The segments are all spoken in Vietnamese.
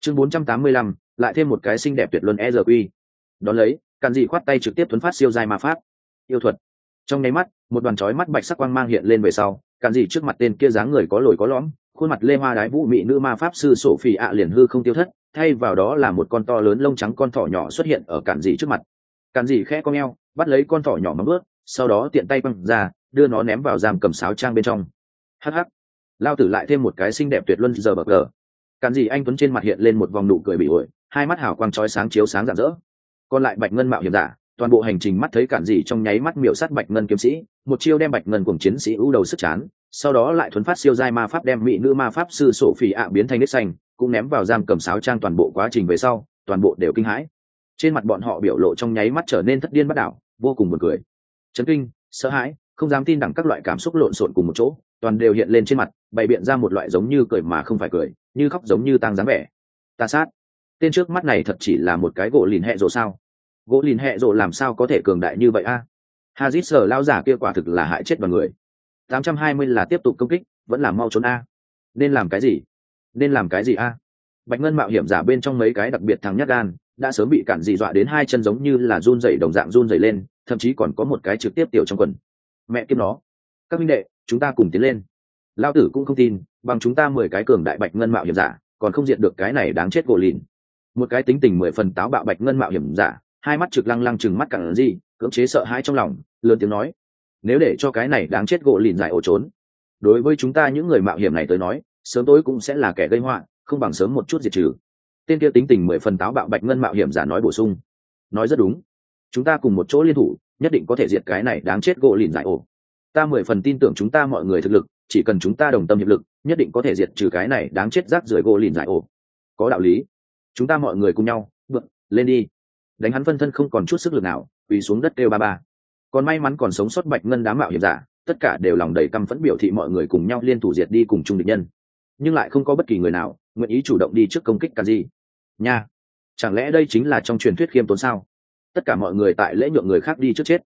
chương 485, lại thêm một cái xinh đẹp tuyệt luân ERQ. Đón lấy, Càn Dị khoát tay trực tiếp thuấn phát siêu giai ma pháp yêu thuật. Trong nháy mắt, một đoàn chói mắt bạch sắc quang mang hiện lên về sau, Càn Dị trước mặt tên kia dáng người có lồi có lõm, khuôn mặt lê hoa đái vũ mỹ nữ ma pháp sư sổ phỉ ạ liền hư không tiêu thất, thay vào đó là một con to lớn lông trắng con thỏ nhỏ xuất hiện ở Càn Dị trước mặt. Càn Dị khẽ cong eo, bắt lấy con thỏ nhỏ móng vuốt, sau đó tiện tay quăng ra, đưa nó ném vào giam cầm sáo trang bên trong. Hắc hắc, lao tử lại thêm một cái xinh đẹp tuyệt luân giờ bờ cờ. Càn Dị anh tuấn trên mặt hiện lên một vòng nụ cười bị ổi, hai mắt hào quang chói sáng chiếu sáng rạng rỡ. Còn lại Bạch Ngân mạo hiểm giả, toàn bộ hành trình mắt thấy Càn Dị trong nháy mắt miểu sát Bạch Ngân kiếm sĩ, một chiêu đem Bạch Ngân cùng chiến sĩ ưu đầu sức chán, sau đó lại thuấn phát siêu giai ma pháp đem mỹ nữ ma pháp sư sổ phỉ ạ biến thành nết xanh, cũng ném vào giam cầm sáo trang. Toàn bộ quá trình về sau, toàn bộ đều kinh hãi. Trên mặt bọn họ biểu lộ trong nháy mắt trở nên thất điên bắt đảo, vô cùng buồn cười. Chấn kinh, sợ hãi, không dám tin đẳng các loại cảm xúc lộn xộn cùng một chỗ, toàn đều hiện lên trên mặt, bày biện ra một loại giống như cười mà không phải cười, như khóc giống như tang dáng vẻ. Ta sát, tên trước mắt này thật chỉ là một cái gỗ lìn hẹ rồ sao? Gỗ lìn hẹ rồ làm sao có thể cường đại như vậy a? Hazit sở lao giả kia quả thực là hại chết đoàn người. 820 là tiếp tục công kích, vẫn là mau trốn a? Nên làm cái gì? Nên làm cái gì a? Bạch Ngân mạo hiểm giả bên trong mấy cái đặc biệt thằng nhát gan, đã sớm bị Càn Dị dọa đến hai chân giống như là run rẩy đồng dạng run rẩy lên, thậm chí còn có một cái trực tiếp tiểu trong quần. Mẹ kiếp nó, các minh đệ, chúng ta cùng tiến lên. Lao tử cũng không tin, bằng chúng ta 10 cái cường đại Bạch Ngân mạo hiểm giả, còn không diệt được cái này đáng chết gỗ lìn. Một cái tính tình 10 phần táo bạo Bạch Ngân mạo hiểm giả, hai mắt trực lăng lăng chừng mắt Càn Dị, cưỡng chế sợ hãi trong lòng, lớn tiếng nói: nếu để cho cái này đáng chết gỗ lìn giải ổ trốn, đối với chúng ta những người mạo hiểm này tới nói, sớm tối cũng sẽ là kẻ gây họa, không bằng sớm một chút diệt trừ. Tên kia tính tình 10 phần táo bạo Bạch Ngân mạo hiểm giả nói bổ sung: nói rất đúng, chúng ta cùng một chỗ liên thủ, nhất định có thể diệt cái này đáng chết gỗ lìn giải ổ. Ta 10 phần tin tưởng chúng ta mọi người thực lực, chỉ cần chúng ta đồng tâm hiệp lực, nhất định có thể diệt trừ cái này đáng chết rác rưởi gỗ lìn giải ổ. Có đạo lý, chúng ta mọi người cùng nhau vượt lên đi, đánh hắn phân thân không còn chút sức lực nào, quỳ xuống đất kêu ba ba. Còn may mắn còn sống sót Bạch Ngân đám mạo hiểm giả, tất cả đều lòng đầy căm phẫn biểu thị mọi người cùng nhau liên thủ diệt đi cùng chung địch nhân, nhưng lại không có bất kỳ người nào nguyện ý chủ động đi trước công kích Càn Dị nha. Chẳng lẽ đây chính là trong truyền thuyết khiêm tốn sao? Tất cả mọi người tại lễ nhượng người khác đi trước chết.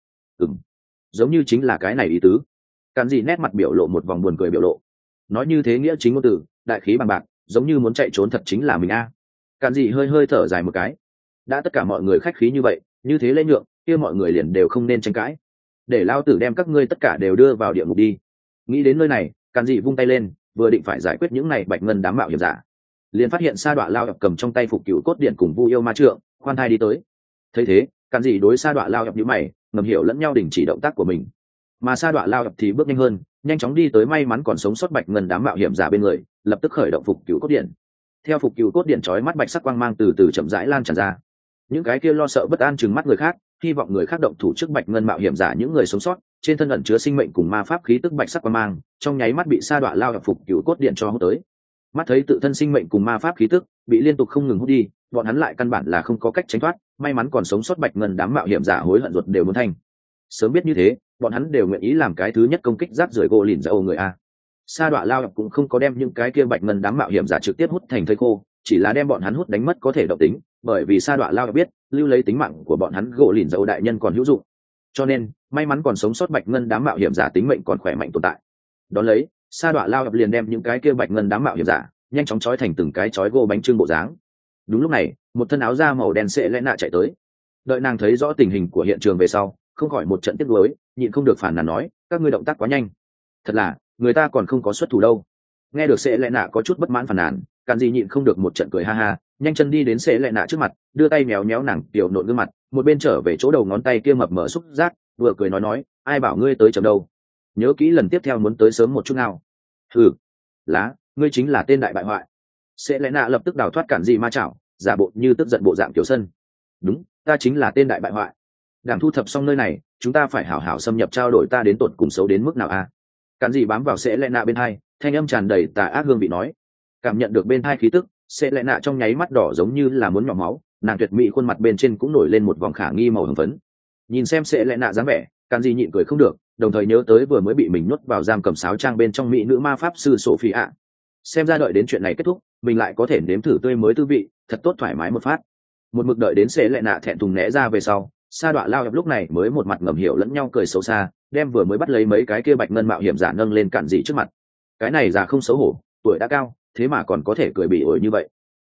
Giống như chính là cái này ý tứ. Càn Dị nét mặt biểu lộ một vòng buồn cười biểu lộ, nói như thế nghĩa chính ngôn từ, đại khí bằng bạc, giống như muốn chạy trốn thật chính là mình a. Càn Dị hơi hơi thở dài một cái, đã tất cả mọi người khách khí như vậy, như thế lễ nhượng kia mọi người liền đều không nên tranh cãi, để lao tử đem các ngươi tất cả đều đưa vào địa ngục đi. Nghĩ đến nơi này, Càn Dị vung tay lên, vừa định phải giải quyết những này Bạch Ngân đám mạo hiểm giả, liền phát hiện Sa Đọa Lao cầm trong tay phục cửu cốt điện cùng Vu Yêu Ma Trượng, khoan thai đi tới. Thấy thế, Càn Dị đối Sa Đọa Lao nhíu mày, ngầm hiểu lẫn nhau đình chỉ động tác của mình. Mà Sa Đọa Lao thì bước nhanh hơn, nhanh chóng đi tới may mắn còn sống sót Bạch Ngân đám mạo hiểm giả bên người, lập tức khởi động phục cửu cốt điện. Theo phục cửu cốt điện chói mắt bạch sắc quang mang từ từ chậm rãi lan tràn ra. Những cái kia lo sợ bất an trừng mắt người khác, hy vọng người khác động thủ trước Bạch Ngân mạo hiểm giả những người sống sót, trên thân ẩn chứa sinh mệnh cùng ma pháp khí tức bạch sắc quang mang, trong nháy mắt bị Sa Đọa Lao phục cửu cốt điện cho hút tới. Mắt thấy tự thân sinh mệnh cùng ma pháp khí tức bị liên tục không ngừng hút đi, bọn hắn lại căn bản là không có cách tránh thoát, may mắn còn sống sót Bạch Ngân đám mạo hiểm giả hối hận ruột đều muốn thanh. Sớm biết như thế, bọn hắn đều nguyện ý làm cái thứ nhất công kích rác rưởi gỗ lìn dầu người a. Sa Đọa Lao cũng không có đem những cái kia Bạch Ngân đám mạo hiểm giả trực tiếp hút thành thây khô, chỉ là đem bọn hắn hút đánh mất có thể động tính, bởi vì Sa Đọa Lao biết lưu lấy tính mạng của bọn hắn gỗ lìn dầu đại nhân còn hữu dụng, cho nên may mắn còn sống sót Bạch Ngân đám mạo hiểm giả tính mệnh còn khỏe mạnh tồn tại. Đón lấy, Sa Đọa Lao liền đem những cái kia Bạch Ngân đám mạo hiểm giả nhanh chóng trói thành từng cái trói gô bánh trưng bộ dáng. Đúng lúc này, một thân áo da màu đen sệ lẽ nạ chạy tới. Đợi nàng thấy rõ tình hình của hiện trường về sau, không khỏi một trận tiếc nuối, nhịn không được phản nàn nói: các ngươi động tác quá nhanh, thật là người ta còn không có xuất thủ đâu. Nghe được sệ lẽ nạ có chút bất mãn phản nàn, Càn Dị nhịn không được một trận cười ha ha, nhanh chân đi đến sệ lẽ nạ trước mặt, đưa tay méo méo nàng tiểu nộn gương mặt, một bên trở về chỗ đầu ngón tay kia mập mờ xúc giác, vừa cười nói: ai bảo ngươi tới chậm đâu, nhớ kỹ lần tiếp theo muốn tới sớm một chút nào. Ừ, lá, ngươi chính là tên đại bại hoại. Sệ lẽ nạ lập tức đào thoát Càn Dị ma chảo, giả bộ như tức giận bộ dạng tiểu sân. Đúng, ta chính là tên đại bại hoại. Đảng thu thập xong nơi này, chúng ta phải hảo hảo xâm nhập trao đổi ta đến tột cùng xấu đến mức nào a. Càn Dị bám vào sệ lẽ nạ bên hai, thanh âm tràn đầy tà ác hương vị nói. Cảm nhận được bên hai khí tức, sệ lẽ nạ trong nháy mắt đỏ giống như là muốn nhỏ máu, nàng tuyệt mỹ khuôn mặt bên trên cũng nổi lên một vòng khả nghi màu hồng phấn. Nhìn xem sệ lẽ nạ dáng vẻ, Càn Dị nhịn cười không được, đồng thời nhớ tới vừa mới bị mình nuốt vào giam cầm sáo trang bên trong mỹ nữ ma pháp sư Sophie ạ. Xem ra đợi đến chuyện này kết thúc, mình lại có thể nếm thử tươi mới tư vị, thật tốt thoải mái một phát. Một mực đợi đến sệ lẽ nạ thẹn thùng né ra về sau, Sa Đọa Lao lúc này mới một mặt ngầm hiểu lẫn nhau cười xấu xa, đem vừa mới bắt lấy mấy cái kia Bạch Ngân mạo hiểm giả nâng lên Càn Dị trước mặt. Cái này già không xấu hổ, tuổi đã cao, thế mà còn có thể cười bỉ ổi như vậy.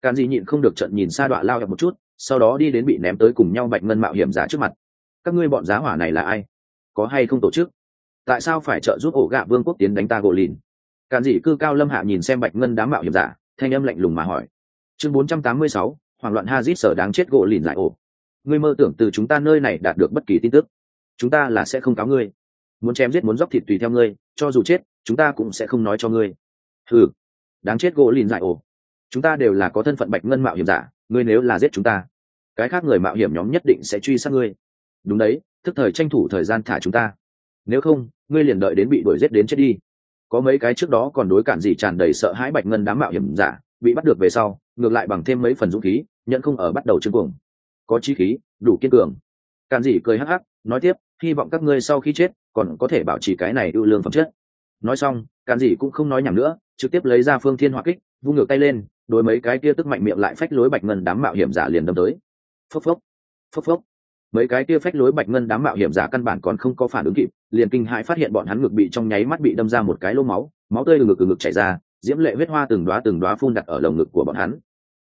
Càn Dị nhịn không được trận nhìn Sa Đọa lao nhập một chút, sau đó đi đến bị ném tới cùng nhau bạch ngân mạo hiểm giả trước mặt. Các ngươi bọn giá hỏa này là ai? Có hay không tổ chức? Tại sao phải trợ giúp ổ gạ vương quốc tiến đánh ta gỗ lìn? Càn Dị cư cao lâm hạ nhìn xem bạch ngân đám mạo hiểm giả, thanh âm lạnh lùng mà hỏi. Chương 486, hoảng loạn Hazit sở đáng chết gỗ lìn lại ổ. Ngươi mơ tưởng từ chúng ta nơi này đạt được bất kỳ tin tức, chúng ta là sẽ không cáo ngươi. Muốn chém giết muốn dốc thịt tùy theo ngươi, cho dù chết, chúng ta cũng sẽ không nói cho ngươi. Ừ, đáng chết gỗ lìn dại ổ. Chúng ta đều là có thân phận bạch ngân mạo hiểm giả, ngươi nếu là giết chúng ta, cái khác người mạo hiểm nhóm nhất định sẽ truy sát ngươi. Đúng đấy, thức thời tranh thủ thời gian thả chúng ta. Nếu không, ngươi liền đợi đến bị đuổi giết đến chết đi. Có mấy cái trước đó còn đối Cản Dị tràn đầy sợ hãi bạch ngân đám mạo hiểm giả, bị bắt được về sau, ngược lại bằng thêm mấy phần dũng khí, nhận không ở bắt đầu trương cuồng. Có chí khí, đủ kiên cường. Cản Dị cười hắc hắc, nói tiếp, hy vọng các ngươi sau khi chết còn có thể bảo trì cái này ưu lương phẩm chất. Nói xong, Cản Dị cũng không nói nhảm nữa, trực tiếp lấy ra phương thiên hỏa kích, vung ngược tay lên, đối mấy cái kia tức mạnh miệng lại phách lối bạch ngân đám mạo hiểm giả liền đâm tới. Phốc phốc, phốc phốc. Mấy cái kia phách lối bạch ngân đám mạo hiểm giả căn bản còn không có phản ứng kịp, liền kinh hãi phát hiện bọn hắn ngực bị trong nháy mắt bị đâm ra một cái lỗ máu, máu tươi từ ngực chảy ra, diễm lệ huyết hoa từng đóa phun đặt ở lồng ngực của bọn hắn.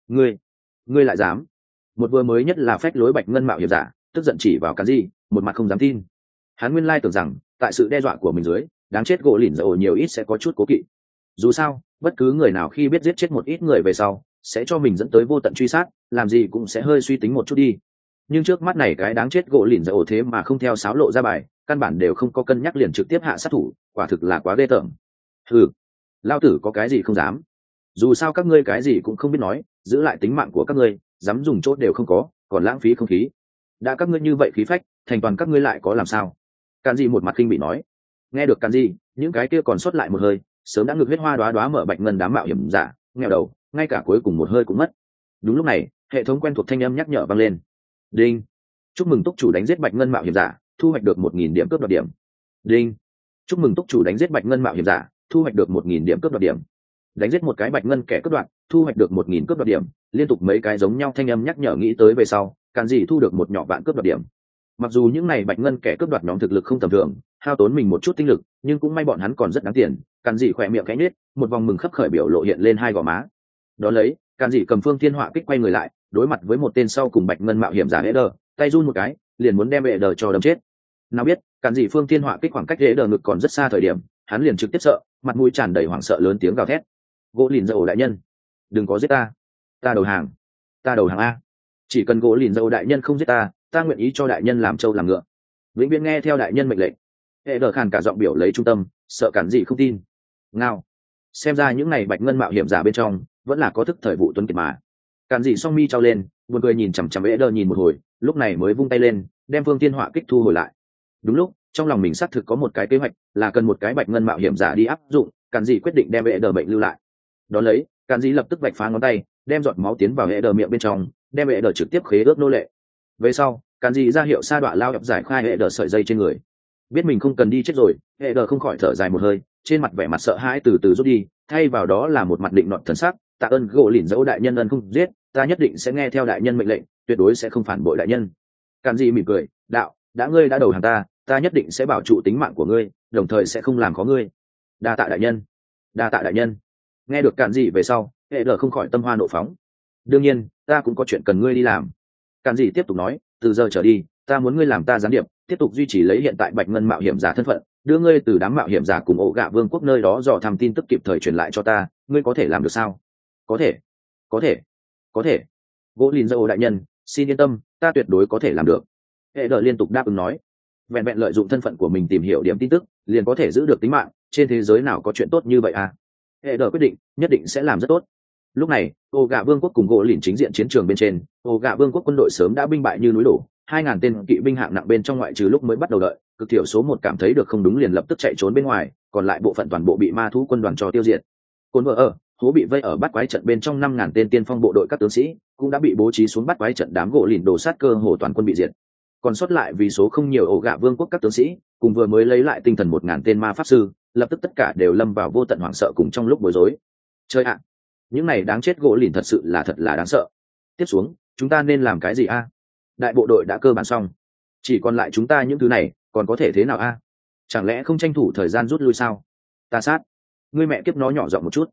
Ngươi lại dám? Một vừa mới nhất là phách lối bạch ngân mạo hiểm giả, tức giận chỉ vào Cản Dị, một mặt không dám tin. Hắn nguyên lai tưởng rằng, tại sự đe dọa của mình dưới, đáng chết gỗ lìn dầu nhiều ít sẽ có chút cố kỵ. Dù sao, bất cứ người nào khi biết giết chết một ít người về sau, sẽ cho mình dẫn tới vô tận truy sát, làm gì cũng sẽ hơi suy tính một chút đi. Nhưng trước mắt này cái đáng chết gỗ lìn dầu thế mà không theo sáo lộ ra bài, căn bản đều không có cân nhắc liền trực tiếp hạ sát thủ, quả thực là quá ghê tởm. Hừ, lao tử có cái gì không dám? Dù sao các ngươi cái gì cũng không biết nói, giữ lại tính mạng của các ngươi, dám dùng chốt đều không có, còn lãng phí không khí. Đã các ngươi như vậy khí phách, thành toàn các ngươi lại có làm sao? Cản Dị một mặt kinh bị nói. Nghe được Cản Dị, những cái kia còn sót lại một hơi, sớm đã ngực huyết hoa đóa mở bạch ngân đám mạo hiểm giả, nghèo đầu, ngay cả cuối cùng một hơi cũng mất. Đúng lúc này, hệ thống quen thuộc thanh âm nhắc nhở vang lên. Đinh, chúc mừng túc chủ đánh giết bạch ngân mạo hiểm giả, thu hoạch được 1000 điểm cướp đoạt điểm. Đinh, chúc mừng túc chủ đánh giết bạch ngân mạo hiểm giả, thu hoạch được 1000 điểm cướp đoạt điểm. Đánh giết một cái bạch ngân kẻ cướp đoạt, thu hoạch được 1000 cướp đoạt điểm. Liên tục mấy cái giống nhau thanh âm nhắc nhở nghĩ tới về sau, Cản Dị thu được một nhỏ vạn cướp đoạt điểm. Mặc dù những này bạch ngân kẻ cướp đoạt nhóm thực lực không tầm thường, hao tốn mình một chút tinh lực, nhưng cũng may bọn hắn còn rất đáng tiền. Cản Dị khỏe miệng khẽ nhếch, một vòng mừng khấp khởi biểu lộ hiện lên hai gò má. Đó lấy, Cản Dị cầm phương thiên họa kích quay người lại, đối mặt với một tên sau cùng bạch ngân mạo hiểm giả Eder, tay run một cái, liền muốn đem Eder cho đâm chết. Nào biết, Cản Dị phương thiên họa kích khoảng cách Eder ngực còn rất xa thời điểm, hắn liền trực tiếp sợ, mặt mũi tràn đầy hoảng sợ lớn tiếng gào thét. Gỗ lìn dầu đại nhân, đừng có giết ta, ta đầu hàng, ta đầu hàng a. Chỉ cần gỗ lìn dầu đại nhân không giết ta, ta nguyện ý cho đại nhân làm trâu làm ngựa, vĩnh viễn nghe theo đại nhân mệnh lệnh. Eder khàn cả giọng biểu lấy trung tâm, sợ Cản Dị không tin. Ngao, xem ra những này bạch ngân mạo hiểm giả bên trong vẫn là có thức thời vụ tuấn kiệt mà. Cản Dị song mi trao lên, buồn cười nhìn chằm chằm Eder nhìn một hồi, lúc này mới vung tay lên, đem phương thiên họa kích thu hồi lại. Đúng lúc, trong lòng mình xác thực có một cái kế hoạch, là cần một cái bạch ngân mạo hiểm giả đi áp dụng. Cản Dị quyết định đem Eder bệnh lưu lại. Đó lấy, Cản Dị lập tức vạch phá ngón tay, đem giọt máu tiến vào Eder miệng bên trong, đem Eder trực tiếp khế ước nô lệ. Về sau, Cản Dị ra hiệu Sa Đọa lao ập giải khai Eder sợi dây trên người. Biết mình không cần đi chết rồi, Eder không khỏi thở dài một hơi, trên mặt vẻ mặt sợ hãi từ từ rút đi, thay vào đó là một mặt định nọt thần sắc. Tạ ơn gỗ lìn dẫu đại nhân ân không giết, ta nhất định sẽ nghe theo đại nhân mệnh lệnh, tuyệt đối sẽ không phản bội đại nhân. Cản Dị mỉm cười, đạo, đã ngươi đã đầu hàng ta, ta nhất định sẽ bảo trụ tính mạng của ngươi, đồng thời sẽ không làm khó ngươi. Đa tạ đại nhân, đa tạ đại nhân. Nghe được Cản Dị về sau, Eder không khỏi tâm hoa nộ phóng. Đương nhiên, ta cũng có chuyện cần ngươi đi làm. Cản Dị tiếp tục nói, từ giờ trở đi, ta muốn ngươi làm ta gián điệp, tiếp tục duy trì lấy hiện tại bạch ngân mạo hiểm giả thân phận, đưa ngươi từ đám mạo hiểm giả cùng ổ gạ vương quốc nơi đó dò thăm tin tức kịp thời truyền lại cho ta, ngươi có thể làm được sao? Có thể, có thể, có thể. Gỗ lìn dâu đại nhân, xin yên tâm, ta tuyệt đối có thể làm được. Eder liên tục đáp ứng nói. Vẹn vẹn lợi dụng thân phận của mình tìm hiểu điểm tin tức, liền có thể giữ được tính mạng, trên thế giới nào có chuyện tốt như vậy à? Eder quyết định, nhất định sẽ làm rất tốt. Lúc này, ổ gạ vương quốc cùng gỗ lìn chính diện chiến trường bên trên, ổ gạ vương quốc quân đội sớm đã binh bại như núi đổ, 2000 tên kỵ binh hạng nặng bên trong ngoại trừ lúc mới bắt đầu đợi, cực thiểu số một cảm thấy được không đúng liền lập tức chạy trốn bên ngoài, còn lại bộ phận toàn bộ bị ma thú quân đoàn cho tiêu diệt. Côn vợ ở, hố bị vây ở bắt quái trận bên trong 5000 tên tiên phong bộ đội các tướng sĩ, cũng đã bị bố trí xuống bắt quái trận, đám gỗ lìn đổ sát cơ hồ toàn quân bị diệt. Còn sót lại vì số không nhiều ổ gạ vương quốc các tướng sĩ, cùng vừa mới lấy lại tinh thần 1000 tên ma pháp sư, lập tức tất cả đều lâm vào vô tận hoảng sợ cùng trong lúc bối rối. Chơi ạ, những này đáng chết gỗ lìn thật là đáng sợ. Tiếp xuống, chúng ta nên làm cái gì a? Đại bộ đội đã cơ bản xong, chỉ còn lại chúng ta những thứ này, còn có thể thế nào a? Chẳng lẽ không tranh thủ thời gian rút lui sao? Ta sát, ngươi mẹ kiếp nó nhỏ giọng một chút.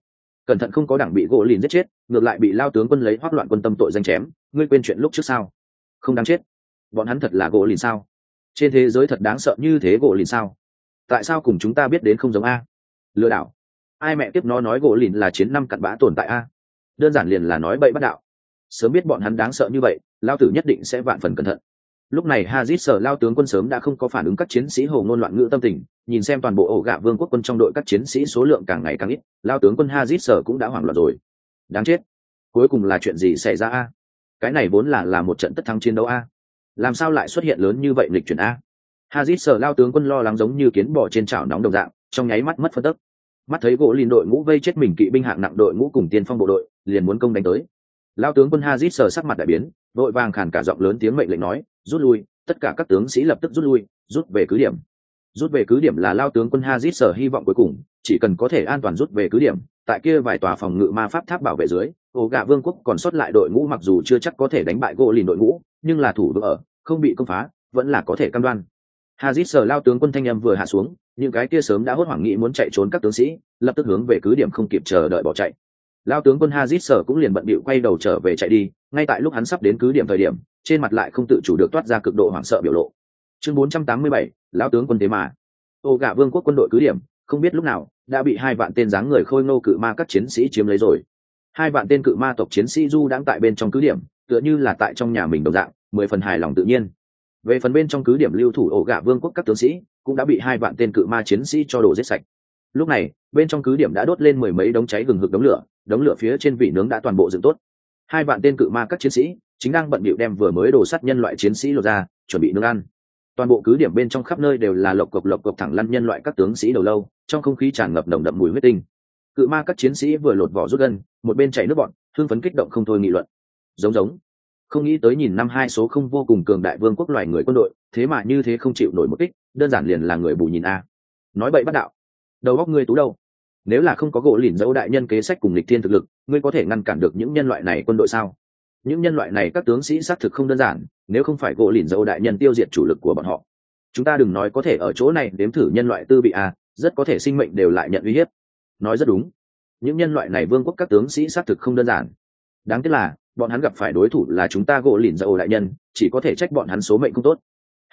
cẩn thận không có đảng bị gỗ lìn giết chết, ngược lại bị lao tướng quân lấy hoắc loạn quân tâm tội danh chém. Ngươi quên chuyện lúc trước sao? Không đáng chết. Bọn hắn thật là gỗ lìn sao? Trên thế giới thật đáng sợ như thế gỗ lìn sao? Tại sao cùng chúng ta biết đến không giống a? Lừa đảo. Ai mẹ tiếp nó nói gỗ lìn là chiến năm cặn bã tồn tại a? Đơn giản liền là nói bậy bắt đạo. Sớm biết bọn hắn đáng sợ như vậy, lao tử nhất định sẽ vạn phần cẩn thận. Lúc này Hazit sở lao tướng quân sớm đã không có phản ứng các chiến sĩ hồ ngôn loạn ngữ tâm tình, nhìn xem toàn bộ ổ gạ vương quốc quân trong đội các chiến sĩ số lượng càng ngày càng ít, lao tướng quân Hazit sở cũng đã hoảng loạn rồi. Đáng chết, cuối cùng là chuyện gì xảy ra a? Cái này vốn là một trận tất thắng chiến đấu a, làm sao lại xuất hiện lớn như vậy lịch chuyển a? Hazit sở lao tướng quân lo lắng giống như kiến bò trên chảo nóng đồng dạng, trong nháy mắt mất phân tức. Mắt thấy gỗ lìn đội ngũ vây chết mình kỵ binh hạng nặng đội ngũ cùng tiên phong bộ đội, liền muốn công đánh tới. Lao tướng quân Hazit sở sắc mặt đại biến, vội vàng khàn cả giọng lớn tiếng mệnh lệnh nói, rút lui, tất cả các tướng sĩ lập tức rút lui, rút về cứ điểm. Rút về cứ điểm là lao tướng quân Hazit sở hy vọng cuối cùng, chỉ cần có thể an toàn rút về cứ điểm, tại kia vài tòa phòng ngự ma pháp tháp bảo vệ dưới, ổ gạ vương quốc còn sót lại đội ngũ mặc dù chưa chắc có thể đánh bại gỗ lìn đội ngũ, nhưng là thủ vững ở, không bị công phá, vẫn là có thể cam đoan. Hazit sở lao tướng quân thanh âm vừa hạ xuống, những cái kia sớm đã hốt hoảng nghĩ muốn chạy trốn các tướng sĩ, lập tức hướng về cứ điểm không kịp chờ đợi bỏ chạy. Lao tướng quân Hazit sở cũng liền bận bịu quay đầu trở về chạy đi, ngay tại lúc hắn sắp đến cứ điểm thời điểm, trên mặt lại không tự chủ được toát ra cực độ hoảng sợ biểu lộ. Chương 487, lão tướng quân thế mà. Ô gạ vương quốc quân đội cứ điểm, không biết lúc nào đã bị 2 vạn tên dáng người khôi ngô cự ma các chiến sĩ chiếm lấy rồi. 2 vạn tên cự ma tộc chiến sĩ du đang tại bên trong cứ điểm, tựa như là tại trong nhà mình đồng dạng, 10 phần hài lòng tự nhiên. Về phần bên trong cứ điểm lưu thủ ổ gạ vương quốc các tướng sĩ, cũng đã bị 2 vạn tên cự ma chiến sĩ cho đổ giết sạch. Lúc này, bên trong cứ điểm đã đốt lên 10 mấy đống cháy gừng hực đống lửa phía trên vị nướng đã toàn bộ dựng tốt. 2 vạn tên cự ma các chiến sĩ chính đang bận bịu đem vừa mới đồ sắt nhân loại chiến sĩ lột ra, chuẩn bị nướng ăn. Toàn bộ cứ điểm bên trong khắp nơi đều là lộc cộc thẳng lăn nhân loại các tướng sĩ đầu lâu, trong không khí tràn ngập nồng đậm mùi huyết tinh. Cự ma các chiến sĩ vừa lột vỏ rút gân, một bên chảy nước bọt, hưng phấn kích động không thôi nghị luận. Giống, không nghĩ tới nhìn năm hai số không vô cùng cường đại vương quốc loài người quân đội, thế mà như thế không chịu nổi một kích, đơn giản liền là người bù nhìn a. Nói bậy bắt đạo, đầu óc ngươi tú đâu? Nếu là không có gỗ lìn dẫu đại nhân kế sách cùng lịch thiên thực lực, ngươi có thể ngăn cản được những nhân loại này quân đội sao? Những nhân loại này các tướng sĩ xác thực không đơn giản, nếu không phải gỗ lìn dẫu đại nhân tiêu diệt chủ lực của bọn họ, chúng ta đừng nói có thể ở chỗ này đếm thử nhân loại tư bị a, rất có thể sinh mệnh đều lại nhận uy hiếp. Nói rất đúng, những nhân loại này vương quốc các tướng sĩ xác thực không đơn giản. Đáng tiếc là bọn hắn gặp phải đối thủ là chúng ta gỗ lìn dẫu đại nhân, chỉ có thể trách bọn hắn số mệnh không tốt.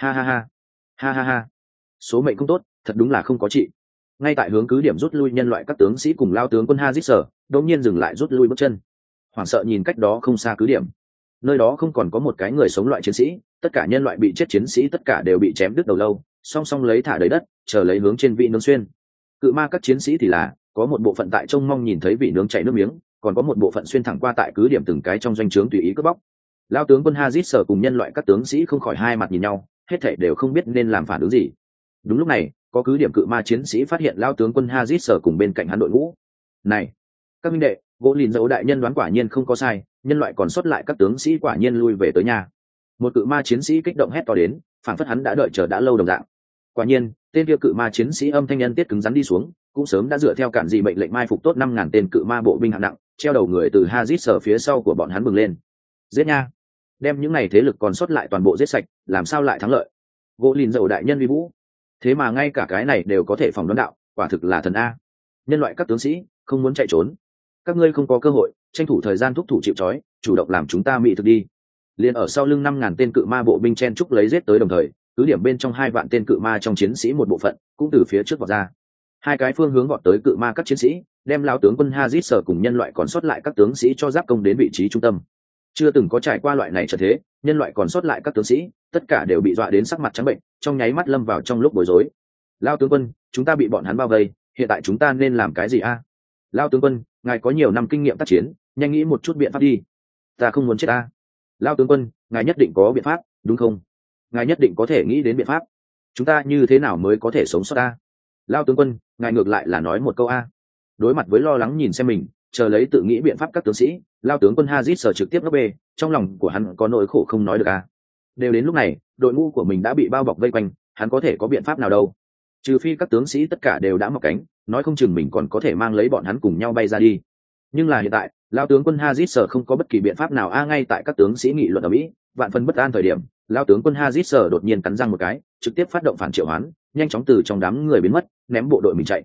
Ha, số mệnh không tốt, thật đúng là không có trị. Ngay tại hướng cứ điểm rút lui nhân loại các tướng sĩ cùng lao tướng quân Hazit sở đột nhiên dừng lại rút lui bước chân, hoảng sợ nhìn cách đó không xa cứ điểm. Nơi đó không còn có một cái người sống loại chiến sĩ, tất cả nhân loại bị chết chiến sĩ tất cả đều bị chém đứt đầu lâu, song song lấy thả đầy đất, chờ lấy hướng trên vị nướng xuyên. Cự ma các chiến sĩ thì là có một bộ phận tại trông mong nhìn thấy vị nướng chảy nước miếng, còn có một bộ phận xuyên thẳng qua tại cứ điểm từng cái trong doanh trướng tùy ý cướp bóc. Lao tướng quân Hazit sở cùng nhân loại các tướng sĩ không khỏi hai mặt nhìn nhau, hết thảy đều không biết nên làm phản ứng gì. Đúng lúc này, có cứ điểm cự ma chiến sĩ phát hiện lao tướng quân Hazit sở cùng bên cạnh hắn đội ngũ. Này, các minh đệ, gỗ lìn dẫu đại nhân đoán quả nhiên không có sai, nhân loại còn sót lại các tướng sĩ quả nhiên lui về tới nhà. Một cự ma chiến sĩ kích động hét to đến, phảng phất hắn đã đợi chờ đã lâu đồng dạng. Quả nhiên, tên kia cự ma chiến sĩ âm thanh nhân tiết cứng rắn đi xuống, cũng sớm đã dựa theo cản dị mệnh lệnh mai phục tốt 5.000 tên cự ma bộ binh hạng nặng, treo đầu người từ Hazit sở phía sau của bọn hắn bừng lên. Giết nha, đem những này thế lực còn sót lại toàn bộ giết sạch, làm sao lại thắng lợi? Gỗ lìn dẫu đại nhân uy vũ, thế mà ngay cả cái này đều có thể phòng đoán đạo, quả thực là thần a. Nhân loại các tướng sĩ không muốn chạy trốn, các ngươi không có cơ hội, tranh thủ thời gian thúc thủ chịu trói, chủ động làm chúng ta mị thực đi. Liền ở sau lưng 5.000 tên cự ma bộ binh chen trúc lấy giết tới đồng thời, cứ điểm bên trong 2 vạn tên cự ma trong chiến sĩ một bộ phận cũng từ phía trước vọt ra. Hai cái phương hướng vọt tới cự ma các chiến sĩ, đem lão tướng quân Hazit sở cùng nhân loại còn sót lại các tướng sĩ cho giáp công đến vị trí trung tâm. Chưa từng có trải qua loại này trở thế, nhân loại còn sót lại các tướng sĩ, tất cả đều bị dọa đến sắc mặt trắng bệnh, trong nháy mắt lâm vào trong lúc bối rối. Lão tướng quân, chúng ta bị bọn hắn bao vây, hiện tại chúng ta nên làm cái gì a? Lão tướng quân, ngài có nhiều năm kinh nghiệm tác chiến, nhanh nghĩ một chút biện pháp đi. Ta không muốn chết a. Lão tướng quân, ngài nhất định có biện pháp, đúng không? Ngài nhất định có thể nghĩ đến biện pháp. Chúng ta như thế nào mới có thể sống sót a? Lão tướng quân, ngài ngược lại là nói một câu a. Đối mặt với lo lắng nhìn xem mình, chờ lấy tự nghĩ biện pháp các tướng sĩ, lao tướng quân Hazit sở trực tiếp ngấp bê, trong lòng của hắn có nỗi khổ không nói được a. Đều đến lúc này, đội ngũ của mình đã bị bao bọc vây quanh, hắn có thể có biện pháp nào đâu? Trừ phi các tướng sĩ tất cả đều đã mọc cánh, nói không chừng mình còn có thể mang lấy bọn hắn cùng nhau bay ra đi. Nhưng là hiện tại, lao tướng quân Hazit sở không có bất kỳ biện pháp nào a. Ngay tại các tướng sĩ nghị luận ở mỹ, vạn phần bất an thời điểm, lao tướng quân Hazit sở đột nhiên cắn răng một cái, trực tiếp phát động phản triệu hoán, nhanh chóng từ trong đám người biến mất, ném bộ đội mình chạy.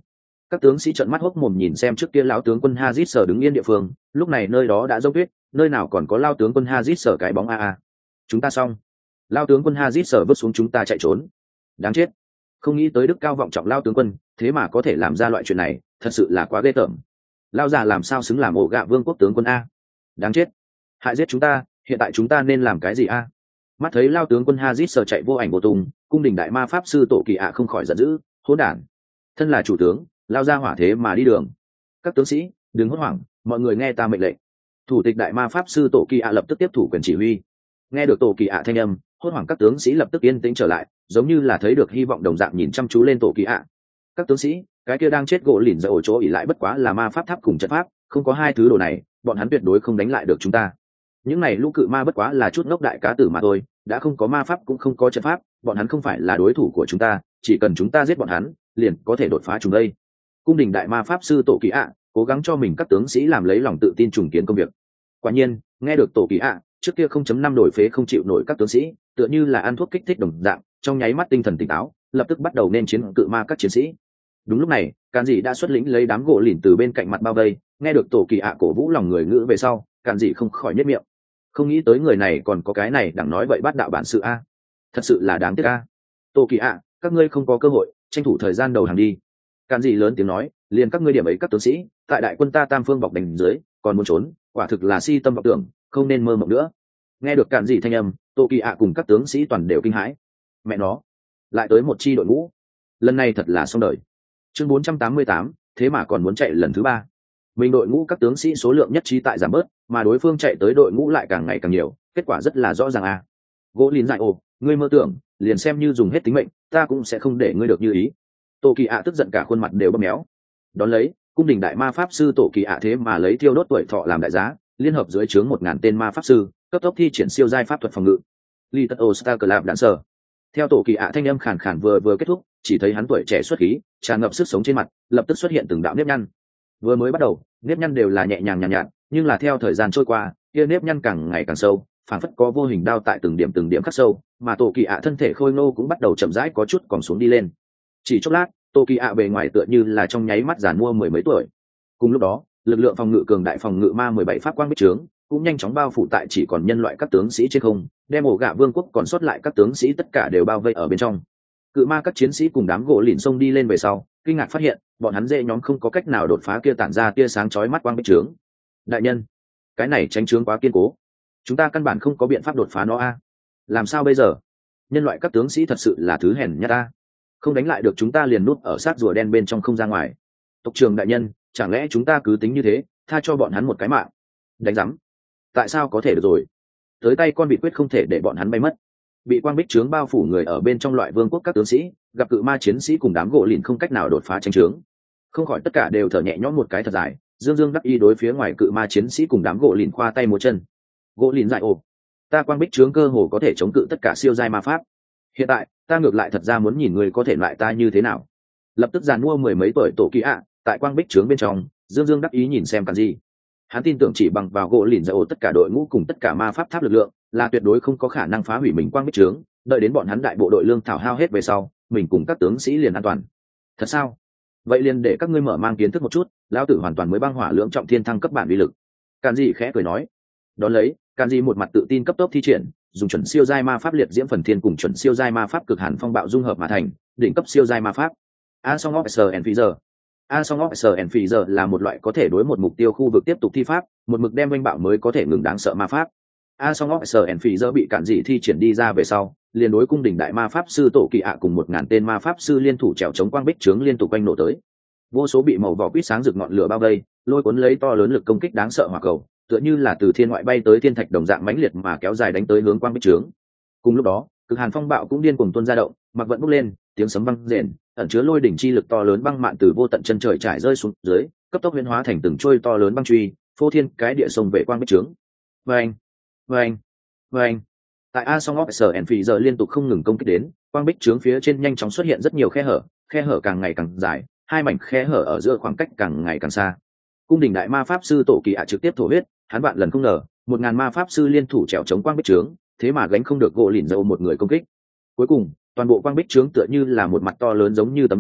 Các tướng sĩ trợn mắt hốc mồm nhìn xem trước kia lão tướng quân Hazit sở đứng yên địa phương, lúc này nơi đó đã rông tuyết, nơi nào còn có lao tướng quân Hazit sở cái bóng a. Chúng ta xong. Lao tướng quân Hazit sở vứt xuống chúng ta chạy trốn. Đáng chết. Không nghĩ tới đức cao vọng trọng lao tướng quân, thế mà có thể làm ra loại chuyện này, thật sự là quá ghê tởm. Lao già làm sao xứng làm ổ gạ vương quốc tướng quân a. Đáng chết. Hại giết chúng ta, hiện tại chúng ta nên làm cái gì a? Mắt thấy lao tướng quân Hazit sở chạy vô ảnh vô tung, cung đình đại ma pháp sư Tổ Kỳ ạ không khỏi giận dữ, hỗn đản. Thân là chủ tướng, lao ra hỏa thế mà đi đường. Các tướng sĩ đừng hốt hoảng, mọi người nghe ta mệnh lệnh. Thủ tịch đại ma pháp sư Tổ Kỳ ạ lập tức tiếp thủ quyền chỉ huy. Nghe được Tổ Kỳ ạ thanh âm, hốt hoảng các tướng sĩ lập tức yên tĩnh trở lại, giống như là thấy được hy vọng đồng dạng nhìn chăm chú lên Tổ Kỳ ạ. Các tướng sĩ, cái kia đang chết gỗ lỉnh ra ổ chỗ ỉ lại bất quá là ma pháp tháp cùng trận pháp, không có hai thứ đồ này, bọn hắn tuyệt đối không đánh lại được chúng ta. Những này lũ cự ma bất quá là chút ngốc đại cá tử mà thôi, đã không có ma pháp cũng không có trận pháp, bọn hắn không phải là đối thủ của chúng ta, chỉ cần chúng ta giết bọn hắn, liền có thể đột phá chúng đây. Cung đình đại ma pháp sư Tổ Kỳ ạ cố gắng cho mình các tướng sĩ làm lấy lòng tự tin trùng kiến công việc. Quả nhiên, nghe được Tổ Kỳ ạ trước kia 0.5 đổi phế không chịu nổi các tướng sĩ, tựa như là ăn thuốc kích thích đồng dạng, trong nháy mắt tinh thần tỉnh táo, lập tức bắt đầu nên chiến cự ma các chiến sĩ. Đúng lúc này, Càn Dị đã xuất lĩnh lấy đám gỗ lìn từ bên cạnh mặt bao vây, nghe được Tổ Kỳ ạ cổ vũ lòng người ngữ về sau, Càn Dị không khỏi nhếch miệng. Không nghĩ tới người này còn có cái này đặng nói vậy bắt đạo bản sự a. Thật sự là đáng tiếc a. Tổ Kỳ ạ, các ngươi không có cơ hội, tranh thủ thời gian đầu hàng đi. Càn Dị lớn tiếng nói, liền các ngươi điểm ấy các tướng sĩ, tại đại quân ta tam phương bọc đánh dưới, còn muốn trốn, quả thực là si tâm vọng tưởng, không nên mơ mộng nữa. Nghe được Càn Dị thanh âm, Tổ Kỳ ạ cùng các tướng sĩ toàn đều kinh hãi. Mẹ nó, lại tới một chi đội ngũ, lần này thật là xong đời. Chương 488, thế mà còn muốn chạy lần thứ ba. Mình đội ngũ các tướng sĩ số lượng nhất trí tại giảm bớt, mà đối phương chạy tới đội ngũ lại càng ngày càng nhiều, kết quả rất là rõ ràng a. Gỗ lìn dại ồ, ngươi mơ tưởng, liền xem như dùng hết tính mệnh, ta cũng sẽ không để ngươi được như ý. Tổ Kỳ ạ tức giận cả khuôn mặt đều bầm méo. Đón lấy, cung đình đại ma pháp sư Tổ Kỳ ạ thế mà lấy thiêu đốt tuổi thọ làm đại giá, liên hợp dưới trướng 1000 tên ma pháp sư, cấp tốc thi triển siêu giai pháp thuật phòng ngự. Little Star Club đạn sở. Theo Tổ Kỳ ạ thanh âm khàn khàn vừa kết thúc, chỉ thấy hắn tuổi trẻ xuất khí, tràn ngập sức sống trên mặt, lập tức xuất hiện từng đạo nếp nhăn. Vừa mới bắt đầu, nếp nhăn đều là nhẹ nhàng nhàn nhạt, nhưng là theo thời gian trôi qua, kia nếp nhăn càng ngày càng sâu, phản phất có vô hình đao tại từng điểm khắc sâu, mà Tổ Kỳ ạ thân thể khôi ngô cũng bắt đầu chậm rãi có chút còn xuống đi lên. Chỉ chốc lát, Tổ Kỳ ạ bề ngoài tựa như là trong nháy mắt giàn mua mười mấy tuổi. Cùng lúc đó, lực lượng phòng ngự cường đại phòng ngự ma 17 pháp quang bích trướng cũng nhanh chóng bao phủ tại chỉ còn nhân loại các tướng sĩ trên không, đem ổ gạ vương quốc còn sót lại các tướng sĩ tất cả đều bao vây ở bên trong. Cự ma các chiến sĩ cùng đám gỗ lìn xông đi lên về sau, kinh ngạc phát hiện bọn hắn dễ nhóm không có cách nào đột phá kia tản ra tia sáng chói mắt quang bích trướng. Đại nhân, cái này tránh trướng quá kiên cố, chúng ta căn bản không có biện pháp đột phá nó a. Làm sao bây giờ? Nhân loại các tướng sĩ thật sự là thứ hèn nhát ta, không đánh lại được chúng ta liền núp ở xác rùa đen bên trong không ra ngoài. Tộc trưởng đại nhân, chẳng lẽ chúng ta cứ tính như thế, tha cho bọn hắn một cái mạng? Đánh rắm, tại sao có thể được rồi? Tới tay con vịt quyết không thể để bọn hắn bay mất. Bị quang bích trướng bao phủ người ở bên trong loại vương quốc các tướng sĩ, gặp cự ma chiến sĩ cùng đám gỗ lìn không cách nào đột phá tranh trướng, không khỏi tất cả đều thở nhẹ nhõm một cái thật dài, dương dương đắc y đối phía ngoài cự ma chiến sĩ cùng đám gỗ lìn khoa tay múa chân. Gỗ lìn dại ồ, ta quang bích trướng cơ hồ có thể chống cự tất cả siêu giai ma pháp, hiện tại ta ngược lại thật ra muốn nhìn người có thể loại ta như thế nào. Lập tức giàn mua mười mấy tuổi Tổ Kỳ ạ tại quang bích trướng bên trong dương dương đắc ý nhìn xem Càn Dị. Hắn tin tưởng chỉ bằng vào gỗ lìn dại ồ tất cả đội ngũ cùng tất cả ma pháp tháp lực lượng là tuyệt đối không có khả năng phá hủy mình quang bích trướng, đợi đến bọn hắn đại bộ đội lương thảo hao hết về sau, mình cùng các tướng sĩ liền an toàn. Thật sao? Vậy liền để các ngươi mở mang kiến thức một chút, lão tử hoàn toàn mới băng hỏa lưỡng trọng thiên thăng cấp bản uy lực. Càn Dị khẽ cười nói. Đón lấy, Càn Dị một mặt tự tin cấp tốc thi triển, dùng chuẩn siêu giai ma pháp liệt diễm phần thiên cùng chuẩn siêu giai ma pháp cực hàn phong bạo dung hợp mà thành đỉnh cấp siêu giai ma pháp A Song of and Feather. A Song of and Feather là một loại có thể đối một mục tiêu khu vực tiếp tục thi pháp, một mực đem oanh bạo mới có thể ngừng đáng sợ ma pháp. A Song of and Feather bị Càn Dị thi triển đi ra về sau, liền đối cung đình đại ma pháp sư Tổ Kỳ ạ cùng 1000 tên ma pháp sư liên thủ trèo chống quang bích trướng liên tục quanh nổ tới. Vô số bị màu vỏ quýt sáng rực ngọn lửa bao vây, lôi cuốn lấy to lớn lực công kích đáng sợ hỏa cầu, tựa như là từ thiên ngoại bay tới thiên thạch đồng dạng mãnh liệt mà kéo dài đánh tới hướng quang bích trướng. Cùng lúc đó, cực hàn phong bạo cũng điên cuồng tuôn ra động, mặc vận bốc lên, tiếng sấm vang rền, ẩn chứa lôi đỉnh chi lực to lớn băng mạn từ vô tận chân trời trải rơi xuống dưới, cấp tốc huyễn hóa thành từng trôi to lớn băng truy, phô thiên cái địa sông về quang bích trướng. Vâng, vâng, vâng. Tại A Song of and Feather liên tục không ngừng công kích đến, quang bích trướng phía trên nhanh chóng xuất hiện rất nhiều khe hở càng ngày càng dài, hai mảnh khe hở ở giữa khoảng cách càng ngày càng xa. Cung đình đại ma pháp sư Tổ Kỳ ạ trực tiếp thổ huyết, hắn bạn lần không ngờ 1000 ma pháp sư liên thủ trèo chống quang bích trướng, thế mà gánh không được gỗ lìn dâu một người công kích. Cuối cùng, toàn bộ quang bích trướng tựa như là một mặt to lớn giống như tấm gương,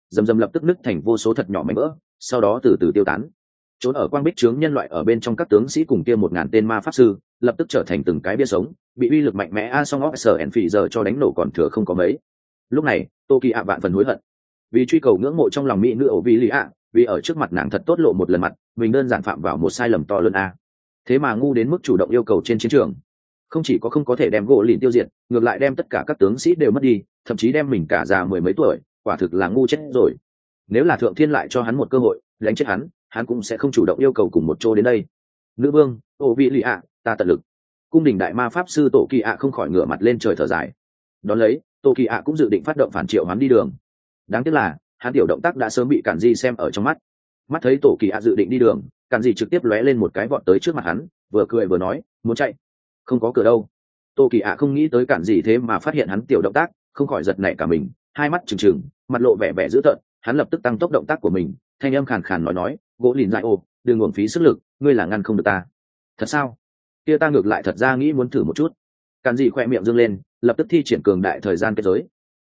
dầm dầm lập tức nứt thành vô số thật nhỏ mảnh vỡ, sau đó từ từ tiêu tán. Trốn ở quang bích trướng nhân loại ở bên trong các tướng sĩ cùng kia 1000 tên ma pháp sư lập tức trở thành từng cái bia sống, bị uy lực mạnh mẽ a song óc sở ẻn phỉ giờ cho đánh nổ còn thừa không có mấy. Lúc này tô kỳ ạ vạn phần hối hận, vì truy cầu ngưỡng mộ trong lòng mỹ nữ ổ vi lý ạ, vì ở trước mặt nàng thật tốt lộ một lần mặt, mình đơn giản phạm vào một sai lầm to lớn a. Thế mà ngu đến mức chủ động yêu cầu trên chiến trường, không chỉ có không có thể đem gỗ lìn tiêu diệt, ngược lại đem tất cả các tướng sĩ đều mất đi, thậm chí đem mình cả già mười mấy tuổi, quả thực là ngu chết rồi. Nếu là thượng thiên lại cho hắn một cơ hội đánh chết hắn cũng sẽ không chủ động yêu cầu cùng một chỗ đến đây. Nữ vương ô vị lì ạ, ta tận lực. Cung đình đại ma pháp sư tổ kỳ ạ không khỏi ngửa mặt lên trời thở dài. Đón lấy tổ kỳ ạ cũng dự định phát động phản triệu hắn đi đường. Đáng tiếc là hắn tiểu động tác đã sớm bị cản di xem ở trong mắt. Mắt thấy tổ kỳ ạ dự định đi đường, cản di trực tiếp lóe lên một cái vọt tới trước mặt hắn, vừa cười vừa nói, muốn chạy? Không có cửa đâu. Tổ kỳ ạ không nghĩ tới cản di thế mà phát hiện hắn tiểu động tác, không khỏi giật nảy cả mình, hai mắt trừng trừng, mặt lộ vẻ vẻ dữ tợn. Hắn lập tức tăng tốc động tác của mình, thanh âm khàn khàn nói, gỗ lìn dại ô, đừng uổng phí sức lực, ngươi là ngăn không được ta. Thật sao? Kia ta ngược lại thật ra nghĩ muốn thử một chút. Càn dị khoe miệng dương lên, lập tức thi triển cường đại thời gian kết giới.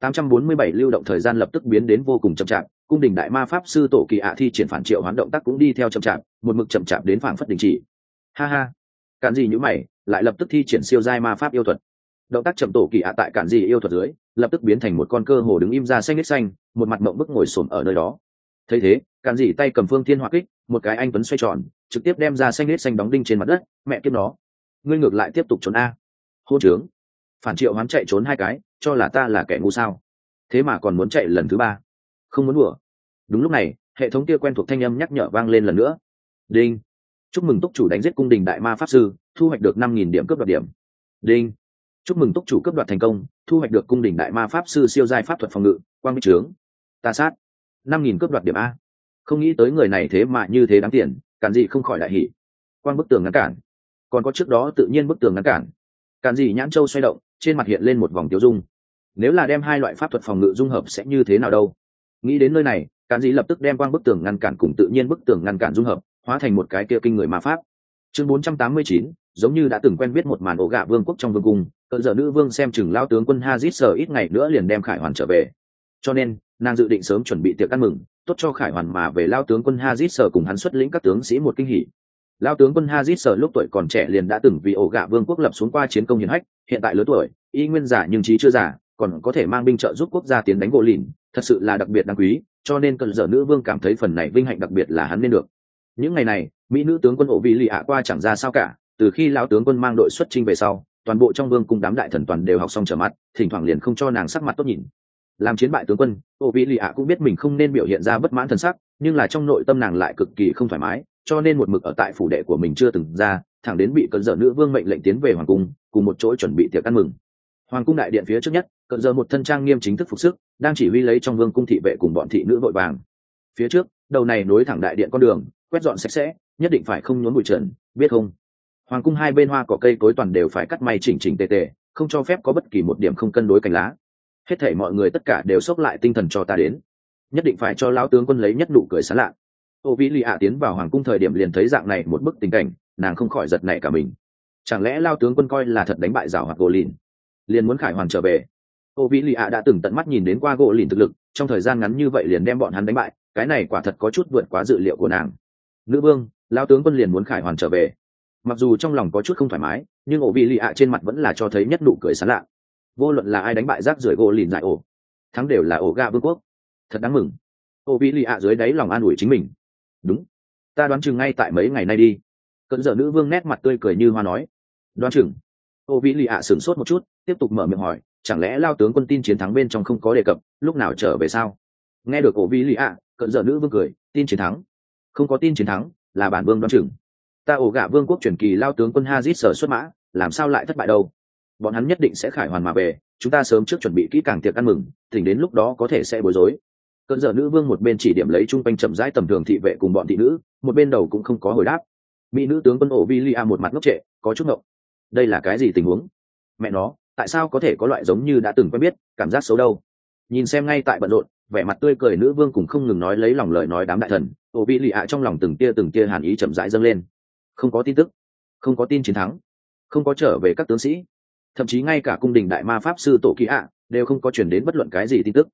847 lưu động thời gian lập tức biến đến vô cùng chậm chạp, cung đình đại ma pháp sư tổ kỳ ạ thi triển phản triệu hoán động tác cũng đi theo chậm chạp, một mực chậm chạp đến phảng phất đình chỉ. Ha ha. Càn dị nhíu mày, lại lập tức thi triển siêu giai ma pháp yêu thuật. Động tác chậm tổ kỳ ạ tại càn dị yêu thuật dưới, lập tức biến thành một con cơ hồ đứng im ra xanh nết xanh, một mặt mộng bức ngồi xổm ở nơi đó. Thấy thế, càn dị tay cầm phương thiên hỏa kích, một cái anh tuấn xoay tròn, trực tiếp đem ra xanh nết xanh đóng đinh trên mặt đất. Mẹ kiếp nó, ngươi ngược lại tiếp tục trốn a. Hôn trướng. Phản triệu hoán chạy trốn hai cái, cho là ta là kẻ ngu sao? Thế mà còn muốn chạy lần thứ ba, không muốn đùa. Đúng lúc này, hệ thống kia quen thuộc thanh âm nhắc nhở vang lên lần nữa. Đinh. Chúc mừng túc chủ đánh giết cung đình đại ma pháp sư, thu hoạch được 5000 điểm cướp đoạt điểm. Đinh. Chúc mừng túc chủ cướp đoạt thành công, thu hoạch được cung đình đại ma pháp sư siêu giai pháp thuật phòng ngự, quang bích trướng. Ta sát. 5000 cướp đoạt điểm a. Không nghĩ tới người này thế mà như thế đáng tiền, cản gì không khỏi đại hỉ. Quang bức tường ngăn cản. Còn có trước đó tự nhiên bức tường ngăn cản. Cản gì nhãn châu xoay động, trên mặt hiện lên một vòng tiêu dung. Nếu là đem hai loại pháp thuật phòng ngự dung hợp sẽ như thế nào đâu? Nghĩ đến nơi này, cản gì lập tức đem quang bức tường ngăn cản cùng tự nhiên bức tường ngăn cản dung hợp, hóa thành một cái kia kinh người ma pháp. Chương 489, giống như đã từng quen biết một màn ổ gạ vương quốc trong vương cung, cỡ giờ nữ vương xem chừng lao tướng quân Hazit ít ngày nữa liền đem Khải Hoàn trở về. Cho nên, nàng dự định sớm chuẩn bị tiệc ăn mừng, tốt cho Khải Hoàn mà về lao tướng quân Hazit cùng hắn xuất lĩnh các tướng sĩ một kinh hỉ. Lao tướng quân Hazit lúc tuổi còn trẻ liền đã từng vì ổ gạ vương quốc lập xuống qua chiến công hiển hách, hiện tại lớn tuổi, y nguyên giả nhưng trí chưa già, còn có thể mang binh trợ giúp quốc gia tiến đánh gỗ lìn, thật sự là đặc biệt đáng quý, cho nên cỡ giờ nữ vương cảm thấy phần này vinh hạnh đặc biệt là hắn nên được. Những ngày này, mỹ nữ tướng quân ổ vị lì ạ qua chẳng ra sao cả, từ khi lão tướng quân mang đội xuất chinh về sau, toàn bộ trong vương cung đám đại thần toàn đều học xong trở mắt, thỉnh thoảng liền không cho nàng sắc mặt tốt nhìn. Làm chiến bại tướng quân, ổ vị lì ạ cũng biết mình không nên biểu hiện ra bất mãn thần sắc, nhưng là trong nội tâm nàng lại cực kỳ không thoải mái, cho nên một mực ở tại phủ đệ của mình chưa từng ra, thẳng đến bị cận giờ nữ vương mệnh lệnh tiến về hoàng cung, cùng một chỗ chuẩn bị tiệc ăn mừng. Hoàng cung đại điện phía trước nhất, cận giờ một thân trang nghiêm chính thức phục sức, đang chỉ huy lấy trong vương cung thị vệ cùng bọn thị nữ vội vàng. Phía trước, đầu này nối thẳng đại điện con đường, quét dọn sạch sẽ, nhất định phải không nhốn bụi trần, biết không? Hoàng cung hai bên hoa cỏ cây cối toàn đều phải cắt may chỉnh chỉnh tề tề, không cho phép có bất kỳ một điểm không cân đối cành lá. Hết thảy mọi người tất cả đều xốc lại tinh thần cho ta đến, nhất định phải cho lão tướng quân lấy nhất nụ cười sán lạ. Ô vĩ lì ạ tiến vào hoàng cung thời điểm liền thấy dạng này một bức tình cảnh, nàng không khỏi giật nảy cả mình. Chẳng lẽ lao tướng quân coi là thật đánh bại giảo hoạt gỗ lìn, liền muốn Khải Hoàn trở về? Ô vĩ lì ạ đã từng tận mắt nhìn đến qua gỗ lìn thực lực, trong thời gian ngắn như vậy liền đem bọn hắn đánh bại, cái này quả thật có chút vượt quá dự liệu của nàng. Nữ vương, lao tướng quân liền muốn Khải Hoàn trở về. Mặc dù trong lòng có chút không thoải mái, nhưng ổ vị lì ạ trên mặt vẫn là cho thấy nhất nụ cười sán lạ. Vô luận là ai đánh bại rác rưởi gỗ lìn dại ổ, thắng đều là ổ gạ vương quốc, thật đáng mừng. Ổ vị lì ạ dưới đáy lòng an ủi chính mình. Đúng, ta đoán chừng ngay tại mấy ngày nay đi. Cận giờ nữ vương nét mặt tươi cười như hoa nói. Đoán chừng. Ổ vị lì ạ sửng sốt một chút, tiếp tục mở miệng hỏi, chẳng lẽ lao tướng quân tin chiến thắng bên trong không có đề cập lúc nào trở về sao? Nghe được ổ vị lì ạ, cận giờ nữ vương cười, tin chiến thắng? Không có tin chiến thắng, là bản vương đoán chừng. Ta ổ gạ vương quốc truyền kỳ lao tướng quân Hazit xuất mã, làm sao lại thất bại đâu? Bọn hắn nhất định sẽ Khải Hoàn mà về, chúng ta sớm trước chuẩn bị kỹ càng tiệc ăn mừng, tỉnh đến lúc đó có thể sẽ bối rối. Cận giờ nữ vương một bên chỉ điểm lấy trung quanh chậm rãi tầm thường thị vệ cùng bọn thị nữ, một bên đầu cũng không có hồi đáp. Mỹ nữ tướng quân ổ William một mặt ngốc trệ, có chút ngộng. Đây là cái gì tình huống? Mẹ nó, tại sao có thể có loại giống như đã từng quen biết, cảm giác xấu đâu? Nhìn xem ngay tại bận rộn, vẻ mặt tươi cười nữ vương cùng không ngừng nói lấy lòng lời nói đám đại thần, ổ William trong lòng từng tia hàn ý chậm rãi dâng lên. Không có tin tức, không có tin chiến thắng, không có trở về các tướng sĩ, thậm chí ngay cả cung đình đại ma pháp sư tổ kỳ ạ đều không có chuyển đến bất luận cái gì tin tức.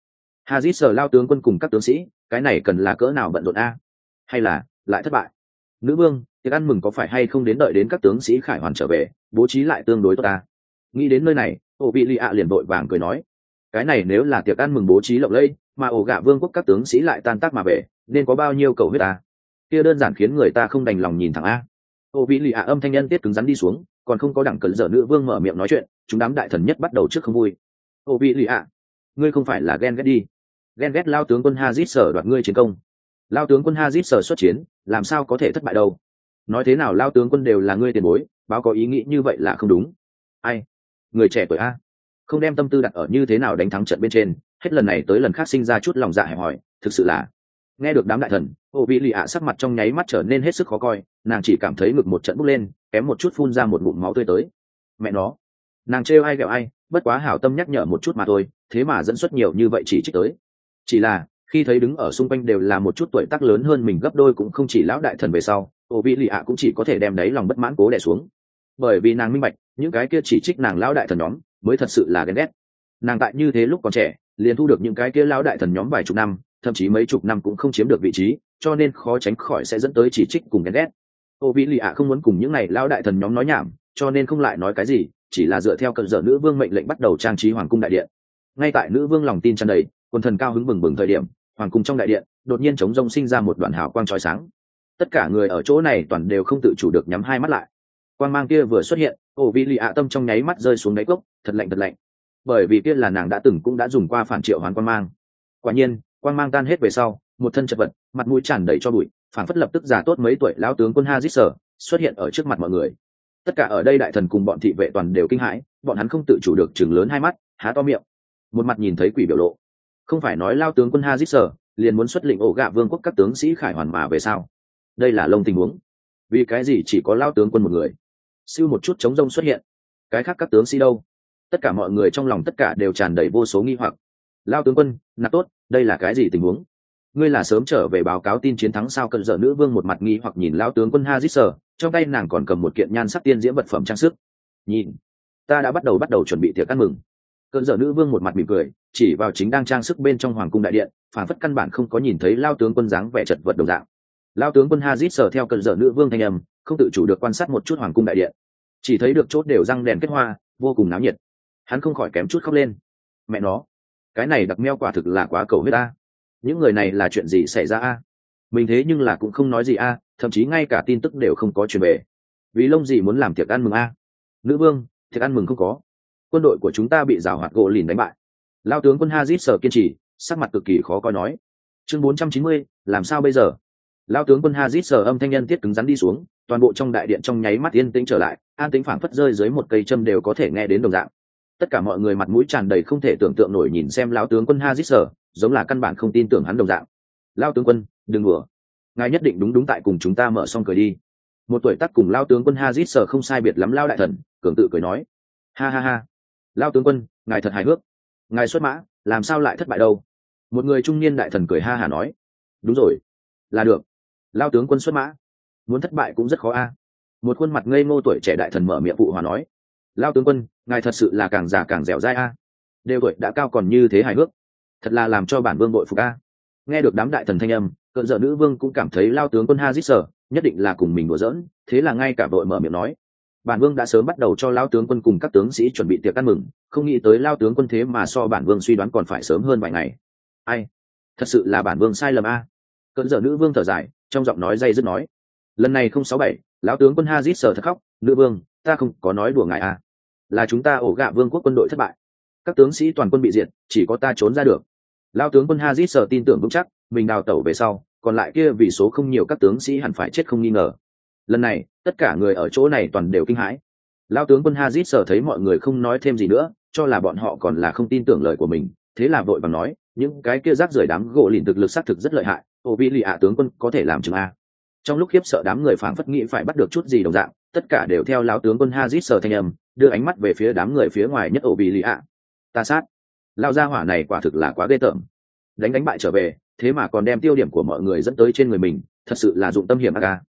Hazit sở lao tướng quân cùng các tướng sĩ, cái này cần là cỡ nào bận rộn a? Hay là lại thất bại? Nữ vương, tiệc ăn mừng có phải hay không đến đợi đến các tướng sĩ khải hoàn trở về, bố trí lại tương đối tốt ta? Nghĩ đến nơi này, ổ vị lì ạ liền vội vàng cười nói, cái này nếu là tiệc ăn mừng bố trí lộng lẫy, mà ổ gạ vương quốc các tướng sĩ lại tan tác mà về, nên có bao nhiêu cầu huyết ta? Kia đơn giản khiến người ta không đành lòng nhìn thẳng a. Ổ vị lì ạ âm thanh nhân tiết cứng rắn đi xuống, còn không có đẳng cẩn dở nữ vương mở miệng nói chuyện, chúng đám đại thần nhất bắt đầu trước không vui. Ổ vị lì ạ, ngươi không phải là ghen ghét đi? Ghen ghét lao tướng quân Hazit sở đoạt ngươi chiến công? Lao tướng quân Hazit sở xuất chiến, làm sao có thể thất bại đâu? Nói thế nào lao tướng quân đều là ngươi tiền bối, báo có ý nghĩ như vậy là không đúng. Ai? Người trẻ tuổi a, không đem tâm tư đặt ở như thế nào đánh thắng trận bên trên, hết lần này tới lần khác sinh ra chút lòng dạ hẹp hòi, thực sự là. Nghe được đám đại thần, ô vị lì ạ sắc mặt trong nháy mắt trở nên hết sức khó coi, nàng chỉ cảm thấy ngực một trận bốc lên, kém một chút phun ra một ngụm máu tươi tới. Mẹ nó, nàng trêu ai ghẹo ai, bất quá hảo tâm nhắc nhở một chút mà thôi, thế mà dẫn xuất nhiều như vậy chỉ trích tới. Chỉ là khi thấy đứng ở xung quanh đều là một chút tuổi tác lớn hơn mình gấp đôi cũng không chỉ lão đại thần về sau, ô vị lì ạ cũng chỉ có thể đem đáy lòng bất mãn cố đè xuống, bởi vì nàng minh bạch những cái kia chỉ trích nàng lão đại thần nhóm mới thật sự là ghen ghét. Nàng tại như thế lúc còn trẻ liền thu được những cái kia lão đại thần nhóm vài chục năm, thậm chí mấy chục năm cũng không chiếm được vị trí, cho nên khó tránh khỏi sẽ dẫn tới chỉ trích cùng ghen ghét. Ô vị lì ạ không muốn cùng những này lão đại thần nhóm nói nhảm, cho nên không lại nói cái gì, chỉ là dựa theo cận dở nữ vương mệnh lệnh bắt đầu trang trí hoàng cung đại điện. Ngay tại nữ vương lòng tin tràn đầy, quần thần cao hứng bừng bừng thời điểm, hoàng cung trong đại điện đột nhiên chống rông sinh ra một đoạn hào quang chói sáng. Tất cả người ở chỗ này toàn đều không tự chủ được nhắm hai mắt lại. Quang mang kia vừa xuất hiện, ổ vị lì ạ tâm trong nháy mắt rơi xuống đáy cốc, thật lạnh thật lạnh. Bởi vì kia là nàng đã từng cũng đã dùng qua phản triệu hoán quang mang. Quả nhiên, quang mang tan hết về sau, một thân chật vật, mặt mũi tràn đầy cho bụi, phản phất lập tức già tốt mấy tuổi lão tướng quân Hazit sở xuất hiện ở trước mặt mọi người. Tất cả ở đây đại thần cùng bọn thị vệ toàn đều kinh hãi, bọn hắn không tự chủ được chừng lớn hai mắt, há to miệng, một mặt nhìn thấy quỷ biểu lộ. Không phải nói lao tướng quân Hazit sở liền muốn xuất lĩnh ổ gạ vương quốc các tướng sĩ khải hoàn mà về sao? Đây là lông tình huống. Vì cái gì chỉ có lao tướng quân một người? Siêu một chút chống rông xuất hiện, cái khác các tướng sĩ đâu? Tất cả mọi người trong lòng tất cả đều tràn đầy vô số nghi hoặc. Lao tướng quân, nạp tốt, đây là cái gì tình huống? Ngươi là sớm trở về báo cáo tin chiến thắng sao? Cận dở nữ vương một mặt nghi hoặc nhìn lao tướng quân Hazit sở, trong tay nàng còn cầm một kiện nhan sắc tiên diễm vật phẩm trang sức. Nhìn, ta đã bắt đầu chuẩn bị tiệc ăn mừng. Cận dở nữ vương một mặt mỉm cười, chỉ vào chính đang trang sức bên trong hoàng cung đại điện, phản phất căn bản không có nhìn thấy lao tướng quân dáng vẻ chật vật đồng dạng. Lao tướng quân Hazit sở theo cận dở nữ vương thanh âm, không tự chủ được quan sát một chút hoàng cung đại điện, chỉ thấy được chốt đều răng đèn kết hoa, vô cùng náo nhiệt. Hắn không khỏi kém chút khóc lên. Mẹ nó, cái này đặc meo quả thực là quá cầu huyết a. Những người này là chuyện gì xảy ra a? Mình thế nhưng là cũng không nói gì a, thậm chí ngay cả tin tức đều không có truyền về. Vì lông gì muốn làm tiệc ăn mừng a? Nữ vương, tiệc ăn mừng không có. Quân đội của chúng ta bị giảo hoạt gỗ lìn đánh bại. Lao tướng quân Hazit sở kiên trì, sắc mặt cực kỳ khó coi nói. Chương 490, làm sao bây giờ? Lao tướng quân Hazit sở âm thanh nhân tiết cứng rắn đi xuống, toàn bộ trong đại điện trong nháy mắt yên tĩnh trở lại, an tĩnh phảng phất rơi dưới một cây châm đều có thể nghe đến đồng dạng. Tất cả mọi người mặt mũi tràn đầy không thể tưởng tượng nổi nhìn xem lão tướng quân Hazit sở, giống là căn bản không tin tưởng hắn đồng dạng. Lao tướng quân, đừng đùa, ngài nhất định đúng tại cùng chúng ta mở xong cười đi. Một tuổi tác cùng lao tướng quân Hazit sở không sai biệt lắm lao đại thần, cường tự cười nói. Ha ha ha, lao tướng quân, ngài thật hài hước. Ngài xuất mã, làm sao lại thất bại đâu? Một người trung niên đại thần cười ha hả nói. Đúng rồi, là được. Lao tướng quân xuất mã, muốn thất bại cũng rất khó a. Một khuôn mặt ngây ngô tuổi trẻ đại thần mở miệng phụ hòa nói. Lao tướng quân, ngài thật sự là càng già càng dẻo dai a. Đều tuổi đã cao còn như thế hài hước, thật là làm cho bản vương bội phục a. Nghe được đám đại thần thanh âm, cận dở nữ vương cũng cảm thấy lao tướng quân Hazit sở nhất định là cùng mình đùa giỡn, thế là ngay cả vội mở miệng nói. Bản vương đã sớm bắt đầu cho lao tướng quân cùng các tướng sĩ chuẩn bị tiệc ăn mừng, không nghĩ tới lao tướng quân thế mà so bản vương suy đoán còn phải sớm hơn vài ngày. Ai, thật sự là bản vương sai lầm a. Cận dở nữ vương thở dài, trong giọng nói dây dứt nói. Lần này không 67, lão tướng quân Hazit sở thật khóc. Nữ vương, ta không có nói đùa ngài a, là chúng ta ổ gạ vương quốc quân đội thất bại, các tướng sĩ toàn quân bị diệt, chỉ có ta trốn ra được. Lao tướng quân Hazit sở tin tưởng vững chắc mình đào tẩu về sau, còn lại kia vì số không nhiều các tướng sĩ hẳn phải chết không nghi ngờ. Lần này tất cả người ở chỗ này toàn đều kinh hãi. Lao tướng quân Hazit sở thấy mọi người không nói thêm gì nữa, cho là bọn họ còn là không tin tưởng lời của mình, thế là vội vàng nói, những cái kia rác rưởi đám gỗ lìn thực lực xác thực rất lợi hại, ô vị lì ạ tướng quân có thể làm chứng a. Trong lúc khiếp sợ đám người phảng phất nghĩ phải bắt được chút gì đồng dạng, tất cả đều theo lão tướng quân Hazit sở thanh âm, đưa ánh mắt về phía đám người phía ngoài nhất ổ vị lì ạ. Ta sát, lao gia hỏa này quả thực là quá ghê tởm, đánh bại trở về, thế mà còn đem tiêu điểm của mọi người dẫn tới trên người mình, thật sự là dụng tâm hiểm a ca.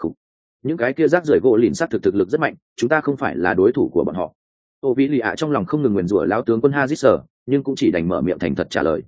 Những cái kia rác rưởi gỗ lìn sát thực lực rất mạnh, chúng ta không phải là đối thủ của bọn họ. Ô vị lì ạ trong lòng không ngừng nguyền rủa lão tướng quân Hazit sở, nhưng cũng chỉ đành mở miệng thành thật trả lời.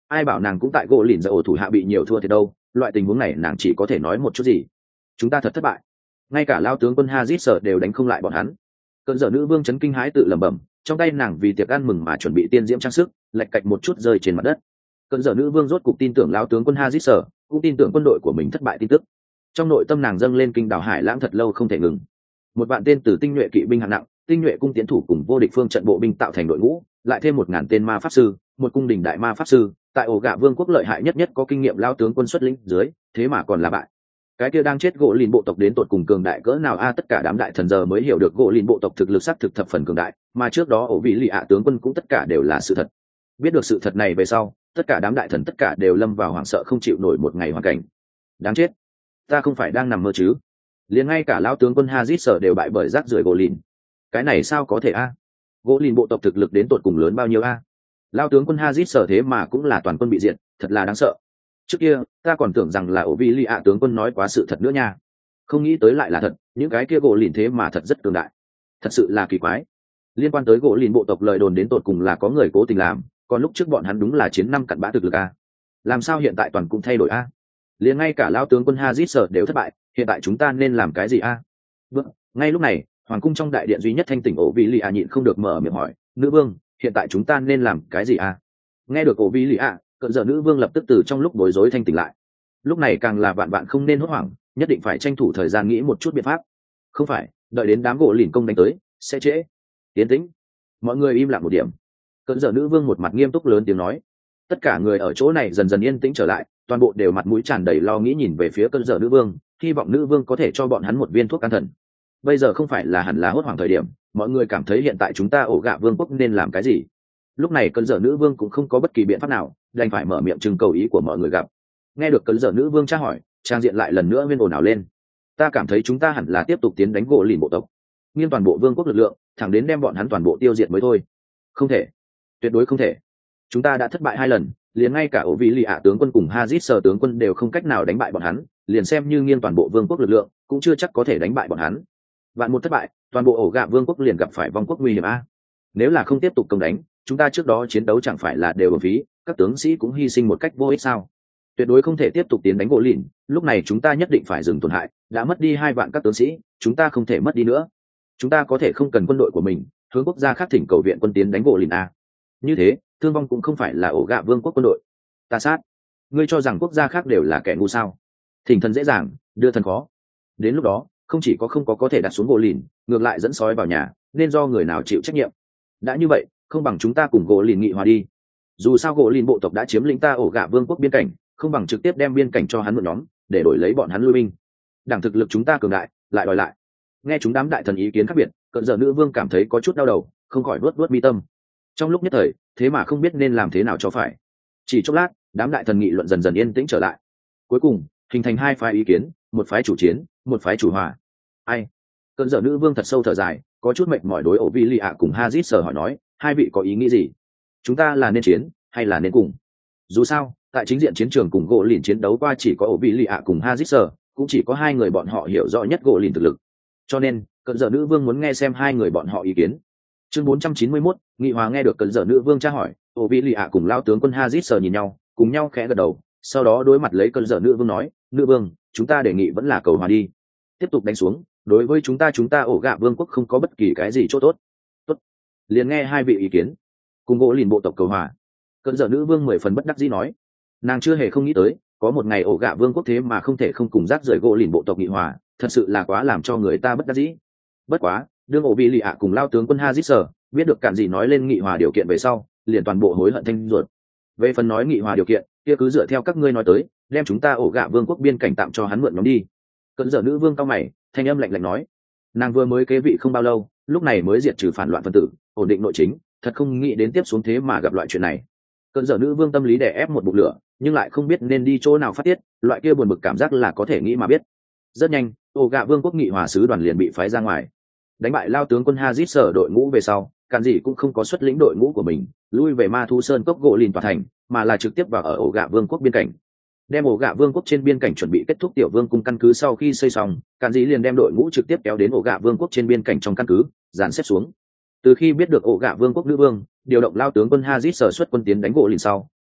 ai bảo nàng cũng tại gỗ lìn ra ổ thủ hạ bị nhiều thua thì đâu, loại tình huống này nàng chỉ có thể nói một chút gì. Chúng ta thật thất bại, ngay cả lao tướng quân Hazit sợ đều đánh không lại bọn hắn. Cơn giở nữ vương chấn kinh hãi tự lẩm bẩm, trong tay nàng vì tiệc ăn mừng mà chuẩn bị tiên diễm trang sức lạch cạch một chút rơi trên mặt đất. Cơn giở nữ vương rốt cục tin tưởng lao tướng quân Hazit sợ, cũng tin tưởng quân đội của mình thất bại tin tức. Trong nội tâm nàng dâng lên kinh đảo hải lãng thật lâu không thể ngừng. Một vạn tên từ tinh nhuệ kỵ binh hạng nặng, tinh nhuệ cung tiến thủ cùng vô địch phương trận bộ binh tạo thành đội ngũ, lại thêm 1000 tên ma pháp sư, một cung đình đại ma pháp sư, tại ổ gạ vương quốc lợi hại nhất có kinh nghiệm lao tướng quân xuất lĩnh dưới, thế mà còn là bại. Cái kia đang chết gỗ lìn bộ tộc đến tột cùng cường đại cỡ nào a, tất cả đám đại thần giờ mới hiểu được gỗ lìn bộ tộc thực lực xác thực thập phần cường đại, mà trước đó ổ vị lì ạ tướng quân cũng tất cả đều là sự thật. Biết được sự thật này về sau, tất cả đám đại thần tất cả đều lâm vào hoảng sợ không chịu nổi một ngày hoàn cảnh. Đáng chết, ta không phải đang nằm mơ chứ? Liền ngay cả lão tướng quân Hazit sở đều bại bởi rác rưởi gỗ lìn. Cái này sao có thể a? Gỗ lìn bộ tộc thực lực đến tột cùng lớn bao nhiêu a? Lão tướng quân Hazit sở thế mà cũng là toàn quân bị diệt, thật là đáng sợ. Trước kia ta còn tưởng rằng là ổ vi li ạ tướng quân nói quá sự thật nữa nha, không nghĩ tới lại là thật. Những cái kia gỗ lìn thế mà thật rất cường đại, thật sự là kỳ quái. Liên quan tới gỗ lìn bộ tộc lời đồn đến tột cùng là có người cố tình làm, còn lúc trước bọn hắn đúng là chiến năm cặn bã thực lực a. Làm sao hiện tại toàn cũng thay đổi a? Liền ngay cả lão tướng quân Hazit sở đều thất bại, hiện tại chúng ta nên làm cái gì a? Vâng, ngay lúc này hoàng cung trong đại điện duy nhất thanh tỉnh ổ vi li ạ nhịn không được mở miệng hỏi, nữ vương, hiện tại chúng ta nên làm cái gì a? Nghe được ổ vi li ạ, cận giờ nữ vương lập tức từ trong lúc bối rối thanh tỉnh lại. Lúc này càng là vạn vạn không nên hốt hoảng, nhất định phải tranh thủ thời gian nghĩ một chút biện pháp. Không phải đợi đến đám gỗ lìn công đánh tới sẽ trễ. Yên tĩnh, mọi người im lặng một điểm. Cận giờ nữ vương một mặt nghiêm túc lớn tiếng nói. Tất cả người ở chỗ này dần dần yên tĩnh trở lại, toàn bộ đều mặt mũi tràn đầy lo nghĩ nhìn về phía cận giờ nữ vương, hy vọng nữ vương có thể cho bọn hắn một viên thuốc can thần. Bây giờ không phải là hẳn là hốt hoảng thời điểm, mọi người cảm thấy hiện tại chúng ta ổ gạ vương quốc nên làm cái gì. Lúc này cận giờ nữ vương cũng không có bất kỳ biện pháp nào, đành phải mở miệng trưng cầu ý của mọi người gặp. Nghe được cận giờ nữ vương tra hỏi, trang diện lại lần nữa nguyên ồn ào lên. Ta cảm thấy chúng ta hẳn là tiếp tục tiến đánh gỗ lìn bộ tộc, nghiêng toàn bộ vương quốc lực lượng thẳng đến đem bọn hắn toàn bộ tiêu diệt mới thôi. Không thể, tuyệt đối không thể. Chúng ta đã thất bại 2 lần, liền ngay cả ổ vị lì ạ tướng quân cùng Hazit sở tướng quân đều không cách nào đánh bại bọn hắn, liền xem như nghiêng toàn bộ vương quốc lực lượng cũng chưa chắc có thể đánh bại bọn hắn. Vạn một thất bại, toàn bộ ổ gạ vương quốc liền gặp phải vong quốc nguy hiểm a. Nếu là không tiếp tục công đánh, chúng ta trước đó chiến đấu chẳng phải là đều uổng phí, các tướng sĩ cũng hy sinh một cách vô ích sao? Tuyệt đối không thể tiếp tục tiến đánh gỗ lìn, lúc này chúng ta nhất định phải dừng tổn hại, đã mất đi 2 vạn các tướng sĩ, chúng ta không thể mất đi nữa. Chúng ta có thể không cần quân đội của mình, hướng quốc gia khác thỉnh cầu viện quân tiến đánh gỗ lìn a. Như thế, thương vong cũng không phải là ổ gạ vương quốc quân đội. Ta sát, ngươi cho rằng quốc gia khác đều là kẻ ngu sao? Thỉnh thần dễ dàng, đưa thần khó. Đến lúc đó, không chỉ có không có thể đặt xuống gỗ lìn, ngược lại dẫn sói vào nhà, nên do người nào chịu trách nhiệm. Đã như vậy, không bằng chúng ta cùng gỗ lìn nghị hòa đi. Dù sao gỗ lìn bộ tộc đã chiếm lĩnh ta ổ gạ vương quốc biên cảnh, không bằng trực tiếp đem biên cảnh cho hắn một nhóm, để đổi lấy bọn hắn lui binh. Đảng thực lực chúng ta cường đại, lại đòi lại. Nghe chúng đám đại thần ý kiến khác biệt, cận giờ nữ vương cảm thấy có chút đau đầu, không khỏi vuốt mi tâm. Trong lúc nhất thời, thế mà không biết nên làm thế nào cho phải. Chỉ chốc lát, đám đại thần nghị luận dần dần yên tĩnh trở lại. Cuối cùng, hình thành 2 phái ý kiến, một phái chủ chiến, một phái chủ hòa. Ai? Cận giờ nữ vương thật sâu thở dài, có chút mệt mỏi đối ổ vi li ạ cùng Hazit sở hỏi nói, 2 vị có ý nghĩ gì? Chúng ta là nên chiến hay là nên cùng? Dù sao, tại chính diện chiến trường cùng gỗ lìn chiến đấu qua chỉ có ổ vi li ạ cùng Hazit sở, cũng chỉ có 2 người bọn họ hiểu rõ nhất gỗ lìn thực lực. Cho nên, cận giờ nữ vương muốn nghe xem 2 người bọn họ ý kiến. Chương 491, nghị hòa. Nghe được cận giờ nữ vương tra hỏi, ổ vi li ạ cùng lao tướng quân Hazit sở nhìn nhau, cùng nhau khẽ gật đầu, sau đó đối mặt lấy cận giờ nữ vương nói, nữ vương, chúng ta đề nghị vẫn là cầu hòa đi. Tiếp tục đánh xuống, đối với chúng ta ổ gạ vương quốc không có bất kỳ cái gì chỗ tốt. Tốt, liền nghe 2 vị ý kiến, cùng gỗ lìn bộ tộc cầu hòa. Cận giờ nữ vương 10 phần bất đắc dĩ nói, nàng chưa hề không nghĩ tới có một ngày ổ gạ vương quốc thế mà không thể không cùng rác rưởi gỗ lìn bộ tộc nghị hòa, thật sự là quá làm cho người ta bất đắc dĩ. Bất quá, đương ổ vi lì ạ cùng lao tướng quân Hazit sở biết được cản gì nói lên nghị hòa điều kiện về sau, liền toàn bộ hối hận thanh ruột. Về phần nói nghị hòa điều kiện kia cứ dựa theo các ngươi nói tới, đem chúng ta ổ gạ vương quốc biên cảnh tạm cho hắn mượn nhóm đi. Cận giờ nữ vương cao mày, thanh âm lạnh lạnh nói, nàng vừa mới kế vị không bao lâu, lúc này mới diệt trừ phản loạn phân tử, ổn định nội chính, thật không nghĩ đến tiếp xuống thế mà gặp loại chuyện này. Cận giờ nữ vương tâm lý đè ép một bụng lửa, nhưng lại không biết nên đi chỗ nào phát tiết, loại kia buồn bực cảm giác là có thể nghĩ mà biết. Rất nhanh, ổ gạ vương quốc nghị hòa sứ đoàn liền bị phái ra ngoài. Đánh bại lao tướng quân Hazit sở đội ngũ về sau, cản gì cũng không có xuất lĩnh đội ngũ của mình lui về ma thu sơn cốc gỗ lìn tòa thành, mà là trực tiếp vào ở ổ gạ vương quốc biên cảnh. Đem ổ gạ vương quốc trên biên cảnh chuẩn bị kết thúc tiểu vương cung căn cứ sau khi xây xong, cản gì liền đem đội ngũ trực tiếp kéo đến ổ gạ vương quốc trên biên cảnh trong căn cứ dàn xếp xuống. Từ khi biết được ổ gạ vương quốc nữ vương điều động lao tướng quân Hazit sở xuất quân tiến đánh gỗ lìn sau,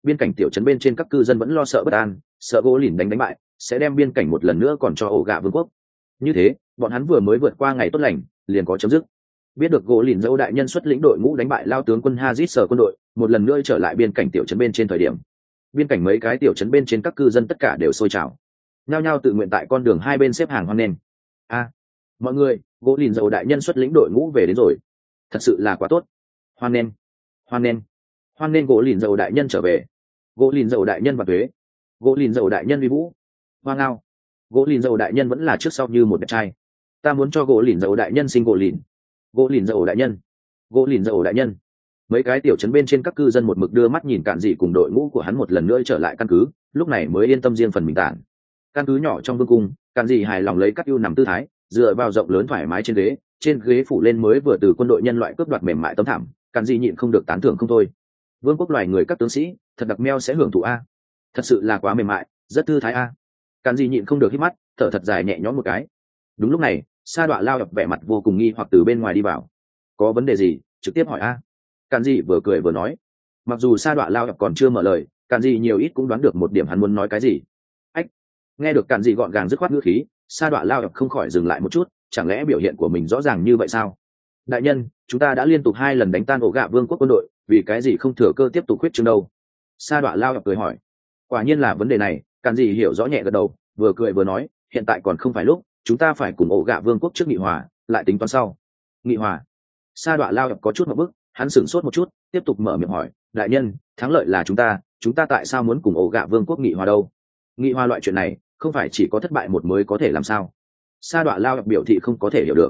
biên cảnh tiểu trấn bên trên các cư dân vẫn lo sợ bất an, sợ gỗ lìn đánh bại sẽ đem biên cảnh một lần nữa còn cho ổ gạ vương quốc. Như thế bọn hắn vừa mới vượt qua ngày tốt lành liền có chấm dứt. Biết được gỗ lìn dâu đại nhân xuất lĩnh đội ngũ đánh bại lao tướng quân Hazit sở quân đội, một lần nữa trở lại biên cảnh tiểu trấn bên trên thời điểm, biên cảnh mấy cái tiểu trấn bên trên các cư dân tất cả đều sôi trào, nhao nhao tự nguyện tại con đường hai bên xếp hàng hoan nghênh. Mọi người, gỗ lìn dâu đại nhân xuất lĩnh đội ngũ về đến rồi, thật sự là quá tốt. Hoan nghênh, hoan nghênh, hoan nghênh gỗ lìn dâu đại nhân trở về. Gỗ lìn dâu đại nhân và thuế, gỗ lìn dâu đại nhân uy vũ. Hoa ngao, gỗ lìn dâu đại nhân vẫn là trước sau như một đẹp trai. Ta muốn cho gỗ lìn dâu đại nhân sinh gỗ lìn. Gỗ lìn dâu đại nhân, gỗ lìn dâu đại nhân. Mấy cái tiểu trấn bên trên các cư dân một mực đưa mắt nhìn Cạn Dị cùng đội ngũ của hắn một lần nữa trở lại căn cứ, lúc này mới yên tâm riêng phần mình tản. Căn cứ nhỏ trong vương cung, Cạn Dị hài lòng lấy các ưu nằm tư thái, dựa vào rộng lớn thoải mái trên ghế phủ lên mới vừa từ quân đội nhân loại cướp đoạt mềm mại tấm thảm. Cạn Dị nhịn không được tán thưởng không thôi. Vương quốc loài người các tướng sĩ, thật đặc meo sẽ hưởng thụ a. Thật sự là quá mềm mại, rất thư thái a. Cạn Dị nhịn không được hít mắt, thở thật dài nhẹ nhõm một cái. Đúng lúc này, Sa Đọa lao vẻ mặt vô cùng nghi hoặc từ bên ngoài đi vào. Có vấn đề gì, trực tiếp hỏi a. Cạn Dị vừa cười vừa nói. Mặc dù Sa Đọa lao còn chưa mở lời, Cạn Dị nhiều ít cũng đoán được một điểm hắn muốn nói cái gì. Ách. Nghe được Cạn Dị gọn gàng dứt khoát ngữ khí, Sa Đọa lao không khỏi dừng lại một chút, chẳng lẽ biểu hiện của mình rõ ràng như vậy sao? Đại nhân, chúng ta đã liên tục 2 lần đánh tan ổ gạ vương quốc quân đội, vì cái gì không thừa cơ tiếp tục khuyết trương đâu? Sa Đọa lao cười hỏi. Quả nhiên là vấn đề này, Cạn Dị hiểu rõ nhẹ gật đầu, vừa cười vừa nói, hiện tại còn không phải lúc, chúng ta phải cùng ổ gạ vương quốc trước nghị hòa, lại tính toán sau. Nghị hòa? Sa Đọa lao có chút một bức, hắn sửng sốt một chút, tiếp tục mở miệng hỏi, đại nhân, thắng lợi là chúng ta tại sao muốn cùng ổ gạ vương quốc nghị hòa đâu? Nghị hòa loại chuyện này, không phải chỉ có thất bại một mới có thể làm sao? Sa Đọa lao biểu thị không có thể hiểu được.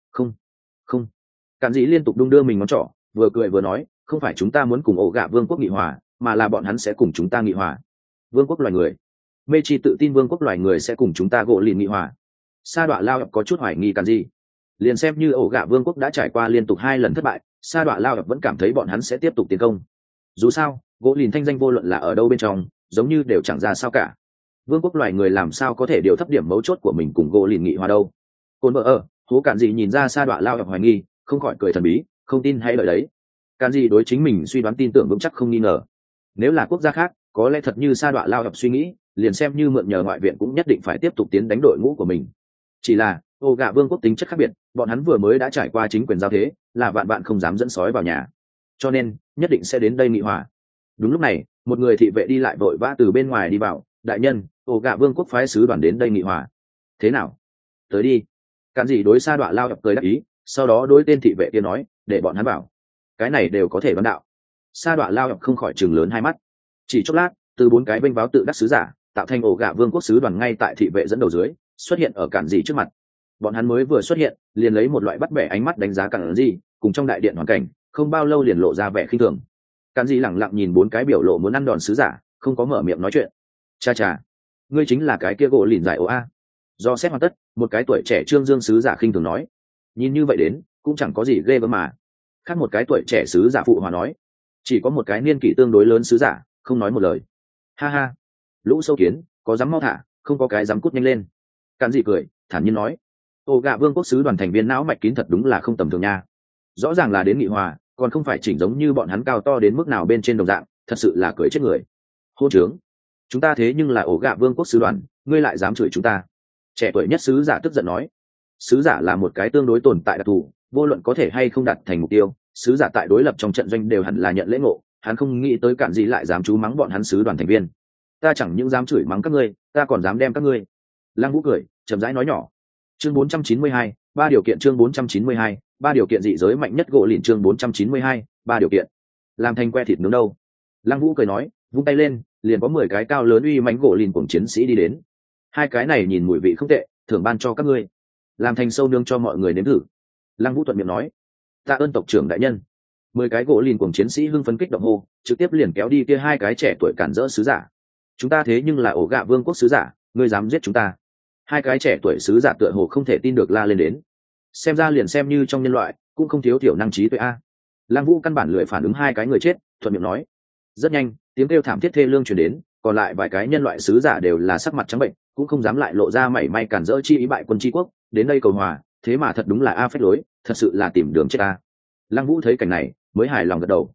Không. Cạn Dị liên tục đung đưa mình ngón trỏ, vừa cười vừa nói, không phải chúng ta muốn cùng ổ gạ vương quốc nghị hòa, mà là bọn hắn sẽ cùng chúng ta nghị hòa. Vương quốc loài người? Mê Chi tự tin vương quốc loài người sẽ cùng chúng ta gỗ lìn nghị hòa? Sa Đọa lao có chút hoài nghi Cạn Dị. Liền xem như ổ gạ vương quốc đã trải qua liên tục 2 lần thất bại, Sa Đọa lao vẫn cảm thấy bọn hắn sẽ tiếp tục tiến công. Dù sao, gỗ lìn thanh danh vô luận là ở đâu bên trong, giống như đều chẳng ra sao cả. Vương quốc loài người làm sao có thể điều thấp điểm mấu chốt của mình cùng gỗ lìn nghị hòa đâu? Côn vợ hố Cạn Dị nhìn ra Sa Đọa lao hoài nghi, không khỏi cười thần bí, không tin hay lời đấy. Cạn Dị đối chính mình suy đoán tin tưởng vững chắc không nghi ngờ. Nếu là quốc gia khác, có lẽ thật như Sa Đọa lao suy nghĩ, liền xem như mượn nhờ ngoại viện cũng nhất định phải tiếp tục tiến đánh đội ngũ của mình. Chỉ là ổ gạ vương quốc tính chất khác biệt, bọn hắn vừa mới đã trải qua chính quyền giao thế, là vạn bạn không dám dẫn sói vào nhà, cho nên nhất định sẽ đến đây nghị hòa. Đúng lúc này, một người thị vệ đi lại vội vã từ bên ngoài đi vào, đại nhân, ổ gạ vương quốc phái sứ đoàn đến đây nghị hòa. Thế nào? Tới đi. Cạn Dị đối Sa Đọa lao cười đáp ý, sau đó đối tên thị vệ kia nói, để bọn hắn vào. Cái này đều có thể đoán đạo. Sa Đọa lao không khỏi chừng lớn hai mắt. Chỉ chốc lát, từ 4 cái bênh báo tự đắc sứ giả, tạo thành ổ gạ vương quốc sứ đoàn ngay tại thị vệ dẫn đầu dưới, xuất hiện ở Cạn Dị trước mặt. Bọn hắn mới vừa xuất hiện, liền lấy một loại bắt bẻ ánh mắt đánh giá Cạn Dị, cùng trong đại điện hoàn cảnh, không bao lâu liền lộ ra vẻ khinh thường. Cạn Dị lẳng lặng nhìn 4 cái biểu lộ muốn ăn đòn sứ giả, không có mở miệng nói chuyện. Cha, ngươi chính là cái kia gỗ lìn giải ổ a? Do xét hoàn tất, một cái tuổi trẻ trương dương sứ giả khinh thường nói. Nhìn như vậy đến, cũng chẳng có gì ghê gớm mà. Khác một cái tuổi trẻ sứ giả phụ hòa nói. Chỉ có một cái niên kỷ tương đối lớn sứ giả, không nói một lời. Ha ha, lũ sâu kiến, có dám mau thả, không có cái dám cút nhanh lên. Cạn Dị cười, thản nhiên nói. Ổ gạ vương quốc sứ đoàn thành viên não mạch kín thật đúng là không tầm thường nha. Rõ ràng là đến nghị hòa, còn không phải chỉnh giống như bọn hắn cao to đến mức nào bên trên đồng dạng, thật sự là cười chết người. Hôn trướng, chúng ta thế nhưng là ổ gạ vương quốc sứ đoàn, ngươi lại dám chửi chúng ta? Trẻ tuổi nhất sứ giả tức giận nói. Sứ giả là một cái tương đối tồn tại đặc thù, vô luận có thể hay không đạt thành mục tiêu, sứ giả tại đối lập trong trận doanh đều hẳn là nhận lễ ngộ. Hắn không nghĩ tới Cạn Dị lại dám chú mắng bọn hắn sứ đoàn thành viên. Ta chẳng những dám chửi mắng các ngươi, ta còn dám đem các ngươi. Lăng Vũ cười, chậm rãi nói nhỏ. Chương 492, 3 điều kiện. Chương 492, 3 điều kiện dị giới mạnh nhất gỗ lìn. Chương 492, 3 điều kiện. Làm thành que thịt nướng đâu? Lăng Vũ cười nói, vung tay lên, liền có 10 cái cao lớn uy mãnh gỗ lìn cùng chiến sĩ đi đến. 2 cái này nhìn mùi vị không tệ, thưởng ban cho các ngươi. Làm thành sâu nướng cho mọi người nếm thử. Lăng Vũ thuận miệng nói. Tạ ơn tộc trưởng đại nhân. 10 cái gỗ lìn cùng chiến sĩ hưng phấn kích động hô, trực tiếp liền kéo đi kia 2 cái trẻ tuổi cản rỡ sứ giả. Chúng ta thế nhưng là ổ gạ vương quốc sứ giả, ngươi dám giết chúng ta? 2 cái trẻ tuổi sứ giả tựa hồ không thể tin được la lên đến. Xem ra liền xem như trong nhân loại, cũng không thiếu thiểu năng trí tuệ a. Lăng Vũ căn bản lười phản ứng 2 cái người chết, thuận miệng nói. Rất nhanh, tiếng kêu thảm thiết thê lương truyền đến, còn lại vài cái nhân loại sứ giả đều là sắc mặt trắng bệnh, cũng không dám lại lộ ra mảy may cản rỡ chi ý bại quân tri quốc, đến đây cầu hòa, thế mà thật đúng là a phách lối, thật sự là tìm đường chết a. Lăng Vũ thấy cảnh này, mới hài lòng gật đầu.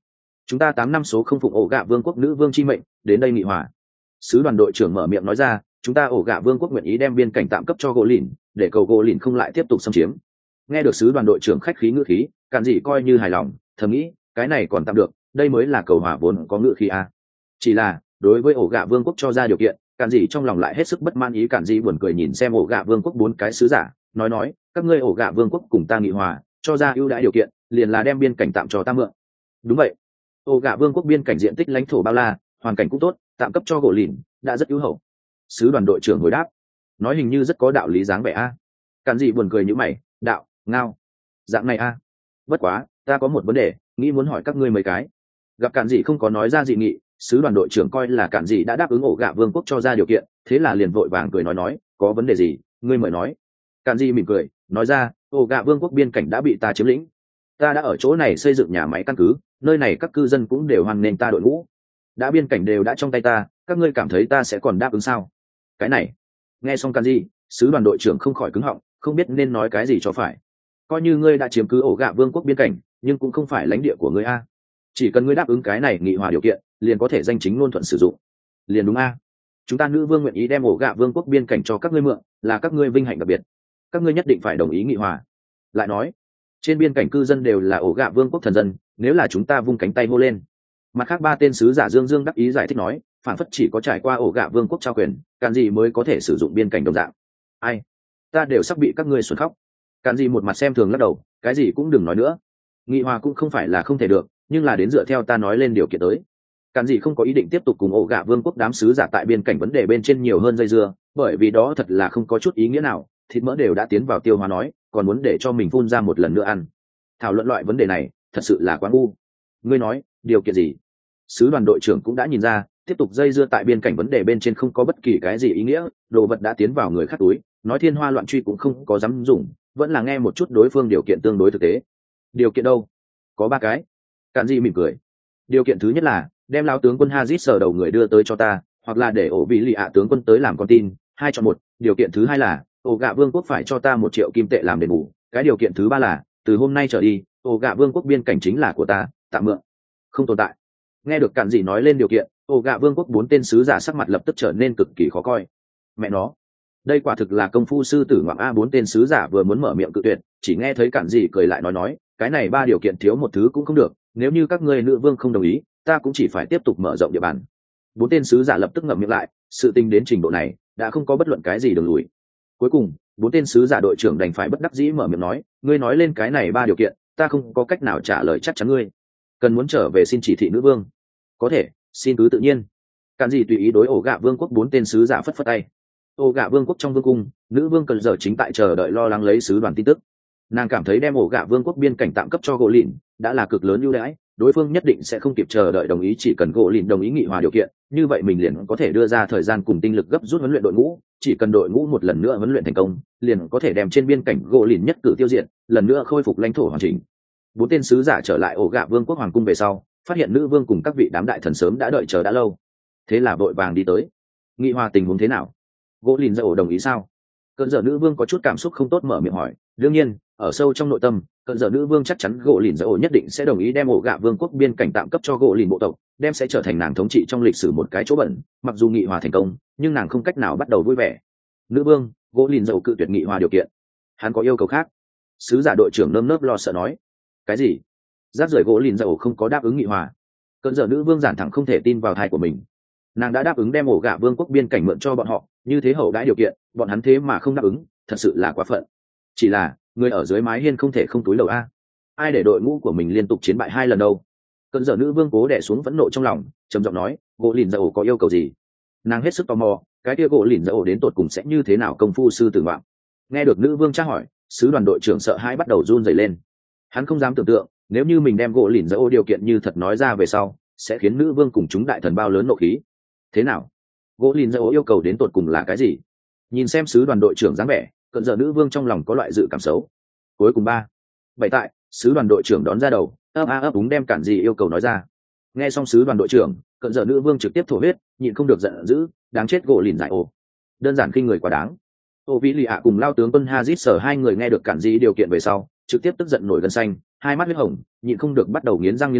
chúng ta 8 năm số không phụng ổ gạ vương quốc nữ vương chi mệnh đến đây nghị hòa. Sứ đoàn đội trưởng mở miệng nói ra, chúng ta ổ gạ vương quốc nguyện ý đem biên cảnh tạm cấp cho gỗ lìn để cầu gỗ lìn không lại tiếp tục xâm chiếm. Nghe được sứ đoàn đội trưởng khách khí ngữ khí, Cản Dị coi như hài lòng, thầm nghĩ cái này còn tạm được, đây mới là cầu hòa vốn có ngữ khí a. Chỉ là đối với ổ gạ vương quốc cho ra điều kiện, Cản Dị trong lòng lại hết sức bất mãn. Ý Cản Dị buồn cười nhìn xem ổ gạ vương quốc 4 cái sứ giả, nói các ngươi ổ gạ vương quốc cùng ta nghị hòa, cho ra ưu đãi điều kiện liền là đem biên cảnh tạm cho ta mượn. Đúng vậy, ổ gạ vương quốc biên cảnh diện tích lãnh thổ bao la, hoàn cảnh cũng tốt, tạm cấp cho gỗ lìn đã rất ưu hậu. Sứ đoàn đội trưởng hồi đáp, nói hình như rất có đạo lý dáng vẻ a. Cản Dị buồn cười nhíu mày, đạo ngao dạng này a. Bất quá ta có một vấn đề nghĩ muốn hỏi các ngươi mấy cái. Gặp Cản Dị không có nói ra dị nghị, sứ đoàn đội trưởng coi là Cản Dị đã đáp ứng ổ gạ vương quốc cho ra điều kiện, thế là liền vội vàng cười nói có vấn đề gì ngươi mời nói. Cản Dị mỉm cười nói ra, ổ gạ vương quốc biên cảnh đã bị ta chiếm lĩnh, ta đã ở chỗ này xây dựng nhà máy căn cứ, nơi này các cư dân cũng đều hoan nghênh ta đội ngũ, đã biên cảnh đều đã trong tay ta, các ngươi cảm thấy ta sẽ còn đáp ứng sao? Cái này nghe xong Cản Dị, sứ đoàn đội trưởng không khỏi cứng họng, không biết nên nói cái gì cho phải. Coi như ngươi đã chiếm cứ ổ gạ vương quốc biên cảnh, nhưng cũng không phải lãnh địa của ngươi a. Chỉ cần ngươi đáp ứng cái này nghị hòa điều kiện, liền có thể danh chính ngôn thuận sử dụng. Liền đúng a. Chúng ta nữ vương nguyện ý đem ổ gạ vương quốc biên cảnh cho các ngươi mượn, là các ngươi vinh hạnh đặc biệt, các ngươi nhất định phải đồng ý nghị hòa. Lại nói, trên biên cảnh cư dân đều là ổ gạ vương quốc thần dân, nếu là chúng ta vung cánh tay hô lên. Mặt khác 3 tên sứ giả dương đắc ý giải thích nói, phản phất chỉ có trải qua ổ gạ vương quốc trao quyền, Cản Dị mới có thể sử dụng biên cảnh đồng dạng. Ai, ta đều sắp bị các ngươi xuân khóc. Cản Dị một mặt xem thường lắc đầu, cái gì cũng đừng nói nữa. Nghị hòa cũng không phải là không thể được, nhưng là đến dựa theo ta nói lên điều kiện tới. Cản Dị không có ý định tiếp tục cùng ổ gạ vương quốc đám sứ giả tại biên cảnh vấn đề bên trên nhiều hơn dây dưa, bởi vì đó thật là không có chút ý nghĩa nào, thịt mỡ đều đã tiến vào tiêu hóa nói, còn muốn để cho mình phun ra một lần nữa ăn. Thảo luận loại vấn đề này, thật sự là quá ngu. Ngươi nói, điều kiện gì? Sứ đoàn đội trưởng cũng đã nhìn ra, tiếp tục dây dưa tại biên cảnh vấn đề bên trên không có bất kỳ cái gì ý nghĩa, đồ vật đã tiến vào người khác túi, nói thiên hoa loạn truy cũng không có dám dùng, vẫn là nghe một chút đối phương điều kiện tương đối thực tế. Điều kiện đâu? Có 3 cái. Cản Dị mỉm cười. Điều kiện thứ nhất là đem lão tướng quân Hazit sở đầu người đưa tới cho ta, hoặc là để ổ vị lì ạ tướng quân tới làm con tin, 2 chọn 1. Điều kiện thứ hai là ổ gạ vương quốc phải cho ta 1 triệu kim tệ làm đền bù. Cái điều kiện thứ ba là từ hôm nay trở đi, ổ gạ vương quốc biên cảnh chính là của ta, tạm mượn, không tồn tại. Nghe được Cản Dị nói lên điều kiện, ổ gạ vương quốc 4 tên sứ giả sắc mặt lập tức trở nên cực kỳ khó coi. Mẹ nó, đây quả thực là công phu sư tử ngoạm a. 4 tên sứ giả vừa muốn mở miệng cự tuyệt, chỉ nghe thấy Cản Dị cười lại nói cái này 3 điều kiện thiếu một thứ cũng không được, nếu như các ngươi nữ vương không đồng ý, ta cũng chỉ phải tiếp tục mở rộng địa bàn. 4 tên sứ giả lập tức ngậm miệng lại, sự tình đến trình độ này đã không có bất luận cái gì đường lùi. Cuối cùng 4 tên sứ giả đội trưởng đành phải bất đắc dĩ mở miệng nói, ngươi nói lên cái này 3 điều kiện, ta không có cách nào trả lời chắc chắn ngươi. Cần muốn trở về xin chỉ thị nữ vương? Có thể, xin cứ tự nhiên. Cản Dị tùy ý đối ổ gạ vương quốc 4 tên sứ giả phất phất tay. Ổ gạ vương quốc trong vương cung, nữ vương cần giờ chính tại chờ đợi lo lắng lấy sứ đoàn tin tức. Nàng cảm thấy đem ổ gạ vương quốc biên cảnh tạm cấp cho gỗ lìn đã là cực lớn ưu đãi, đối phương nhất định sẽ không kịp chờ đợi đồng ý, chỉ cần gỗ lìn đồng ý nghị hòa điều kiện, như vậy mình liền có thể đưa ra thời gian cùng tinh lực gấp rút huấn luyện đội ngũ, chỉ cần đội ngũ một lần nữa huấn luyện thành công, liền có thể đem trên biên cảnh gỗ lìn nhất cử tiêu diệt, lần nữa khôi phục lãnh thổ hoàn chỉnh. 4 tên sứ giả trở lại ổ gạ vương quốc hoàng cung về sau, phát hiện nữ vương cùng các vị đám đại thần sớm đã đợi chờ đã lâu, thế là vội vàng đi tới. Nghị hòa tình huống thế nào? Gỗ lìn ra ổ đồng ý sao? Cơn giờ nữ vương có chút cảm xúc không tốt mở miệng hỏi. Đương nhiên, ở sâu trong nội tâm, cơn giờ nữ vương chắc chắn gỗ lìn ra ổ nhất định sẽ đồng ý đem ổ gạ vương quốc biên cảnh tạm cấp cho gỗ lìn bộ tộc, đem sẽ trở thành nàng thống trị trong lịch sử một cái chỗ bẩn. Mặc dù nghị hòa thành công, nhưng nàng không cách nào bắt đầu vui vẻ. Nữ vương, gỗ lìn ra ổ cự tuyệt nghị hòa điều kiện, hắn có yêu cầu khác. Sứ giả đội trưởng nơm nớp lo sợ nói. Cái gì? Rác rưởi gỗ lìn ra ổ không có đáp ứng nghị hòa? Cơn giờ nữ vương giản thẳng không thể tin vào thai của mình. Nàng đã đáp ứng đem ổ gạ vương quốc biên cảnh mượn cho bọn họ, như thế hậu đãi điều kiện, bọn hắn thế mà không đáp ứng, thật sự là quá phận. Chỉ là người ở dưới mái hiên không thể không túi đầu a. Ai để đội ngũ của mình liên tục chiến bại 2 lần đâu? Cơn giờ nữ vương cố đè xuống phẫn nộ trong lòng, trầm giọng nói, gỗ lìn ra ổ có yêu cầu gì? Nàng hết sức tò mò, cái kia gỗ lìn ra ổ đến tột cùng sẽ như thế nào công phu sư tử ngoạm. Nghe được nữ vương tra hỏi, sứ đoàn đội trưởng sợ hãi bắt đầu run rẩy lên. Hắn không dám tưởng tượng, nếu như mình đem gỗ lìn ra ổ điều kiện như thật nói ra về sau, sẽ khiến nữ vương cùng chúng đại thần bao lớn nộ khí. Thế nào? Gỗ lìn ra ổ yêu cầu đến tột cùng là cái gì? Nhìn xem sứ đoàn đội trưởng dáng vẻ, cận giờ nữ vương trong lòng có loại dự cảm xấu. Cuối cùng 3. 7 tại, sứ đoàn đội trưởng đón ra đầu, ấp úng đem Cản Dị yêu cầu nói ra. Nghe xong sứ đoàn đội trưởng, cận giờ nữ vương trực tiếp thổ huyết, nhịn không được giận dữ, đáng chết gỗ lìn giải ổ. Đơn giản khinh người quá đáng. Ô Vĩ Lì ạ cùng lao tướng quân Hazit sở 2 người nghe được Cản Dị điều kiện về sau, trực tiếp tức giận nổi gân xanh, hai mắt huyết hồng, nhịn không được bắt đầu nghiến răng nghiến lợi,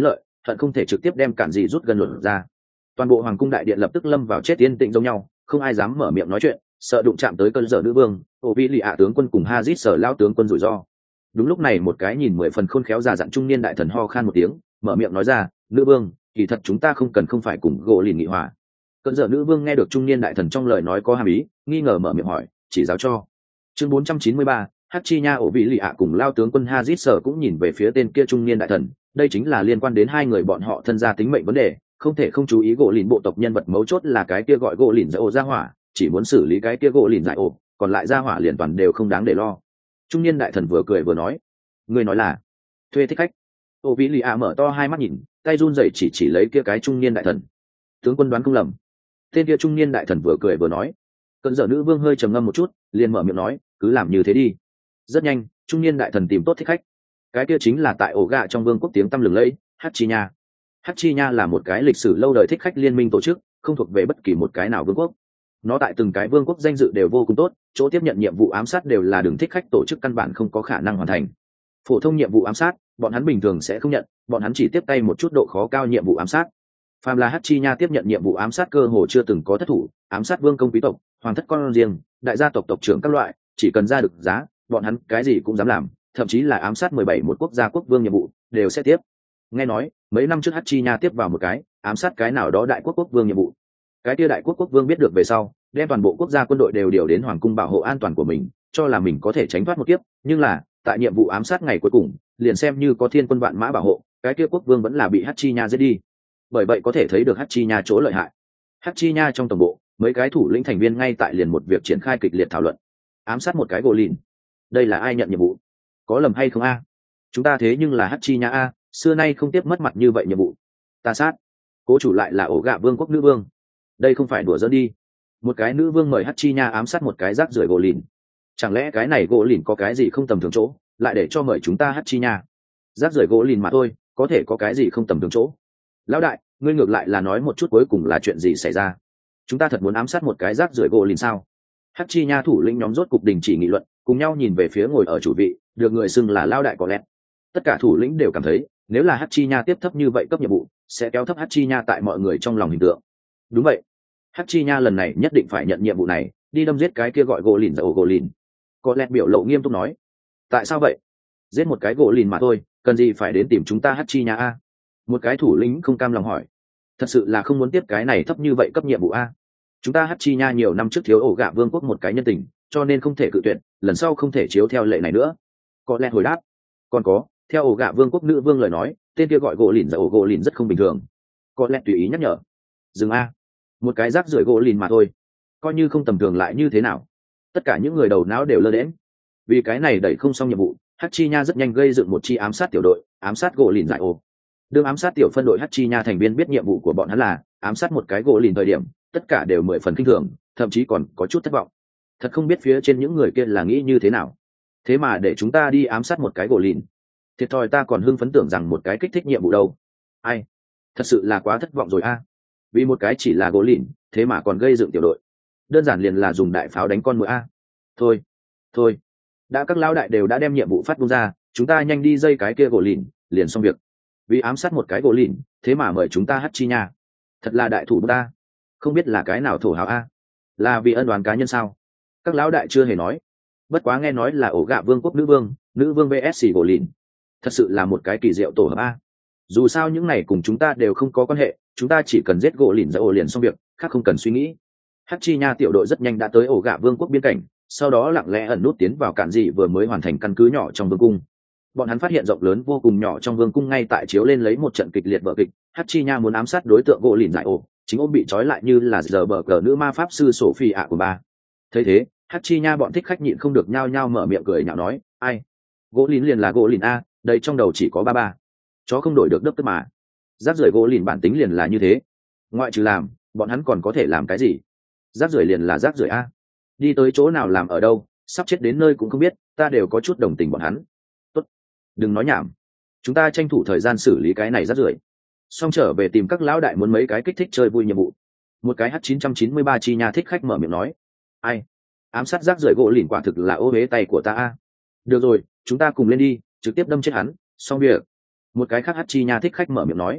hận không thể trực tiếp đem cản dị rút gần luận ra. Toàn bộ hoàng cung đại điện lập tức lâm vào chết yên tĩnh giống nhau, không ai dám mở miệng nói chuyện, sợ đụng chạm tới cơn dở nữ vương, ổ vị lì ạ tướng quân cùng Hazit sở lao tướng quân rủi ro. Đúng lúc này một cái nhìn 10 phần khôn khéo già dặn trung niên đại thần ho khan một tiếng, mở miệng nói ra, nữ vương, kỳ thật chúng ta không cần không phải cùng gỗ lìn nghị hòa. Cơn dở nữ vương nghe được trung niên đại thần trong lời nói có hàm ý, nghi ngờ mở miệng hỏi, chỉ giáo cho. Chương 493, Hắc Chi Nha ổ vị lì ạ cùng lao tướng quân Hazit sở cũng nhìn về phía tên kia trung niên đại thần, đây chính là liên quan đến hai người bọn họ thân gia tính mệnh vấn đề, không thể không chú ý gỗ lìn bộ tộc nhân vật mấu chốt là cái kia gọi gỗ lìn dạy ổ ra hỏa, chỉ muốn xử lý cái kia gỗ lìn dạy ổ, còn lại ra hỏa liền toàn đều không đáng để lo. Trung niên đại thần vừa cười vừa nói, người nói là thuê thích khách. Ô vĩ lì ạ mở to hai mắt nhìn, tay run rẩy chỉ lấy kia cái trung niên đại thần. Tướng quân đoán không lầm. Tên kia trung niên đại thần vừa cười vừa nói. Cơn dở nữ vương hơi trầm ngâm một chút, liền mở miệng nói, cứ làm như thế đi. Rất nhanh, trung niên đại thần tìm tốt thích khách. Cái kia chính là tại ổ gà trong vương quốc tiếng tăm lừng lẫy, Hắc Chi Nha. Hắc Chi Nha là một cái lịch sử lâu đời thích khách liên minh tổ chức, không thuộc về bất kỳ một cái nào vương quốc. Nó tại từng cái vương quốc danh dự đều vô cùng tốt, chỗ tiếp nhận nhiệm vụ ám sát đều là đường thích khách tổ chức căn bản không có khả năng hoàn thành. Phổ thông nhiệm vụ ám sát, bọn hắn bình thường sẽ không nhận, bọn hắn chỉ tiếp tay một chút độ khó cao nhiệm vụ ám sát. Phàm là Hắc Chi Nha tiếp nhận nhiệm vụ ám sát cơ hồ chưa từng có thất thủ, ám sát vương công quý tộc, hoàng thất con riêng, đại gia tộc tộc trưởng các loại, chỉ cần ra được giá, bọn hắn cái gì cũng dám làm, thậm chí là ám sát 17 một quốc gia quốc vương nhiệm vụ đều sẽ tiếp. Nghe nói mấy năm trước Hắc Chi Nha tiếp vào một cái ám sát cái nào đó đại quốc quốc vương nhiệm vụ, cái kia đại quốc quốc vương biết được về sau, đem toàn bộ quốc gia quân đội đều điều đến hoàng cung bảo hộ an toàn của mình, cho là mình có thể tránh thoát một kiếp, nhưng là tại nhiệm vụ ám sát ngày cuối cùng, liền xem như có thiên quân vạn mã bảo hộ, cái kia quốc vương vẫn là bị Hắc Chi Nha giết đi. Bởi vậy có thể thấy được Hắc Chi Nha chỗ lợi hại. Hắc Chi Nha trong tổng bộ, mấy cái thủ lĩnh thành viên ngay tại liền một việc triển khai kịch liệt thảo luận. Ám sát một cái gỗ lìn, đây là ai nhận nhiệm vụ? Có lầm hay không a? Chúng ta thế nhưng là Hắc Chi Nha a, xưa nay không tiếp mất mặt như vậy nhiệm vụ. Ta sát, cố chủ lại là ổ gà vương quốc nữ vương, đây không phải đùa giỡn đi. Một cái nữ vương mời Hắc Chi Nha ám sát một cái rác rưởi gỗ lìn, chẳng lẽ cái này gỗ lìn có cái gì không tầm thường chỗ, lại để cho mời chúng ta Hắc Chi Nha? Rác rưởi gỗ lìn mà thôi, có thể có cái gì không tầm thường chỗ? Lão đại, ngươi ngược lại là nói một chút cuối cùng là chuyện gì xảy ra? Chúng ta thật muốn ám sát một cái rác rưởi gỗ lìn sao? Hắc Chi Nha thủ lĩnh nhóm rốt cục đình chỉ nghị luận, cùng nhau nhìn về phía ngồi ở chủ vị, được người xưng là Lão đại có lẽ. Tất cả thủ lĩnh đều cảm thấy, nếu là Hắc Chi Nha tiếp thấp như vậy cấp nhiệm vụ, sẽ kéo thấp Hắc Chi Nha tại mọi người trong lòng hình tượng. Đúng vậy, Hắc Chi Nha lần này nhất định phải nhận nhiệm vụ này, đi đâm giết cái kia gọi gỗ lìn dầu gỗ lìn. Có lẽ biểu lộ nghiêm túc nói, tại sao vậy? Giết một cái gỗ lìn mà thôi, cần gì phải đến tìm chúng ta Hắc Chi Nha a? Một cái thủ lĩnh không cam lòng hỏi, thật sự là không muốn tiếp cái này thấp như vậy cấp nhiệm vụ a? Chúng ta Hắc Chi Nha nhiều năm trước thiếu ổ gà vương quốc một cái nhân tình, cho nên không thể cự tuyệt, lần sau không thể chiếu theo lệ này nữa. Có lẽ hồi đáp, còn có, theo ổ gà vương quốc nữ vương lời nói, tên kia gọi gỗ lìn dầu gỗ lìn rất không bình thường. Có lẽ tùy ý nhắc nhở, dừng a, một cái rác rưởi gỗ lìn mà thôi, coi như không tầm thường lại như thế nào? Tất cả những người đầu não đều lơ đễnh, vì cái này đẩy không xong nhiệm vụ, Hắc Chi Nha rất nhanh gây dựng một chi ám sát tiểu đội, ám sát gỗ lìn dại ổ. Đương ám sát tiểu phân đội Hắc Chi Nha thành viên biết nhiệm vụ của bọn hắn là ám sát một cái gỗ lìn thời điểm, tất cả đều 10 phần kinh thường, thậm chí còn có chút thất vọng. Thật không biết phía trên những người kia là nghĩ như thế nào, thế mà để chúng ta đi ám sát một cái gỗ lìn. Thiệt thòi ta còn hưng phấn tưởng rằng một cái kích thích nhiệm vụ đâu. Ai, thật sự là quá thất vọng rồi a. Vì một cái chỉ là gỗ lìn, thế mà còn gây dựng tiểu đội, đơn giản liền là dùng đại pháo đánh con mũi a. Thôi, đã các lão đại đều đã đem nhiệm vụ phát bung ra, chúng ta nhanh đi dây cái kia gỗ lìn, liền xong việc. Vì ám sát một cái gỗ lìn, thế mà mời chúng ta Hắc Chi Nha, thật là đại thủ ta. Không biết là cái nào thổ hào a? Là vì ân oán cá nhân sao? Các lão đại chưa hề nói. Bất quá nghe nói là ổ gà vương quốc nữ vương vs gỗ lìn, thật sự là một cái kỳ diệu tổ hợp a. Dù sao những này cùng chúng ta đều không có quan hệ, chúng ta chỉ cần giết gỗ lìn ra ổ liền xong việc, khác không cần suy nghĩ. Hắc Chi Nha tiểu đội rất nhanh đã tới ổ gà vương quốc biên cảnh, sau đó lặng lẽ ẩn nút tiến vào cản dị vừa mới hoàn thành căn cứ nhỏ trong vương cung. Bọn hắn phát hiện rộng lớn vô cùng nhỏ trong vương cung ngay tại chiếu lên lấy một trận kịch liệt vở kịch. Hắc Chi Nha muốn ám sát đối tượng gỗ lìn dại ổ, chính ôm bị trói lại như là giờ bờ cờ nữ ma pháp sư Sophie ạ của bà. Thấy thế, Hắc Chi Nha bọn thích khách nhịn không được nhao nhao mở miệng cười nhạo nói, ai, gỗ lìn liền là gỗ lìn a, đây trong đầu chỉ có ba, chó không đổi được đất tức mà. Rác rưởi gỗ lìn bản tính liền là như thế, ngoại trừ làm, bọn hắn còn có thể làm cái gì? Rác rưởi liền là rác rưởi a, đi tới chỗ nào làm ở đâu, sắp chết đến nơi cũng không biết, ta đều có chút đồng tình bọn hắn. Tốt, đừng nói nhảm, chúng ta tranh thủ thời gian xử lý cái này rác rưởi, xong trở về tìm các lão đại muốn mấy cái kích thích chơi vui nhiệm vụ. Một cái H993 Chi Nha thích khách mở miệng nói, ai, ám sát rác rưởi gỗ lìn quả thực là ô huế tay của ta a. Được rồi, chúng ta cùng lên đi, trực tiếp đâm chết hắn, xong việc. Một cái khác H Chi Nha thích khách mở miệng nói,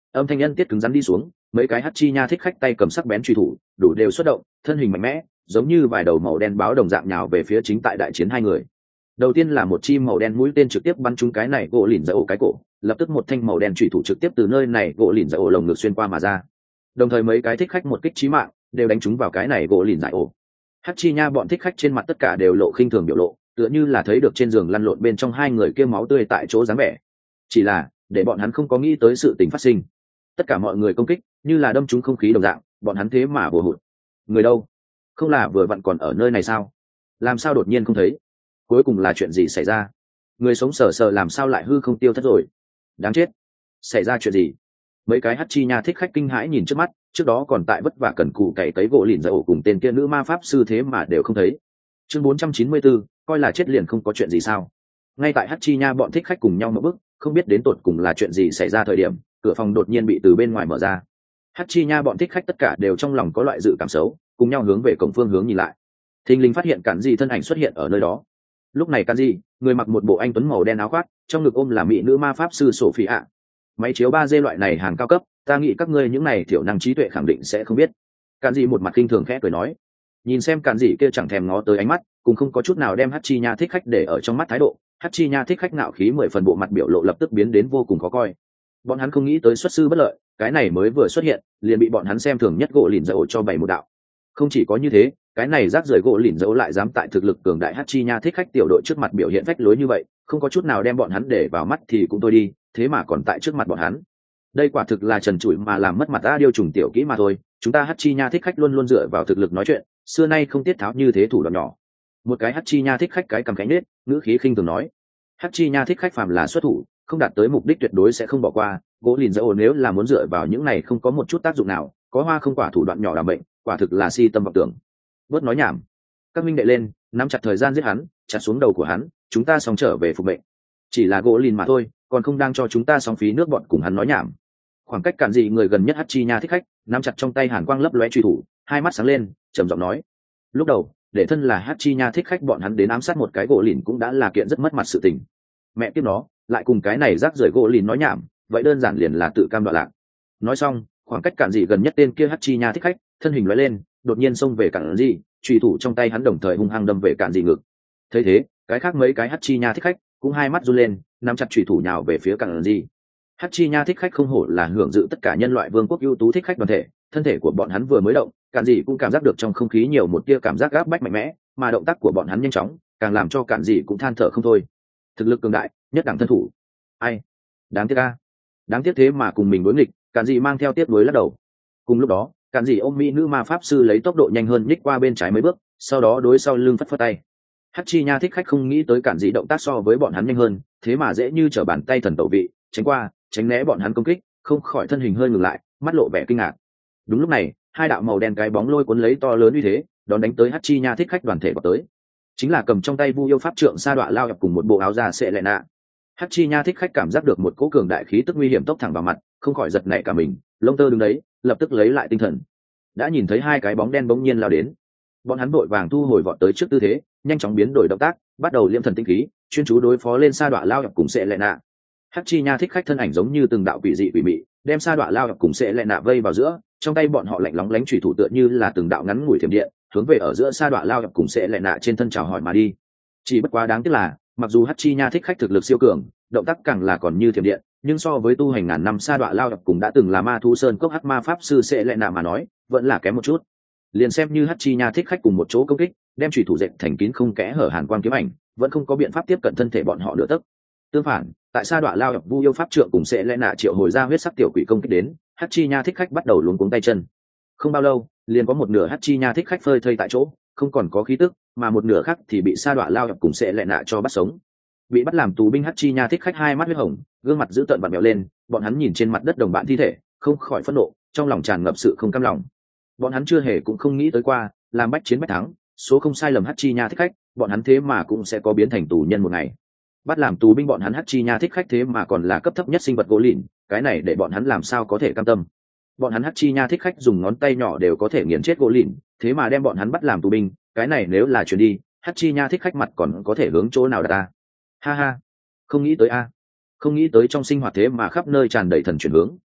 âm thanh nhân tiết cứng rắn đi xuống, mấy cái Hachi nha thích khách tay cầm sắc bén truy thủ đủ đều xuất động, thân hình mạnh mẽ giống như vài đầu màu đen báo đồng dạng nhào về phía chính tại đại chiến hai người. Đầu tiên là một chi màu đen mũi tên trực tiếp bắn trúng cái này gỗ lìn dạy ổ cái cổ, lập tức một thanh màu đen truy thủ trực tiếp từ nơi này gỗ lìn dạy ổ lồng ngực xuyên qua mà ra. Đồng thời mấy cái thích khách một kích chí mạng đều đánh trúng vào cái này gỗ lìn dạy ổ. Hachi nha bọn thích khách trên mặt tất cả đều lộ khinh thường biểu lộ, tựa như là thấy được trên giường lăn lộn bên trong hai người kia máu tươi tại chỗ dáng vẻ. Chỉ là để bọn hắn không có nghĩ tới sự tình phát sinh. Tất cả mọi người công kích như là đâm trúng không khí đồng dạng, bọn hắn thế mà bùa hụt. Người đâu? Không là vừa vặn còn ở nơi này sao? Làm sao đột nhiên không thấy? Cuối cùng là chuyện gì xảy ra? Người sống sờ sờ làm sao lại hư không tiêu thất rồi? Đáng chết! Xảy ra chuyện gì? Mấy cái Hachi nha thích khách kinh hãi nhìn trước mắt, trước đó còn tại vất vả cần cù cày cấy gỗ lìn dạy ổ cùng tên kia nữ ma pháp sư thế mà đều không thấy. Chương 494, coi là chết liền không có chuyện gì sao? Ngay tại Hachi nha bọn thích khách cùng nhau một bước, không biết đến tột cùng là chuyện gì xảy ra thời điểm, cửa phòng đột nhiên bị từ bên ngoài mở ra. Hachi nha bọn thích khách tất cả đều trong lòng có loại dự cảm xấu, cùng nhau hướng về cổng phương hướng nhìn lại. Thình lình phát hiện Cản Dị thân ảnh xuất hiện ở nơi đó. Lúc này Cản Dị, người mặc một bộ anh tuấn màu đen áo khoác, trong ngực ôm là mỹ nữ ma pháp sư Sophia. Máy chiếu 3D loại này hàng cao cấp, ta nghĩ các ngươi những này thiểu năng trí tuệ khẳng định sẽ không biết. Cản Dị một mặt khinh thường khẽ cười nói. Nhìn xem Cản Dị kia chẳng thèm ngó tới ánh mắt, cùng không có chút nào đem Hachi nha thích khách để ở trong mắt thái độ. Hachi nha thích khách ngạo khí 10 phần, bộ mặt biểu lộ lập tức biến đến vô cùng khó coi. Bọn hắn không nghĩ tới xuất sư bất lợi, cái này mới vừa xuất hiện liền bị bọn hắn xem thường nhất gỗ lìn dầu cho bày một đạo. Không chỉ có như thế, cái này rác rưởi gỗ lìn dầu lại dám tại thực lực cường đại Hachi nha thích khách tiểu đội trước mặt biểu hiện phách lối như vậy, không có chút nào đem bọn hắn để vào mắt thì cũng thôi đi, thế mà còn tại trước mặt bọn hắn. Đây quả thực là trần trụi mà làm mất mặt ta điêu trùng tiểu kỹ mà thôi, chúng ta Hachi nha thích khách luôn luôn dựa vào thực lực nói chuyện, xưa nay không tiết tháo như thế thủ đoạn nhỏ. Một cái Hachi nha thích khách cái cầm cánh nết, ngữ khí khinh thường nói. Hachi nha thích khách phàm là xuất thủ, không đạt tới mục đích tuyệt đối sẽ không bỏ qua, gỗ lìn dầu nếu là muốn dựa vào những này không có một chút tác dụng nào, có hoa không quả thủ đoạn nhỏ làm bệnh, quả thực là si tâm vọng tưởng. Bớt nói nhảm, các minh đệ lên, nắm chặt thời gian giết hắn, chặt xuống đầu của hắn, chúng ta xong trở về phục bệnh. Chỉ là gỗ lìn mà thôi, còn không đang cho chúng ta xong phí nước bọn cùng hắn nói nhảm. Khoảng cách Cản Dị người gần nhất Hachi nha thích khách, nắm chặt trong tay hàn quang lấp lóe truy thủ, hai mắt sáng lên, trầm giọng nói. Lúc đầu, để thân là Hachi nha thích khách bọn hắn đến ám sát một cái gỗ lìn cũng đã là kiện rất mất mặt sự tình. Mẹ tiếp nó, lại cùng cái này rác rưởi gỗ lìn nói nhảm, vậy đơn giản liền là tự cam đoạn lạc. Nói xong, khoảng cách Cản Dị gần nhất tên kia Hachi nha thích khách, thân hình lóe lên, đột nhiên xông về Cản Dị, truy thủ trong tay hắn đồng thời hung hăng đâm về Cản Dị ngực. Thấy thế, cái khác mấy cái Hachi nha thích khách cũng hai mắt run lên, nắm chặt truy thủ nhào về phía Cản Dị. Hachi nha thích khách không hổ là hưởng dự tất cả nhân loại vương quốc ưu tú thích khách đoàn thể, thân thể của bọn hắn vừa mới động, Cản Dị cũng cảm giác được trong không khí nhiều một tia cảm giác áp bách mạnh mẽ, mà động tác của bọn hắn nhanh chóng, càng làm cho Cản Dị cũng than thở không thôi. Thực lực cường đại, nhất đẳng thân thủ. Ai? Đáng tiếc a. Đáng tiếc thế mà cùng mình đối nghịch, Cản Dị mang theo tiếc nuối lắc đầu. Cùng lúc đó, Cản Dị ôm mỹ nữ ma pháp sư lấy tốc độ nhanh hơn nhích qua bên trái mấy bước, sau đó đối sau lưng phất phất tay. Hachi nha thích khách không nghĩ tới Cản Dị động tác so với bọn hắn nhanh hơn, thế mà dễ như trở bàn tay thần tẩu vị, tránh qua, tránh né bọn hắn công kích, không khỏi thân hình hơi ngừng lại, mắt lộ vẻ kinh ngạc. Đúng lúc này, hai đạo màu đen cái bóng lôi cuốn lấy to lớn uy thế, đón đánh tới Hachi nha thích khách đoàn thể vào tới. Chính là cầm trong tay Vu yêu pháp trượng sa đọa lao cùng một bộ áo da sệ lệ nạ. Hachi nha thích khách cảm giác được một cỗ cường đại khí tức nguy hiểm tốc thẳng vào mặt, không khỏi giật nảy cả mình, lông tơ đứng đấy, lập tức lấy lại tinh thần. Đã nhìn thấy hai cái bóng đen bỗng nhiên lao đến, bọn hắn vội vàng thu hồi vọt tới trước tư thế, nhanh chóng biến đổi động tác, bắt đầu liễm thần tinh khí, chuyên chú đối phó lên sa đọa lao cùng sệ lệ nạ. Hachi nha thích khách thân ảnh giống như từng đạo quỷ dị quỷ mị, đem sa đọa lao cùng sệ lệ nạ vây vào giữa, trong tay bọn họ lạnh lóng lánh chủy thủ tựa như là từng đạo ngắn ngủi thiểm điện, hướng về ở giữa sa đọa lao cùng sệ lệ nạ trên thân chào hỏi mà đi. Chỉ bất quá đáng tiếc là, mặc dù Hachi nha thích khách thực lực siêu cường, động tác càng là còn như thiểm điện, nhưng so với tu hành ngàn năm sa đọa lao cùng đã từng là ma thu sơn cốc hắc ma pháp sư sệ lệ nạ mà nói, vẫn là kém một chút. Liền xem như Hachi nha thích khách cùng một chỗ công kích, đem chủy thủ dệt thành kín không kẽ hở hàn quang kiếm ảnh, vẫn không có biện pháp tiếp cận thân thể bọn họ nửa tấc. Tương phản, tại sa đọa lao Vu yêu pháp trượng cùng sệ lệ nạ triệu hồi ra huyết sắc tiểu quỷ công kích đến, Hachi nha thích khách bắt đầu luống cuống tay chân. Không bao lâu, liền có một nửa Hachi nha thích khách phơi thây tại chỗ, không còn có khí tức, mà một nửa khác thì bị sa đọa lao cùng sệ lệ nạ cho bắt sống. Bị bắt làm tù binh Hachi nha thích khách hai mắt huyết hồng, gương mặt dữ tợn vặn vẹo lên, bọn hắn nhìn trên mặt đất đồng bạn thi thể, không khỏi phẫn nộ, trong lòng tràn ngập sự không cam lòng. Bọn hắn chưa hề cũng không nghĩ tới qua, làm bách chiến bách thắng, số không sai lầm Hachi nha thích khách, bọn hắn thế mà cũng sẽ có biến thành tù nhân một ngày. Bắt làm tù binh bọn hắn Hachi nha thích khách thế mà còn là cấp thấp nhất sinh vật gỗ lìn, cái này để bọn hắn làm sao có thể cam tâm. Bọn hắn Hachi nha thích khách dùng ngón tay nhỏ đều có thể nghiền chết gỗ lìn, thế mà đem bọn hắn bắt làm tù binh, cái này nếu là chuyển đi, Hachi nha thích khách mặt còn có thể hướng chỗ nào đặt ta. Ha ha, không nghĩ tới a, không nghĩ tới trong sinh hoạt thế mà khắp nơi tràn đầy thần chuyển hướng,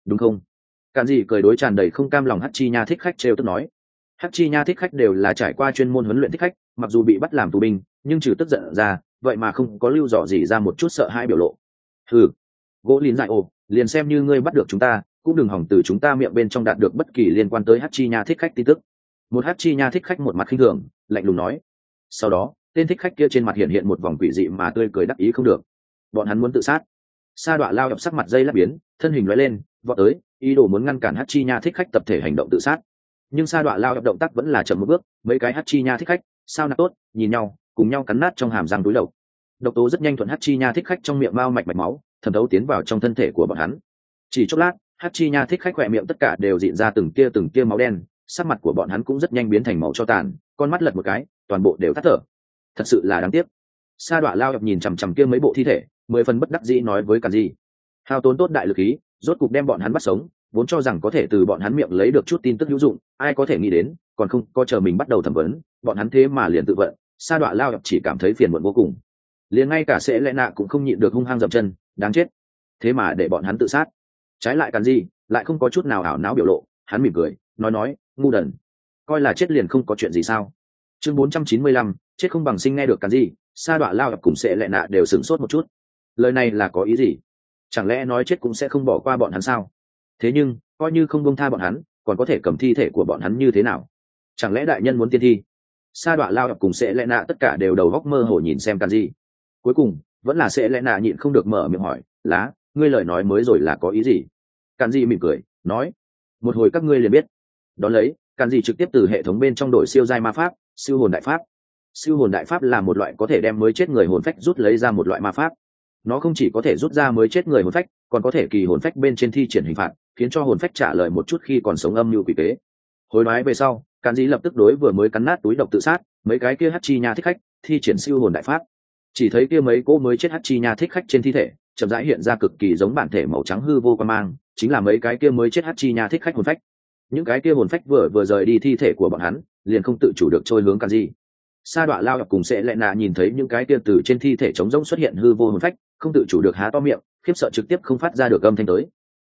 đúng không? Càn gì cười đối tràn đầy không cam lòng Hachi nha thích khách trêu tức nói. Hachi nha thích khách đều là trải qua chuyên môn huấn luyện thích khách, mặc dù bị bắt làm tù binh nhưng trừ tức giận ra vậy mà không có lưu dò gì ra một chút sợ hãi biểu lộ. Ừ, gỗ lìn dại ồ, liền xem như ngươi bắt được chúng ta cũng đừng hỏng từ chúng ta miệng bên trong đạt được bất kỳ liên quan tới Hachi nha thích khách tin tức. Một Hachi nha thích khách một mặt khinh thường lạnh lùng nói. Sau đó tên thích khách kia trên mặt hiện một vòng quỷ dị mà tươi cười đắc ý không được. Bọn hắn muốn tự sát. Sa Đọa lao đập sắc mặt dây lắp biến, thân hình lóe lên vọt tới, ý đồ muốn ngăn cản Hachi nha thích khách tập thể hành động tự sát. Nhưng Sa Đọa lao đập động tác vẫn là chậm một bước, mấy cái Hachi nha thích khách sao nạp tốt nhìn nhau cùng nhau cắn nát trong hàm răng túi độc. Độc tố rất nhanh thuận Hachi nha thích khách trong miệng bao mạch máu thẩm thấu tiến vào trong thân thể của bọn hắn. Chỉ chốc lát Hachi nha thích khách khỏe miệng tất cả đều dịn ra từng tia máu đen, sắc mặt của bọn hắn cũng rất nhanh biến thành màu cho tàn, con mắt lật một cái toàn bộ đều tắt thở. Thật sự là đáng tiếc. Sa Đọa lao đập nhìn chằm chằm kia mấy bộ thi thể, 10 phần bất đắc dĩ nói với Càn Di. Hao tốn tốt đại lực khí, rốt cục đem bọn hắn bắt sống, vốn cho rằng có thể từ bọn hắn miệng lấy được chút tin tức hữu dụng, ai có thể nghĩ đến, còn không có chờ mình bắt đầu thẩm vấn, bọn hắn thế mà liền tự vận. Sa Đọa lao đập chỉ cảm thấy phiền muộn vô cùng. Liền ngay cả Sẽ Lệ Nạ cũng không nhịn được hung hăng dậm chân, đáng chết. Thế mà để bọn hắn tự sát. Trái lại Càn Di lại không có chút nào ảo não biểu lộ, hắn mỉm cười, nói, ngu đần. Coi là chết liền không có chuyện gì sao? Chương 495, chết không bằng sinh. Nghe được Càn Di, Sa Đọa lao đập cùng Sẽ Lệ Nạ đều sửng sốt một chút. Lời này là có ý gì? Chẳng lẽ nói chết cũng sẽ không bỏ qua bọn hắn sao? Thế nhưng coi như không buông tha bọn hắn còn có thể cầm thi thể của bọn hắn như thế nào? Chẳng lẽ đại nhân muốn tiên thi? Sa Đọa lao đập cùng Sẽ Lệ Nạ tất cả đều đầu góc mơ hồ nhìn xem Càn Di. Cuối cùng vẫn là Sẽ Lệ Nạ nhịn không được mở miệng hỏi, lá, ngươi lời nói mới rồi là có ý gì? Càn Di mỉm cười nói, một hồi các ngươi liền biết. Đón lấy Càn Di trực tiếp từ hệ thống bên trong đổi siêu giai ma pháp, siêu hồn đại pháp. Siêu hồn đại pháp là một loại có thể đem mới chết người hồn phách rút lấy ra một loại ma pháp. Nó không chỉ có thể rút ra mới chết người hồn phách còn có thể kỳ hồn phách bên trên thi triển hình phạt, khiến cho hồn phách trả lời một chút khi còn sống âm mưu quỷ kế. Hối đoái về sau Càn Di lập tức đối vừa mới cắn nát túi độc tự sát mấy cái kia Hachi nha thích khách thi triển siêu hồn đại pháp. Chỉ thấy kia mấy cỗ mới chết Hachi nha thích khách trên thi thể chậm rãi hiện ra cực kỳ giống bản thể màu trắng hư vô quan mang, chính là mấy cái kia mới chết Hachi nha thích khách hồn phách. Những cái kia hồn phách vừa rời đi thi thể của bọn hắn liền không tự chủ được trôi hướng Càn Di. Sa Đọa lao đập cùng Sẽ Lệ Nạ nhìn thấy những cái kia từ trên thi thể trống rỗng xuất hiện hư vô hồn phách, không tự chủ được há to miệng, khiếp sợ trực tiếp không phát ra được âm thanh tới.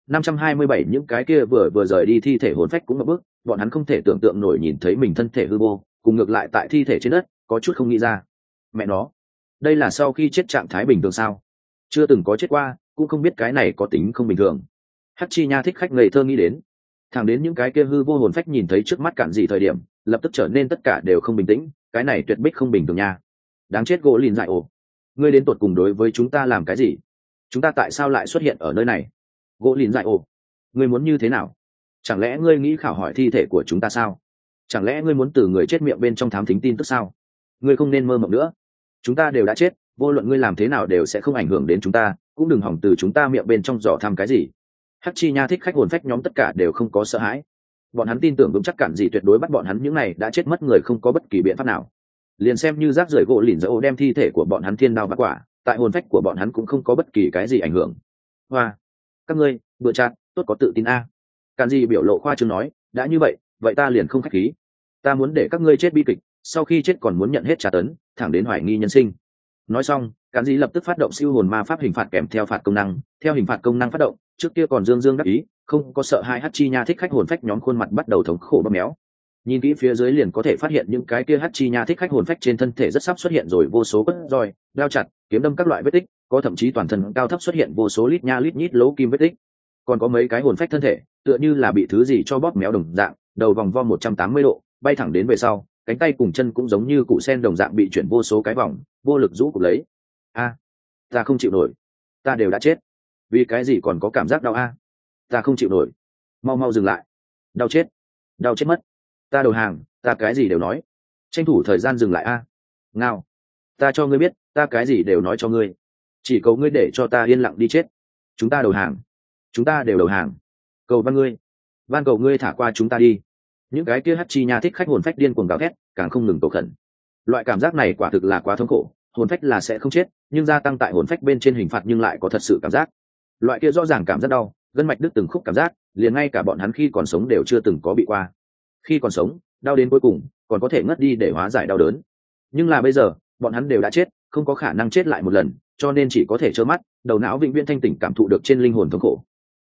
527 những cái kia vừa rời đi thi thể hồn phách cũng ngập bước, bọn hắn không thể tưởng tượng nổi nhìn thấy mình thân thể hư vô, cùng ngược lại tại thi thể trên đất, có chút không nghĩ ra. Mẹ nó, đây là sau khi chết trạng thái bình thường sao? Chưa từng có chết qua, cũng không biết cái này có tính không bình thường. Hachi nha thích khách ngây thơ nghĩ đến. Thẳng đến những cái kia hư vô hồn phách nhìn thấy trước mắt Càn Di thời điểm, lập tức trở nên tất cả đều không bình tĩnh, cái này tuyệt bích không bình thường nha. Đáng chết gỗ lìn dại ổ, ngươi đến tột cùng đối với chúng ta làm cái gì? Chúng ta tại sao lại xuất hiện ở nơi này? Gỗ lìn dại ổ, ngươi muốn như thế nào? Chẳng lẽ ngươi nghĩ khảo hỏi thi thể của chúng ta sao? Chẳng lẽ ngươi muốn từ người chết miệng bên trong thám thính tin tức sao? Ngươi không nên mơ mộng nữa. Chúng ta đều đã chết, vô luận ngươi làm thế nào đều sẽ không ảnh hưởng đến chúng ta, cũng đừng hỏng từ chúng ta miệng bên trong dò thăm cái gì. Hachi nha thích khách hồn phách nhóm tất cả đều không có sợ hãi. Bọn hắn tin tưởng vững chắc Càn Di tuyệt đối bắt bọn hắn những này đã chết mất người không có bất kỳ biện pháp nào. Liền xem như rác rưởi gỗ lìn dỡ đem thi thể của bọn hắn thiên đao vặt quả, tại hồn phách của bọn hắn cũng không có bất kỳ cái gì ảnh hưởng. Hoa, các ngươi bữa chát tốt có tự tin a. Càn Di biểu lộ khoa trương nói, đã như vậy ta liền không khách khí. Ta muốn để các ngươi chết bi kịch, sau khi chết còn muốn nhận hết trả tấn, thẳng đến hoài nghi nhân sinh. Nói xong Càn Di lập tức phát động siêu hồn ma pháp hình phạt kèm theo phạt công năng. Theo hình phạt công năng phát động, trước kia còn dương đắc ý không có sợ hai Hachi nha thích khách hồn phách nhóm khuôn mặt bắt đầu thống khổ bóp méo. Nhìn kỹ phía dưới liền có thể phát hiện những cái kia Hachi nha thích khách hồn phách trên thân thể rất sắp xuất hiện rồi vô số cất roi, đao chặt, kiếm đâm các loại vết tích, có thậm chí toàn thân cao thấp xuất hiện vô số lít nha lít nhít lỗ kim vết tích. Còn có mấy cái hồn phách thân thể tựa như là bị thứ gì cho bóp méo đồng dạng, đầu vòng vo 180 độ, bay thẳng đến về sau, cánh tay cùng chân cũng giống như củ sen đồng dạng bị chuyển vô số cái vòng, vô lực rũ cụp lấy. A, ta không chịu nổi, ta đều đã chết, vì cái gì còn có cảm giác đau a? Ta không chịu nổi, mau dừng lại, đau chết mất, ta đầu hàng, ta cái gì đều nói, tranh thủ thời gian dừng lại a. Ngao, ta cho ngươi biết, ta cái gì đều nói cho ngươi, chỉ cầu ngươi để cho ta yên lặng đi chết. Chúng ta đầu hàng, chúng ta đều đầu hàng, cầu van cầu ngươi thả qua chúng ta đi. Những cái kia Hachi nha thích khách hồn phách điên cuồng gào thét, càng không ngừng cầu khẩn. Loại cảm giác này quả thực là quá thống khổ, hồn phách là sẽ không chết, nhưng gia tăng tại hồn phách bên trên hình phạt nhưng lại có thật sự cảm giác. Loại kia rõ ràng cảm giác đau, gân mạch đứt từng khúc cảm giác, liền ngay cả bọn hắn khi còn sống đều chưa từng có bị qua. Khi còn sống, đau đến cuối cùng còn có thể ngất đi để hóa giải đau đớn, nhưng là bây giờ bọn hắn đều đã chết, không có khả năng chết lại một lần, cho nên chỉ có thể trơ mắt, đầu não vĩnh viễn thanh tỉnh cảm thụ được trên linh hồn thống khổ.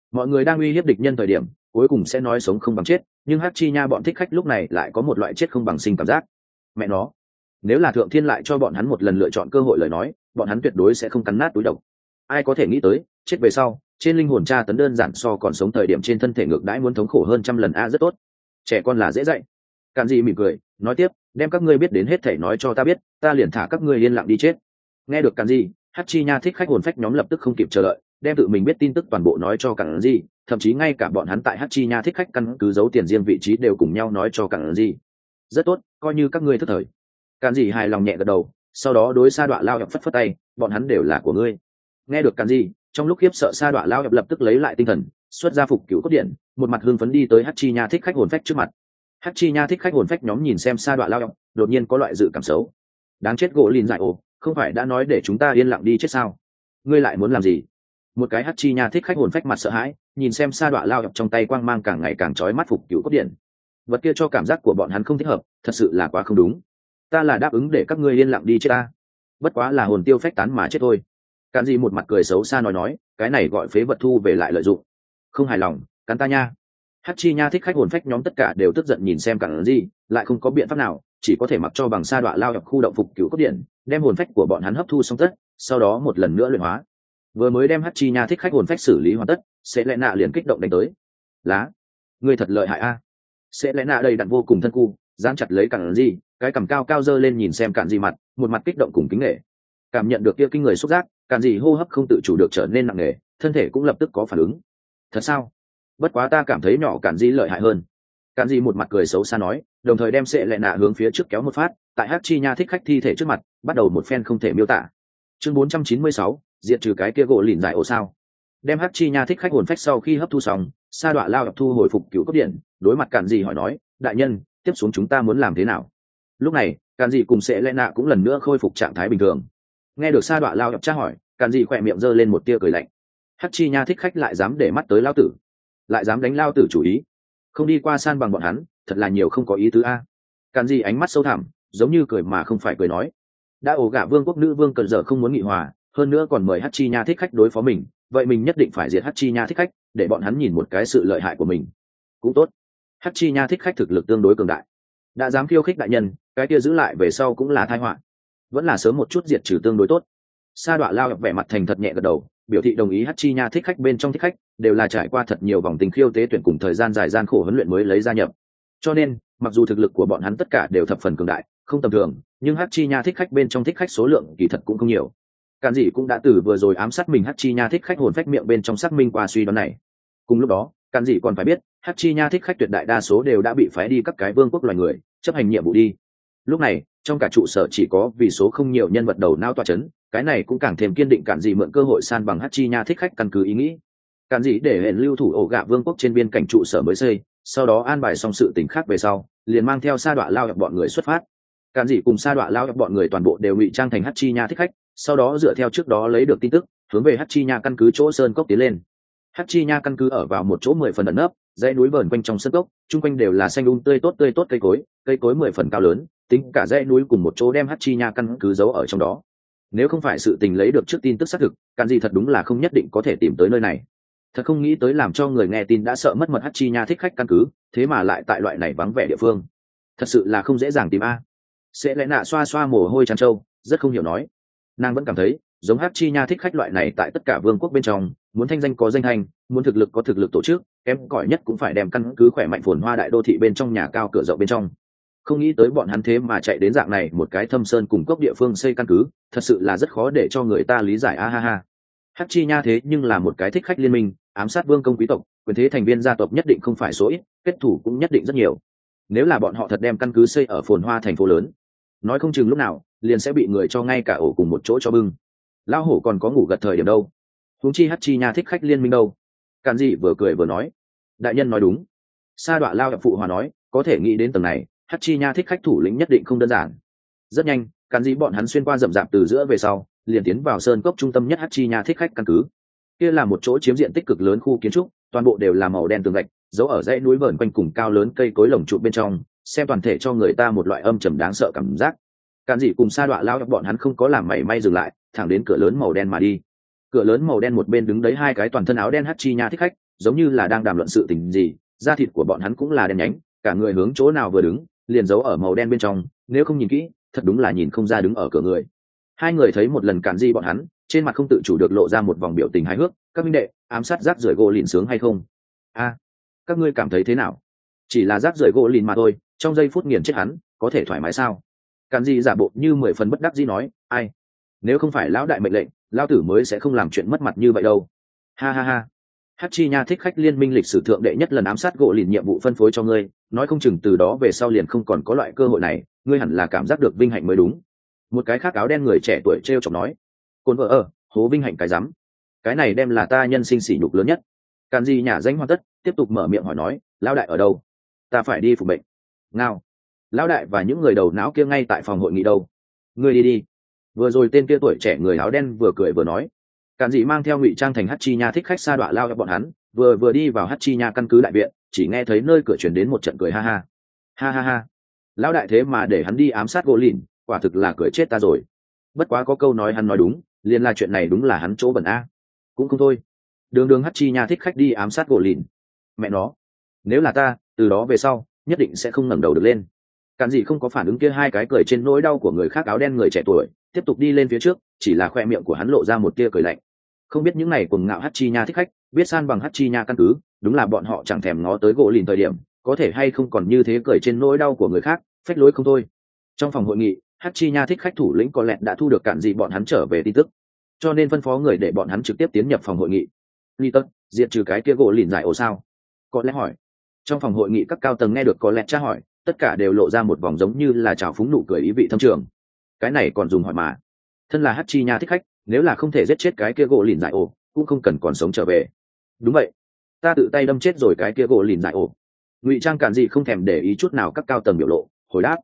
mọi người đang uy hiếp địch nhân thời điểm cuối cùng sẽ nói sống không bằng chết, nhưng hát chi nha bọn thích khách lúc này lại có một loại chết không bằng sinh cảm giác. Mẹ nó, nếu là thượng thiên lại cho bọn hắn một lần lựa chọn cơ hội lời nói, bọn hắn tuyệt đối sẽ không cắn nát túi độc. Ai có thể nghĩ tới chết về sau trên linh hồn tra tấn đơn giản so còn sống thời điểm trên thân thể ngược đãi muốn thống khổ hơn trăm lần. A, rất tốt, trẻ con là dễ dạy. Càn Dị mỉm cười nói tiếp, đem các ngươi biết đến hết thể nói cho ta biết, ta liền thả các ngươi yên lặng đi chết. Nghe được Càn Dị, hát chi nha thích khách hồn phách nhóm lập tức không kịp chờ đợi, đem tự mình biết tin tức toàn bộ nói cho Càn Dị, thậm chí ngay cả bọn hắn tại hát chi nha thích khách căn cứ giấu tiền riêng vị trí đều cùng nhau nói cho Càn Dị. Rất tốt, coi như các ngươi thức thời. Càn Dị hài lòng nhẹ gật đầu, sau đó đối Sa Đọa Lao Hiệp phất phất tay, bọn hắn đều là của ngươi. Nghe được Càn Dị, trong lúc khiếp sợ Sa Đọa Lao Hiệp lập tức lấy lại tinh thần, xuất ra phục cửu cốt điện, một mặt hưng phấn đi tới hát chi nha thích khách hồn phách trước mặt. Hát chi nha thích khách hồn phách nhóm nhìn xem Sa Đọa Lao Hiệp, đột nhiên có loại dự cảm xấu. Đáng chết gỗ lìn dại ồ, không phải đã nói để chúng ta yên lặng đi chết sao? Ngươi lại muốn làm gì? Một cái hát chi nha thích khách hồn phách mặt sợ hãi, nhìn xem Sa Đọa Lao Hiệp trong tay quang mang càng ngày càng chói mắt phục cửu cốt điện. Vật kia cho cảm giác của bọn hắn không thích hợp, thật sự là quá không đúng. Ta là đáp ứng để các ngươi yên lặng đi chết ta, bất quá là hồn tiêu phách tán mà chết thôi. Càn Dị một mặt cười xấu xa nói, cái này gọi phế vật thu về lại lợi dụng. Không hài lòng, cắn ta nha. Hát chi nha thích khách hồn phách nhóm tất cả đều tức giận nhìn xem Càn Dị, lại không có biện pháp nào, chỉ có thể mặc cho bằng Sa Đọa Lao Hiệp khu động phục cửu cốt điện, đem hồn phách của bọn hắn hấp thu xong tất, sau đó một lần nữa luyện hóa. Vừa mới đem Hát chi nha thích khách hồn phách xử lý hoàn tất, sẽ lẽ nạ liền kích động đánh tới. Lá, ngươi thật lợi hại a. Sẽ lẽ nạ đây đặn vô cùng thân cu, dán chặt lấy Càn Dị, cái cằm cao cao dơ lên nhìn xem Càn Dị mặt, một mặt kích động cùng kính nể. Cảm nhận được kia kinh người xúc giác, Càn Dị hô hấp không tự chủ được trở nên nặng nề, thân thể cũng lập tức có phản ứng. Thật sao? Bất quá ta cảm thấy nhỏ Càn Dị lợi hại hơn. Càn Dị một mặt cười xấu xa nói, đồng thời đem Sẽ lẽ nạ hướng phía trước kéo một phát, tại Hát chi nha thích khách thi thể trước mặt, bắt đầu một phen không thể miêu tả. Chương 496, diệt trừ cái kia gỗ lìn dài ổ sao? Đem Hát chi nha thích khách hồn phách sau khi hấp thu xong, Sa Đọa Lao Hiệp thu hồi phục cửu cốt điện, đối mặt Càn Dị hỏi nói, đại nhân, tiếp xuống chúng ta muốn làm thế nào? Lúc này, Càn Dị cùng Sẽ lẽ nạ cũng lần nữa khôi phục trạng thái bình thường. Nghe được Sa Đọa Lao Hiệp tra hỏi, Càn Dị khỏe miệng giơ lên một tia cười lạnh. Hát chi nha thích khách lại dám để mắt tới lao tử, lại dám đánh lao tử chủ ý, không đi qua san bằng bọn hắn, thật là nhiều không có ý tứ a. Càn Dị ánh mắt sâu thẳm, giống như cười mà không phải cười nói, đã ổ gả vương quốc nữ vương cần giờ không muốn nghị hòa, hơn nữa còn mời Hát chi nha thích khách đối phó mình, vậy mình nhất định phải diệt Hát chi nha thích khách, để bọn hắn nhìn một cái sự lợi hại của mình. Cũng tốt, Hát chi nha thích khách thực lực tương đối cường đại, đã dám khiêu khích đại nhân, cái kia giữ lại về sau cũng là tai họa, vẫn là sớm một chút diệt trừ tương đối tốt. Sa Đọa Lao Hiệp vẻ mặt thành thật nhẹ gật đầu, biểu thị đồng ý. Hát chi nha thích khách bên trong thích khách đều là trải qua thật nhiều vòng tình khiêu tế tuyển cùng thời gian dài gian khổ huấn luyện mới lấy gia nhập, cho nên mặc dù thực lực của bọn hắn tất cả đều thập phần cường đại, không tầm thường, nhưng Hát chi nha thích khách bên trong thích khách số lượng kỳ thật cũng không nhiều. Càn Dị cũng đã từ vừa rồi ám sát mình Hát chi nha thích khách hồn phách miệng bên trong xác minh qua suy đoán này. Cùng lúc đó, Càn Dị còn phải biết, Hát chi nha thích khách tuyệt đại đa số đều đã bị phái đi các cái vương quốc loài người chấp hành nhiệm vụ đi. Lúc này, trong cả trụ sở chỉ có vì số không nhiều nhân vật đầu não tọa chấn, cái này cũng càng thêm kiên định Càn Dị mượn cơ hội san bằng Hát chi nha thích khách căn cứ ý nghĩ. Càn Dị để hẹn lưu thủ ổ gạ vương quốc trên biên cảnh trụ sở mới xây, sau đó an bài xong sự tình khác về sau, liền mang theo Sa Đọa Lao Hiệp bọn người xuất phát. Càn Dị cùng Sa Đọa Lao Hiệp bọn người toàn bộ đều ngụy trang thành Hát chi nha thích khách, sau đó dựa theo trước đó lấy được tin tức, hướng về Hát chi nha căn cứ chỗ sơn cốc tiến lên. Hát chi nha căn cứ ở vào một chỗ 10 phần ẩn nấp, dãy núi vờn quanh trong sơn cốc, chung quanh đều là xanh tươi tốt cây cối 10 phần cao lớn, tính cả dãy núi cùng một chỗ đem Hát chi nha căn cứ giấu ở trong đó. Nếu không phải sự tình lấy được trước tin tức xác thực, Càn Dị thật đúng là không nhất định có thể tìm tới nơi này. Thật không nghĩ tới làm cho người nghe tin đã sợ mất mật Hát chi nha thích khách căn cứ, thế mà lại tại loại này vắng vẻ địa phương, thật sự là không dễ dàng tìm a. Sẽ lẽ nạ xoa xoa mồ hôi tràn trâu, rất không hiểu nói, nàng vẫn cảm thấy giống Hát chi nha thích khách loại này tại tất cả vương quốc bên trong, muốn thanh danh có danh thanh, muốn thực lực có thực lực tổ chức, kém cỏi nhất cũng phải đem căn cứ khỏe mạnh phồn hoa đại đô thị bên trong nhà cao cửa rộng bên trong. Không nghĩ tới bọn hắn thế mà chạy đến dạng này một cái thâm sơn cùng cốc địa phương xây căn cứ, thật sự là rất khó để cho người ta lý giải a ha ha. Hát chi nha thế nhưng là một cái thích khách liên minh, ám sát vương công quý tộc, quyền thế thành viên gia tộc nhất định không phải số ít, kết thủ cũng nhất định rất nhiều. Nếu là bọn họ thật đem căn cứ xây ở phồn hoa thành phố lớn, nói không chừng lúc nào liền sẽ bị người cho ngay cả ổ cùng một chỗ cho bưng. Lão hổ còn có ngủ gật thời điểm đâu, huống chi Hát chi nha thích khách liên minh đâu. Càn Dị vừa cười vừa nói, đại nhân nói đúng. Sa Đọa Lao Hiệp phụ hòa nói, có thể nghĩ đến tầng này, Hát chi nha thích khách thủ lĩnh nhất định không đơn giản. Rất nhanh, Càn Dị bọn hắn xuyên qua rậm rạp từ giữa về sau, liền tiến vào sơn cốc trung tâm nhất Hát chi nha thích khách căn cứ. Kia là một chỗ chiếm diện tích cực lớn khu kiến trúc, toàn bộ đều là màu đen tường gạch, giấu ở dãy núi vờn quanh cùng cao lớn cây cối lồng trụ bên trong, xem toàn thể cho người ta một loại âm trầm đáng sợ cảm giác. Càn Dị cùng Sa Đọa Lao Hiệp bọn hắn không có làm mảy may dừng lại, thẳng đến cửa lớn màu đen mà đi. Cửa lớn màu đen một bên đứng đấy hai cái toàn thân áo đen Hát chi nha thích khách, giống như là đang đàm luận sự tình gì. Da thịt của bọn hắn cũng là đen nhánh, cả người hướng chỗ nào vừa đứng liền giấu ở màu đen bên trong, nếu không nhìn kỹ thật đúng là nhìn không ra đứng ở cửa người. Hai người thấy một lần cản di bọn hắn, trên mặt không tự chủ được lộ ra một vòng biểu tình hài hước. Các minh đệ, ám sát rác rưởi gỗ lìn sướng hay không? A, các ngươi cảm thấy thế nào? Chỉ là rác rưởi gỗ lìn mà thôi, trong giây phút nghiền chết hắn có thể thoải mái sao? Cản di giả bộ như 10 phần bất đắc dĩ nói, ai, nếu không phải lão đại mệnh lệnh, lão tử mới sẽ không làm chuyện mất mặt như vậy đâu. Ha ha ha. Hachi nha thích khách liên minh lịch sử thượng đệ nhất lần ám sát gỗ lìn nhiệm vụ phân phối cho ngươi, nói không chừng từ đó về sau liền không còn có loại cơ hội này, ngươi hẳn là cảm giác được vinh hạnh mới đúng. Một cái khác áo đen người trẻ tuổi trêu chọc nói. Côn vợ hố vinh hạnh cái rắm, cái này đem là ta nhân sinh sỉ nhục lớn nhất. Càn di nhả danh hoàn tất, tiếp tục mở miệng hỏi nói, lão đại ở đâu? Ta phải đi phục bệnh. Ngao. Lão đại và những người đầu não kia ngay tại phòng hội nghị đâu? Ngươi đi đi. Vừa rồi tên kia tuổi trẻ người áo đen vừa cười vừa nói. Càn dị mang theo ngụy trang thành Hachi nha thích khách sa đọa lao cho bọn hắn, vừa đi vào Hachi nha căn cứ đại viện, chỉ nghe thấy nơi cửa truyền đến một trận cười ha ha. Ha ha ha. Lão đại thế mà để hắn đi ám sát gỗ lìn, quả thực là cười chết ta rồi. Bất quá có câu nói hắn nói đúng, liền là chuyện này đúng là hắn chỗ bẩn a. Cũng không thôi. Đường Hachi nha thích khách đi ám sát gỗ lìn. Mẹ nó, nếu là ta, từ đó về sau, nhất định sẽ không ngẩng đầu được lên. Càn dị không có phản ứng kia hai cái cười trên nỗi đau của người khác áo đen người trẻ tuổi, tiếp tục đi lên phía trước, chỉ là khoe miệng của hắn lộ ra một tia cười lạnh. Không biết những này cuồng ngạo Hachi nha thích khách, biết san bằng Hachi nha căn cứ, đúng là bọn họ chẳng thèm ngó tới gỗ lìn thời điểm, có thể hay không còn như thế cười trên nỗi đau của người khác, phách lối không thôi. Trong phòng hội nghị, Hachi nha thích khách thủ lĩnh có lẽ đã thu được cản dị bọn hắn trở về tin tức, cho nên phân phó người để bọn hắn trực tiếp tiến nhập phòng hội nghị. Ly tất diệt trừ cái kia gỗ lìn giải ổ sao? Có lẽ hỏi. Trong phòng hội nghị các cao tầng nghe được có lẽ tra hỏi, tất cả đều lộ ra một vòng giống như là trào phúng nụ cười ý vị thâm trường. Cái này còn dùng hỏi mà? Thân là Hachi nha thích khách, nếu là không thể giết chết cái kia gỗ lìn giải ổ, cũng không cần còn sống trở về. Đúng vậy, ta tự tay đâm chết rồi cái kia gỗ lìn giải ổ. Ngụy trang cản dị không thèm để ý chút nào các cao tầng biểu lộ, hồi đáp,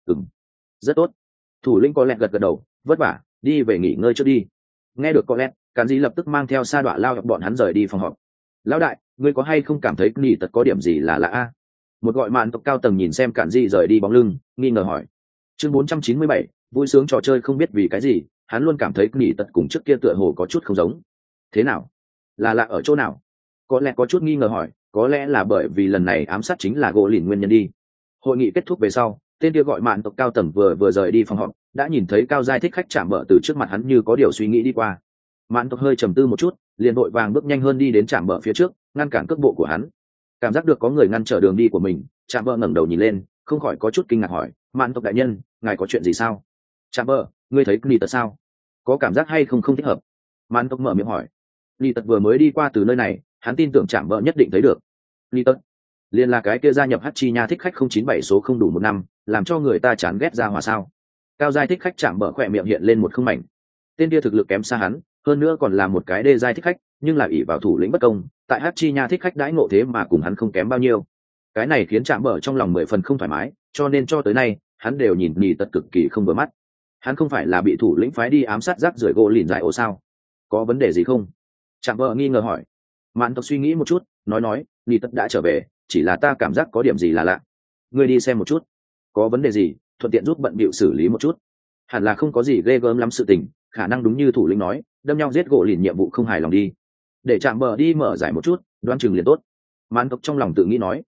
rất tốt. Thủ lĩnh có lẽ gật gật đầu, vất vả, đi về nghỉ ngơi trước đi. Nghe được có lẽ, cản dị lập tức mang theo sa đọa lao bọn hắn rời đi phòng họp. Lão đại, ngươi có hay không cảm thấy nỉ tật có điểm gì là lạ a? Một gọi mạn tộc cao tầng nhìn xem cản dị rời đi bóng lưng, nghi ngờ hỏi. Chương 497, vui sướng trò chơi không biết vì cái gì, hắn luôn cảm thấy nỉ tật cùng trước kia tựa hồ có chút không giống. Thế nào? Là lạ ở chỗ nào? Có lẽ có chút nghi ngờ hỏi, có lẽ là bởi vì lần này ám sát chính là gỗ lìn nguyên nhân đi. Hội nghị kết thúc về sau, tên kia gọi mạn tộc cao tầng vừa rời đi phòng họp, đã nhìn thấy cao giai thích khách chạm bờ từ trước mặt hắn như có điều suy nghĩ đi qua. Mạn tộc hơi trầm tư một chút, liền vội vàng bước nhanh hơn đi đến chạm bờ phía trước, ngăn cản cước bộ của hắn. Cảm giác được có người ngăn trở đường đi của mình, chạm bờ ngẩng đầu nhìn lên, không khỏi có chút kinh ngạc hỏi, mạn tộc đại nhân, ngài có chuyện gì sao? Chạm bờ, ngươi thấy Nỉ tật sao? Có cảm giác hay không không thích hợp? Mạn tộc mở miệng hỏi. Nỉ tật vừa mới đi qua từ nơi này, hắn tin tưởng chạm bờ nhất định thấy được. Nỉ tật liền là cái kia gia nhập Hachi nha thích khách 097 số không đủ 1 năm, làm cho người ta chán ghét ra hỏa sao? Cao giai thích khách chạm bờ khỏe miệng hiện lên một không mảnh. Tên kia thực lực kém xa hắn, hơn nữa còn là một cái đê giai thích khách, nhưng là ỷ vào thủ lĩnh bất công, tại Hachi nha thích khách đãi ngộ thế mà cùng hắn không kém bao nhiêu. Cái này khiến chạm bờ trong lòng 10 phần không thoải mái, cho nên cho tới nay hắn đều nhìn Nỉ tật cực kỳ không vừa mắt. Hắn không phải là bị thủ lĩnh phái đi ám sát rác rưởi gỗ lìn dại ổ sao? Có vấn đề gì không? Chạm bờ nghi ngờ hỏi. Mạn tộc suy nghĩ một chút, nói Nỉ tật đã trở về, chỉ là ta cảm giác có điểm gì là lạ. Ngươi đi xem một chút. Có vấn đề gì, thuận tiện giúp bận bịu xử lý một chút. Hẳn là không có gì ghê gớm lắm sự tình, khả năng đúng như thủ lĩnh nói, đâm nhau giết gỗ lìn nhiệm vụ không hài lòng đi. Để chạm bờ đi mở giải một chút, đoán chừng liền tốt. Mạn tộc trong lòng tự nghĩ nói.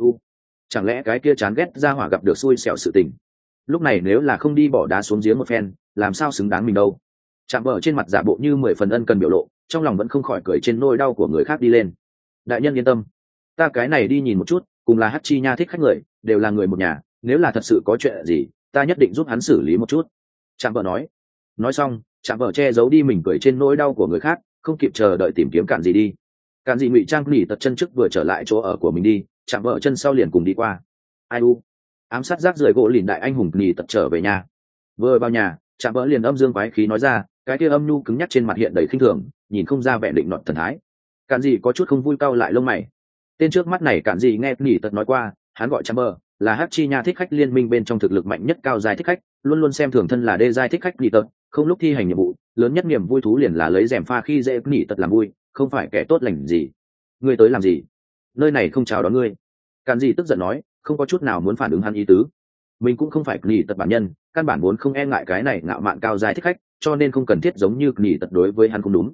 Chẳng lẽ cái kia chán ghét ra hỏa gặp được xui xẻo sự tình. Lúc này nếu là không đi bỏ đá xuống giếng một phen, làm sao xứng đáng mình đâu. Chạm bờ trên mặt giả bộ như 10 phần ân cần biểu lộ, trong lòng vẫn không khỏi cười trên nỗi đau của người khác đi lên. Đại nhân yên tâm, ta cái này đi nhìn một chút, cùng là Hachi nha thích khách người, đều là người một nhà, nếu là thật sự có chuyện gì, ta nhất định giúp hắn xử lý một chút. Chạm bờ nói xong, chạm bờ che giấu đi mình cười trên nỗi đau của người khác, không kịp chờ đợi tìm kiếm cản gì đi. Cản gì ngụy trang Nỉ tật chân trước vừa trở lại chỗ ở của mình đi, chạm bờ chân sau liền cùng đi qua. Ai u, ám sát rác rưởi gỗ lìn đại anh hùng Nỉ tật trở về nhà. Vừa vào nhà, chạm bờ liền âm dương quái khí nói ra, cái kia âm nhu cứng nhắc trên mặt hiện đầy khinh thường, nhìn không ra vẻ định nọt thần thái. Cản gì có chút không vui cau lại lông mày. Tên trước mắt này cản gì nghe Nỉ tật nói qua, hắn gọi chạm bờ là Hachi nha thích khách liên minh bên trong thực lực mạnh nhất cao giai thích khách, luôn luôn xem thường thân là đê giai thích khách Nỉ tật, không lúc thi hành nhiệm vụ, lớn nhất niềm vui thú liền là lấy rèm pha khi dễ Nỉ tật làm vui, không phải kẻ tốt lành gì. Ngươi tới làm gì? Nơi này không chào đón ngươi. Cản gì tức giận nói, không có chút nào muốn phản ứng hắn ý tứ. Mình cũng không phải Nỉ tật bản nhân, căn bản vốn không e ngại cái này ngạo mạn cao giai thích khách, cho nên không cần thiết giống như Nỉ tật đối với hắn cũng đúng.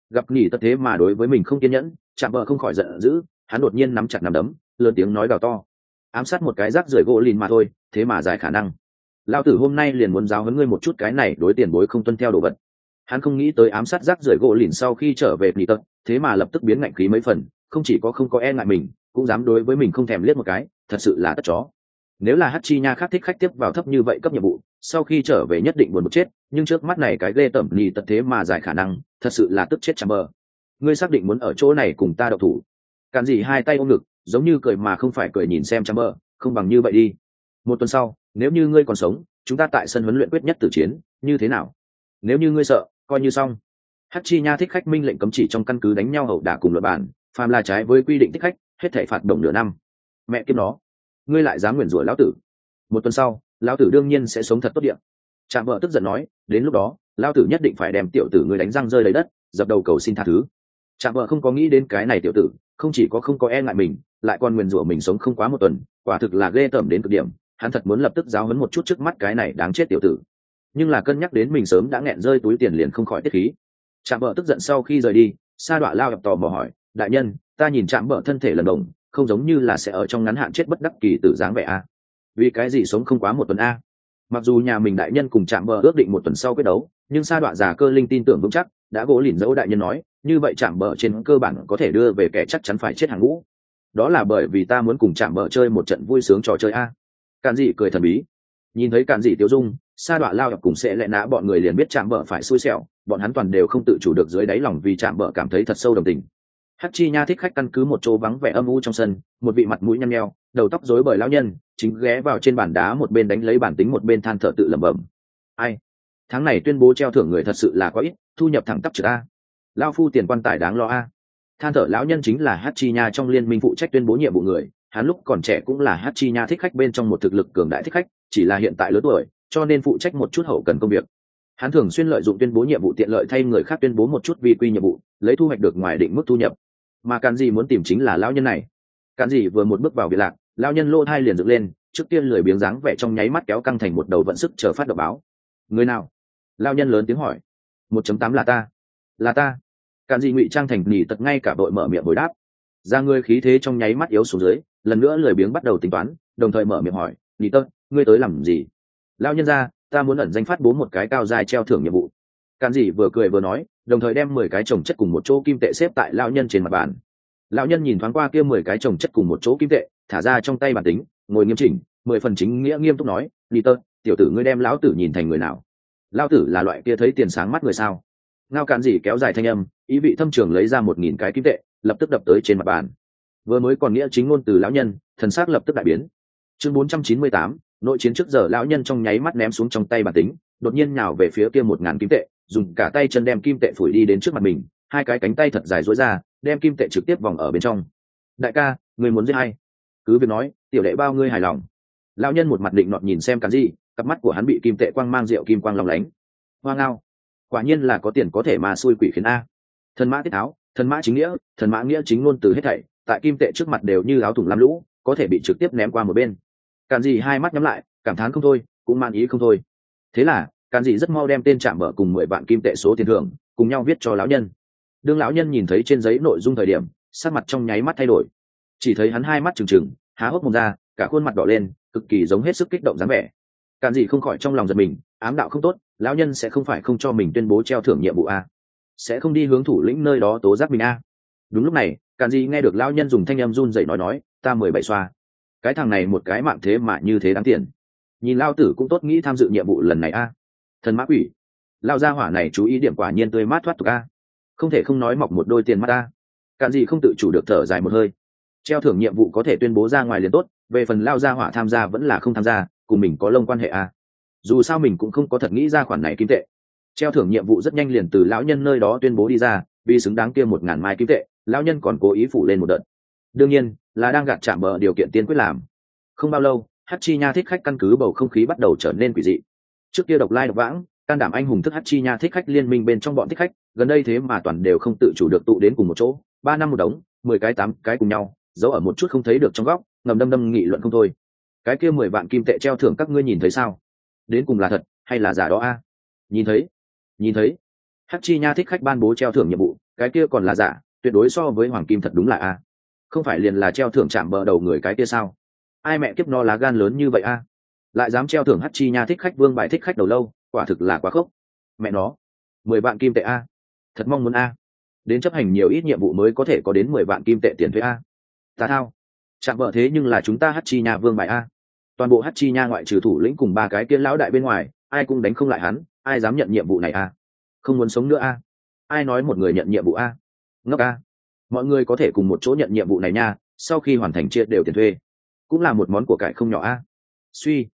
Gặp nghỉ tất thế mà đối với mình không kiên nhẫn, chạm bờ không khỏi giận dữ, hắn đột nhiên nắm chặt nắm đấm, lớn tiếng nói gào to: ám sát một cái rác rưởi gỗ lìn mà thôi, thế mà giải khả năng. Lão tử hôm nay liền muốn giáo huấn ngươi một chút cái này đối tiền bối không tuân theo đồ vật. Hắn không nghĩ tới ám sát rác rưởi gỗ lìn sau khi trở về nghỉ tật, thế mà lập tức biến ngạnh khí mấy phần, không chỉ có không có e ngại mình, cũng dám đối với mình không thèm liếc một cái, thật sự là tất chó. Nếu là Hachi nha khác thích khách tiếp vào thấp như vậy cấp nhiệm vụ, sau khi trở về nhất định buồn một chết, nhưng trước mắt này cái ghê tởm nghỉ tật thế mà giải khả năng, thật sự là tức chết chằm bờ. Ngươi xác định muốn ở chỗ này cùng ta độc thủ? Càn gì hai tay ôm ngực, giống như cười mà không phải cười nhìn xem chằm bờ, không bằng như vậy đi. Một tuần sau, nếu như ngươi còn sống, chúng ta tại sân huấn luyện quyết nhất tử chiến, như thế nào? Nếu như ngươi sợ, coi như xong. Hachi nha thích khách minh lệnh cấm chỉ trong căn cứ đánh nhau hậu đả cùng luật bản, phàm là trái với quy định thích khách, hết thảy phạt đồng nửa năm. Mẹ kiếp nó, ngươi lại dám nguyền rủa lão tử? Một tuần sau, lão tử đương nhiên sẽ sống thật tốt điện. Trạm vợ tức giận nói, đến lúc đó, lão tử nhất định phải đem tiểu tử ngươi đánh răng rơi đầy đất, dập đầu cầu xin tha thứ. Trạm vợ không có nghĩ đến cái này tiểu tử, không chỉ có không có e ngại mình, lại còn nguyền rủa mình sống không quá một tuần, quả thực là ghê tởm đến cực điểm. Hắn thật muốn lập tức giáo huấn một chút trước mắt cái này đáng chết tiểu tử, nhưng là cân nhắc đến mình sớm đã nghẹn rơi túi tiền liền không khỏi tiết khí. Trạm vợ tức giận sau khi rời đi, sa đọa lao gặp tò mò hỏi, đại nhân, ta nhìn Trạm vợ thân thể lần đồng, không giống như là sẽ ở trong ngắn hạn chết bất đắc kỳ tử dáng vẻ a. Vì cái gì sống không quá một tuần a? Mặc dù nhà mình đại nhân cùng Trạm vợ ước định một tuần sau quyết đấu, nhưng sa đọa già cơ linh tin tưởng vững chắc, đã gỗ lìn dẫu đại nhân nói, như vậy Trạm vợ trên cơ bản có thể đưa về kẻ chắc chắn phải chết hàng ngũ. Đó là bởi vì ta muốn cùng Trạm vợ chơi một trận vui sướng trò chơi a. Càn dị cười thần bí, nhìn thấy Càn dị tiêu dung, sa đọa lao gặp cùng sẽ lẽ nã bọn người liền biết Trạm vợ phải xui xẻo, bọn hắn toàn đều không tự chủ được dưới đáy lòng vì Trạm vợ cảm thấy thật sâu đồng tình. Hachi nha thích khách căn cứ một chỗ vắng vẻ âm u trong sân, một vị mặt mũi nhăn nheo, đầu tóc rối bời lão nhân, chính ghé vào trên bàn đá một bên đánh lấy bản tính một bên than thở tự lẩm bẩm. Ai? Tháng này tuyên bố treo thưởng người thật sự là quá ít, thu nhập thẳng tắp trừ a. Lao phu tiền quan tài đáng lo a. Than thở lão nhân chính là Hachi nha trong liên minh phụ trách tuyên bố nhiệm vụ người, hắn lúc còn trẻ cũng là Hachi nha thích khách bên trong một thực lực cường đại thích khách, chỉ là hiện tại lớn tuổi, cho nên phụ trách một chút hậu cần công việc. Hắn thường xuyên lợi dụng tuyên bố nhiệm vụ tiện lợi thay người khác tuyên bố một chút vi quy nhiệm vụ, lấy thu hoạch được ngoài định mức thu nhập. Mà Càn Dị muốn tìm chính là lão nhân này. Càn Dị vừa một bước vào biệt lạc, lão nhân lô thai liền dựng lên, trước tiên lười biếng dáng vẻ trong nháy mắt kéo căng thành một đầu vận sức chờ phát động báo. Người nào? Lão nhân lớn tiếng hỏi. 1.8 là ta. Là ta. Càn Dị ngụy trang thành nỉ tật ngay cả đội mở miệng hồi đáp. Ra người khí thế trong nháy mắt yếu xuống dưới, lần nữa lười biếng bắt đầu tính toán, đồng thời mở miệng hỏi, nỉ tật, ngươi tới làm gì? Lão nhân ra, ta muốn ẩn danh phát bố một cái cao dài treo thưởng nhiệm vụ. Càn Dị vừa cười vừa nói, đồng thời đem 10 cái chồng chất cùng một chỗ kim tệ xếp tại lão nhân trên mặt bàn. Lão nhân nhìn thoáng qua kia 10 cái chồng chất cùng một chỗ kim tệ, thả ra trong tay bản tính, ngồi nghiêm chỉnh, 10 phần chính nghĩa nghiêm túc nói, "Lý Tơ, tiểu tử ngươi đem lão tử nhìn thành người nào? Lão tử là loại kia thấy tiền sáng mắt người sao?" Ngao Càn Dị kéo dài thanh âm, ý vị thâm trường lấy ra 1000 cái kim tệ, lập tức đập tới trên mặt bàn. Vừa mới còn nghĩa chính ngôn từ lão nhân, thần sắc lập tức đại biến. Chương 498, nội chiến trước giờ lão nhân trong nháy mắt ném xuống trong tay bản tính, đột nhiên nhào về phía kia 1000 kim tệ, dùng cả tay chân đem kim tệ phủi đi đến trước mặt mình, hai cái cánh tay thật dài duỗi ra, đem kim tệ trực tiếp vòng ở bên trong. Đại ca, người muốn giết hay? Cứ việc nói, tiểu đệ bao ngươi hài lòng. Lão nhân một mặt định nọt nhìn xem Càn Dị, cặp mắt của hắn bị kim tệ quang mang rượu kim quang long lánh. Hoa ngao, quả nhiên là có tiền có thể mà xui quỷ khiến a. Thần mã tiết tháo, thần mã chính nghĩa, thần mã nghĩa chính ngôn từ hết thảy, tại kim tệ trước mặt đều như áo thủng lam lũ, có thể bị trực tiếp ném qua một bên. Càn Dị hai mắt nhắm lại, cảm thán không thôi, cũng man ý không thôi. Thế là Càn Dị rất mau đem tên Trạm Bợ cùng 10 vạn kim tệ số tiền thưởng cùng nhau viết cho lão nhân. Đương lão nhân nhìn thấy trên giấy nội dung thời điểm, sắc mặt trong nháy mắt thay đổi. Chỉ thấy hắn hai mắt trừng trừng, há hốc mồm ra, cả khuôn mặt đỏ lên, cực kỳ giống hết sức kích động dáng vẻ. Càn Dị không khỏi trong lòng giật mình, ám đạo không tốt, lão nhân sẽ không phải không cho mình tuyên bố treo thưởng nhiệm vụ a, sẽ không đi hướng thủ lĩnh nơi đó tố giác mình a. Đúng lúc này, Càn Dị nghe được lão nhân dùng thanh âm run rẩy nói, ta 17 xoa. Cái thằng này một cái mạng thế mà như thế đáng tiền. Nhìn lao tử cũng tốt nghĩ tham dự nhiệm vụ lần này a. Thần mã quỷ, lao gia hỏa này chú ý điểm quả nhiên tươi mát thoát tục a, không thể không nói mọc một đôi tiền mắt a. Càn Dị không tự chủ được thở dài một hơi. Treo thưởng nhiệm vụ có thể tuyên bố ra ngoài liền tốt, về phần lao gia hỏa tham gia vẫn là không tham gia, cùng mình có lông quan hệ a. Dù sao mình cũng không có thật nghĩ ra khoản này kim tệ. Treo thưởng nhiệm vụ rất nhanh liền từ lão nhân nơi đó tuyên bố đi ra, vì xứng đáng kia 1000 mai kim tệ, lão nhân còn cố ý phủ lên một đợt. Đương nhiên là đang gạt Trạm Bợ điều kiện tiên quyết làm. Không bao lâu, Hachi nha thích khách căn cứ bầu không khí bắt đầu trở nên quỷ dị. Trước kia độc lai độc vãng, can đảm anh hùng thức Hachi nha thích khách liên minh bên trong bọn thích khách, gần đây thế mà toàn đều không tự chủ được tụ đến cùng một chỗ, 3 năm một đống, 10 cái 8 cái cùng nhau, giấu ở một chút không thấy được trong góc, ngầm đâm nghị luận không thôi. Cái kia 10 vạn kim tệ treo thưởng các ngươi nhìn thấy sao? Đến cùng là thật hay là giả đó a? Nhìn thấy. Hachi nha thích khách ban bố treo thưởng nhiệm vụ, cái kia còn là giả, tuyệt đối so với hoàng kim thật đúng là a. Không phải liền là treo thưởng chạm bờ đầu người cái kia sao? Ai mẹ kiếp nó lá gan lớn như vậy a, lại dám treo thưởng Hachi nha thích khách vương bài thích khách đầu lâu, quả thực là quá khốc. Mẹ nó, 10 vạn kim tệ a, thật mong muốn a, đến chấp hành nhiều ít nhiệm vụ mới có thể có đến 10 vạn kim tệ tiền thuế a. Ta thao, chạm bờ thế nhưng là chúng ta Hachi nha vương bài a, toàn bộ Hachi nha ngoại trừ thủ lĩnh cùng ba cái kia lão đại bên ngoài, ai cũng đánh không lại hắn, ai dám nhận nhiệm vụ này a? Không muốn sống nữa a? Ai nói một người nhận nhiệm vụ a? Ngốc a. Mọi người có thể cùng một chỗ nhận nhiệm vụ này nha, sau khi hoàn thành chia đều tiền thuê, cũng là một món của cải không nhỏ a. Suy,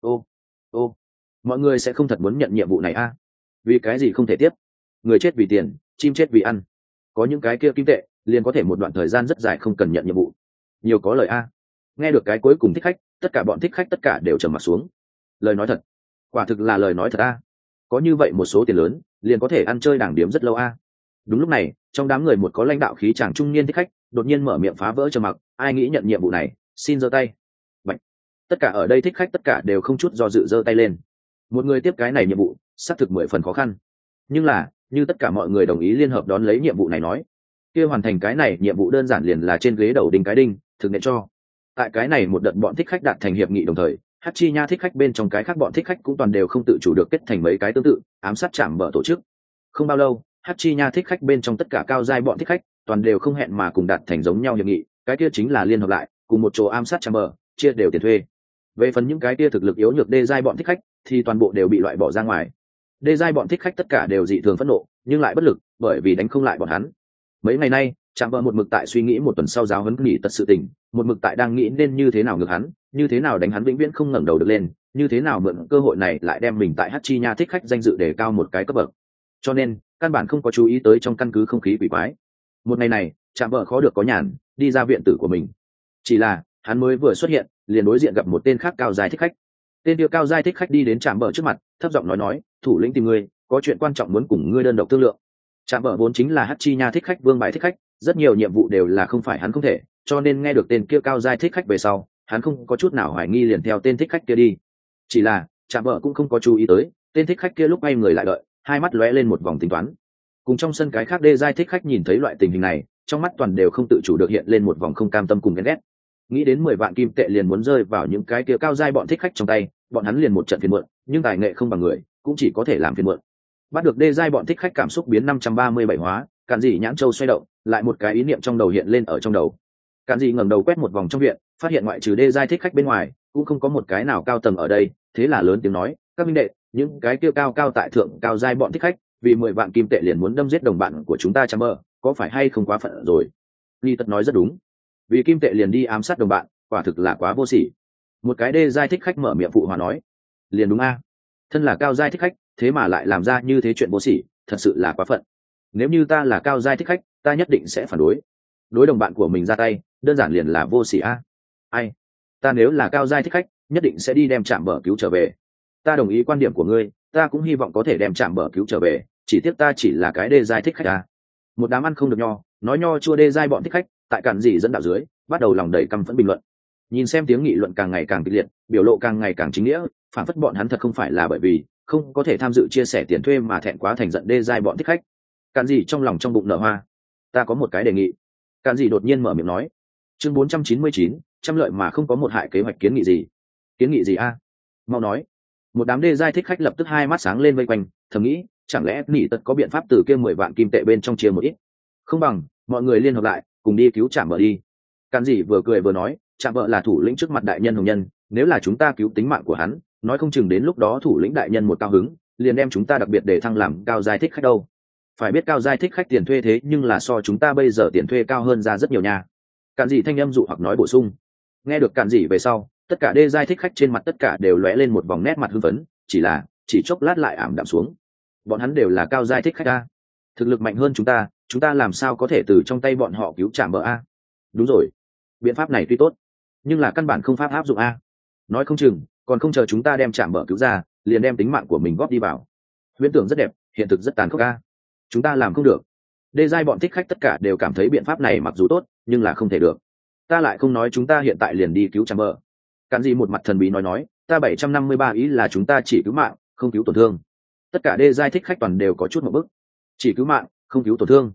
ô, mọi người sẽ không thật muốn nhận nhiệm vụ này a? Vì cái gì không thể tiếp? Người chết vì tiền, chim chết vì ăn, có những cái kia kim tệ liền có thể một đoạn thời gian rất dài không cần nhận nhiệm vụ, nhiều có lời a. Nghe được cái cuối cùng thích khách, tất cả bọn thích khách tất cả đều trầm mặt xuống. Lời nói thật, quả thực là lời nói thật a. Có như vậy một số tiền lớn liền có thể ăn chơi đảng điếm rất lâu a. Đúng lúc này, trong đám người một có lãnh đạo khí chàng trung niên thích khách đột nhiên mở miệng phá vỡ trầm mặc, ai nghĩ nhận nhiệm vụ này xin giơ tay. Bạch. Tất cả ở đây thích khách tất cả đều không chút do dự giơ tay lên. Một người tiếp cái này nhiệm vụ xác thực 10 phần khó khăn, nhưng là như tất cả mọi người đồng ý liên hợp đón lấy nhiệm vụ này nói, kia hoàn thành cái này nhiệm vụ đơn giản liền là trên ghế đầu đinh cái đinh thực nện cho. Tại cái này một đợt bọn thích khách đạt thành hiệp nghị đồng thời, Hachi nha thích khách bên trong cái khác bọn thích khách cũng toàn đều không tự chủ được kết thành mấy cái tương tự ám sát chạm bờ tổ chức. Không bao lâu, Hachi nha thích khách bên trong tất cả cao giai bọn thích khách toàn đều không hẹn mà cùng đạt thành giống nhau hiệp nghị, cái kia chính là liên hợp lại cùng một chỗ ám sát chạm bờ, chia đều tiền thuê. Về phần những cái kia thực lực yếu nhược đê giai bọn thích khách thì toàn bộ đều bị loại bỏ ra ngoài. Đê giai bọn thích khách tất cả đều dị thường phẫn nộ, nhưng lại bất lực, bởi vì đánh không lại bọn hắn. Mấy ngày nay, chạm bờ một mực tại suy nghĩ một tuần sau giáo huấn nghỉ tật sự tình, một mực tại đang nghĩ nên như thế nào ngược hắn, như thế nào đánh hắn vĩnh viễn không ngẩng đầu được lên, như thế nào mượn cơ hội này lại đem mình tại Hachi nha thích khách danh dự để cao một cái cấp bậc. Cho nên căn bản không có chú ý tới trong căn cứ không khí quỷ quái. Một ngày này, chạm bờ khó được có nhàn đi ra viện tử của mình, chỉ là hắn mới vừa xuất hiện liền đối diện gặp một tên khác cao giai thích khách. Tên kia cao giai thích khách đi đến chạm bờ trước mặt, thấp giọng nói thủ lĩnh tìm ngươi, có chuyện quan trọng muốn cùng ngươi đơn độc thương lượng. Chạm bờ vốn chính là Hachi nha thích khách vương bài thích khách, rất nhiều nhiệm vụ đều là không phải hắn không thể, cho nên nghe được tên kia cao giai thích khách về sau, hắn không có chút nào hoài nghi liền theo tên thích khách kia đi. Chỉ là chạm bờ cũng không có chú ý tới tên thích khách kia lúc bay người lại đợi, hai mắt lóe lên một vòng tính toán. Cùng trong sân cái khác đê giai thích khách nhìn thấy loại tình hình này, trong mắt toàn đều không tự chủ được hiện lên một vòng không cam tâm cùng ghen ghét. Nghĩ đến 10 vạn kim tệ liền muốn rơi vào những cái kia cao giai bọn thích khách trong tay, bọn hắn liền một trận phiền muộn, nhưng tài nghệ không bằng người, cũng chỉ có thể làm phiền muộn. Bắt được đê giai bọn thích khách cảm xúc biến 537 hóa, Càn Dị nhãn châu xoay động, lại một cái ý niệm trong đầu hiện lên ở trong đầu. Càn Dị ngẩng đầu quét một vòng trong viện, phát hiện ngoại trừ đê giai thích khách bên ngoài, cũng không có một cái nào cao tầng ở đây, thế là lớn tiếng nói, các minh đệ, những cái kia cao cao tại thượng cao giai bọn thích khách, vì 10 vạn kim tệ liền muốn đâm giết đồng bạn của chúng ta chăm mơ, có phải hay không quá phận rồi? Ly Tật nói rất đúng, vì kim tệ liền đi ám sát đồng bạn, quả thực là quá vô sỉ. Một cái đê giai thích khách mở miệng phụ hòa nói, liền đúng a, thân là cao giai thích khách, thế mà lại làm ra như thế chuyện vô sỉ, thật sự là quá phận. Nếu như ta là cao giai thích khách, ta nhất định sẽ phản đối đồng bạn của mình ra tay, đơn giản liền là vô sỉ a. Ai, ta nếu là cao giai thích khách, nhất định sẽ đi đem Trạm Bờ cứu trở về. Ta đồng ý quan điểm của ngươi, ta cũng hy vọng có thể đem Trạm Bờ cứu trở về, chỉ tiếc ta chỉ là cái đê giai thích khách a. Một đám ăn không được nho, nói nho chua đê giai bọn thích khách, tại Càn Dị dẫn đạo dưới, bắt đầu lòng đầy căm phẫn bình luận. Nhìn xem tiếng nghị luận càng ngày càng kịch liệt, biểu lộ càng ngày càng chính nghĩa, phản phất bọn hắn thật không phải là bởi vì không có thể tham dự chia sẻ tiền thuê mà thẹn quá thành giận đê giai bọn thích khách. Càn Dị trong lòng trong bụng nở hoa. Ta có một cái đề nghị. Càn Dị đột nhiên mở miệng nói. Chương 499, trăm lợi mà không có một hại kế hoạch kiến nghị gì? Kiến nghị gì a? Mau nói. Một đám đê giai thích khách lập tức hai mắt sáng lên vây quanh, thầm nghĩ, chẳng lẽ Nị Tật có biện pháp từ kia 10 vạn kim tệ bên trong chia một ít? Không bằng mọi người liên hợp lại, cùng đi cứu Trạm Bờ đi. Càn Dị vừa cười vừa nói, Trạm Bờ là thủ lĩnh trước mặt đại nhân hồng nhân, nếu là chúng ta cứu tính mạng của hắn, nói không chừng đến lúc đó thủ lĩnh đại nhân một cao hứng, liền đem chúng ta đặc biệt để thăng làm cao giai thích khách đâu. Phải biết cao giai thích khách tiền thuê thế nhưng là so chúng ta bây giờ tiền thuê cao hơn ra rất nhiều nha. Càn Dị thanh âm dụ hoặc nói bổ sung. Nghe được Càn Dị về sau, tất cả đê giai thích khách trên mặt tất cả đều lóe lên một vòng nét mặt hưng phấn, chỉ chốc lát lại ảm đạm xuống. Bọn hắn đều là cao giai thích khách a, thực lực mạnh hơn chúng ta làm sao có thể từ trong tay bọn họ cứu Trạm Bờ a? Đúng rồi, biện pháp này tuy tốt, nhưng là căn bản không pháp áp dụng a. Nói không chừng còn không chờ chúng ta đem Trạm Bờ cứu ra, liền đem tính mạng của mình góp đi vào. Huyễn tưởng rất đẹp, hiện thực rất tàn khốc a. Chúng ta làm không được. Đê giai bọn thích khách tất cả đều cảm thấy biện pháp này mặc dù tốt, nhưng là không thể được. Ta lại không nói chúng ta hiện tại liền đi cứu Trạm Bờ. Càn Dị một mặt thần bí nói, ta 753 ý là chúng ta chỉ cứu mạng, không cứu tổn thương. Tất cả đê giai thích khách toàn đều có chút một bức. Chỉ cứu mạng, không cứu tổn thương.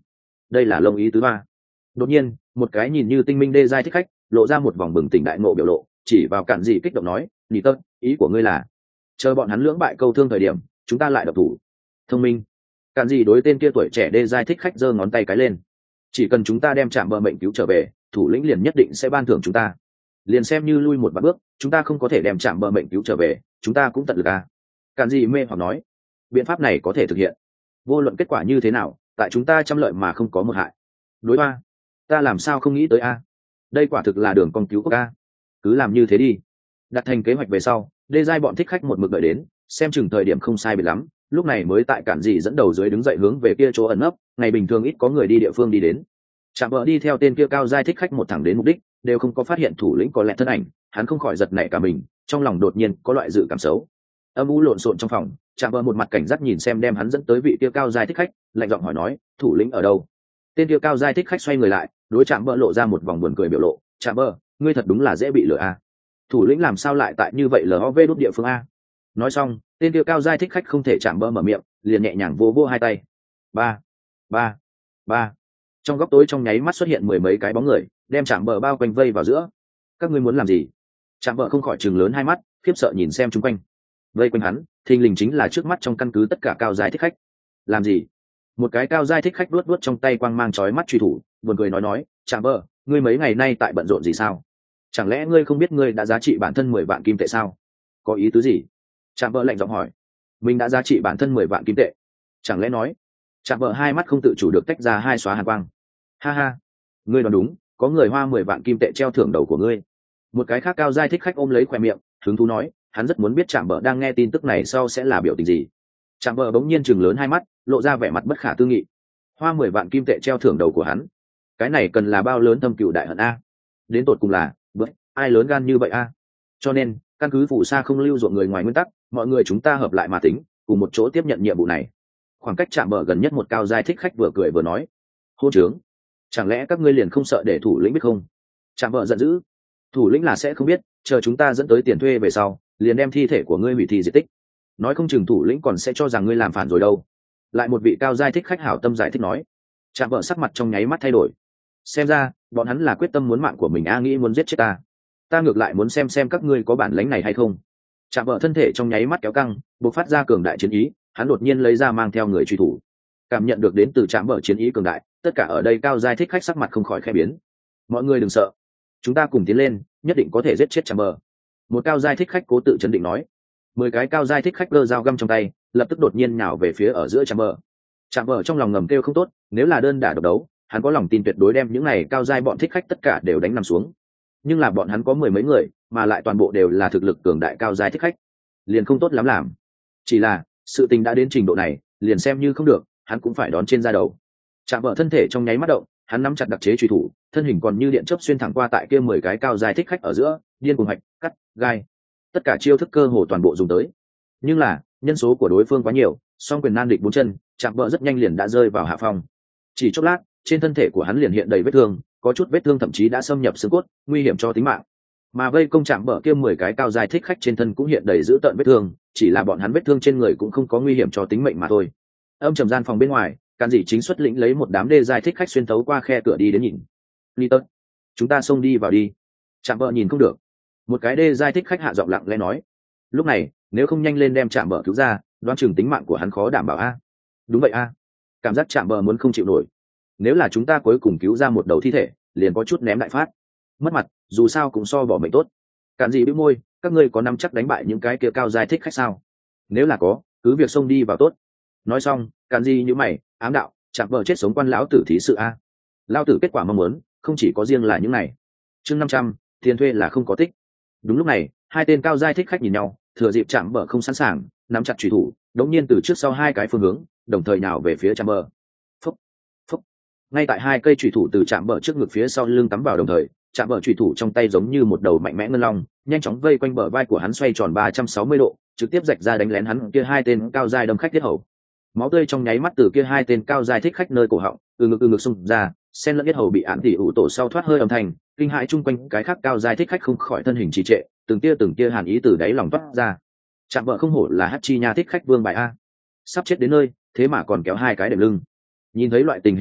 đây là lông ý tứ ba. Đột nhiên một cái nhìn như tinh minh đê giai thích khách lộ ra một vòng bừng tỉnh đại ngộ biểu lộ, chỉ vào Cản Dị kích động nói, nhị tớt, ý của ngươi là chờ bọn hắn lưỡng bại câu thương thời điểm chúng ta lại độc thủ? Thông minh. Cản Dị đối tên kia tuổi trẻ đê giai thích khách giơ ngón tay cái lên, chỉ cần chúng ta đem Trạm Bờ mệnh cứu trở về, thủ lĩnh liền nhất định sẽ ban thưởng chúng ta. Liền xem như lui một vạn bước chúng ta không có thể đem Trạm Bờ mệnh cứu trở về, chúng ta cũng tận lực à. Cản Dị mê hoặc nói, biện pháp này có thể thực hiện, vô luận kết quả như thế nào tại chúng ta trăm lợi mà không có một hại. Đối ba, ta làm sao không nghĩ tới a, đây quả thực là đường con cứu quốc a. Cứ làm như thế đi. Đặt thành kế hoạch về sau, đê giai bọn thích khách một mực đợi đến, xem chừng thời điểm không sai biệt lắm, lúc này mới tại Cản Dị dẫn đầu dưới đứng dậy hướng về kia chỗ ẩn nấp ngày bình thường ít có người đi địa phương đi đến. Trạm Bờ đi theo tên kia cao giai thích khách một thẳng đến mục đích, đều không có phát hiện thủ lĩnh có lẽ thân ảnh, hắn không khỏi giật nảy cả mình, trong lòng đột nhiên có loại dự cảm xấu. Âm u lộn xộn trong phòng, Trạm Bờ một mặt cảnh giác nhìn xem đem hắn dẫn tới vị kia cao giai thích khách, lạnh giọng hỏi nói, thủ lĩnh ở đâu? Tên kia cao giai thích khách xoay người lại, đối Trạm Bờ lộ ra một vòng buồn cười biểu lộ, Trạm Bờ, ngươi thật đúng là dễ bị lừa a. Thủ lĩnh làm sao lại tại như vậy lv đốt địa phương a? Nói xong, tên kia cao giai thích khách không thể Trạm Bờ mở miệng, liền nhẹ nhàng vỗ vỗ hai tay. Ba, ba, ba. Trong góc tối trong nháy mắt xuất hiện mười mấy cái bóng người, đem Trạm Bờ bao quanh vây vào giữa. Các ngươi muốn làm gì? Trạm Bờ không khỏi trừng lớn hai mắt, khiếp sợ nhìn xem chung quanh. Vây quanh hắn thình lình chính là trước mắt trong căn cứ tất cả cao giai thích khách. Làm gì? Một cái cao giai thích khách luốt luốt trong tay quang mang chói mắt truy thủ, buồn cười nói, Trạm Bờ, ngươi mấy ngày nay tại bận rộn gì sao? Chẳng lẽ ngươi không biết ngươi đã giá trị bản thân 10 vạn kim tệ sao? Có ý tứ gì? Trạm Bờ lạnh giọng hỏi. Mình đã giá trị bản thân 10 vạn kim tệ? Chẳng lẽ nói? Trạm Bờ hai mắt không tự chủ được tách ra hai xóa hàn quang. Ha ha, ngươi đoán đúng, có người hoa 10 vạn kim tệ treo thưởng đầu của ngươi. Một cái khác cao giai thích khách ôm lấy khóe miệng, hứng thú nói, hắn rất muốn biết Trạm Bờ đang nghe tin tức này sau sẽ là biểu tình gì. Trạm Bờ bỗng nhiên chừng lớn hai mắt, lộ ra vẻ mặt bất khả tư nghị. Hoa 10 vạn kim tệ treo thưởng đầu của hắn, cái này cần là bao lớn thâm cựu đại hận a? Đến tột cùng là ai lớn gan như vậy a? Cho nên căn cứ phủ sa không lưu ruộng người ngoài nguyên tắc, mọi người chúng ta hợp lại mà tính, cùng một chỗ tiếp nhận nhiệm vụ này. Khoảng cách Trạm Bờ gần nhất một cao giai thích khách vừa cười vừa nói, hô trướng, chẳng lẽ các ngươi liền không sợ để thủ lĩnh biết không? Trạm Bờ giận dữ, thủ lĩnh là sẽ không biết, chờ chúng ta dẫn tới tiền thuê về sau liền đem thi thể của ngươi hủy thi diệt tích, nói không chừng thủ lĩnh còn sẽ cho rằng ngươi làm phản rồi đâu. Lại một vị cao giai thích khách hảo tâm giải thích nói. Trạm Bờ sắc mặt trong nháy mắt thay đổi, xem ra bọn hắn là quyết tâm muốn mạng của mình a, nghĩ muốn giết chết ta ngược lại muốn xem các ngươi có bản lĩnh này hay không. Trạm Bờ thân thể trong nháy mắt kéo căng, bộc phát ra cường đại chiến ý, hắn đột nhiên lấy ra mang theo người truy thủ. Cảm nhận được đến từ Trạm Bờ chiến ý cường đại, tất cả ở đây cao giai thích khách sắc mặt không khỏi khẽ biến. Mọi người đừng sợ, chúng ta cùng tiến lên, nhất định có thể giết chết Trạm Bờ. Một cao giai thích khách cố tự chấn định nói. 10 cái cao giai thích khách giơ dao găm trong tay, lập tức đột nhiên nhào về phía ở giữa Trạm Bờ. Trạm Bờ trong lòng ngầm kêu không tốt, nếu là đơn đả độc đấu, hắn có lòng tin tuyệt đối đem những này cao giai bọn thích khách tất cả đều đánh nằm xuống. Nhưng là bọn hắn có mười mấy người, mà lại toàn bộ đều là thực lực cường đại cao giai thích khách, liền không tốt lắm làm. Chỉ là sự tình đã đến trình độ này, liền xem như không được, hắn cũng phải đón trên da đầu. Trạm Bờ thân thể trong nháy mắt động, hắn nắm chặt đặc chế truy thủ, thân hình còn như điện chớp xuyên thẳng qua tại kia 10 cái cao giai thích khách ở giữa, điên cuồng hạch, cắt, gai, tất cả chiêu thức cơ hồ toàn bộ dùng tới. Nhưng là nhân số của đối phương quá nhiều, song quyền nan địch bốn chân, Trạm Bờ rất nhanh liền đã rơi vào hạ phong. Chỉ chốc lát, trên thân thể của hắn liền hiện đầy vết thương, có chút vết thương thậm chí đã xâm nhập xương cốt, nguy hiểm cho tính mạng. Mà vây công Trạm Bờ kia 10 cái cao giai thích khách trên thân cũng hiện đầy dữ tợn vết thương, chỉ là bọn hắn vết thương trên người cũng không có nguy hiểm cho tính mệnh mà thôi. Âm trầm gian phòng bên ngoài, Càn Dị chính xuất lĩnh lấy một đám đê giai thích khách xuyên thấu qua khe cửa đi đến nhìn. Nitơ, chúng ta xông đi vào đi. Trạm Bờ nhìn không được, một cái đê giai thích khách hạ giọng lặng lẽ nói. Lúc này nếu không nhanh lên đem Trạm Bờ cứu ra, đoán chừng tính mạng của hắn khó đảm bảo a. Đúng vậy a, cảm giác Trạm Bờ muốn không chịu nổi. Nếu là chúng ta cuối cùng cứu ra một đầu thi thể, liền có chút ném đại phát, mất mặt, dù sao cũng so bỏ mệnh tốt. Càn Dị bĩu môi, các ngươi có nắm chắc đánh bại những cái kia cao giai thích khách sao? Nếu là có, cứ việc xông đi vào tốt. Nói xong, Càn Dị nhíu mày, ám đạo, Trạm Bờ chết sống quan lão tử thí sự a. Lão tử kết quả mong muốn, không chỉ có riêng là những này. Chương 500, tiền thuê là không có tích. Đúng lúc này, hai tên cao giai thích khách nhìn nhau, thừa dịp Trạm Bờ không sẵn sàng, nắm chặt chủy thủ, đống nhiên từ trước sau hai cái phương hướng, đồng thời nào về phía Trạm Bờ. Phúc, phúc. Ngay tại hai cây chủy thủ từ Trạm Bờ trước ngực phía sau lưng cắm vào đồng thời, Trạm Bờ chủy thủ trong tay giống như một đầu mạnh mẽ ngân long, nhanh chóng vây quanh bờ vai của hắn xoay tròn 360 độ, trực tiếp rạch ra đánh lén hắn kia hai tên cao giai đâm khách thiết hầu. Máu tươi trong nháy mắt từ kia hai tên cao giai thích khách nơi cổ họng, từ ngực xung ra, xen lẫn yết hầu bị án tỉ ủ tổ sau thoát hơi âm thanh, kinh hãi chung quanh cái khác cao giai thích khách không khỏi thân hình trì trệ, từng tia hàn ý từ đáy lòng toát ra. Trạm Bờ không hổ là Hachi nha thích khách vương bài a, sắp chết đến nơi, thế mà còn kéo hai cái đệm lưng. Nhìn thấy loại tình hình này,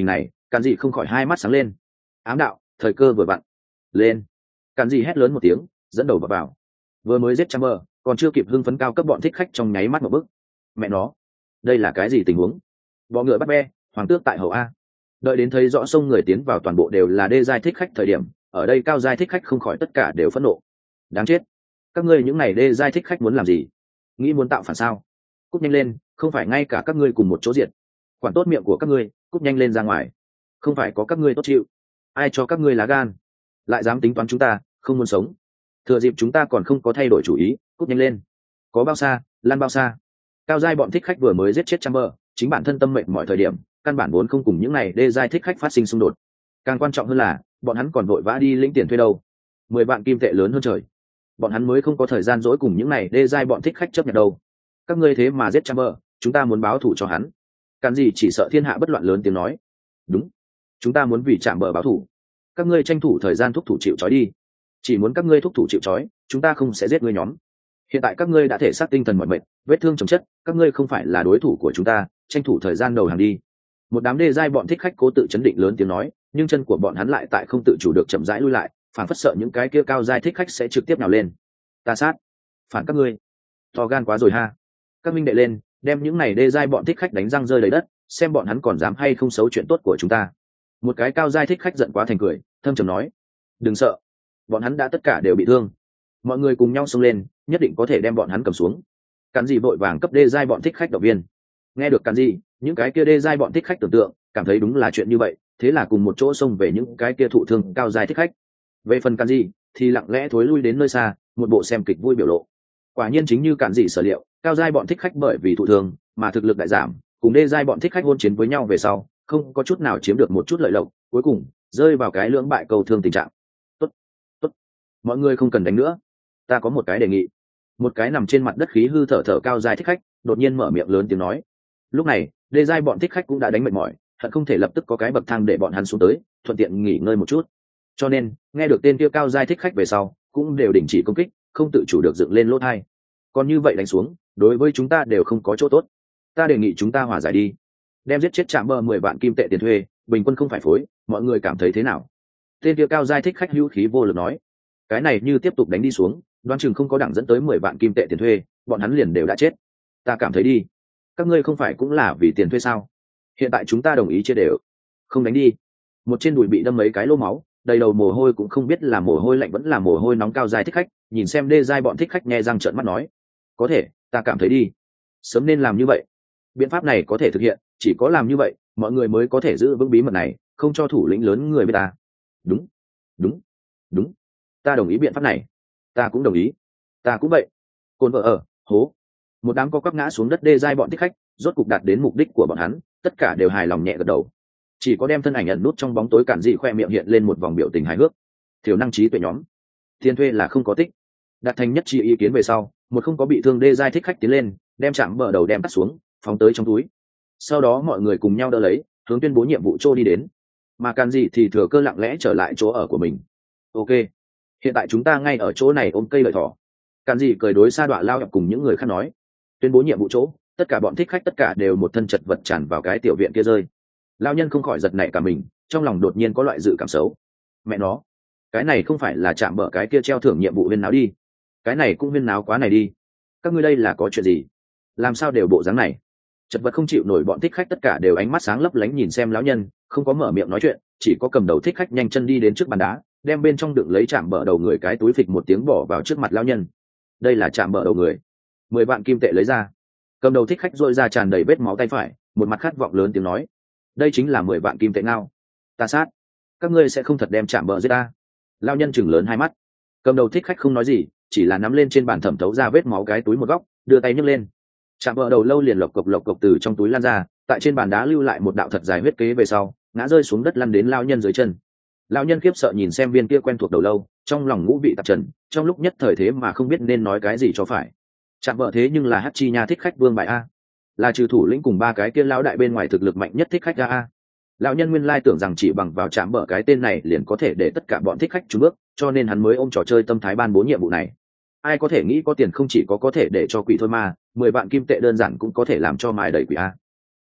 Càn dị không khỏi hai mắt sáng lên. Ám đạo, thời cơ vừa vặn. Lên. Càn dị hét lớn một tiếng, dẫn đầu vào. Vừa mới giết Chamber, còn chưa kịp hưng phấn cao cấp bọn thích khách trong nháy mắt một bước. Mẹ nó, đây là cái gì tình huống? Bọ ngựa bắt be, hoàng tước tại hậu a. Đợi đến thấy rõ sông người tiến vào toàn bộ đều là đê giai thích khách thời điểm, ở đây cao giai thích khách không khỏi tất cả đều phẫn nộ. Đáng chết, các ngươi những này đê giai thích khách muốn làm gì? Nghĩ muốn tạo phản sao? Cút nhanh lên, không phải ngay cả các ngươi cùng một chỗ diệt. Quản tốt miệng của các ngươi, cút nhanh lên ra ngoài. Không phải có các ngươi tốt chịu, ai cho các ngươi lá gan, lại dám tính toán chúng ta, không muốn sống. Thừa dịp chúng ta còn không có thay đổi chủ ý, cút nhanh lên. Có bao xa, lan bao xa. Cao giai bọn thích khách vừa mới giết chết Chamber, chính bản thân tâm mệnh mọi thời điểm, căn bản vốn không cùng những này đê giai thích khách phát sinh xung đột. Càng quan trọng hơn là bọn hắn còn vội vã đi lĩnh tiền thuê đâu. 10 vạn kim tệ lớn hơn trời, bọn hắn mới không có thời gian dỗi cùng những này đê giai bọn thích khách chấp nhận đâu. Các ngươi thế mà giết Chamber, chúng ta muốn báo thù cho hắn. Càn gì chỉ sợ thiên hạ bất loạn lớn tiếng nói. Đúng, chúng ta muốn vì Chamber báo thù. Các ngươi tranh thủ thời gian thúc thủ chịu trói đi. Chỉ muốn các ngươi thúc thủ chịu trói, chúng ta không sẽ giết ngươi nhóm. Hiện tại các ngươi đã thể xác tinh thần mỏi mệt, vết thương chồng chất, các ngươi không phải là đối thủ của chúng ta, tranh thủ thời gian đầu hàng đi. Một đám đê giai bọn thích khách cố tự chấn định lớn tiếng nói, nhưng chân của bọn hắn lại tại không tự chủ được chậm rãi lui lại, phản phất sợ những cái kia cao giai thích khách sẽ trực tiếp nhào lên. Ta sát, phản các ngươi, to gan quá rồi ha. Các minh đệ lên, đem những này đê giai bọn thích khách đánh răng rơi đầy đất, xem bọn hắn còn dám hay không xấu chuyện tốt của chúng ta. Một cái cao giai thích khách giận quá thành cười, thâm trầm nói, đừng sợ, bọn hắn đã tất cả đều bị thương. Mọi người cùng nhau xông lên, nhất định có thể đem bọn hắn cầm xuống. Cắn gì vội vàng cấp đê giai bọn thích khách động viên. Nghe được cắn gì, những cái kia đê giai bọn thích khách tưởng tượng, cảm thấy đúng là chuyện như vậy, thế là cùng một chỗ xông về những cái kia thụ thương cao giai thích khách. Về phần cắn gì, thì lặng lẽ thối lui đến nơi xa, một bộ xem kịch vui biểu lộ. Quả nhiên chính như cắn gì sở liệu, cao giai bọn thích khách bởi vì thụ thương mà thực lực đại giảm, cùng đê giai bọn thích khách hôn chiến với nhau về sau, không có chút nào chiếm được một chút lợi lộc, cuối cùng rơi vào cái lưỡng bại cầu thương tình trạng. Tốt, tốt, mọi người không cần đánh nữa. Ta có một cái đề nghị. Một cái nằm trên mặt đất khí hư thở thở cao giai thích khách đột nhiên mở miệng lớn tiếng nói. Lúc này đê giai bọn thích khách cũng đã đánh mệt mỏi, hận không thể lập tức có cái bậc thang để bọn hắn xuống tới, thuận tiện nghỉ ngơi một chút. Cho nên nghe được tên kia cao giai thích khách về sau, cũng đều đình chỉ công kích, không tự chủ được dựng lên lỗ thai. Còn như vậy đánh xuống, đối với chúng ta đều không có chỗ tốt. Ta đề nghị chúng ta hòa giải đi, đem giết chết Chamber 10 vạn kim tệ tiền thuê, bình quân không phải phối, mọi người cảm thấy thế nào? Tên kia cao giai thích khách hữu khí vô lực nói. Cái này như tiếp tục đánh đi xuống, đoán chừng không có đẳng dẫn tới 10 vạn kim tệ tiền thuê, bọn hắn liền đều đã chết. Ta cảm thấy đi, các ngươi không phải cũng là vì tiền thuê sao? Hiện tại chúng ta đồng ý chia đều, không đánh đi. Một trên đùi bị đâm mấy cái lỗ máu, đầy đầu mồ hôi cũng không biết là mồ hôi lạnh vẫn là mồ hôi nóng cao dài thích khách, nhìn xem đê giai bọn thích khách nghe răng trợn mắt nói, có thể, ta cảm thấy đi, sớm nên làm như vậy. Biện pháp này có thể thực hiện, chỉ có làm như vậy, mọi người mới có thể giữ vững bí mật này, không cho thủ lĩnh lớn người biết ta. Đúng, đúng, đúng, ta đồng ý biện pháp này. Ta cũng đồng ý. Ta cũng vậy. Cồn vợ ở hố. Một đám co quắp ngã xuống đất đê giai bọn thích khách, rốt cục đạt đến mục đích của bọn hắn, tất cả đều hài lòng nhẹ gật đầu. Chỉ có đem thân ảnh ẩn nút trong bóng tối cản dị khoe miệng hiện lên một vòng biểu tình hài hước. Thiểu năng trí tuệ nhóm, tiền thuê là không có tích. Đạt thành nhất trí ý kiến về sau, một không có bị thương đê giai thích khách tiến lên, đem chạm bờ đầu đem cắt xuống, phóng tới trong túi. Sau đó mọi người cùng nhau đỡ lấy, hướng tuyên bố nhiệm vụ trô đi đến. Mà cản dị thì thừa cơ lặng lẽ trở lại chỗ ở của mình. Ok, hiện tại chúng ta ngay ở chỗ này ôm cây lợi thỏ. Càn gì cười đối sa đọa lao nhập cùng những người khác nói, tuyên bố nhiệm vụ chỗ, tất cả bọn thích khách tất cả đều một thân chật vật tràn vào cái tiểu viện kia rơi. Lao nhân không khỏi giật nảy cả mình, trong lòng đột nhiên có loại dự cảm xấu. Mẹ nó, cái này không phải là chạm bờ cái kia treo thưởng nhiệm vụ huyên náo đi, cái này cũng huyên náo quá này đi. Các ngươi đây là có chuyện gì, làm sao đều bộ dáng này? Chật vật không chịu nổi bọn thích khách tất cả đều ánh mắt sáng lấp lánh nhìn xem lão nhân, không có mở miệng nói chuyện, chỉ có cầm đầu thích khách nhanh chân đi đến trước bàn đá, đem bên trong đựng lấy chạm bờ đầu người cái túi phịch một tiếng bỏ vào trước mặt lão nhân. Đây là chạm bờ đầu người, 10 vạn kim tệ lấy ra. Cầm đầu thích khách dội ra tràn đầy vết máu tay phải, một mặt khát vọng lớn tiếng nói, đây chính là 10 vạn kim tệ ngao. Ta sát, các ngươi sẽ không thật đem chạm bờ giết ta? Lão nhân chừng lớn hai mắt. Cầm đầu thích khách không nói gì, chỉ là nắm lên trên bàn thẩm thấu ra vết máu cái túi một góc, đưa tay nhấc lên. Chạm bờ đầu lâu liền lộc cộc từ trong túi lan ra, tại trên bàn đá lưu lại một đạo thật dài huyết kế về sau, ngã rơi xuống đất lăn đến lão nhân dưới chân. Lão nhân khiếp sợ nhìn xem viên kia quen thuộc đầu lâu, trong lòng ngũ vị tạp trần, trong lúc nhất thời thế mà không biết nên nói cái gì cho phải. Chạm bờ thế nhưng là Hắc Chi Nha thích khách vương bại a, là trừ thủ lĩnh cùng ba cái kia lão đại bên ngoài thực lực mạnh nhất thích khách a. Lão nhân nguyên lai tưởng rằng chỉ bằng vào chạm bờ cái tên này liền có thể để tất cả bọn thích khách trốn bước, cho nên hắn mới ôm trò chơi tâm thái ban bố nhiệm vụ này. Ai có thể nghĩ có tiền không chỉ có thể để cho quỷ thôi mà 10 vạn kim tệ đơn giản cũng có thể làm cho mài đầy quỷ a.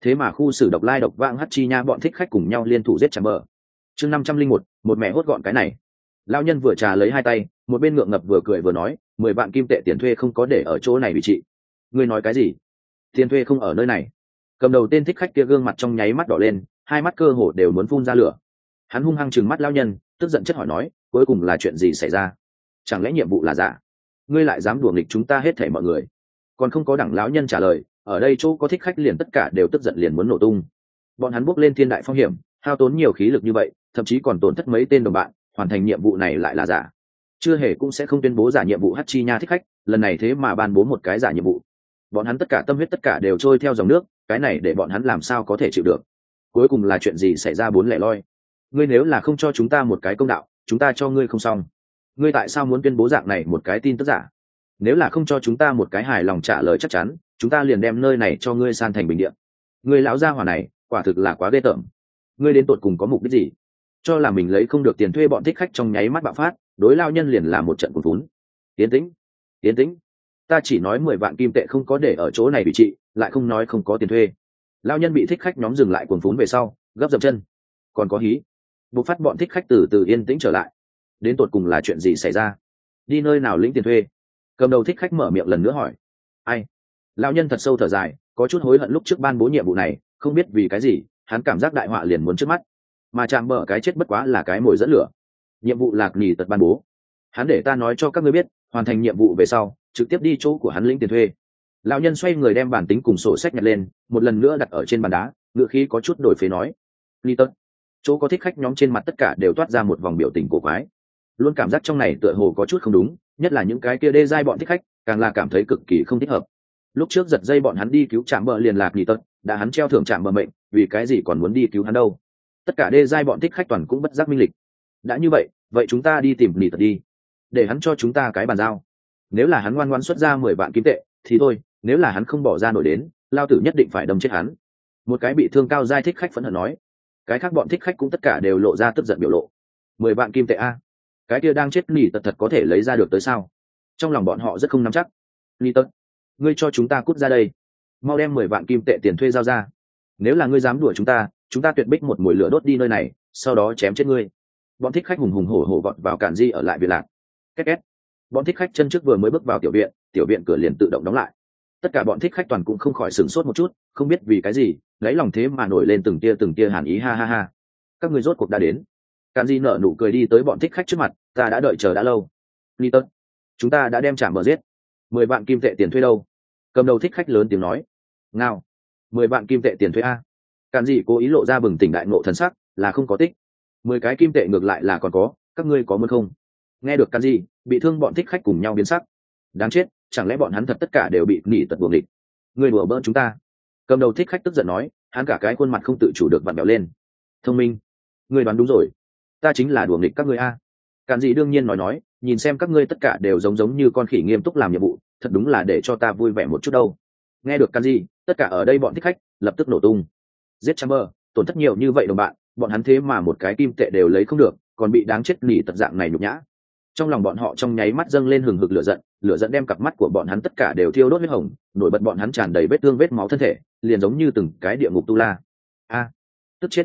thế mà khu xử độc lai độc vãng hắt chi nha bọn thích khách cùng nhau liên thủ giết chạm bờ. Chương 501, một mẹ hốt gọn cái này. Lão nhân vừa trà lấy hai tay, một bên ngượng ngập vừa cười vừa nói, 10 vạn kim tệ tiền thuê không có để ở chỗ này bị trị. Ngươi nói cái gì? Tiền thuê không ở nơi này? Cầm đầu tên thích khách kia gương mặt trong nháy mắt đỏ lên, hai mắt cơ hồ đều muốn phun ra lửa. Hắn hung hăng trừng mắt lão nhân, tức giận chất hỏi nói, cuối cùng là chuyện gì xảy ra? Chẳng lẽ nhiệm vụ là giả? Ngươi lại dám đùa nghịch chúng ta hết thảy mọi người? Còn không có đẳng lão nhân trả lời, ở đây chỗ có thích khách liền tất cả đều tức giận liền muốn nổ tung. Bọn hắn bước lên thiên đại phong hiểm, hao tốn nhiều khí lực như vậy, thậm chí còn tổn thất mấy tên đồng bạn, hoàn thành nhiệm vụ này lại là giả. Chưa hề cũng sẽ không tuyên bố giả nhiệm vụ hắc chi nha thích khách, lần này thế mà ban bố một cái giả nhiệm vụ. Bọn hắn tất cả tâm huyết tất cả đều trôi theo dòng nước, cái này để bọn hắn làm sao có thể chịu được? Cuối cùng là chuyện gì xảy ra bốn lẻ loi? Ngươi nếu là không cho chúng ta một cái công đạo, chúng ta cho ngươi không xong. Ngươi tại sao muốn tuyên bố dạng này một cái tin tức giả? Nếu là không cho chúng ta một cái hài lòng trả lời chắc chắn, chúng ta liền đem nơi này cho ngươi san thành bình địa. Ngươi lão gia hỏa này quả thực là quá ghê tởm. Ngươi đến tột cùng có mục đích gì? Cho là mình lấy không được tiền thuê bọn thích khách trong nháy mắt bạo phát, đối lao nhân liền là một trận cuốn vốn. Yên tĩnh, yên tĩnh. Ta chỉ nói 10 vạn kim tệ không có để ở chỗ này bị trị, lại không nói không có tiền thuê. Lao nhân bị thích khách nhóm dừng lại cuốn vốn về sau, gấp dập chân. Còn có hí. Bộc phát bọn thích khách từ từ yên tĩnh trở lại. Đến tột cùng là chuyện gì xảy ra? Đi nơi nào lĩnh tiền thuê? Cầm đầu thích khách mở miệng lần nữa hỏi. Ai? Lão nhân thật sâu thở dài, có chút hối hận lúc trước ban bố nhiệm vụ này, không biết vì cái gì, hắn cảm giác đại họa liền muốn trước mắt. Mà chạm bờ cái chết bất quá là cái mồi dẫn lửa. Nhiệm vụ lạc nỉ tật ban bố. Hắn để ta nói cho các ngươi biết, hoàn thành nhiệm vụ về sau, trực tiếp đi chỗ của hắn lĩnh tiền thuê. Lão nhân xoay người đem bản tính cùng sổ sách nhặt lên, một lần nữa đặt ở trên bàn đá, ngựa khí có chút đổi phế nói. Nỉ tật. Chỗ có thích khách nhóm trên mặt tất cả đều toát ra một vòng biểu tình cổ quái. Luôn cảm giác trong này tựa hồ có chút không đúng, nhất là những cái kia đê giai bọn thích khách, càng là cảm thấy cực kỳ không thích hợp. Lúc trước giật dây bọn hắn đi cứu trạm bờ liền lạc nỉ tật, đã hắn treo thưởng trạm bờ mệnh, vì cái gì còn muốn đi cứu hắn đâu? Tất cả đê giai bọn thích khách toàn cũng bất giác minh lịch. Đã như vậy chúng ta đi tìm nỉ tật đi, để hắn cho chúng ta cái bàn giao. Nếu là hắn ngoan ngoãn xuất ra 10 vạn kim tệ thì thôi, nếu là hắn không bỏ ra nổi đến, lao tử nhất định phải đâm chết hắn. Một cái bị thương cao giai thích khách phẫn hận nói. Cái khác bọn thích khách cũng tất cả đều lộ ra tức giận biểu lộ. 10 vạn kim tệ a? Cái kia đang chết nỉ tật thật có thể lấy ra được tới sao? Trong lòng bọn họ rất không nắm chắc. Nỉ tật, ngươi cho chúng ta cút ra đây, mau đem 10 vạn kim tệ tiền thuê giao ra. Nếu là ngươi dám đùa chúng ta tuyệt bích một mùi lửa đốt đi nơi này, sau đó chém chết ngươi. Bọn thích khách hùng hùng hổ hổ vọt vào cản di ở lại viện lạc. Két két. Bọn thích khách chân trước vừa mới bước vào tiểu viện cửa liền tự động đóng lại. Tất cả bọn thích khách toàn cũng không khỏi sửng sốt một chút, không biết vì cái gì, lấy lòng thế mà nổi lên từng tia hàn ý. Ha ha ha, các ngươi rốt cuộc đã đến. Cản di nở nụ cười đi tới bọn thích khách trước mặt, ta đã đợi chờ đã lâu. Li tật, chúng ta đã đem trảm bờ giết. 10 vạn kim tệ tiền thuê đâu? Cầm đầu thích khách lớn tiếng nói. Ngao, 10 vạn kim tệ tiền thuê a? Cản di cố ý lộ ra bừng tỉnh đại ngộ thần sắc, là không có tích. 10 cái kim tệ ngược lại là còn có, các ngươi có muốn không? Nghe được Cản di, bị thương bọn thích khách cùng nhau biến sắc. Đáng chết, chẳng lẽ bọn hắn thật tất cả đều bị nỉ tật buồng địch? Ngươi đùa bỡn chúng ta? Cầm đầu thích khách tức giận nói, hắn cả cái khuôn mặt không tự chủ được vặn vẹo lên. Thông minh, ngươi đoán đúng rồi, ta chính là đùa nghịch các ngươi a. Cản dị đương nhiên nói, nhìn xem các ngươi tất cả đều giống như con khỉ nghiêm túc làm nhiệm vụ, thật đúng là để cho ta vui vẻ một chút đâu. Nghe được Cản dị, tất cả ở đây bọn thích khách lập tức nổ tung. Giết Chamber, tổn thất nhiều như vậy đồng bạn, bọn hắn thế mà một cái kim tệ đều lấy không được, còn bị đáng chết nỉ tật dạng này nhục nhã. Trong lòng bọn họ trong nháy mắt dâng lên hừng hực lửa giận đem cặp mắt của bọn hắn tất cả đều thiêu đốt huyết hồng, nổi bật bọn hắn tràn đầy vết thương vết máu thân thể, liền giống như từng cái địa ngục tu la. A, tức chết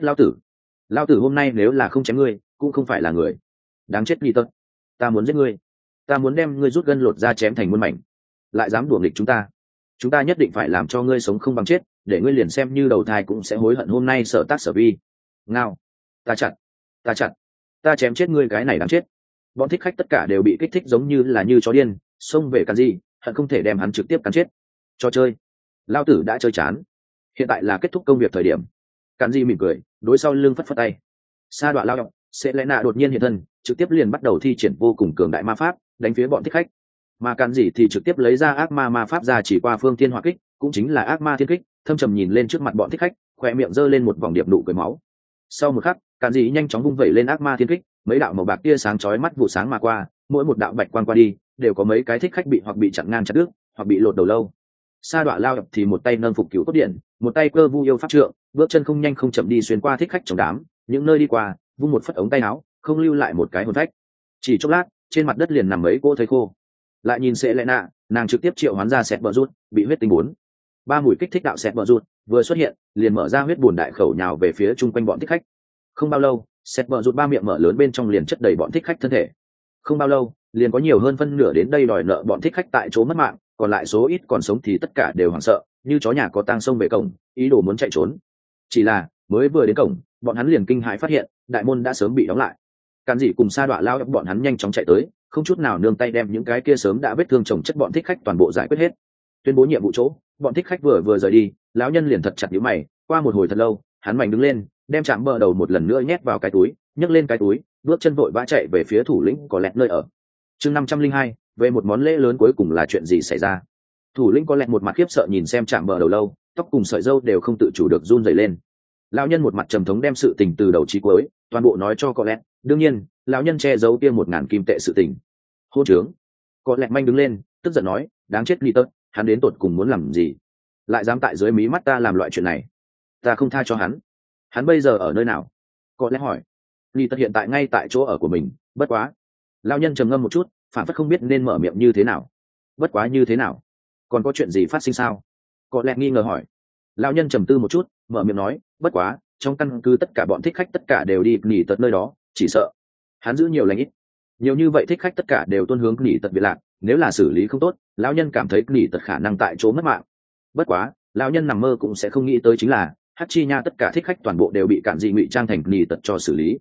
lão tử hôm nay nếu là không chém ngươi, cũng không phải là người. Đáng chết nỉ tật, ta muốn giết ngươi, ta muốn đem ngươi rút gân lột ra chém thành muôn mảnh. Lại dám đùa nghịch chúng ta nhất định phải làm cho ngươi sống không bằng chết, để ngươi liền xem như đầu thai cũng sẽ hối hận hôm nay sở tác sở vi. Ngao, ta chặn, ta chém chết ngươi cái này đáng chết. Bọn thích khách tất cả đều bị kích thích giống như là như chó điên, xông về Cản dị, hận không thể đem hắn trực tiếp cắn chết. Cho chơi, lao tử đã chơi chán, hiện tại là kết thúc công việc thời điểm. Cản dị mỉm cười, đối sau lưng phất phất tay. Sa Đọa lao động, sẽ lẽ nạ đột nhiên hiện thân, trực tiếp liền bắt đầu thi triển vô cùng cường đại ma pháp, đánh phía bọn thích khách. Mà Cản dị thì trực tiếp lấy ra ác ma ma pháp ra chỉ qua phương thiên hỏa kích, cũng chính là ác ma thiên kích, thâm trầm nhìn lên trước mặt bọn thích khách, khóe miệng giơ lên một vòng điệp nụ cười máu. Sau một khắc, Cản dị nhanh chóng vung vẩy lên ác ma thiên kích, mấy đạo màu bạc tia sáng chói mắt vụ sáng mà qua, mỗi một đạo bạch quang qua đi, đều có mấy cái thích khách bị hoặc bị chặn ngang chặt đứt, hoặc bị lột đầu lâu. Sa Đọa lao đập thì một tay nâng phục cứu cốt điện, một tay cơ vu yêu pháp trượng, bước chân không nhanh không chậm đi xuyên qua thích khách trong đám, những nơi đi qua, vung một phất ống tay áo, không lưu lại một cái hồn phách. Chỉ chốc lát, trên mặt đất liền nằm mấy cỗ thây khô. Lại nhìn Selena, nàng trực tiếp triệu hoán ra sẹt bờ rút, bị huyết tinh bốn. Ba mũi kích thích đạo xẹt bờ rụt vừa xuất hiện liền mở ra huyết bùn đại khẩu nhào về phía chung quanh bọn thích khách. Không bao lâu xẹt bờ rụt ba miệng mở lớn bên trong liền chất đầy bọn thích khách thân thể. Không bao lâu liền có nhiều hơn phân nửa đến đây đòi nợ bọn thích khách tại chỗ mất mạng, còn lại số ít còn sống thì tất cả đều hoảng sợ như chó nhà có tang xông về cổng, ý đồ muốn chạy trốn. Chỉ là mới vừa đến cổng bọn hắn liền kinh hãi phát hiện đại môn đã sớm bị đóng lại. Càn dị cùng sa đọa lao ép bọn hắn nhanh chóng chạy tới, không chút nào nương tay đem những cái kia sớm đã vết thương chồng chất bọn thích khách toàn bộ giải quyết hết. Tuyên bố nhiệm vụ chỗ, bọn thích khách vừa rời đi, lão nhân liền thật chặt nhíu mày. Qua một hồi thật lâu hắn mạnh đứng lên, đem chạm bờ đầu một lần nữa nhét vào cái túi, nhấc lên cái túi, bước chân vội vã chạy về phía thủ lĩnh có lẹt nơi ở. Chương 502, về một món lễ lớn cuối cùng là chuyện gì xảy ra? Thủ lĩnh có lẹt một mặt khiếp sợ nhìn xem chạm bờ đầu lâu, tóc cùng sợi râu đều không tự chủ được run rẩy lên. Lão nhân một mặt trầm thống đem sự tình từ đầu chí cuối toàn bộ nói cho có lẹt. Đương nhiên lão nhân che giấu kia 1.000 kim tệ sự tình. Hôn trướng! Có lẹt manh đứng lên tức giận nói, đáng chết Glitter, hắn đến tột cùng muốn làm gì, lại dám tại dưới mí mắt ta làm loại chuyện này. Ta không tha cho hắn. Hắn bây giờ ở nơi nào? Có lẽ hỏi. Glitter hiện tại ngay tại chỗ ở của mình, bất quá. Lão nhân trầm ngâm một chút, phản phất không biết nên mở miệng như thế nào. Bất quá như thế nào? Còn có chuyện gì phát sinh sao? Có lẽ nghi ngờ hỏi. Lão nhân trầm tư một chút, mở miệng nói, bất quá trong căn cứ tất cả bọn thích khách tất cả đều đi nghỉ tật nơi đó, chỉ sợ hắn giữ nhiều lãnh ít. Nhiều như vậy thích khách tất cả đều tuân hướng nghỉ tật biệt lạc, nếu là xử lý không tốt lão nhân cảm thấy nghỉ tật khả năng tại chỗ mất mạng. Bất quá lão nhân nằm mơ cũng sẽ không nghĩ tới chính là Hachi nha tất cả thích khách toàn bộ đều bị cản dị ngụy trang thành nghỉ tật cho xử lý.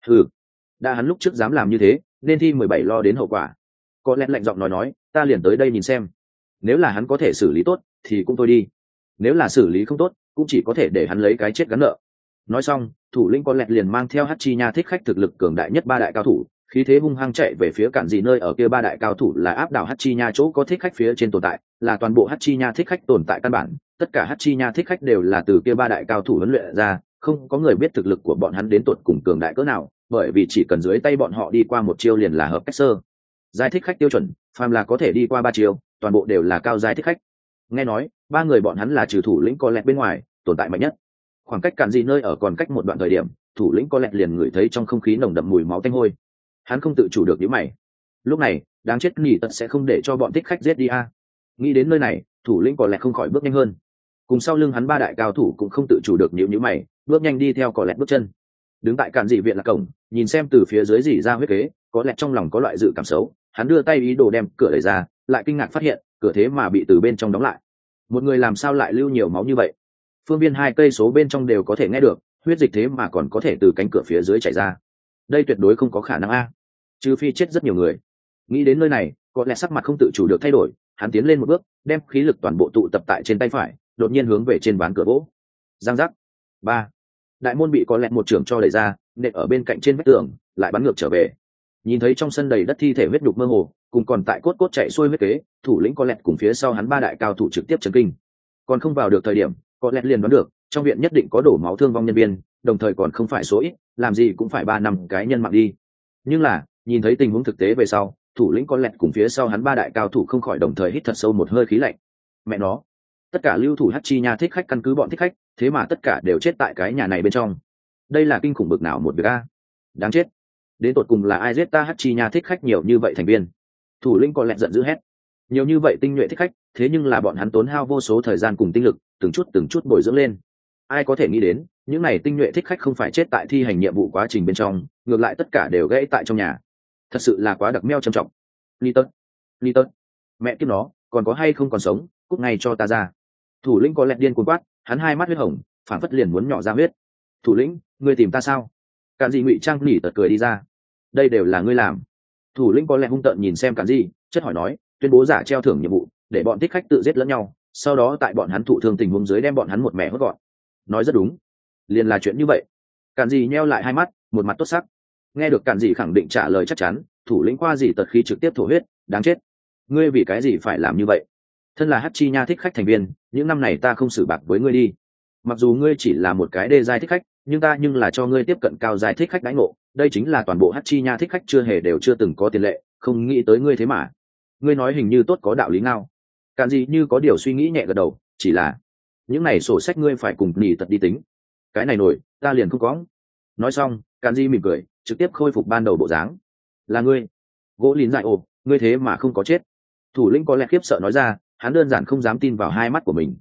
Đã hắn lúc trước dám làm như thế nên thi 17 lo đến hậu quả. Có lẽ lạnh giọng nói ta liền tới đây nhìn xem, nếu là hắn có thể xử lý tốt thì cũng thôi đi, nếu là xử lý không tốt cũng chỉ có thể để hắn lấy cái chết gắn nợ. Nói xong thủ lĩnh có lẹt liền mang theo Hachi nha thích khách thực lực cường đại nhất 3 đại cao thủ, khí thế hung hăng chạy về phía cản dị nơi ở kia 3 đại cao thủ là áp đảo Hachi nha chỗ có thích khách phía trên tồn tại, là toàn bộ Hachi nha thích khách tồn tại căn bản, tất cả Hachi nha thích khách đều là từ kia 3 đại cao thủ huấn luyện ra, không có người biết thực lực của bọn hắn đến tột cùng cường đại cỡ nào, bởi vì chỉ cần dưới tay bọn họ đi qua một chiêu liền là hợp cách sơ giai thích khách tiêu chuẩn, phàm là có thể đi qua 3 chiêu toàn bộ đều là cao giai thích khách. Nghe nói 3 người bọn hắn là trừ thủ lĩnh có lẹt bên ngoài tồn tại mạnh nhất. Khoảng cách cản dị nơi ở còn cách một đoạn thời điểm, thủ lĩnh có lẹt liền ngửi thấy trong không khí nồng đậm mùi máu tanh hôi. Hắn không tự chủ được nhíu mày. Lúc này đáng chết nghỉ tật sẽ không để cho bọn thích khách giết đi a. Nghĩ đến nơi này thủ lĩnh có lẹt không khỏi bước nhanh hơn, cùng sau lưng hắn 3 đại cao thủ cũng không tự chủ được nhíu mày, bước nhanh đi theo có lẹt bước chân. Đứng tại cản dị viện là cổng, nhìn xem từ phía dưới dỉ ra huyết kế, có lẹt trong lòng có loại dự cảm xấu. Hắn đưa tay ý đồ đem cửa đẩy ra, lại kinh ngạc phát hiện cửa thế mà bị từ bên trong đóng lại. Một người làm sao lại lưu nhiều máu như vậy? Phương viên 2 cây số bên trong đều có thể nghe được huyết dịch, thế mà còn có thể từ cánh cửa phía dưới chảy ra. Đây tuyệt đối không có khả năng a, trừ phi chết rất nhiều người. Nghĩ đến nơi này có lẽ sắc mặt không tự chủ được thay đổi, hắn tiến lên một bước, đem khí lực toàn bộ tụ tập tại trên tay phải, đột nhiên hướng về trên ván cửa vỗ. Giang giác. 3. Đại môn bị có lẽ một trường cho đẩy ra, nện ở bên cạnh trên vách tường, lại bắn ngược trở về. Nhìn thấy trong sân đầy đất thi thể huyết nhục mơ hồ, cùng còn tại cốt cốt chạy xuôi huyết kế, thủ lĩnh có lẽ cùng phía sau hắn 3 đại cao thủ trực tiếp chấn kinh. Còn không vào được thời điểm, có lẽ liền đoán được trong viện nhất định có đổ máu thương vong nhân viên, đồng thời còn không phải số ít, làm gì cũng phải 3-5 cái nhân mạng đi. Nhưng là nhìn thấy tình huống thực tế về sau, thủ lĩnh có lẽ cùng phía sau hắn 3 đại cao thủ không khỏi đồng thời hít thật sâu một hơi khí lạnh. Mẹ nó, tất cả lưu thủ Hachi nha thích khách căn cứ bọn thích khách, thế mà tất cả đều chết tại cái nhà này bên trong. Đây là kinh khủng bực nào một việc a. Đáng chết, đến tột cùng là ai giết ta Hachi nha thích khách nhiều như vậy thành viên? Thủ lĩnh có lẽ giận dữ hét. Nhiều như vậy tinh nhuệ thích khách, thế nhưng là bọn hắn tốn hao vô số thời gian cùng tinh lực, từng chút bồi dưỡng lên. Ai có thể nghĩ đến những này tinh nhuệ thích khách không phải chết tại thi hành nhiệm vụ quá trình bên trong, ngược lại tất cả đều gãy tại trong nhà. Thật sự là quá đặc meo trầm trọng. Glitter, mẹ kiếp nó, còn có hay không còn sống, cút ngay cho ta ra. Thủ lĩnh có lẽ điên cuồng quát, hắn 2 mắt huyết hồng, phản phất liền muốn nhỏ ra huyết. Thủ lĩnh, ngươi tìm ta sao? Cản dị ngụy trang nỉ tật cười đi ra. Đây đều là ngươi làm. Thủ lĩnh có lẽ hung tợn nhìn xem Cản dị, chất hỏi nói, tuyên bố giả treo thưởng nhiệm vụ, để bọn thích khách tự giết lẫn nhau, sau đó tại bọn hắn thụ thương tình huống dưới đem bọn hắn một mẻ hốt gọn. Nói rất đúng, liền là chuyện như vậy. Cản dị nheo lại 2 mắt, một mặt tốt sắc. Nghe được Cản dị khẳng định trả lời chắc chắn, thủ lĩnh qua dị tật khí trực tiếp thổ huyết. Đáng chết, ngươi vì cái gì phải làm như vậy? Thân là Hachi nha thích khách thành viên, những năm này ta không xử bạc với ngươi đi. Mặc dù ngươi chỉ là một cái đê giai thích khách, nhưng ta là cho ngươi tiếp cận cao giai thích khách đãi ngộ, đây chính là toàn bộ Hachi nha thích khách chưa từng có tiền lệ, không nghĩ tới ngươi thế mà. Ngươi nói hình như tốt có đạo lý ngao. Cản gì như có điều suy nghĩ nhẹ gật đầu, chỉ là những này sổ sách ngươi phải cùng nỉ tật đi tính, cái này nổi ta liền không có. Nói xong Cản gì mỉm cười, trực tiếp khôi phục ban đầu bộ dáng. Là ngươi? Gỗ lín dại ồ, ngươi thế mà không có chết. Thủ lĩnh có lẽ khiếp sợ nói ra, hắn đơn giản không dám tin vào 2 mắt của mình.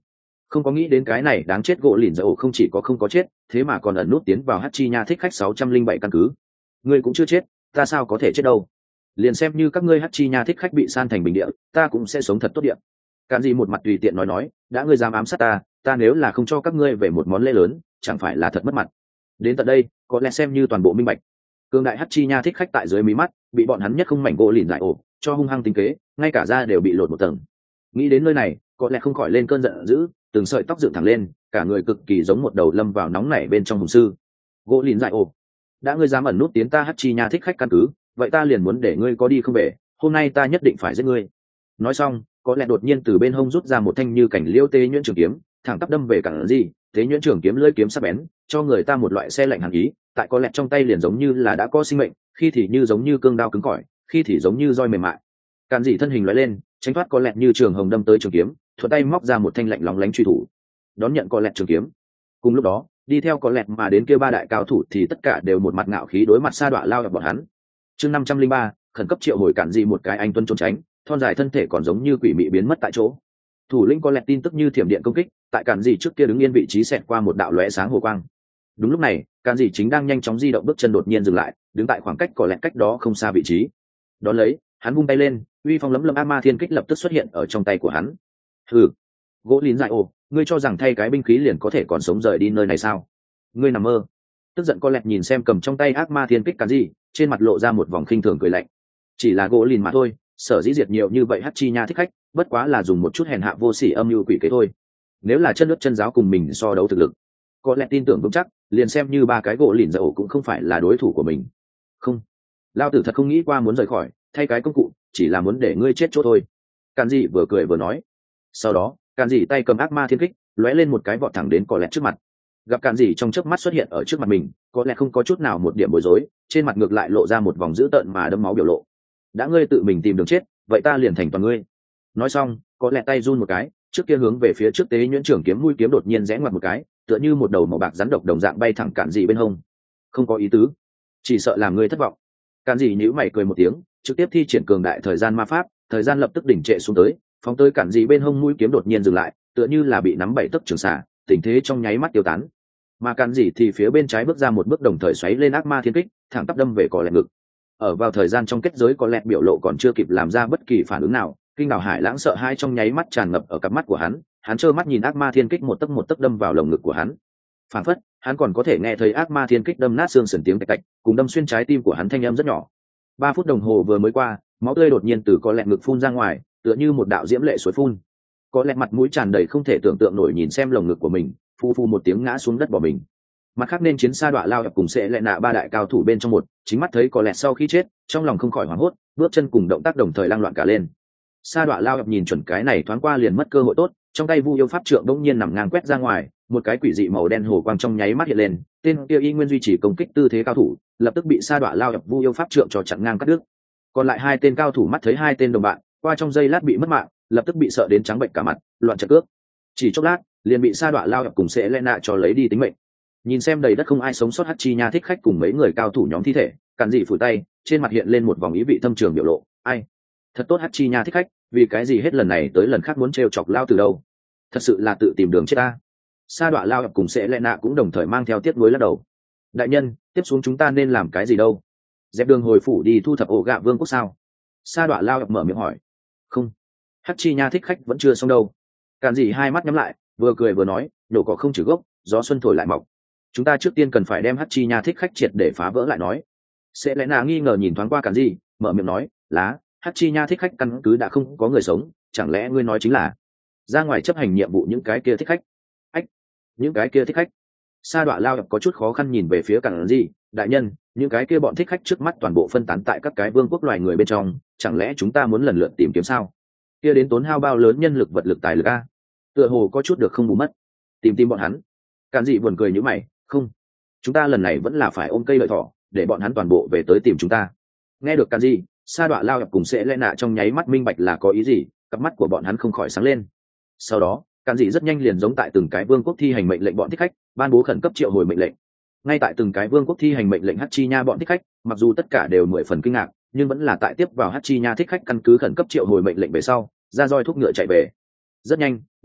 Không có nghĩ đến cái này đáng chết gỗ lìn dạy ổ không chỉ có không có chết, thế mà còn ẩn nút tiến vào Hachi nha thích khách 607 căn cứ. Ngươi cũng chưa chết, ta sao có thể chết đâu? Liền xem như các ngươi Hachi nha thích khách bị san thành bình địa, ta cũng sẽ sống thật tốt địa. Càn gì một mặt tùy tiện nói, đã ngươi dám ám sát ta nếu là không cho các ngươi về một món lễ lớn, chẳng phải là thật mất mặt. Đến tận đây, có lẽ xem như toàn bộ minh bạch. Cường đại Hachi nha thích khách tại dưới mí mắt, bị bọn hắn nhất không mảnh gỗ lìn dạy ổ, cho hung hăng tính kế, ngay cả da đều bị lột một tầng. Nghĩ đến nơi này, có lẽ không khỏi lên cơn giận dữ, từng sợi tóc dựng thẳng lên, cả người cực kỳ giống một đầu lâm vào nóng nảy bên trong hùng sư. Gỗ lìn dại ồ, đã ngươi dám ẩn nút tiến ta Hachi nha thích khách căn cứ, vậy ta liền muốn để ngươi có đi không về, hôm nay ta nhất định phải giết ngươi. Nói xong, có lẽ đột nhiên từ bên hông rút ra một thanh như cảnh liêu tế nhuyễn trường kiếm, thẳng tắp đâm về cẳng gì, tế nhuyễn trường kiếm lưỡi kiếm sắc bén, cho người ta một loại xe lạnh hàn ý, tại có lẽ trong tay liền giống như là đã có sinh mệnh, khi thì như giống như cương đao cứng cỏi, khi thì giống như roi mềm mại. Càn dị thân hình lóe lên, tránh thoát có lẽ như trường hồng đâm tới trường kiếm, thuận tay móc ra một thanh lạnh lóng lánh truy thủ, đón nhận có lẹt trường kiếm. Cùng lúc đó, đi theo có lẹt mà đến kia ba đại cao thủ thì tất cả đều một mặt ngạo khí đối mặt sa đọa lao gặp bọn hắn. Chương 503, khẩn cấp triệu hồi cản gì một cái anh tuân trốn tránh, thon dài thân thể còn giống như quỷ mị biến mất tại chỗ. Thủ lĩnh có lẹt tin tức như thiểm điện công kích, tại cản gì trước kia đứng yên vị trí xẹt qua một đạo lóe sáng hồ quang. Đúng lúc này, cản gì chính đang nhanh chóng di động, bước chân đột nhiên dừng lại, đứng tại khoảng cách có lẹt cách đó không xa vị trí. Đón lấy, hắn vung tay lên, uy phong lấm lấm ác ma thiên kích lập tức xuất hiện ở trong tay của hắn. Hừ, gỗ lín dại ồ, ngươi cho rằng thay cái binh khí liền có thể còn sống rời đi nơi này sao? Ngươi nằm mơ. Tức giận có lẹt nhìn xem cầm trong tay ác ma thiên kích cái gì, trên mặt lộ ra một vòng khinh thường cười lạnh. Chỉ là gỗ lín mà thôi, sở dĩ diệt nhiều như vậy Hachi nha thích khách, bất quá là dùng một chút hèn hạ vô sỉ âm mưu quỷ kế thôi. Nếu là chân nước chân giáo cùng mình so đấu thực lực, có lẽ tin tưởng vững chắc, liền xem như ba cái gỗ lìn dậu cũng không phải là đối thủ của mình. Không, lao tử thật không nghĩ qua muốn rời khỏi, thay cái công cụ, chỉ là muốn để ngươi chết chỗ thôi. Càn dị vừa cười vừa nói. Sau đó, Càn dị tay cầm ác ma thiên kích, lóe lên một cái vọt thẳng đến có lẽ trước mặt. Gặp Càn dị trong chớp mắt xuất hiện ở trước mặt mình, có lẽ không có chút nào một điểm bối rối, trên mặt ngược lại lộ ra một vòng dữ tợn mà đẫm máu biểu lộ. Đã ngươi tự mình tìm đường chết, vậy ta liền thành toàn ngươi. Nói xong, có lẽ tay run một cái, trước kia hướng về phía trước tế nhuyễn trưởng kiếm mũi kiếm đột nhiên rẽ ngoặt một cái, tựa như một đầu màu bạc rắn độc đồng dạng bay thẳng Càn dị bên hông. Không có ý tứ, chỉ sợ làm ngươi thất vọng. Càn dị nhíu mày cười một tiếng, trực tiếp thi triển cường đại thời gian ma pháp, thời gian lập tức đỉnh trệ xuống tới, phóng tới Càn dị bên hông mũi kiếm đột nhiên dừng lại, tựa như là bị nắm bảy tấc trường xả, tình thế trong nháy mắt tiêu tán. Mà Càn dị thì phía bên trái bước ra một bước đồng thời xoáy lên ác ma thiên kích, thẳng tắp đâm về cỏ lẹt ngực. Ở vào thời gian trong kết giới có lẹt biểu lộ còn chưa kịp làm ra bất kỳ phản ứng nào, kinh đảo hải lãng sợ hai trong nháy mắt tràn ngập ở cặp mắt của hắn trơ mắt nhìn ác ma thiên kích một tấc đâm vào lồng ngực của hắn. Phản phất, hắn còn có thể nghe thấy ác ma thiên kích đâm nát xương sườn tiếng tạch tạch, cùng đâm xuyên trái tim của hắn thanh âm rất nhỏ. 3 phút đồng hồ vừa mới qua, máu tươi đột nhiên từ có lẹt ngực phun ra ngoài, tựa như một đạo diễm lệ suối phun. Có lẹt mặt mũi tràn đầy không thể tưởng tượng nổi nhìn xem lồng ngực của mình, phu phu một tiếng ngã xuống đất bỏ mình. Mặt khác nên chiến xa đọa lao gặp cùng sẽ lẹ nạ ba đại cao thủ bên trong một, chính mắt thấy có lẹt sau khi chết, trong lòng không khỏi hoảng hốt, bước chân cùng động tác đồng thời lang loạn cả lên. Sa đọa lao gặp nhìn chuẩn cái này thoáng qua liền mất cơ hội tốt, trong tay vu yêu pháp trượng bỗng nhiên nằm ngang quét ra ngoài, một cái quỷ dị màu đen hồ quang trong nháy mắt hiện lên, tên kia y nguyên duy trì công kích tư thế cao thủ, lập tức bị sa đọa lao gặp vu yêu pháp trượng cho chặn ngang cắt đứt. Còn lại 2 tên cao thủ mắt thấy 2 tên đồng bạn qua trong giây lát bị mất mạng, lập tức bị sợ đến trắng bệnh cả mặt, loạn trận cước. Chỉ chốc lát, liền bị sa đọa lao gặp cùng sẽ lẽ nạ cho lấy đi tính mệnh. Nhìn xem đầy đất không ai sống sót Hachi nha thích khách cùng mấy người cao thủ nhóm thi thể, Càn dị phủi tay, trên mặt hiện lên một vòng ý vị thâm trường biểu lộ. Ai, thật tốt Hachi nha thích khách, vì cái gì hết lần này tới lần khác muốn trêu chọc lao từ đâu? Thật sự là tự tìm đường chết ta. Sa đọa lao gặp cùng sẽ lẽ nạ cũng đồng thời mang theo tiếc nuối lắc đầu. Đại nhân, tiếp xuống chúng ta nên làm cái gì đâu? Dẹp đường hồi phủ đi thu thập ổ gạ vương quốc sao? Sa đọa lao gặp mở miệng hỏi. Không, Hachi nha thích khách vẫn chưa xong đâu. Càn dị hai mắt nhắm lại, vừa cười vừa nói, nhổ cỏ không trừ gốc, gió xuân thổi lại mọc. Chúng ta trước tiên cần phải đem Hachi nha thích khách triệt để phá vỡ lại nói. Sẽ lẽ nạ nghi ngờ nhìn thoáng qua Càn dị, mở miệng nói, lá, Hachi nha thích khách căn cứ đã không có người sống, chẳng lẽ ngươi nói chính là ra ngoài chấp hành nhiệm vụ những cái kia thích khách? Ách, những cái kia thích khách? Sa đọa lao có chút khó khăn nhìn về phía Càn dị, đại nhân, những cái kia bọn thích khách trước mắt toàn bộ phân tán tại các cái vương quốc loài người bên trong, chẳng lẽ chúng ta muốn lần lượt tìm kiếm sao? Kia đến tốn hao bao lớn nhân lực vật lực tài lực a? Tựa hồ có chút được không bù mất. Tìm bọn hắn. Càn dị buồn cười như mày, không, chúng ta lần này vẫn là phải ôm cây lợi thỏ, để bọn hắn toàn bộ về tới tìm chúng ta. Nghe được Càn dị, sa đọa lao gặp cùng sẽ lẽ nạ trong nháy mắt minh bạch là có ý gì, cặp mắt của bọn hắn không khỏi sáng lên. Sau đó, Càn dị rất nhanh liền giống tại từng cái vương quốc thi hành mệnh lệnh bọn thích khách, ban bố khẩn cấp triệu hồi mệnh lệnh. Ngay tại từng cái vương quốc thi hành mệnh lệnh Hachi nha bọn thích khách, mặc dù tất cả đều 10 phần kinh ngạc, nhưng vẫn là tại tiếp vào Hachi nha thích khách căn cứ khẩn cấp triệu hồi mệnh lệnh về sau, ra roi thúc ngựa chạy về. Rất nhanh,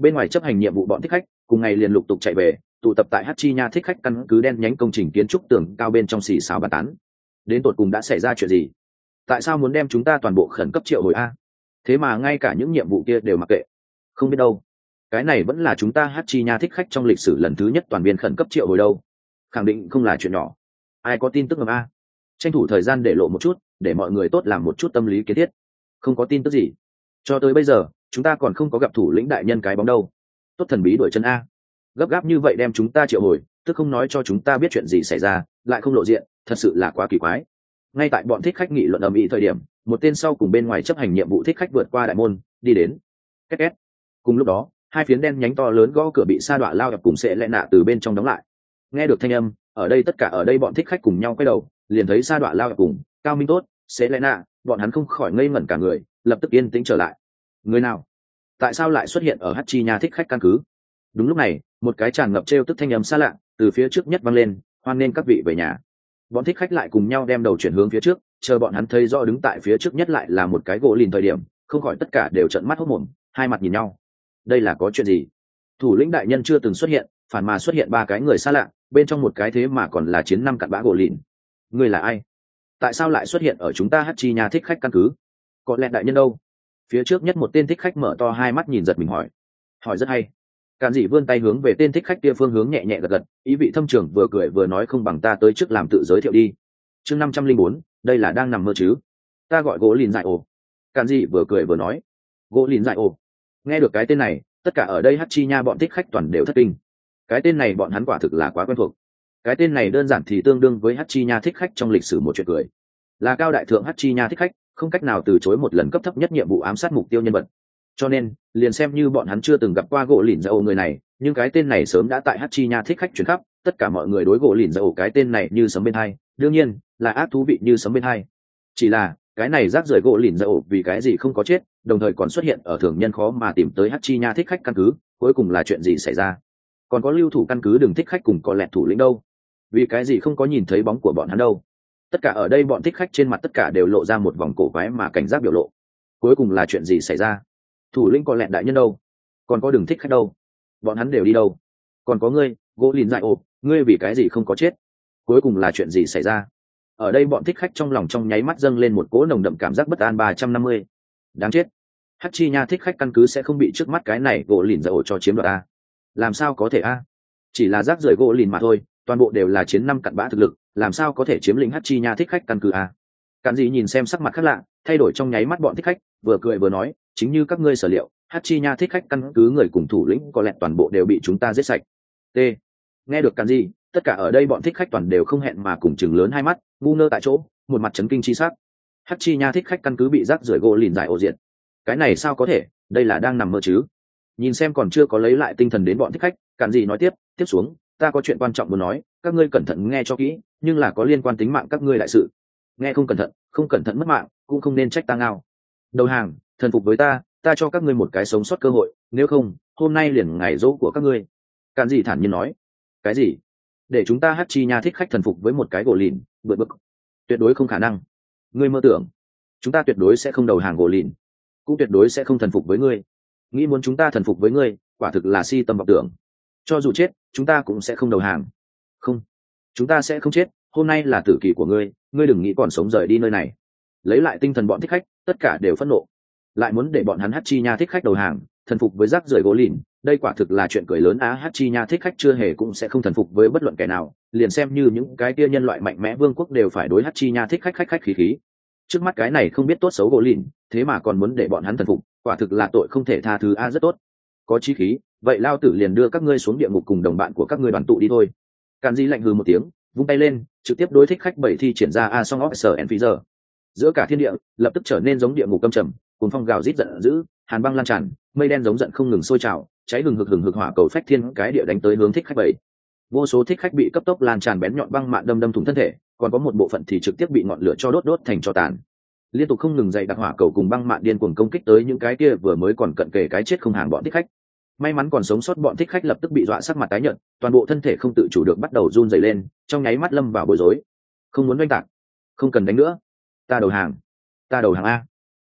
Bên ngoài chấp hành nhiệm vụ bọn thích khách cùng ngày liền lục tục chạy về, tụ tập tại Hachi Nha thích khách căn cứ đen nhánh công trình kiến trúc tường cao bên trong xì xào bàn tán. Đến tột cùng đã xảy ra chuyện gì? Tại sao muốn đem chúng ta toàn bộ khẩn cấp triệu hồi a? Thế mà ngay cả những nhiệm vụ kia đều mặc kệ. Không biết đâu. Cái này vẫn là chúng ta Hachi Nha thích khách trong lịch sử lần thứ nhất toàn viên khẩn cấp triệu hồi đâu. Khẳng định không là chuyện nhỏ. Ai có tin tức ngầm a? Tranh thủ thời gian để lộ một chút, để mọi người tốt làm một chút tâm lý kiến thiết. Không có tin tức gì. Cho tới bây giờ, chúng ta còn không có gặp thủ lĩnh đại nhân cái bóng đâu. Tốt thần bí đuổi chân a. Gấp gáp như vậy đem chúng ta triệu hồi, tức không nói cho chúng ta biết chuyện gì xảy ra, lại không lộ diện, thật sự là quá kỳ quái. Ngay tại bọn thích khách nghị luận ầm ĩ thời điểm, một tên sau cùng bên ngoài chấp hành nhiệm vụ thích khách vượt qua đại môn, đi đến. Két két. Cùng lúc đó, hai phiến đen nhánh to lớn gõ cửa bị sa đọa lao gặp cùng sẽ lẽ nạ từ bên trong đóng lại. Nghe được thanh âm, ở đây tất cả ở đây bọn thích khách cùng nhau quay đầu, liền thấy sa đọa lao gặp cùng Cao Minh Tốt, sẽ lẽ nạ, bọn hắn không khỏi ngây ngẩn cả người, lập tức yên tĩnh trở lại. Người nào? Tại sao lại xuất hiện ở Hachi Nha thích khách căn cứ? Đúng lúc này, một cái tràn ngập trêu tức thanh âm xa lạ từ phía trước nhất vang lên, hoan nên các vị về nhà. Bọn thích khách lại cùng nhau đem đầu chuyển hướng phía trước, chờ bọn hắn thấy rõ đứng tại phía trước nhất lại là một cái gỗ lìn thời điểm, không khỏi tất cả đều trợn mắt hốt mồm, hai mặt nhìn nhau. Đây là có chuyện gì? Thủ lĩnh đại nhân chưa từng xuất hiện, phản mà xuất hiện ba cái người xa lạ, bên trong một cái thế mà còn là chiến năm cặn bã gỗ lìn. Ngươi là ai? Tại sao lại xuất hiện ở chúng ta Hachi Nha thích khách căn cứ? Có lẽ đại nhân đâu? Phía trước nhất một tên thích khách mở to hai mắt nhìn giật mình hỏi. Hỏi rất hay. Càn Dị vươn tay hướng về tên thích khách kia phương hướng nhẹ nhẹ gật gật, ý vị thâm trường vừa cười vừa nói không bằng ta tới trước làm tự giới thiệu đi. Chương 504, đây là đang nằm mơ chứ? Ta gọi gỗ lìn dại ổ. Càn Dị vừa cười vừa nói. Gỗ lìn dại ổ. Nghe được cái tên này, tất cả ở đây Hachi Nha bọn thích khách toàn đều thất kinh. Cái tên này bọn hắn quả thực là quá quen thuộc. Cái tên này đơn giản thì tương đương với Hachi Nha thích khách trong lịch sử một chuyện cười. Là cao đại thượng Hachi Nha thích khách, không cách nào từ chối một lần cấp thấp nhất nhiệm vụ ám sát mục tiêu nhân vật. Cho nên liền xem như bọn hắn chưa từng gặp qua gỗ lìn dầu người này, nhưng cái tên này sớm đã tại Hachi Nha thích khách chuyển khắp, tất cả mọi người đối gỗ lìn dầu cái tên này như sấm bên hai, đương nhiên là ác thú vị như sấm bên hai. Chỉ là cái này rác rưởi gỗ lìn dầu vì cái gì không có chết, đồng thời còn xuất hiện ở thường nhân khó mà tìm tới Hachi Nha thích khách căn cứ, cuối cùng là chuyện gì xảy ra? Còn có lưu thủ căn cứ đừng thích khách cùng có lẹt thủ lĩnh đâu? Vì cái gì không có nhìn thấy bóng của bọn hắn đâu? Tất cả ở đây bọn thích khách trên mặt tất cả đều lộ ra một vòng cổ quái mà cảnh giác biểu lộ. Cuối cùng là chuyện gì xảy ra? Thủ lĩnh có lẹn đại nhân đâu? Còn có đường thích khách đâu? Bọn hắn đều đi đâu? Còn có ngươi, gỗ lìn dại ồ, ngươi vì cái gì không có chết? Cuối cùng là chuyện gì xảy ra? Ở đây bọn thích khách trong lòng trong nháy mắt dâng lên một cỗ nồng đậm cảm giác bất an 350. Đáng chết. Hachi Nha thích khách căn cứ sẽ không bị trước mắt cái này gỗ lìn dại ồ cho chiếm đoạt a? Làm sao có thể a? Chỉ là rác rưởi gỗ lìn mà thôi, toàn bộ đều là chiến năm cặn bã thực lực, làm sao có thể chiếm lĩnh Hachi Nha thích khách căn cứ a? Cản Dị nhìn xem sắc mặt khác lạ, thay đổi trong nháy mắt bọn thích khách, vừa cười vừa nói, chính như các ngươi sở liệu, Hachi Nha thích khách căn cứ người cùng thủ lĩnh có lẽ toàn bộ đều bị chúng ta giết sạch. T. Nghe được Cản Dị, tất cả ở đây bọn thích khách toàn đều không hẹn mà cùng chừng lớn hai mắt, ngu ngơ tại chỗ, một mặt chấn kinh chi sắc. Hachi Nha thích khách căn cứ bị rác rưởi gỗ lìn giải ổ diệt. Cái này sao có thể, đây là đang nằm mơ chứ? Nhìn xem còn chưa có lấy lại tinh thần đến bọn thích khách, Cản Dị nói tiếp xuống, ta có chuyện quan trọng muốn nói, các ngươi cẩn thận nghe cho kỹ, nhưng là có liên quan tính mạng các ngươi đại sự. Nghe không cẩn thận mất mạng, cũng không nên trách ta ngao. Đầu hàng, thần phục với ta cho các ngươi một cái sống sót cơ hội, nếu không, hôm nay liền ngày dỗ của các ngươi. Càn Dị thản nhiên nói. Cái gì? Để chúng ta Hachi Nha thích khách thần phục với một cái gỗ lìn, vượt bực. Tuyệt đối không khả năng. Ngươi mơ tưởng. Chúng ta tuyệt đối sẽ không đầu hàng gỗ lìn, cũng tuyệt đối sẽ không thần phục với ngươi. Nghĩ muốn chúng ta thần phục với ngươi, quả thực là si tâm vọng tưởng. Cho dù chết, chúng ta cũng sẽ không đầu hàng. Không, chúng ta sẽ không chết, hôm nay là tử kỳ của ngươi, ngươi đừng nghĩ còn sống rời đi nơi này. Lấy lại tinh thần bọn thích khách, tất cả đều phẫn nộ, lại muốn để bọn hắn Hachi Nha thích khách đầu hàng, thần phục với rác rưởi gỗ lìn, đây quả thực là chuyện cười lớn á. Hachi Nha thích khách chưa hề cũng sẽ không thần phục với bất luận kẻ nào, liền xem như những cái kia nhân loại mạnh mẽ vương quốc đều phải đối Hachi Nha thích khách khí khí. Trước mắt cái này không biết tốt xấu gỗ lìn, thế mà còn muốn để bọn hắn thần phục, quả thực là tội không thể tha thứ a. Rất tốt, có chí khí, vậy lao tử liền đưa các ngươi xuống địa ngục cùng đồng bạn của các ngươi đoàn tụ đi thôi. Càn Dị lạnh hừ một tiếng, vung tay lên, trực tiếp đối thích khách bảy thi triển ra a song officer and freezer. Giữa cả thiên địa lập tức trở nên giống địa ngục căm trầm, cuồng phong gào rít giận dữ, hàn băng lan tràn, mây đen giống giận không ngừng sôi trào, cháy hừng hực hỏa cầu phách thiên cái địa đánh tới hướng thích khách bảy. Vô số thích khách bị cấp tốc lan tràn bén nhọn băng mạn đâm thủng thân thể, còn có một bộ phận thì trực tiếp bị ngọn lửa cho đốt thành tro tàn. Liên tục không ngừng dày đặc hỏa cầu cùng băng mạn điên cuồng công kích tới những cái kia vừa mới còn cận kề cái chết không hàng bọn thích khách. May mắn còn sống sót bọn thích khách lập tức bị dọa sắc mặt tái nhợt, toàn bộ thân thể không tự chủ được bắt đầu run rẩy lên, trong nháy mắt lâm vào bối rối. Không muốn đánh tạc, không cần đánh nữa, ta đầu hàng a.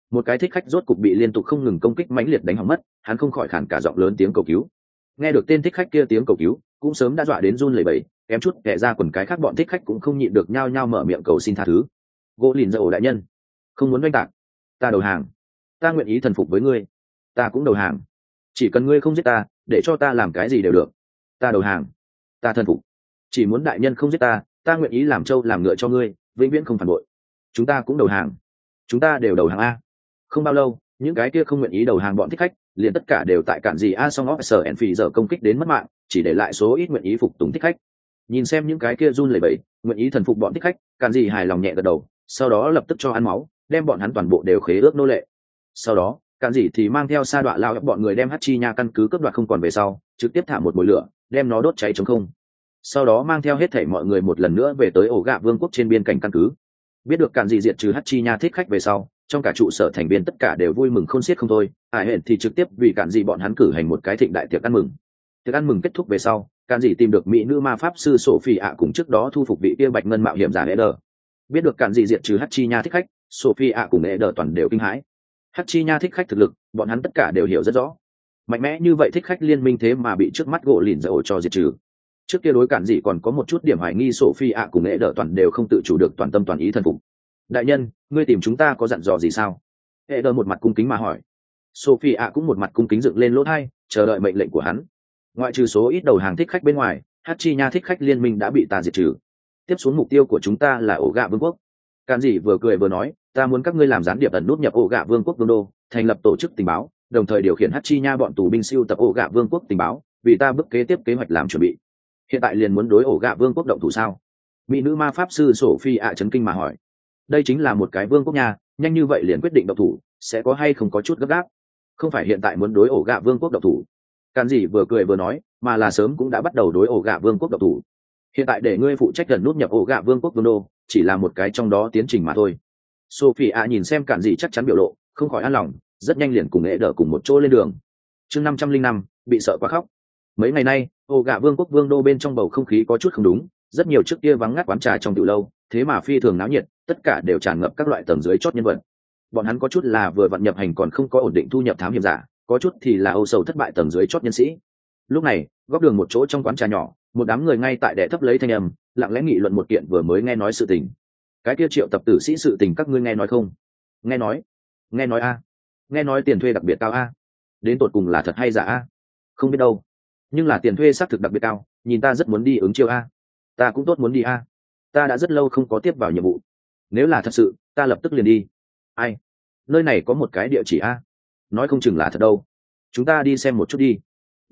một cái thích khách rốt cục bị liên tục không ngừng công kích mãnh liệt đánh hỏng mất, hắn không khỏi khản cả giọng lớn tiếng cầu cứu. Nghe được tên thích khách kia tiếng cầu cứu, cũng sớm đã dọa đến run lẩy bẩy, kém chút kẻ ra quần cái khác bọn thích khách cũng không nhịn được nhao nhao mở miệng cầu xin tha thứ. Gỗ lìn dầu đại nhân, không muốn oanh tạc, ta đầu hàng, ta nguyện ý thần phục với ngươi, ta cũng đầu hàng, chỉ cần ngươi không giết ta, để cho ta làm cái gì đều được, ta đầu hàng, ta thần phục, chỉ muốn đại nhân không giết ta, ta nguyện ý làm trâu làm ngựa cho ngươi, vĩnh viễn không phản bội. Chúng ta cũng đầu hàng, chúng ta đều đầu hàng a. Không bao lâu, những cái kia không nguyện ý đầu hàng bọn thích khách liền tất cả đều tại cản gì a song officer and phì giờ công kích đến mất mạng, chỉ để lại số ít nguyện ý phục tùng thích khách. Nhìn xem những cái kia run lẩy bẩy nguyện ý thần phục bọn thích khách, cản gì hài lòng nhẹ gật đầu, sau đó lập tức cho ăn máu, đem bọn hắn toàn bộ đều khế ước nô lệ. Sau đó cản gì thì mang theo sa đọa lao ép bọn người đem Hachi nha căn cứ cướp đoạt không còn về sau, trực tiếp thả một mồi lửa đem nó đốt cháy trống không. Sau đó mang theo hết thảy mọi người một lần nữa về tới ổ gạ vương quốc trên biên cảnh căn cứ. Biết được cản gì diệt trừ Hachi nha thích khách về sau, trong cả trụ sở thành viên tất cả đều vui mừng khôn xiết không thôi. Ai hẹn thì trực tiếp vì cản gì bọn hắn cử hành một cái thịnh đại tiệc ăn mừng. Tiệc ăn mừng kết thúc về sau, cản gì tìm được mỹ nữ ma pháp sư Sophie ạ cùng trước đó thu phục vị kia bạch ngân mạo hiểm giả Eder. Biết được cản gì diệt trừ Hachi nha thích khách, Sophie ạ cùng Eder toàn đều kinh hãi. Hachi nha thích khách thực lực, bọn hắn tất cả đều hiểu rất rõ. Mạnh mẽ như vậy thích khách liên minh thế mà bị trước mắt gỗ lìn dầu cho diệt trừ. Trước kia đối cản gì còn có một chút điểm hoài nghi, Sophie ạ cùng Eder toàn đều không tự chủ được toàn tâm toàn ý thần phục. Đại nhân, ngươi tìm chúng ta có dặn dò gì sao? Eder một mặt cung kính mà hỏi. Sophie ạ cũng một mặt cung kính dựng lên lỗ tai, chờ đợi mệnh lệnh của hắn. Ngoại trừ số ít đầu hàng thích khách bên ngoài, Hachi nha thích khách liên minh đã bị ta diệt trừ. Tiếp xuống mục tiêu của chúng ta là ổ gạ vương quốc. Cản gì vừa cười vừa nói, ta muốn các ngươi làm gián điệp ẩn nút nhập ổ gạ vương quốc vương đô, thành lập tổ chức tình báo, đồng thời điều khiển Hachi nha bọn tù binh siêu tập ổ gạ vương quốc tình báo, vì ta bước kế tiếp kế hoạch làm chuẩn bị. Hiện tại liền muốn đối ổ gạ vương quốc động thủ sao? Mỹ nữ ma pháp sư Sophie ạ chấn kinh mà hỏi. Đây chính là một cái vương quốc nha, nhanh như vậy liền quyết định động thủ, sẽ có hay không có chút gấp gáp? Không phải hiện tại muốn đối ổ gạ vương quốc động thủ. Cản gì vừa cười vừa nói, mà là sớm cũng đã bắt đầu đối ổ gạ vương quốc động thủ. Hiện tại để ngươi phụ trách gần nút nhập ổ gạ vương quốc vương đô, chỉ là một cái trong đó tiến trình mà thôi. Sophie ạ nhìn xem Cản gì chắc chắn biểu lộ, không khỏi an lòng, rất nhanh liền cùng Eder cùng một chỗ lên đường. Chương 505, bị sợ quá khóc. Mấy ngày nay, ổ gạ vương quốc vương đô bên trong bầu không khí có chút không đúng, rất nhiều trước kia vắng ngắt quán trà trong tiểu lâu, thế mà phi thường náo nhiệt, tất cả đều tràn ngập các loại tầng dưới chót nhân vật. Bọn hắn có chút là vừa vặn nhập hành còn không có ổn định thu nhập thám hiểm giả, có chút thì là âu sầu thất bại tầng dưới chót nhân sĩ. Lúc này, góc đường một chỗ trong quán trà nhỏ, một đám người ngay tại đệ thấp lấy thanh âm, lặng lẽ nghị luận một kiện vừa mới nghe nói sự tình. Cái kia Triệu tập tử sĩ sự tình các ngươi nghe nói không? Nghe nói a. Nghe nói tiền thuê đặc biệt cao a. Đến tột cùng là thật hay giả a? Không biết đâu. Nhưng là tiền thuê xác thực đặc biệt cao, nhìn ta rất muốn đi ứng chiêu a. Ta cũng tốt muốn đi a. Ta đã rất lâu không có tiếp vào nhiệm vụ. Nếu là thật sự, ta lập tức liền đi. Ai? Nơi này có một cái địa chỉ a. Nói không chừng là thật đâu. Chúng ta đi xem một chút đi.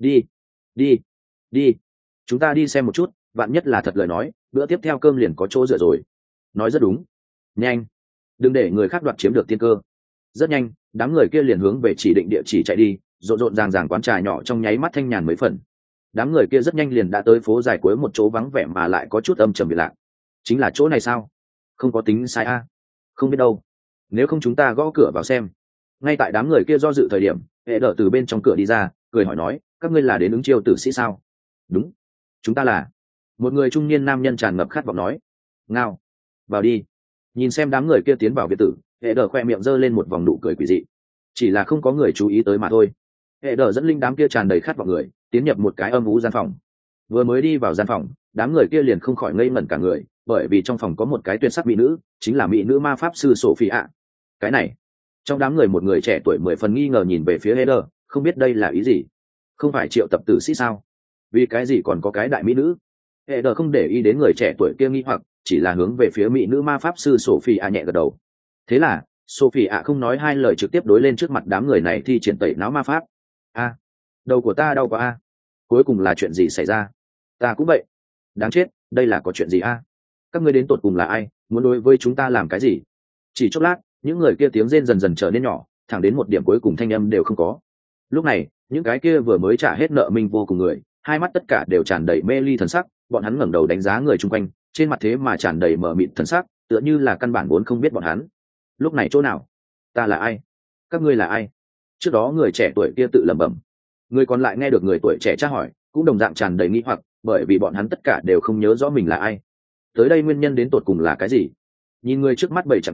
Đi. Chúng ta đi xem một chút, vạn nhất là thật lời nói, bữa tiếp theo cơm liền có chỗ dựa rồi. Nói rất đúng. Nhanh. Đừng để người khác đoạt chiếm được tiên cơ. Rất nhanh, đám người kia liền hướng về chỉ định địa chỉ chạy đi, rộn rộn ràng ràng quán trà nhỏ trong nháy mắt thanh nhàn mấy phần. Đám người kia rất nhanh liền đã tới phố dài cuối một chỗ vắng vẻ mà lại có chút âm trầm biệt lạ. Chính là chỗ này sao? Không có tính sai a. Không biết đâu. Nếu không chúng ta gõ cửa vào xem. Ngay tại đám người kia do dự thời điểm, hệ đỡ từ bên trong cửa đi ra, cười hỏi nói, các ngươi là đến ứng chiêu tử sĩ sao? Đúng, chúng ta là. Một người trung niên nam nhân tràn ngập khát vọng nói. Ngao, vào đi. Nhìn xem đám người kia tiến vào biệt tử, hệ đỡ khoe miệng giơ lên một vòng nụ cười quỷ dị. Chỉ là không có người chú ý tới mà thôi. Hệ đỡ dẫn linh đám kia tràn đầy khát vọng người, tiến nhập một cái âm u gian phòng. Vừa mới đi vào gian phòng, đám người kia liền không khỏi ngây ngẩn cả người, bởi vì trong phòng có một cái tuyệt sắc mỹ nữ, chính là mỹ nữ ma pháp sư Sophie ạ. Cái này, trong đám người một người trẻ tuổi 10 phần nghi ngờ nhìn về phía Eder, không biết đây là ý gì. Không phải triệu tập tử sĩ sao? Vì cái gì còn có cái đại mỹ nữ? Eder không để ý đến người trẻ tuổi kia nghi hoặc, chỉ là hướng về phía mỹ nữ ma pháp sư Sophie ạ nhẹ gật đầu. Thế là Sophie ạ không nói hai lời trực tiếp đối lên trước mặt đám người này thi triển tẩy não ma pháp. A, đầu của ta đau quá a. Cuối cùng là chuyện gì xảy ra? Ta cũng vậy. Đáng chết, đây là có chuyện gì a? Các ngươi đến tột cùng là ai, muốn đối với chúng ta làm cái gì? Chỉ chốc lát, những người kia tiếng rên dần dần trở nên nhỏ, thẳng đến một điểm cuối cùng thanh âm đều không có. Lúc này, những cái kia vừa mới trả hết nợ mình vô cùng người, hai mắt tất cả đều tràn đầy mê ly thần sắc, bọn hắn ngẩng đầu đánh giá người chung quanh, trên mặt thế mà tràn đầy mờ mịt thần sắc, tựa như là căn bản vốn không biết bọn hắn. Lúc này chỗ nào? Ta là ai? Các ngươi là ai? Trước đó người trẻ tuổi kia tự lẩm bẩm. Người còn lại nghe được người tuổi trẻ tra hỏi, cũng đồng dạng tràn đầy nghi hoặc, bởi vì bọn hắn tất cả đều không nhớ rõ mình là ai. Tới đây nguyên nhân đến tột cùng là cái gì? Nhìn người trước mắt bảy trạng thái,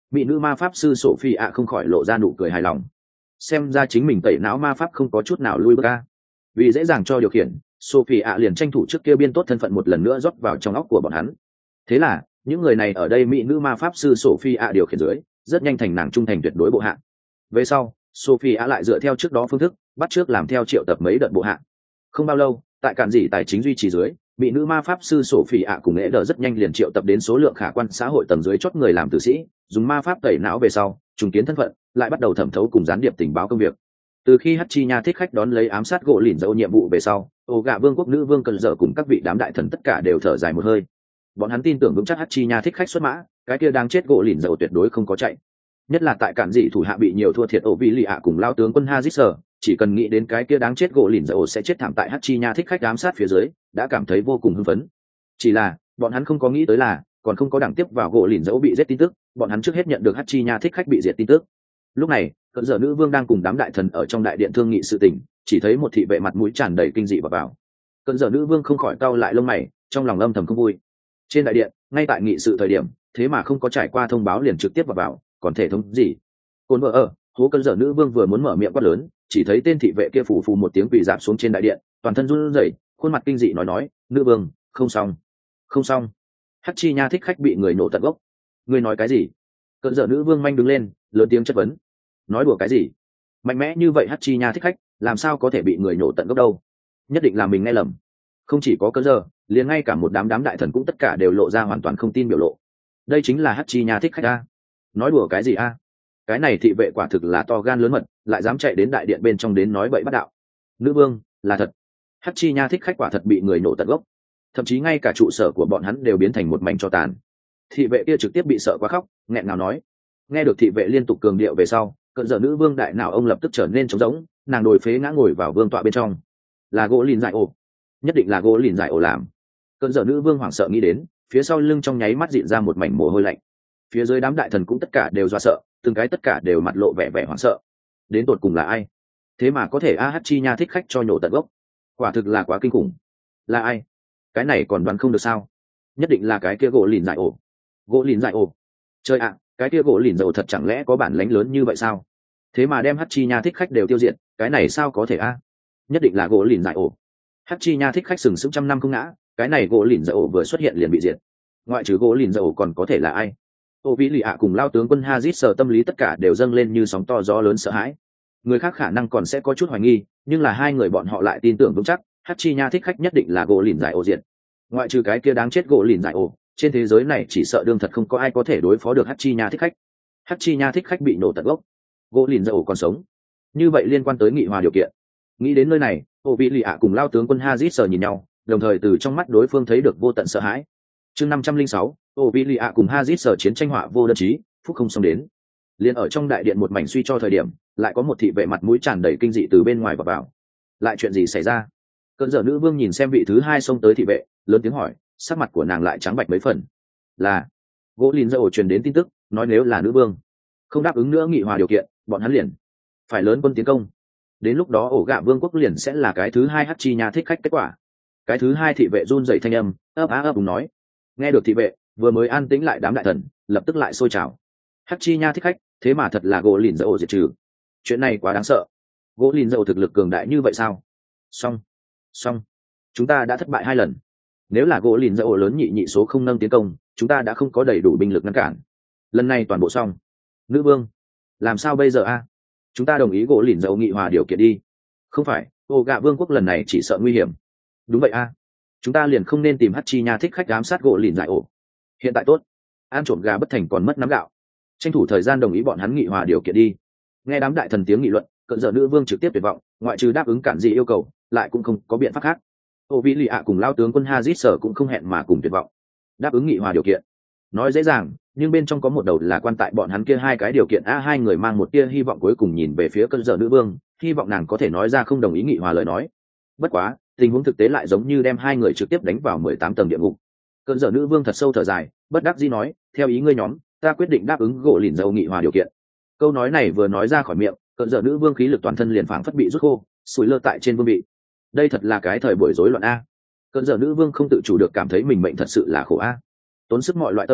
mỹ nữ ma pháp sư Sophie ạ không khỏi lộ ra nụ cười hài lòng. Xem ra chính mình tẩy não ma pháp không có chút nào lui bước ca. Vì dễ dàng cho điều khiển, Sophie ạ liền tranh thủ trước kia biên tốt thân phận một lần nữa rót vào trong óc của bọn hắn. Thế là những người này ở đây mỹ nữ ma pháp sư Sophie ạ điều khiển dưới, rất nhanh thành nàng trung thành tuyệt đối bộ hạ. Về sau, Sophie ạ lại dựa theo trước đó phương thức, bắt trước làm theo triệu tập mấy đợt bộ hạ. Không bao lâu, tại cản dị tài chính duy trì dưới, mỹ nữ ma pháp sư Sophie ạ cùng nghệ đờ rất nhanh liền triệu tập đến số lượng khả quan xã hội tầng dưới chót người làm tử sĩ, dùng ma pháp tẩy não về sau, trùng kiến thân phận, lại bắt đầu thẩm thấu cùng gián điệp tình báo công việc. Từ khi Hachi Nha thích khách đón lấy ám sát gỗ lìn dâu nhiệm vụ về sau, ổ gạ vương quốc nữ vương cần dở cùng các vị đám đại thần tất cả đều thở dài một hơi. Bọn hắn tin tưởng vững chắc Hachi Nha thích khách xuất mã, cái kia đang chết gỗ lìn dâu tuyệt đối không có chạy. Nhất là tại cản dị thủ hạ bị nhiều thua thiệt ổ vị lì ạ cùng lao tướng quân Hazisser, chỉ cần nghĩ đến cái kia đáng chết gỗ lìn dâu sẽ chết thảm tại Hachi Nha thích khách ám sát phía dưới, đã cảm thấy vô cùng hưng phấn. Chỉ là bọn hắn không có nghĩ tới là còn không có đẳng tiếp vào gỗ lìn dâu bị giết tin tức, bọn hắn trước hết nhận được Hachi Nha thích khách bị diệt tin tức. Lúc này cận giờ nữ vương đang cùng đám đại thần ở trong đại điện thương nghị sự tình, chỉ thấy một thị vệ mặt mũi tràn đầy kinh dị vào. Cận giờ nữ vương không khỏi cau lại lông mày, trong lòng âm thầm không vui. Trên đại điện, ngay tại nghị sự thời điểm, thế mà không có trải qua thông báo liền trực tiếp vào, còn thể thống gì? Côn vợ ở, hố cận giờ nữ vương vừa muốn mở miệng quát lớn, chỉ thấy tên thị vệ kia phù phù một tiếng quỳ rạp xuống trên đại điện, toàn thân run rẩy, khuôn mặt kinh dị nói, nữ vương, không xong, không xong. Hachi Nha thích khách bị người nổ tận gốc. Ngươi nói cái gì? Cận giờ nữ vương manh đứng lên, lớn tiếng chất vấn. Nói đùa cái gì? Mạnh mẽ như vậy Hachi Nha thích khách làm sao có thể bị người nổ tận gốc đâu? Nhất định là mình nghe lầm. Không chỉ có cơn giờ, liền ngay cả một đám đại thần cũng tất cả đều lộ ra hoàn toàn không tin biểu lộ. Đây chính là Hachi Nha thích khách a. Nói đùa cái gì a? Cái này thị vệ quả thực là to gan lớn mật, lại dám chạy đến đại điện bên trong đến nói bậy bắt đạo. Nữ vương, là thật. Hachi Nha thích khách quả thật bị người nổ tận gốc. Thậm chí ngay cả trụ sở của bọn hắn đều biến thành một mảnh tro tàn. Thị vệ kia trực tiếp bị sợ quá khóc, nghẹn ngào nói. Nghe được thị vệ liên tục cường điệu về sau, cận giờ nữ vương đại não ông lập tức trở nên trống rỗng, nàng đồi phế ngã ngồi vào vương tọa bên trong. Là gỗ lìn dại ổ, nhất định là gỗ lìn dại ổ làm. Cận giờ nữ vương hoảng sợ nghĩ đến, phía sau lưng trong nháy mắt dịn ra một mảnh mồ hôi lạnh. Phía dưới đám đại thần cũng tất cả đều do sợ, từng cái tất cả đều mặt lộ vẻ vẻ hoảng sợ. Đến tột cùng là ai? Thế mà có thể Hachi Nha thích khách cho nhổ tận gốc, quả thực là quá kinh khủng. Là ai? Cái này còn đoán không được sao? Nhất định là cái kia gỗ lìn dại ổ. Gỗ lìn dại ổ. Chơi ạ, cái kia gỗ lìn dầu thật chẳng lẽ có bản lãnh lớn như vậy sao? Thế mà đem Hachi Nha thích khách đều tiêu diệt, cái này sao có thể nhất định là gỗ lìn dại ổ. Hachi Nha thích khách sừng sững trăm năm không ngã, cái này gỗ lìn dại ổ vừa xuất hiện liền bị diệt. Ngoại trừ gỗ lìn dại ổ còn có thể là ai? Ô vĩ lì ạ cùng lao tướng quân Hazisser tâm lý tất cả đều dâng lên như sóng to gió lớn sợ hãi. Người khác khả năng còn sẽ có chút hoài nghi, nhưng là hai người bọn họ lại tin tưởng vững chắc, Hachi Nha thích khách nhất định là gỗ lìn dại ổ diệt. Ngoại trừ cái kia đáng chết gỗ lìn dại ổ, trên thế giới này chỉ sợ đương thật không có ai có thể đối phó được Hachi Nha thích khách. Hachi Nha thích khách bị nổ tận gốc, gỗ lìn dại ổ còn sống. Như vậy liên quan tới nghị hòa điều kiện. Nghĩ đến nơi này, ô vĩ lì ạ cùng lao tướng quân Hazisser nhìn nhau, đồng thời từ trong mắt đối phương thấy được vô tận sợ hãi. Chương 506, ô vĩ lì ạ cùng Hazisser chiến tranh họa vô đơn chí, phúc không xong đến. Liên ở trong đại điện một mảnh suy cho thời điểm, lại có một thị vệ mặt mũi tràn đầy kinh dị từ bên ngoài vào. Lại chuyện gì xảy ra? Cơn giờ nữ vương nhìn xem vị thứ hai xông tới thị vệ, lớn tiếng hỏi, sắc mặt của nàng lại trắng bạch mấy phần. Là gỗ lìn dầu truyền đến tin tức, nói nếu là nữ vương không đáp ứng nữa nghị hòa điều kiện, bọn hắn liền phải lớn quân tiến công. Đến lúc đó ổ gạ vương quốc liền sẽ là cái thứ hai Hachi Nha thích khách kết quả. Cái thứ hai thị vệ run dậy thanh âm, ấp á ấp úng nói. Nghe được thị vệ vừa mới an tĩnh lại đám đại thần, lập tức lại sôi trào. Hachi Nha thích khách, thế mà thật là gỗ lìn dầu diệt trừ. Chuyện này quá đáng sợ. Gỗ lìn dầu thực lực cường đại như vậy sao? Xong, chúng ta đã thất bại 2 lần. Nếu là gỗ lìn dầu lớn nhị số không nâng tiến công, chúng ta đã không có đầy đủ binh lực ngăn cản. Lần này toàn bộ xong. Nữ vương, làm sao bây giờ chúng ta đồng ý gỗ lìn dầu nghị hòa điều kiện đi. Không phải, ổ gạ vương quốc lần này chỉ sợ nguy hiểm. Đúng vậy chúng ta liền không nên tìm Hachi Nha thích khách ám sát gỗ lìn dại ổ. Hiện tại tốt, ăn trộm gà bất thành còn mất nắm gạo. Tranh thủ thời gian đồng ý bọn hắn nghị hòa điều kiện đi. Nghe đám đại thần tiếng nghị luận, cận giờ nữ vương trực tiếp tuyệt vọng, ngoại trừ đáp ứng cản gì yêu cầu, lại cũng không có biện pháp khác. Ô vĩ lì ạ cùng lao tướng quân Hazisser cũng không hẹn mà cùng tuyệt vọng. Đáp ứng nghị hòa điều kiện nói dễ dàng, nhưng bên trong có một đầu là quan tại bọn hắn kia hai cái điều kiện hai người mang một tia hy vọng cuối cùng nhìn về phía cơn giờ nữ vương, hy vọng nàng có thể nói ra không đồng ý nghị hòa lời nói. Bất quá tình huống thực tế lại giống như đem hai người trực tiếp đánh vào 18 tầng địa ngục. Cơn giờ nữ vương thật sâu thở dài, bất đắc dĩ nói, theo ý ngươi nhóm, ta quyết định đáp ứng gỗ lìn dầu nghị hòa điều kiện. Câu nói này vừa nói ra khỏi miệng, cơn giờ nữ vương khí lực toàn thân liền phảng phất bị rút khô, sủi lơ tại trên vương vị. Đây thật là cái thời buổi rối loạn cơn giờ nữ vương không tự chủ được cảm thấy mình mệnh thật sự là khổ tốn sức mọi loại tâm cơ,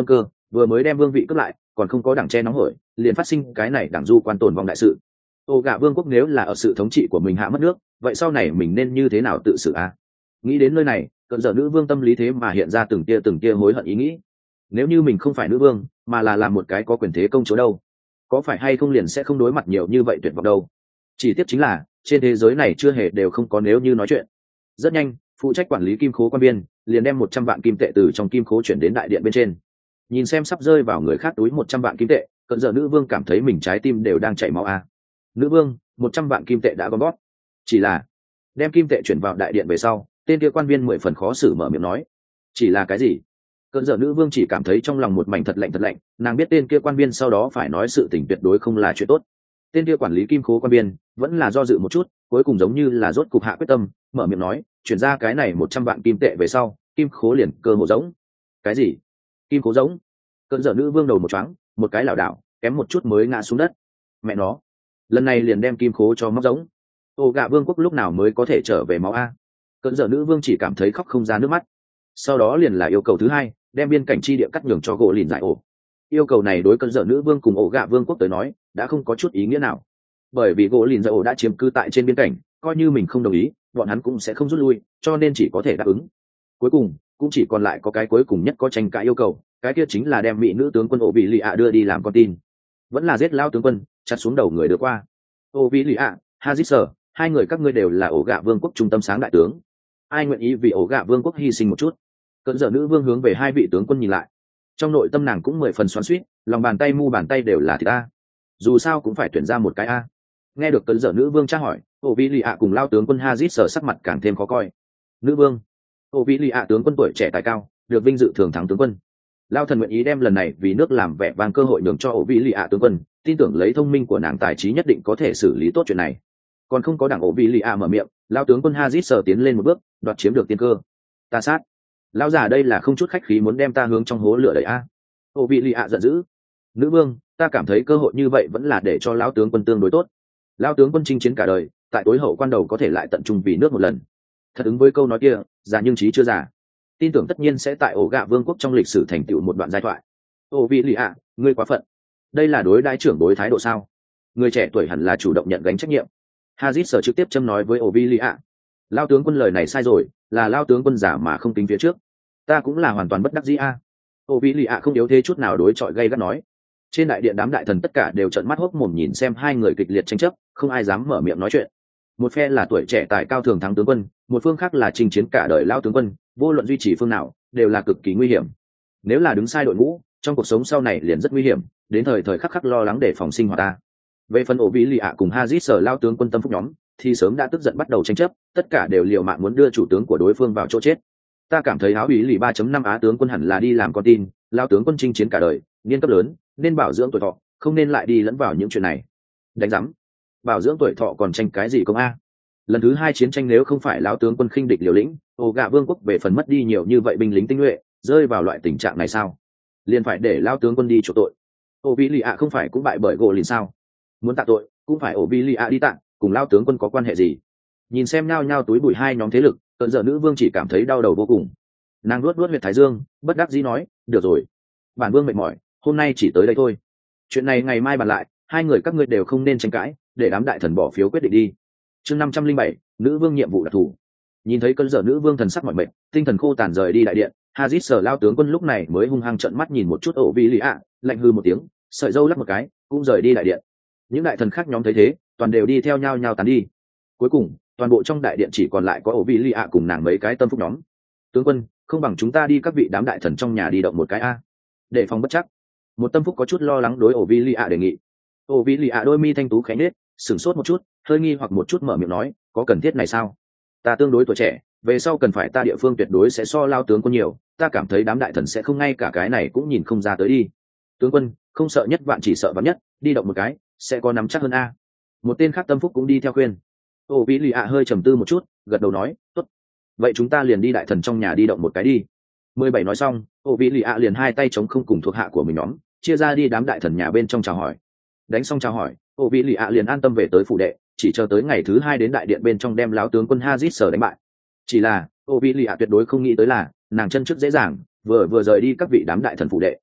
vừa mới đem vương vị cướp lại còn không có đảng che nóng hổi liền phát sinh cái này đảng du quan tồn vong đại sự. Ô gạ vương quốc nếu là ở sự thống trị của mình hạ mất nước, vậy sau này mình nên như thế nào tự xử a? Nghĩ đến nơi này, cận giờ nữ vương tâm lý thế mà hiện ra từng tia hối hận ý nghĩ. Nếu như mình không phải nữ vương mà là làm một cái có quyền thế công chúa đâu, có phải hay không liền sẽ không đối mặt nhiều như vậy tuyệt vọng đâu. Chỉ tiếc chính là trên thế giới này chưa hề đều không có nếu như nói chuyện. Rất nhanh, phụ trách quản lý kim khố quan viên liền đem 100 vạn kim tệ từ trong kim khố chuyển đến đại điện bên trên. Nhìn xem sắp rơi vào người khác túi 100 vạn kim tệ, cận giờ nữ vương cảm thấy mình trái tim đều đang chảy máu a. Nữ vương, 100 vạn kim tệ đã gom gót. Chỉ là đem kim tệ chuyển vào đại điện về sau, tên kia quan viên 10 phần khó xử mở miệng nói, chỉ là cái gì? Cận giờ nữ vương chỉ cảm thấy trong lòng một mảnh thật lạnh, nàng biết tên kia quan viên sau đó phải nói sự tình tuyệt đối không là chuyện tốt. Tên kia quản lý kim khố quan viên vẫn là do dự một chút, cuối cùng giống như là rốt cục hạ quyết tâm, mở miệng nói, chuyển ra cái này 100 vạn kim tệ về sau, kim khố liền cơ hồ rỗng. Cái gì? Kim khố rỗng? Cận giờ nữ vương đầu một choáng, một cái lảo đảo, kém một chút mới ngã xuống đất. Mẹ nó, lần này liền đem kim khố cho móc rỗng. Ô gạ vương quốc lúc nào mới có thể trở về máu a? Cận giờ nữ vương chỉ cảm thấy khóc không ra nước mắt. Sau đó liền là yêu cầu thứ hai, đem biên cảnh chi địa cắt nhường cho gỗ lìn giải ổ. Yêu cầu này đối cận giờ nữ vương cùng ổ gạ vương quốc tới nói đã không có chút ý nghĩa nào, bởi vì gỗ lìn giải ổ đã chiếm cư tại trên biên cảnh, coi như mình không đồng ý bọn hắn cũng sẽ không rút lui, cho nên chỉ có thể đáp ứng. Cuối cùng cũng chỉ còn lại có cái cuối cùng nhất có tranh cãi yêu cầu, cái kia chính là đem mỹ nữ tướng quân ổ vị lì ạ đưa đi làm con tin, vẫn là giết lao tướng quân chặt xuống đầu người đưa qua. Ổ vị lì ạ, Hazit, hai người các ngươi đều là ổ gạ vương quốc trung tâm sáng đại tướng, ai nguyện ý vì ổ gạ vương quốc hy sinh một chút? Cận giờ nữ vương hướng về hai vị tướng quân nhìn lại, trong nội tâm nàng cũng 10 phần xoắn xuýt, lòng bàn tay mu bàn tay đều là thịt a, dù sao cũng phải tuyển ra một cái a. Nghe được cận giờ nữ vương tra hỏi, ổ vị lì ạ cùng lao tướng quân Hazit sắc mặt càng thêm khó coi. Nữ vương, ổ vị lì ạ tướng quân tuổi trẻ tài cao, được vinh dự thường thắng tướng quân, lao thần nguyện ý đem lần này vì nước làm vẻ vang cơ hội nhường cho ổ vị lì ạ tướng quân, tin tưởng lấy thông minh của nàng tài trí nhất định có thể xử lý tốt chuyện này. Còn không có đảng ổ vị lì ạ mở miệng, lao tướng quân Hazit tiến lên một bước, đoạt chiếm được tiên cơ. Ta sát, lao giả đây là không chút khách khí muốn đem ta hướng trong hố lửa đẩy a. Ổ vị lì ạ giận dữ. Nữ vương, ta cảm thấy cơ hội như vậy vẫn là để cho lão tướng quân tương đối tốt. Lão tướng quân chinh chiến cả đời, tại tối hậu quan đầu có thể lại tận trung vì nước một lần. Thật ứng với câu nói kia, già nhưng trí chưa già. Tin tưởng tất nhiên sẽ tại ổ gạ vương quốc trong lịch sử thành tựu một đoạn giai thoại. Ổ vị lì ạ, ngươi quá phận. Đây là đối đãi trưởng đối thái độ sao? Người trẻ tuổi hẳn là chủ động nhận gánh trách nhiệm. Hazit trực tiếp châm nói với ổ vị lì ạ. Lao tướng quân lời này sai rồi, là lao tướng quân giả mà không tính phía trước. Ta cũng là hoàn toàn bất đắc dĩ a. Ổ vị lì ạ không yếu thế chút nào đối chọi gay gắt nói. Trên đại điện đám đại thần tất cả đều trợn mắt hốc mồm nhìn xem hai người kịch liệt tranh chấp, không ai dám mở miệng nói chuyện. Một phe là tuổi trẻ tài cao thường thắng tướng quân, một phương khác là chinh chiến cả đời lao tướng quân, vô luận duy trì phương nào đều là cực kỳ nguy hiểm. Nếu là đứng sai đội ngũ, trong cuộc sống sau này liền rất nguy hiểm, đến thời thời khắc khắc lo lắng để phòng sinh hoạt ta. Về phần ổ vị lì ạ cùng Hazit lao tướng quân tâm phúc nhóm thì sớm đã tức giận bắt đầu tranh chấp, tất cả đều liều mạng muốn đưa chủ tướng của đối phương vào chỗ chết. Ta cảm thấy áo ý lì 3.5 á tướng quân hẳn là đi làm con tin, lao tướng quân chinh chiến cả đời, niên cấp lớn, nên bảo dưỡng tuổi thọ, không nên lại đi lẫn vào những chuyện này. Đánh giám, bảo dưỡng tuổi thọ còn tranh cái gì công a? Lần thứ hai chiến tranh nếu không phải lao tướng quân khinh địch liều lĩnh, ổ gạ vương quốc về phần mất đi nhiều như vậy binh lính tinh nhuệ, rơi vào loại tình trạng này sao? Liền phải để lao tướng quân đi chỗ tội. Ổ vị lì ạ không phải cũng bại bởi gỗ lìn sao? Muốn tạ tội cũng phải ổ vị lì ạ đi tạ, cùng lao tướng quân có quan hệ gì? Nhìn xem nhao nhao túi bụi hai nhóm thế lực, cận giờ nữ vương chỉ cảm thấy đau đầu vô cùng. Nàng luốt huyệt thái dương, bất đắc dĩ nói, được rồi, bản vương mệt mỏi, hôm nay chỉ tới đây thôi. Chuyện này ngày mai bàn lại, hai người các ngươi đều không nên tranh cãi, để đám đại thần bỏ phiếu quyết định đi. Chương 507, nữ vương nhiệm vụ đặc thù. Nhìn thấy cơn giờ nữ vương thần sắc mỏi mệt, tinh thần khô tàn rời đi đại điện, Hazit lao tướng quân lúc này mới hung hăng trợn mắt nhìn một chút ổ vị lì ạ, lạnh hư một tiếng, sợi râu lắc một cái, cũng rời đi đại điện. Những đại thần khác nhóm thấy thế, toàn đều đi theo nhau tán đi. Cuối cùng toàn bộ trong đại điện chỉ còn lại có ổ vị lì ạ cùng nàng mấy cái tâm phúc nhóm. Tướng quân, không bằng chúng ta đi các vị đám đại thần trong nhà đi động một cái a, để phòng bất chắc. Một tâm phúc có chút lo lắng đối ổ vị lì ạ đề nghị. Ổ vị lì ạ đôi mi thanh tú khẽ nết, sửng sốt một chút, hơi nghi hoặc một chút mở miệng nói, có cần thiết này sao? Ta tương đối tuổi trẻ, về sau cần phải ta địa phương tuyệt đối sẽ so lao tướng quân nhiều, ta cảm thấy đám đại thần sẽ không ngay cả cái này cũng nhìn không ra tới đi. Tướng quân, không sợ nhất vạn chỉ sợ vạn nhất, đi động một cái sẽ có nắm chắc hơn a. Một tên khác tâm phúc cũng đi theo khuyên. Ổ vị lì ạ hơi trầm tư một chút, gật đầu nói, tốt, vậy chúng ta liền đi đại thần trong nhà đi động một cái đi. 17 nói xong, ổ vị lì ạ liền hai tay chống không cùng thuộc hạ của mình nhóm, chia ra đi đám đại thần nhà bên trong chào hỏi. Đánh xong chào hỏi, ổ vị lì ạ liền an tâm về tới phủ đệ, chỉ chờ tới ngày thứ hai đến đại điện bên trong đem láo tướng quân Hazit đánh bại. Chỉ là ổ vị lì ạ tuyệt đối không nghĩ tới là nàng chân trước dễ dàng vừa rời đi các vị đám đại thần phủ đệ,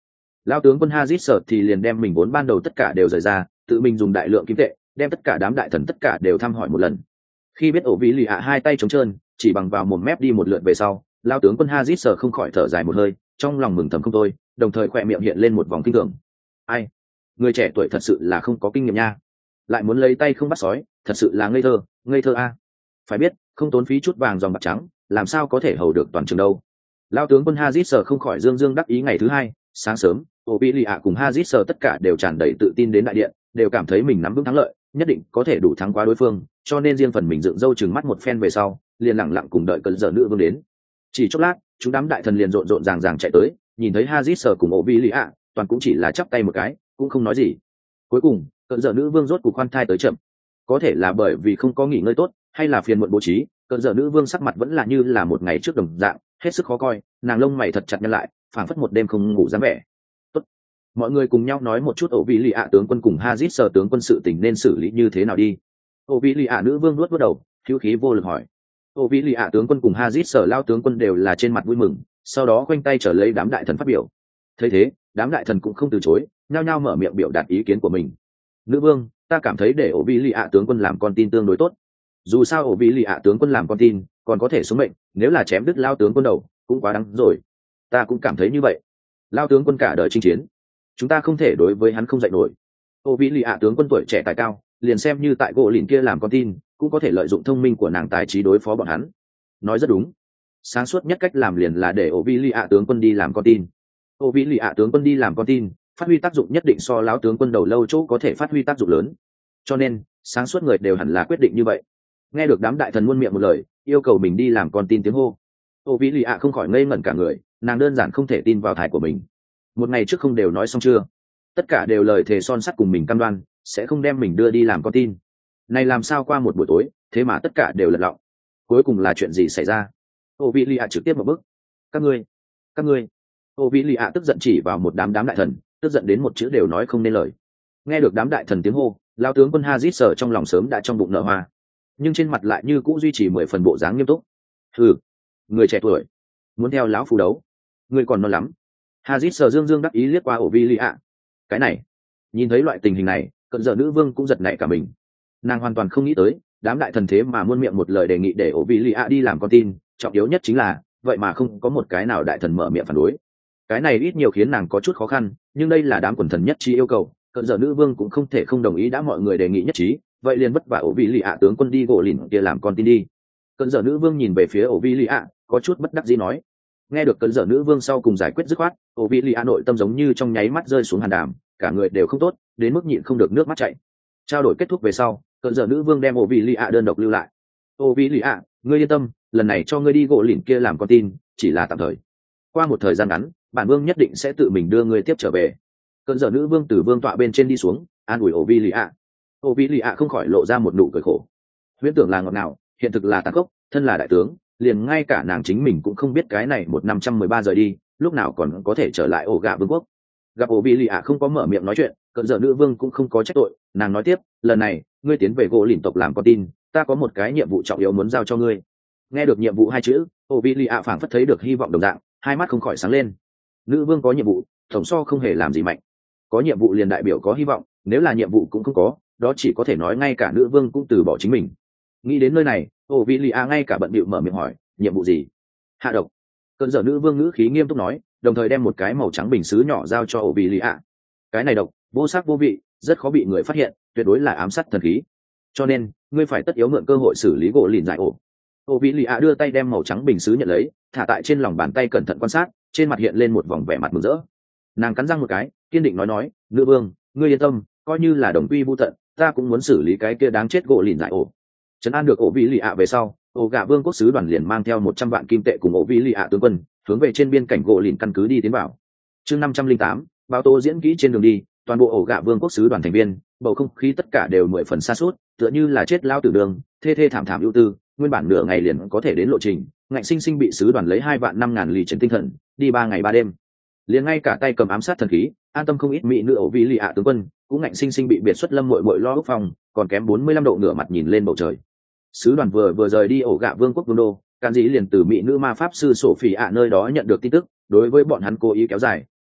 Lao tướng quân Hazit sợ thì liền đem mình vốn ban đầu tất cả đều rời ra, tự mình dùng đại lượng kim tệ đem tất cả đám đại thần tất cả đều thăm hỏi một lần. Khi biết ổ vĩ lì ạ hai tay trống trơn chỉ bằng vào một mép đi một lượt về sau, Lao tướng quân Hazit sợ không khỏi thở dài một hơi, trong lòng mừng thầm không thôi, đồng thời khỏe miệng hiện lên một vòng kinh thường. Ai, người trẻ tuổi thật sự là không có kinh nghiệm nha, lại muốn lấy tay không bắt sói, thật sự là ngây thơ a. Phải biết không tốn phí chút vàng dòng bạc trắng làm sao có thể hầu được toàn trường đâu. Lao tướng quân Hazit sợ không khỏi dương dương đắc ý. Ngày thứ hai sáng sớm, ổ vĩ lì ạ cùng Hazit sợ tất cả đều tràn đầy tự tin đến đại điện, đều cảm thấy mình nắm vững thắng lợi, nhất định có thể đủ thắng qua đối phương, cho nên riêng phần mình dựng râu chừng mắt một phen về sau, liền lặng lặng cùng đợi cơn giờ nữ vương đến. Chỉ chốc lát, chúng đám đại thần liền rộn rộn ràng ràng chạy tới, nhìn thấy Hazit sợ cùng ổ vĩ lì ạ, toàn cũng chỉ là chắp tay một cái, cũng không nói gì. Cuối cùng cơn giờ nữ vương rốt cuộc khoan thai tới chậm, có thể là bởi vì không có nghỉ ngơi tốt, hay là phiền muộn bố trí, cơn giờ nữ vương sắc mặt vẫn là như là một ngày trước đồng dạng, hết sức khó coi, nàng lông mày thật chặt nhăn lại, phảng phất một đêm không ngủ dáng vẻ. Tốt, mọi người cùng nhau nói một chút ổ vĩ lì ạ tướng quân cùng Hazit sợ tướng quân sự tình nên xử lý như thế nào đi. Ổ vĩ lì ạ nữ vương nuốt đầu, hữu khí vô lực hỏi. Ổ vĩ lì ạ tướng quân cùng Hazit sợ lao tướng quân đều là trên mặt vui mừng, sau đó khoanh tay trở lấy đám đại thần phát biểu. Thấy thế, đám đại thần cũng không từ chối, nhao nhao mở miệng biểu đạt ý kiến của mình. Nữ vương, ta cảm thấy để ổ vĩ lì ạ tướng quân làm con tin tương đối tốt. Dù sao ổ vĩ lì ạ tướng quân làm con tin còn có thể sống mệnh, nếu là chém đứt lao tướng quân đầu cũng quá đáng rồi. Ta cũng cảm thấy như vậy. Lao tướng quân cả đời chinh chiến, chúng ta không thể đối với hắn không dạy nổi. Ổ vĩ lì ạ tướng quân tuổi trẻ tài cao, liền xem như tại gỗ lìn kia làm con tin cũng có thể lợi dụng thông minh của nàng tài trí đối phó bọn hắn. Nói rất đúng, sáng suốt nhất cách làm liền là để ổ vĩ lì ạ tướng quân đi làm con tin. Ổ vĩ lì ạ tướng quân đi làm con tin phát huy tác dụng nhất định so lão tướng quân đầu lâu chỗ có thể phát huy tác dụng lớn, cho nên sáng suốt người đều hẳn là quyết định như vậy. Nghe được đám đại thần muôn miệng một lời yêu cầu mình đi làm con tin tiếng hô, ổ vĩ lì ạ không khỏi ngây ngẩn cả người, nàng đơn giản không thể tin vào thải của mình. Một ngày trước không đều nói xong chưa, tất cả đều lời thề son sắt cùng mình cam đoan sẽ không đem mình đưa đi làm con tin, này làm sao qua một buổi tối thế mà tất cả đều lật lọng. Cuối cùng là chuyện gì xảy ra? Ổ vĩ lì ạ trực tiếp một bước. Các ngươi. Ổ vĩ lì ạ tức giận chỉ vào một đám đại thần, tức giận đến một chữ đều nói không nên lời. Nghe được đám đại thần tiếng hô, lao tướng quân Hazit sợ trong lòng sớm đã trong bụng nở hoa, nhưng trên mặt lại như cũ duy trì 10 phần bộ dáng nghiêm túc. Hừ, người trẻ tuổi muốn theo lão phù đấu, người còn non lắm. Hazit sợ dương dương đắc ý liếc qua ổ vĩ lì ạ. Cái này, nhìn thấy loại tình hình này, cận giờ nữ vương cũng giật nảy cả mình. Nàng hoàn toàn không nghĩ tới đám đại thần thế mà muôn miệng một lời đề nghị để ổ vĩ lì ạ đi làm con tin, trọng yếu nhất chính là vậy mà không có một cái nào đại thần mở miệng phản đối. Cái này ít nhiều khiến nàng có chút khó khăn, nhưng đây là đám quần thần nhất trí yêu cầu, cận giờ nữ vương cũng không thể không đồng ý. Đã mọi người đề nghị nhất trí, vậy liền vất vả ổ vĩ lì ạ tướng quân đi gỗ lìn kia làm con tin đi. Cận giờ nữ vương nhìn về phía ổ vĩ lì ạ, có chút bất đắc dĩ nói. Nghe được cận giờ nữ vương sau cùng giải quyết dứt khoát, ổ vĩ lì ạ nội tâm giống như trong nháy mắt rơi xuống hàn đàm, cả người đều không tốt, đến mức nhịn không được nước mắt chảy. Trao đổi kết thúc về sau, cận giờ nữ vương đem ổ vĩ lì ạ đơn độc lưu lại. Ổ vĩ lì ạ, ngươi yên tâm, lần này cho ngươi đi gỗ lìn kia làm con tin chỉ là tạm thời, qua một thời gian ngắn bản vương nhất định sẽ tự mình đưa ngươi tiếp trở về. Cơn giờ nữ vương từ vương tọa bên trên đi xuống, an ủi ổ vĩ lì ạ. Ổ vĩ lì ạ không khỏi lộ ra một nụ cười khổ. Huyễn tưởng là ngọt ngào, hiện thực là tàn khốc, thân là đại tướng liền ngay cả nàng chính mình cũng không biết cái này 1513 rời đi lúc nào còn có thể trở lại ổ gà vương quốc. Gặp ổ vĩ lì ạ không có mở miệng nói chuyện, cơn giờ nữ vương cũng không có trách tội, nàng nói tiếp, lần này ngươi tiến về gỗ lìn tộc làm con tin, ta có một cái nhiệm vụ trọng yếu muốn giao cho ngươi. Nghe được nhiệm vụ hai chữ, ổ vĩ lì ạ phảng phất thấy được hy vọng đồng dạng, hai mắt không khỏi sáng lên. Nữ vương có nhiệm vụ, tổng so không hề làm gì mạnh. Có nhiệm vụ liền đại biểu có hy vọng, nếu là nhiệm vụ cũng không có, đó chỉ có thể nói ngay cả nữ vương cũng từ bỏ chính mình. Nghĩ đến nơi này, ổ vĩ lì ạ ngay cả bận bịu mở miệng hỏi, nhiệm vụ gì? Hạ độc. Cơn giờ nữ vương ngữ khí nghiêm túc nói, đồng thời đem một cái màu trắng bình sứ nhỏ giao cho ổ vĩ lì ạ. Cái này độc, vô sắc vô vị, rất khó bị người phát hiện, tuyệt đối là ám sát thần khí, cho nên ngươi phải tất yếu mượn cơ hội xử lý gỗ lìn giải ổ. Ổ vĩ lì ạ đưa tay đem màu trắng bình sứ nhận lấy, thả tại trên lòng bàn tay cẩn thận quan sát, trên mặt hiện lên một vòng vẻ mặt mừng rỡ. Nàng cắn răng một cái, kiên định nói, nữ vương, ngươi yên tâm, coi như là đồng quy vu tận, ta cũng muốn xử lý cái kia đáng chết gỗ lìn giải ổ. Trấn an được ổ vĩ lì ạ về sau, ổ gà vương quốc sứ đoàn liền mang theo 100 vạn kim tệ cùng ổ vĩ lì ạ tướng quân hướng về trên biên cảnh gỗ lìn căn cứ đi tiến vào. Chương 508, báo tố diễn kỹ trên đường đi, toàn bộ ổ gà vương quốc sứ đoàn thành viên, bầu không khí tất cả đều 10 phần xa suốt, tựa như là chết lao tử đường, thê thê thảm thảm ưu tư, nguyên bản nửa ngày liền có thể đến lộ trình, ngạnh sinh sinh bị sứ đoàn lấy 2 vạn 5 ngàn lì trên tinh thần, đi 3 ngày 3 đêm. Liền ngay cả tay cầm ám sát thần khí, an tâm không ít mỹ nữ ổ vĩ lì ạ tướng quân, cũng ngạnh sinh sinh bị biệt xuất lâm muội muội lo ước phòng, còn kém 45 độ ngửa mặt nhìn lên bầu trời. Sứ đoàn vừa rời đi ổ gạ vương quốc vương đô, Càn Dĩ liền từ mỹ nữ ma pháp sư Sophie ạ nơi đó nhận được tin tức, đối với bọn hắn cố ý kéo dài,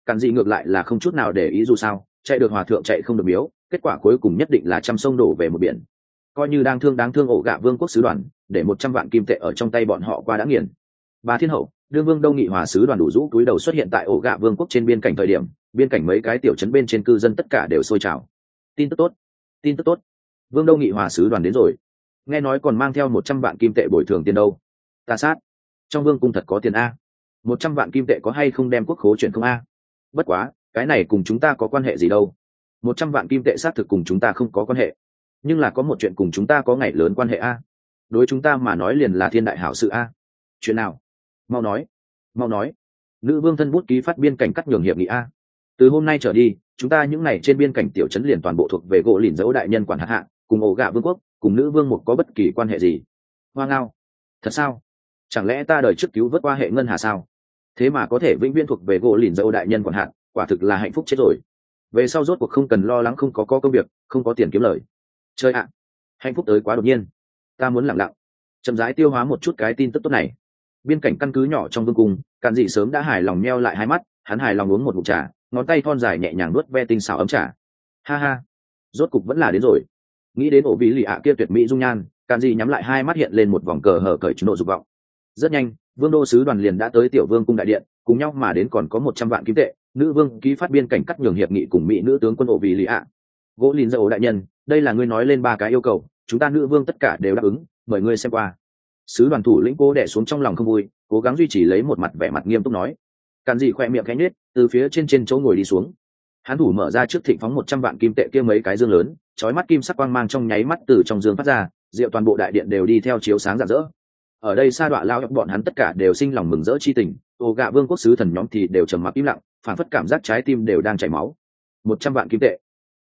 cản dị ngược lại là không chút nào để ý, dù sao chạy được hòa thượng chạy không được miếu, kết quả cuối cùng nhất định là trăm sông đổ về một biển. Coi như đáng thương ổ gạ vương quốc sứ đoàn, để 100 vạn kim tệ ở trong tay bọn họ qua đã nghiền. Bà thiên hậu đương vương đông nghị hòa sứ đoàn đủ rũ túi đầu xuất hiện tại ổ gạ vương quốc trên biên cảnh thời điểm, biên cảnh mấy cái tiểu trấn bên trên cư dân tất cả đều sôi trào. Tin tức tốt, tin tức tốt, vương đông nghị hòa sứ đoàn đến rồi, nghe nói còn mang theo 100 vạn kim tệ bồi thường tiền đâu. Ta sát, trong vương cung thật có tiền a. 100 vạn kim tệ có hay không đem quốc khố chuyển không a? Bất quá cái này cùng chúng ta có quan hệ gì đâu. 100 vạn kim tệ xác thực cùng chúng ta không có quan hệ, nhưng là có một chuyện cùng chúng ta có ngày lớn quan hệ a. Đối chúng ta mà nói liền là thiên đại hảo sự a. Chuyện nào? Mau nói, mau nói. Nữ vương thân bút ký phát biên cảnh cắt nhường hiệp nghị a. Từ hôm nay trở đi, chúng ta những này trên biên cảnh tiểu trấn liền toàn bộ thuộc về gỗ lìn dấu đại nhân quản hạt hạ, cùng ổ gạ vương quốc, cùng nữ vương một có bất kỳ quan hệ gì. Hoa ngao. Thật sao? Chẳng lẽ ta đời trước cứu vớt qua hệ ngân hà sao? Thế mà có thể vĩnh viễn thuộc về gỗ lìn dấu đại nhân quản hạt, quả thực là hạnh phúc chết rồi. Về sau rốt cuộc không cần lo lắng không có công việc, không có tiền kiếm lời. Chơi ạ, hạnh phúc tới quá đột nhiên. Ta muốn lặng lặng chậm rãi tiêu hóa một chút cái tin tức tốt này. Biên cảnh căn cứ nhỏ trong vương cung, Càn Dị sớm đã hài lòng meo lại hai mắt, hắn hài lòng uống một ngụm trà, ngón tay thon dài nhẹ nhàng nuốt ve tinh xảo ấm trà. Ha ha, rốt cục vẫn là đến rồi. Nghĩ đến ổ vĩ lì ạ kia tuyệt mỹ dung nhan, Càn Dị nhắm lại hai mắt hiện lên một vòng cờ hở cởi nộ dục vọng. Rất nhanh, vương đô sứ đoàn liền đã tới tiểu vương cung đại điện, cùng nhau mà đến còn có 100 vạn kim tệ, nữ vương ký phát biên cảnh cắt nhường hiệp nghị cùng mỹ nữ tướng quân ổ vĩ lì ạ. Gỗ lìn dầu đại nhân, đây là ngươi nói lên 3 cái yêu cầu, chúng ta nữ vương tất cả đều đáp ứng, mời ngươi xem qua. Sứ đoàn thủ lĩnh Cố đè xuống trong lòng không vui, cố gắng duy trì lấy một mặt vẻ mặt nghiêm túc nói. Càn Dị khỏe miệng khẽ nhếch, từ phía trên chỗ ngồi đi xuống. Hắn thủ mở ra trước thịnh phóng 100 vạn kim tệ kia mấy cái dương lớn, chói mắt kim sắc quang mang trong nháy mắt từ trong dương phát ra, rượu toàn bộ đại điện đều đi theo chiếu sáng rạng rỡ. Ở đây sa đọa lao bọn hắn tất cả đều sinh lòng mừng rỡ chi tình, ổ gạ vương quốc sứ thần nhóm thì đều trầm mặc im lặng, phản phất cảm giác trái tim đều đang chảy máu. 100 vạn kim tệ,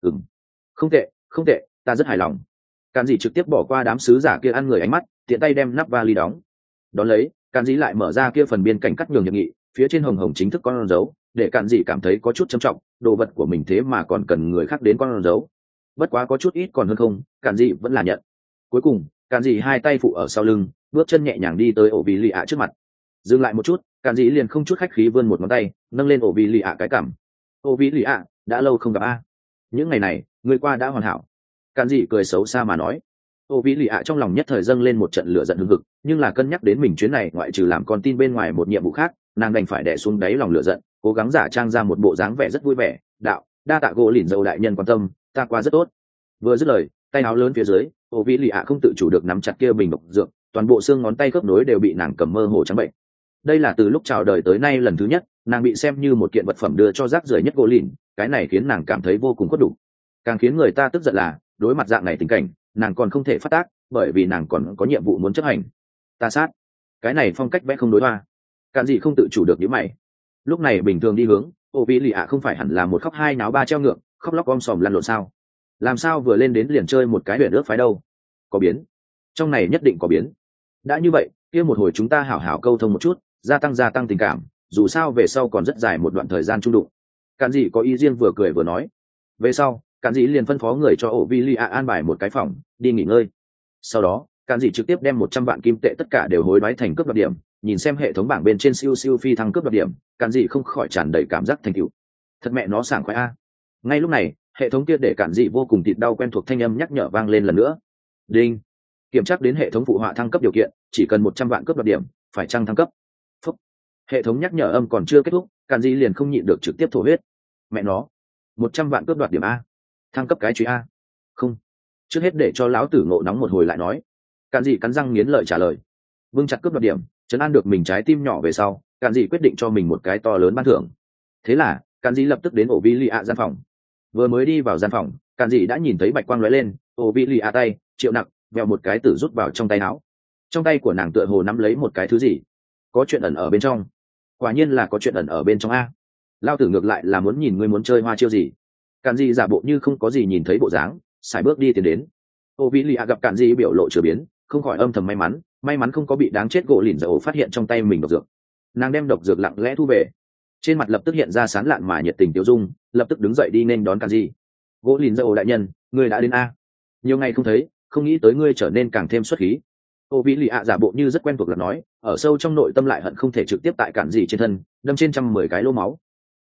không tệ, không tệ, ta rất hài lòng. Càn Dị trực tiếp bỏ qua đám sứ giả kia ăn người ánh mắt, tiện tay đem nắp vali đóng. Đón lấy, Càn Dị lại mở ra kia phần biên cảnh cắt nhường hiệp nghị, phía trên hồng hồng chính thức con dấu, để Càn Dị cảm thấy có chút trầm trọng, đồ vật của mình thế mà còn cần người khác đến con dấu. Bất quá có chút ít còn hơn không, Càn Dị vẫn là nhận. Cuối cùng, Càn Dị hai tay phụ ở sau lưng, bước chân nhẹ nhàng đi tới ổ vĩ lì ạ trước mặt. Dừng lại một chút, Càn Dị liền không chút khách khí vươn một ngón tay, nâng lên ổ vĩ lì ạ cái cằm. Ổ vĩ lì ạ, đã lâu không gặp a. Những ngày này, người qua đã hoàn hảo. Càn Dị cười xấu xa mà nói. Ổ vĩ lì ạ trong lòng nhất thời dâng lên một trận lửa giận hừng hực, nhưng là cân nhắc đến mình chuyến này ngoại trừ làm con tin bên ngoài một nhiệm vụ khác, nàng đành phải đè xuống đáy lòng lửa giận, cố gắng giả trang ra một bộ dáng vẻ rất vui vẻ. Đạo, đa tạ gỗ lìn dầu đại nhân quan tâm, ta qua rất tốt. Vừa dứt lời, tay áo lớn phía dưới, ổ vĩ lì ạ không tự chủ được nắm chặt kia bình độc dược, toàn bộ xương ngón tay khớp nối đều bị nàng cầm mơ hồ trắng bệnh. Đây là từ lúc chào đời tới nay lần thứ nhất, nàng bị xem như một kiện vật phẩm đưa cho rác rưởi nhất gỗ lìn, cái này khiến nàng cảm thấy vô cùng khuất đủ. Càng khiến người ta tức giận là, đối mặt dạng này tình cảnh, nàng còn không thể phát tác, bởi vì nàng còn có nhiệm vụ muốn chấp hành. Ta sát, cái này phong cách vẽ không đối hoa. Càn Dị không tự chủ được những mày. Lúc này bình thường đi hướng, ổ vĩ lì ạ không phải hẳn là một khóc hai náo ba treo ngược, khóc lóc om sòm lăn lộn sao? Làm sao vừa lên đến liền chơi một cái huyền ước phái đâu? Có biến, trong này nhất định có biến. Đã như vậy, kia một hồi chúng ta hảo hảo câu thông một chút, gia tăng tình cảm, dù sao về sau còn rất dài một đoạn thời gian chung đụng. Càn Dị có ý riêng vừa cười vừa nói. Về sau, Càn Dị liền phân phó người cho ổ vĩ lì ạ an bài một cái phòng đi nghỉ ngơi. Sau đó, Càn Dị trực tiếp đem 100 vạn kim tệ tất cả đều hối đoái thành cướp đoạt điểm, nhìn xem hệ thống bảng bên trên siêu siêu phi thăng cướp đoạt điểm, Càn Dị không khỏi tràn đầy cảm giác thành tựu. Thật mẹ nó sảng khoái a. Ngay lúc này, hệ thống kia để Càn Dị vô cùng thịt đau quen thuộc thanh âm nhắc nhở vang lên lần nữa. Đinh. Kiểm tra đến hệ thống phụ họa thăng cấp điều kiện, chỉ cần 100 vạn cướp đoạt điểm, phải chăng thăng cấp. Phúc. Hệ thống nhắc nhở âm còn chưa kết thúc, Càn Dị liền không nhịn được trực tiếp thổ huyết. Mẹ nó, 100 vạn cướp đoạt điểm a, thăng cấp cái truy a. Không, trước hết để cho lão tử ngộ nóng một hồi lại nói. Càn Dị cắn răng nghiến lợi trả lời. Vương chặt cướp đoạt điểm, chấn an được mình trái tim nhỏ về sau, Càn Dị quyết định cho mình một cái to lớn ban thưởng. Thế là, Càn Dị lập tức đến ổ vĩ lì ạ gian phòng. Vừa mới đi vào gian phòng, Càn Dị đã nhìn thấy bạch quang lóe lên, ổ vĩ lì ạ tay triệu nặng vèo một cái tử rút vào trong tay áo. Trong tay của nàng tựa hồ nắm lấy một cái thứ gì, có chuyện ẩn ở bên trong. Quả nhiên là có chuyện ẩn ở bên trong a. Lao tử ngược lại là muốn nhìn ngươi muốn chơi hoa chiêu gì. Càn Dị giả bộ như không có gì nhìn thấy bộ dáng, sải bước đi tiến đến. Ô vĩ lì ạ gặp Càn Dị biểu lộ chửa biến, không khỏi âm thầm may mắn không có bị đáng chết gỗ lìn dầu phát hiện trong tay mình độc dược. Nàng đem độc dược lặng lẽ thu về, trên mặt lập tức hiện ra sán lạn mà nhiệt tình tiêu dung, lập tức đứng dậy đi nên đón Càn Dị. Gỗ lìn dầu đại nhân, ngươi đã đến a. Nhiều ngày không thấy, không nghĩ tới ngươi trở nên càng thêm xuất khí. Ô vĩ lì ạ giả bộ như rất quen thuộc là nói, ở sâu trong nội tâm lại hận không thể trực tiếp tại Càn Dị trên thân đâm trên 110 cái lỗ máu.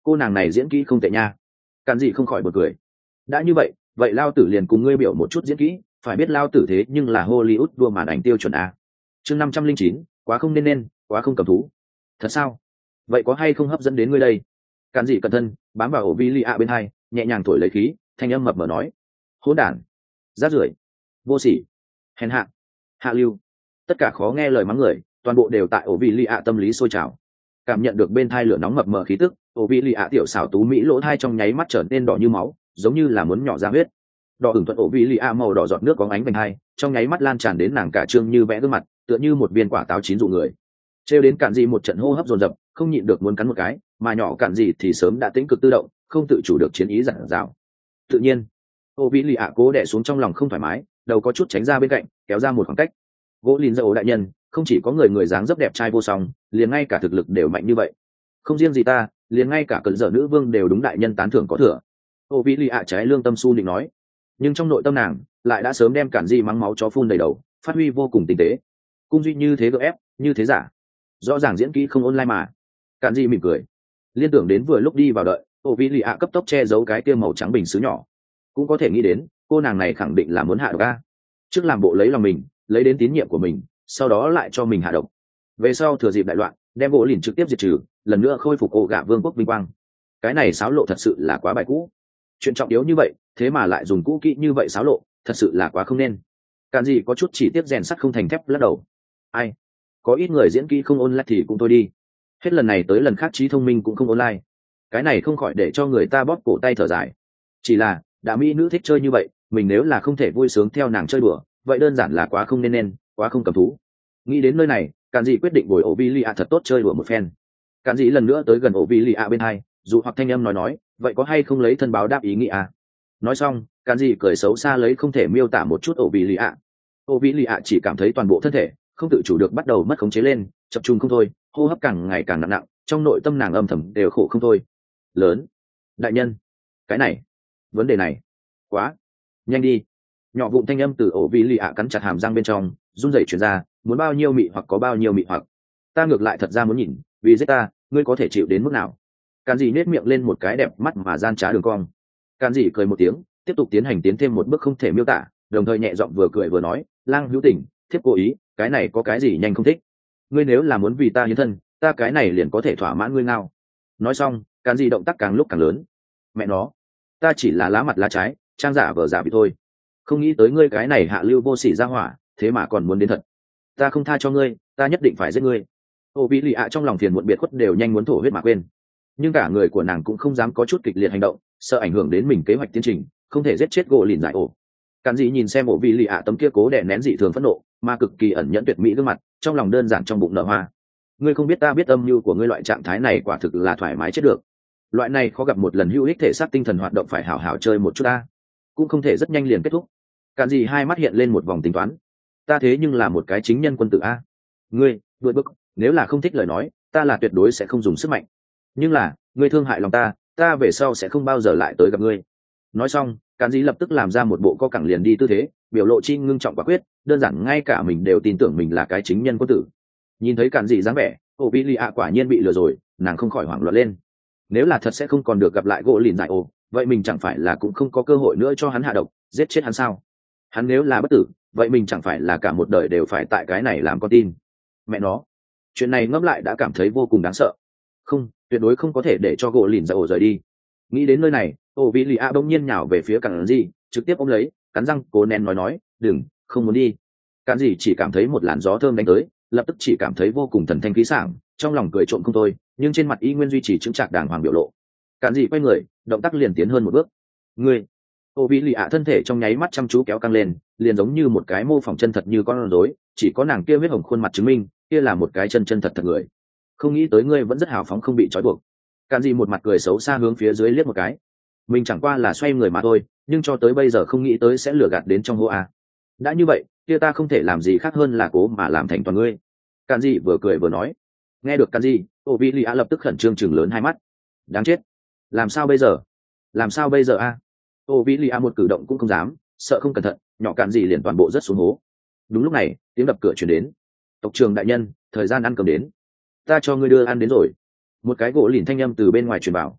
cô nàng này diễn kỹ không tệ nha. Càn gì không khỏi bật cười. Đã như vậy, vậy lao tử liền cùng ngươi biểu một chút diễn kỹ, phải biết lao tử thế nhưng là Hollywood đua màn ảnh tiêu chuẩn a. Chương 509, quá không nên, quá không cầm thú. Thật sao? Vậy có hay không hấp dẫn đến ngươi đây? Càn gì cẩn thân, bám vào ổ Vili bên hai, nhẹ nhàng thổi lấy khí, thanh âm mập mờ nói: hỗn đản, rác rưởi, vô sỉ, hèn hạ, hạ lưu. Tất cả khó nghe lời mắng người, toàn bộ đều tại ổ Vili tâm lý sôi trào. Cảm nhận được bên thai lửa nóng mập mờ khí tức, ổ Vili tiểu xảo tú mỹ lỗ thai trong nháy mắt trở nên đỏ như máu, giống như là muốn nhỏ ra huyết. Đỏ ửng thuận ổ Vili màu đỏ giọt nước có ánh vành hai, trong nháy mắt lan tràn đến nàng cả trương như vẽ gương mặt, tựa như một viên quả táo chín dụ người. Trêu đến Cạn gì một trận hô hấp dồn dập, không nhịn được muốn cắn một cái, mà nhỏ Cạn gì thì sớm đã tĩnh cực tự động, không tự chủ được chiến ý giản dạo. Tự nhiên, ô vĩ lì cố đè xuống trong lòng không thoải mái, đầu có chút tránh ra bên cạnh, kéo ra một khoảng cách. Gỗ lìn dậu đại nhân, không chỉ có người dáng dấp đẹp trai vô song, liền ngay cả thực lực đều mạnh như vậy. Không riêng gì ta, liền ngay cả cận dở nữ vương đều đúng đại nhân tán thưởng có thừa. Ô vĩ lì trái lương tâm su định nói, nhưng trong nội tâm nàng lại đã sớm đem Cạn gì mắng máu chó phun đầy đầu, phát huy vô cùng tinh tế. Cung duy như thế gợ ép, như thế giả, rõ ràng diễn kỹ không online mà. Cạn gì mỉm cười, liên tưởng đến vừa lúc đi vào đợi ô vĩ lì cấp tốc che giấu cái kia màu trắng bình xứ nhỏ, cũng có thể nghĩ đến cô nàng này khẳng định là muốn hạ độc a. Trước làm bộ lấy lòng mình, lấy đến tín nhiệm của mình, sau đó lại cho mình hạ độc. Về sau thừa dịp đại loạn, đem gỗ lìn trực tiếp diệt trừ, lần nữa khôi phục ổ gà vương quốc vinh quang. Cái này xáo lộ thật sự là quá bài cũ. Chuyện trọng yếu như vậy, thế mà lại dùng cũ kỹ như vậy xáo lộ, thật sự là quá không nên. Càn gì có chút chỉ tiếp rèn sắt không thành thép lắc đầu. Ai, có ít người diễn kỹ không online thì cũng thôi đi, hết lần này tới lần khác trí thông minh cũng không online, cái này không khỏi để cho người ta bóp cổ tay thở dài. Chỉ là đã mỹ nữ thích chơi như vậy, mình nếu là không thể vui sướng theo nàng chơi đùa, vậy đơn giản là quá không nên, quá không cầm thú. Nghĩ đến nơi này, Càn dị quyết định bồi ổ Vili thật tốt chơi đùa một phen. Càn dị lần nữa tới gần ổ Vili bên hai, dù hoặc thanh âm nói, vậy có hay không lấy thân báo đáp ý nghĩ à? Nói xong, Càn dị cười xấu xa lấy không thể miêu tả một chút ổ Vili. Ổ Vili chỉ cảm thấy toàn bộ thân thể không tự chủ được bắt đầu mất khống chế lên, chập trung không thôi, hô hấp càng ngày càng nặng, trong nội tâm nàng âm thầm đều khổ không thôi. Lớn, đại nhân, cái này, vấn đề này, quá, nhanh đi. Nhỏ vụn thanh âm từ ổ vị lì cắn chặt hàm răng bên trong, run rẩy truyền ra, muốn bao nhiêu mị hoặc có bao nhiêu mị hoặc. Ta ngược lại thật ra muốn nhìn, vì giết ta, ngươi có thể chịu đến mức nào? Càn dị nết miệng lên một cái đẹp mắt mà gian trá đường cong. Càn dị cười một tiếng, tiếp tục tiến thêm một bước không thể miêu tả, đồng thời nhẹ giọng vừa cười vừa nói, lang hữu tình, thiếp cố ý, cái này có cái gì nhanh không thích? Ngươi nếu là muốn vì ta hiến thân, ta cái này liền có thể thỏa mãn ngươi ngao. Nói xong, Càn dị động tác càng lúc càng lớn. Mẹ nó, ta chỉ là lá mặt lá trái, trang giả vờ giả bị thôi. Không nghĩ tới ngươi cái này hạ lưu vô sỉ ra hỏa, thế mà còn muốn đến thật. Ta không tha cho ngươi, ta nhất định phải giết ngươi. Ô vị lì trong lòng phiền muộn biệt khuất đều nhanh muốn thổ huyết mà quên. Nhưng cả người của nàng cũng không dám có chút kịch liệt hành động, sợ ảnh hưởng đến mình kế hoạch tiến trình, không thể giết chết gỗ lìn giải ổ. Càn dị nhìn xem ổ vị lì tấm kia cố đè nén dị thường phẫn nộ, mà cực kỳ ẩn nhẫn tuyệt mỹ gương mặt, trong lòng đơn giản trong bụng nở hoa. Ngươi không biết ta biết âm mưu của ngươi, loại trạng thái này quả thực là thoải mái chết được. Loại này khó gặp một lần hữu ích thể xác tinh thần hoạt động phải hảo hảo chơi một chút ta, cũng không thể rất nhanh liền kết thúc. Càn dị hai mắt hiện lên một vòng tính toán. Ta thế nhưng là một cái chính nhân quân tử a. Ngươi đuổi bức, nếu là không thích lời nói, ta là tuyệt đối sẽ không dùng sức mạnh. Nhưng là ngươi thương hại lòng ta, ta về sau sẽ không bao giờ lại tới gặp ngươi. Nói xong, Càn dị lập tức làm ra một bộ co cẳng liền đi tư thế, biểu lộ chi ngưng trọng quả quyết, đơn giản ngay cả mình đều tin tưởng mình là cái chính nhân quân tử. Nhìn thấy Càn dị dáng vẻ, ô vị lì quả nhiên bị lừa rồi, nàng không khỏi hoảng loạn lên. Nếu là thật sẽ không còn được gặp lại gỗ lìn dại ô, vậy mình chẳng phải là cũng không có cơ hội nữa cho hắn hạ độc, giết chết hắn sao? Hắn nếu là bất tử, vậy mình chẳng phải là cả một đời đều phải tại cái này làm con tin? Mẹ nó, chuyện này ngẫm lại đã cảm thấy vô cùng đáng sợ. Không, tuyệt đối không có thể để cho gỗ lìn dại ô rời đi. Nghĩ đến nơi này, ô vị lì bỗng nhiên nhào về phía Càn dị, trực tiếp ôm lấy, cắn răng cố nén nói, đừng, không muốn đi. Càn dị chỉ cảm thấy một làn gió thơm đánh tới, lập tức chỉ cảm thấy vô cùng thần thanh khí sảng, trong lòng cười trộm không thôi, nhưng trên mặt y nguyên duy trì chững chạc đàng hoàng biểu lộ. Càn dị quay người, động tác liền tiến hơn một bước. Ngươi, ô vị lì thân thể trong nháy mắt chăm chú kéo căng lên, liền giống như một cái mô phỏng chân thật như con rối, chỉ có nàng kia huyết hồng khuôn mặt chứng minh kia là một cái chân thật thật người. Không nghĩ tới ngươi vẫn rất hào phóng không bị trói buộc. Càn dị một mặt cười xấu xa hướng phía dưới liếc một cái. Mình chẳng qua là xoay người mà thôi, nhưng cho tới bây giờ không nghĩ tới sẽ lừa gạt đến trong hố a. Đã như vậy, kia ta không thể làm gì khác hơn là cố mà làm thành toàn ngươi. Càn dị vừa cười vừa nói. Nghe được Càn dị, ô vị lì lập tức khẩn trương chừng lớn hai mắt. Đáng chết, làm sao bây giờ? Làm sao bây giờ a? Ô vị lì một cử động cũng không dám, sợ không cẩn thận, nhỏ Càn dị liền toàn bộ rớt xuống hố. Đúng lúc này, tiếng đập cửa truyền đến. Tộc trưởng đại nhân, thời gian ăn cơm đến. Ta cho ngươi đưa ăn đến rồi. Một cái gỗ lìn thanh âm từ bên ngoài truyền vào.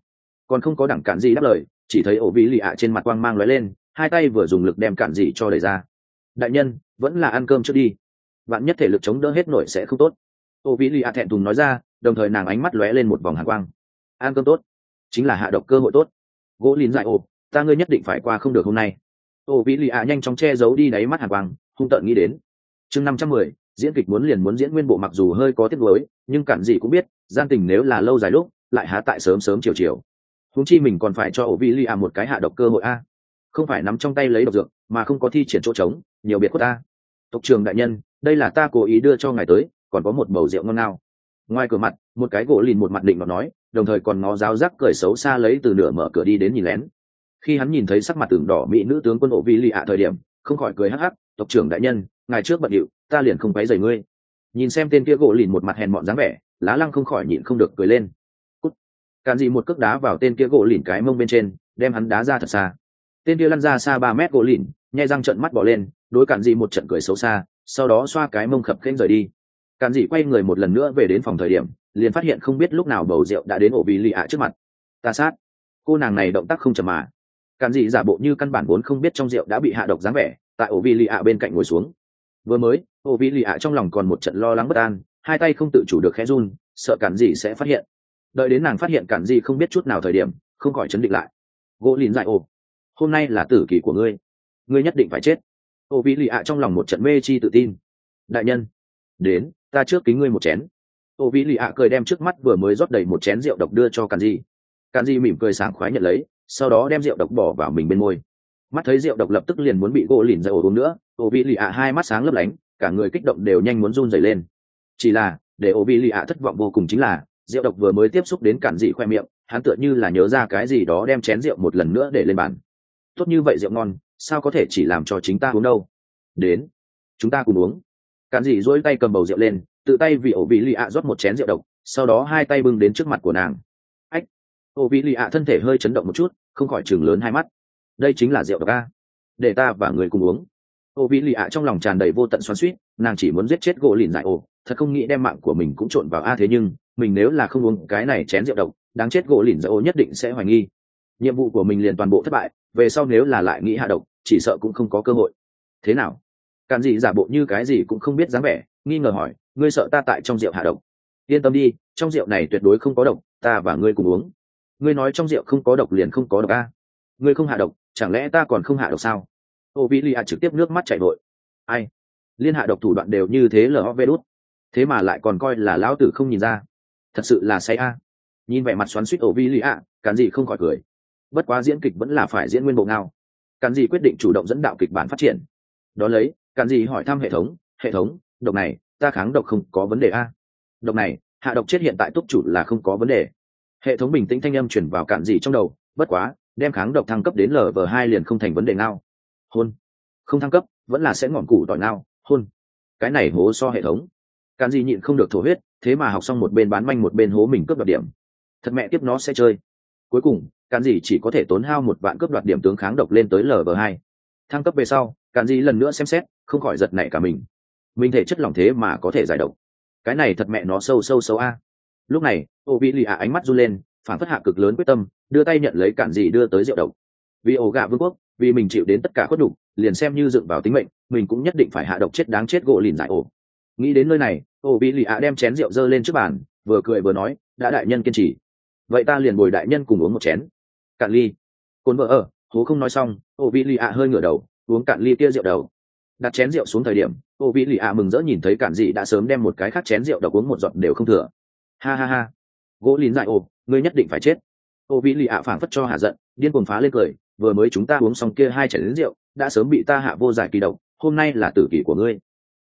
còn không có đẳng cản gì đáp lời, chỉ thấy ổ vị lì ạ trên mặt quang mang lóe lên, hai tay vừa dùng lực đem cản gì cho đẩy ra. Đại nhân, vẫn là ăn cơm trước đi, bạn nhất thể lực chống đỡ hết nổi sẽ không tốt. Ổ vị lì ạ thẹn thùng nói ra, đồng thời nàng ánh mắt lóe lên một vòng hàn quang. Ăn cơm tốt chính là hạ độc cơ hội tốt. Gỗ lìn dại ổ, ta ngươi nhất định phải qua không được hôm nay. Ổ vị lì ạ nhanh chóng che giấu đi đáy mắt hàn quang, hung tợn nghĩ đến. Chương 510, diễn kịch muốn liền muốn diễn nguyên bộ, mặc dù hơi có tiếc nuối, nhưng cản gì cũng biết, gian tình nếu là lâu dài lúc, lại há tại sớm sớm chiều chiều. Huống chi mình còn phải cho ổ vị lì ạ một cái hạ độc cơ hội a. Không phải nắm trong tay lấy độc dược, mà không có thi triển chỗ trống, nhiều biệt của ta. Tộc trưởng đại nhân, đây là ta cố ý đưa cho ngài tới, còn có một bầu rượu ngon nào. Ngoài cửa mặt, một cái gỗ lìn một mặt định mà nói, đồng thời còn ngó giáo giác cười xấu xa lấy từ nửa mở cửa đi đến nhìn lén. Khi hắn nhìn thấy sắc mặt tưởng đỏ mỹ nữ tướng quân ổ vị lì ạ thời điểm, không khỏi cười hắc hắc, tộc trưởng đại nhân, ngài trước bận điệu, ta liền không quấy rầy ngươi. Nhìn xem tên kia gỗ lìn một mặt hèn mọn dáng vẻ, Lá Lăng không khỏi nhịn không được cười lên. Cút. Càn gì một cước đá vào tên kia gỗ lìn cái mông bên trên, đem hắn đá ra thật xa. Tên kia lăn ra xa 3 mét gỗ lìn, nhai răng trợn mắt bỏ lên, đối Càn gì một trận cười xấu xa, sau đó xoa cái mông khập khênh rời đi. Càn dị quay người một lần nữa về đến phòng thời điểm, liền phát hiện không biết lúc nào bầu rượu đã đến ổ vị lì ạ trước mặt. Ta sát, cô nàng này động tác không chậm mà. Càn dị giả bộ như căn bản vốn không biết trong rượu đã bị hạ độc dáng vẻ, tại ổ vị lì ạ bên cạnh ngồi xuống. Vừa mới, ổ vị lì ạ trong lòng còn một trận lo lắng bất an, hai tay không tự chủ được khẽ run, sợ Càn dị sẽ phát hiện. Đợi đến nàng phát hiện Càn dị không biết chút nào thời điểm, không khỏi chấn định lại. Gỗ lìn dại ổ, hôm nay là tử kỳ của ngươi, ngươi nhất định phải chết. Ổ vị lì ạ trong lòng một trận mê chi tự tin. Đại nhân, đến, ta trước kính ngươi một chén. Ô vĩ lì ạ cười đem trước mắt vừa mới rót đầy một chén rượu độc đưa cho Càn Di. Càn Di mỉm cười sảng khoái nhận lấy, sau đó đem rượu độc bỏ vào mình bên môi. Mắt thấy rượu độc lập tức liền muốn bị gỗ lìn dậy uống nữa, ô vĩ lì ạ hai mắt sáng lấp lánh, cả người kích động đều nhanh muốn run rẩy lên. Chỉ là để ô vĩ lì ạ thất vọng vô cùng chính là rượu độc vừa mới tiếp xúc đến Càn Di khoe miệng, hắn tựa như là nhớ ra cái gì đó đem chén rượu một lần nữa để lên bàn. Tốt như vậy rượu ngon, sao có thể chỉ làm cho chính ta uống đâu? Đến, chúng ta cùng uống. Càn Di duỗi tay cầm bầu rượu lên, tự tay vì ổ vị lì ạ rót một chén rượu độc, sau đó hai tay bưng đến trước mặt của nàng. Ách! Ổ vị lì ạ thân thể hơi chấn động một chút, không khỏi chừng lớn hai mắt. Đây chính là rượu độc a, để ta và người cùng uống. Ổ vị lì ạ trong lòng tràn đầy vô tận xoắn xuýt, nàng chỉ muốn giết chết gỗ lìn dại ổ, thật không nghĩ đem mạng của mình cũng trộn vào a. Thế nhưng mình nếu là không uống cái này chén rượu độc, đáng chết gỗ lìn dại ổ nhất định sẽ hoài nghi. Nhiệm vụ của mình liền toàn bộ thất bại, về sau nếu là lại nghĩ hạ độc, chỉ sợ cũng không có cơ hội. Thế nào? Càn gì giả bộ như cái gì cũng không biết dáng vẻ, nghi ngờ hỏi, ngươi sợ ta tại trong rượu hạ độc? Yên tâm đi, trong rượu này tuyệt đối không có độc, ta và ngươi cùng uống. Ngươi nói trong rượu không có độc liền không có độc a? Ngươi không hạ độc, chẳng lẽ ta còn không hạ độc sao? Ô vĩ lì ạ trực tiếp nước mắt chảy vội. Ai? Liên hạ độc thủ đoạn đều như thế lờ vê đút, thế mà lại còn coi là lão tử không nhìn ra, thật sự là say a. Nhìn vẻ mặt xoắn xuýt ổ vĩ lì ạ, Càn gì không khỏi cười. Bất quá diễn kịch vẫn là phải diễn nguyên bộ ngao. Càn gì quyết định chủ động dẫn đạo kịch bản phát triển. Đó lấy, Càn gì hỏi thăm hệ thống, độc này ta kháng độc không có vấn đề a? Độc này hạ độc chết hiện tại túc chủ là không có vấn đề. Hệ thống bình tĩnh thanh âm chuyển vào Càn gì trong đầu, bất quá đem kháng độc thăng cấp đến LV2 liền không thành vấn đề ngao. Hôn, không thăng cấp vẫn là sẽ ngọn củ tỏi ngao. Hôn, cái này hố so hệ thống. Càn gì nhịn không được thổ huyết, thế mà học xong một bên bán manh một bên hố mình cướp đoạt điểm. Thật mẹ tiếp nó sẽ chơi. Cuối cùng Càn gì chỉ có thể tốn hao 1 vạn cướp đoạt điểm tướng kháng độc lên tới LV2. Thăng cấp về sau, Càn gì lần nữa xem xét, không khỏi giật nảy cả mình thể chất lỏng thế mà có thể giải độc, cái này thật mẹ nó sâu a. Lúc này ô vị lì ạ ánh mắt run lên, phản phất hạ cực lớn quyết tâm, đưa tay nhận lấy Càn gì đưa tới rượu độc. Vì ổ gạ vương quốc, vì mình chịu đến tất cả khuất nhục, liền xem như dựng vào tính mệnh, mình cũng nhất định phải hạ độc chết đáng chết gỗ lìn dại ổ. Nghĩ đến nơi này, ô vị lì ạ đem chén rượu dơ lên trước bàn, vừa cười vừa nói, đã đại nhân kiên trì, vậy ta liền bồi đại nhân cùng uống một chén. Cạn ly. Cồn vợ ở hố không nói xong, ô vị lì ạ hơi ngửa đầu uống cạn ly kia rượu đầu. Đặt chén rượu xuống thời điểm, ô vị lì ạ mừng rỡ nhìn thấy Càn dị đã sớm đem một cái khác chén rượu độc uống một giọt đều không thừa. Ha ha ha, gỗ lìn dại ổ, ngươi nhất định phải chết. Ô vị lì ạ phảng phất cho hạ giận, điên cuồng phá lên cười, vừa mới chúng ta uống xong kia 2 chén rượu đã sớm bị ta hạ vô giải kỳ độc, hôm nay là tử kỳ của ngươi.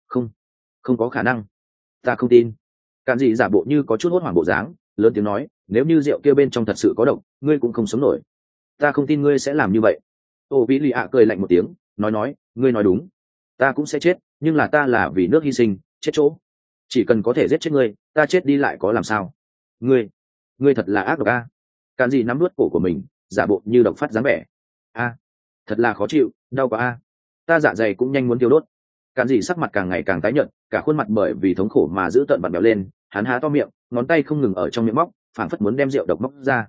Không có khả năng, ta không tin. Càn dị giả bộ như có chút hốt hoảng bộ dáng, lớn tiếng nói, nếu như rượu kia bên trong thật sự có độc, ngươi cũng không sống nổi. Ta không tin ngươi sẽ làm như vậy. Ô vị lì ạ cười lạnh một tiếng, nói, ngươi nói đúng, ta cũng sẽ chết, nhưng là ta là vì nước hy sinh, chết chỗ. Chỉ cần có thể giết chết ngươi, ta chết đi lại có làm sao? Ngươi thật là ác độc a. Càn dị nắm nuốt cổ của mình, giả bộ như độc phát dáng vẻ. A, thật là khó chịu, đau quá a. Ta dạ dày cũng nhanh muốn tiêu đốt. Càn dị sắc mặt càng ngày càng tái nhợt, cả khuôn mặt bởi vì thống khổ mà giữ tợn bặm bẹo lên, hắn há to miệng, ngón tay không ngừng ở trong miệng móc, phảng phất muốn đem rượu độc móc ra.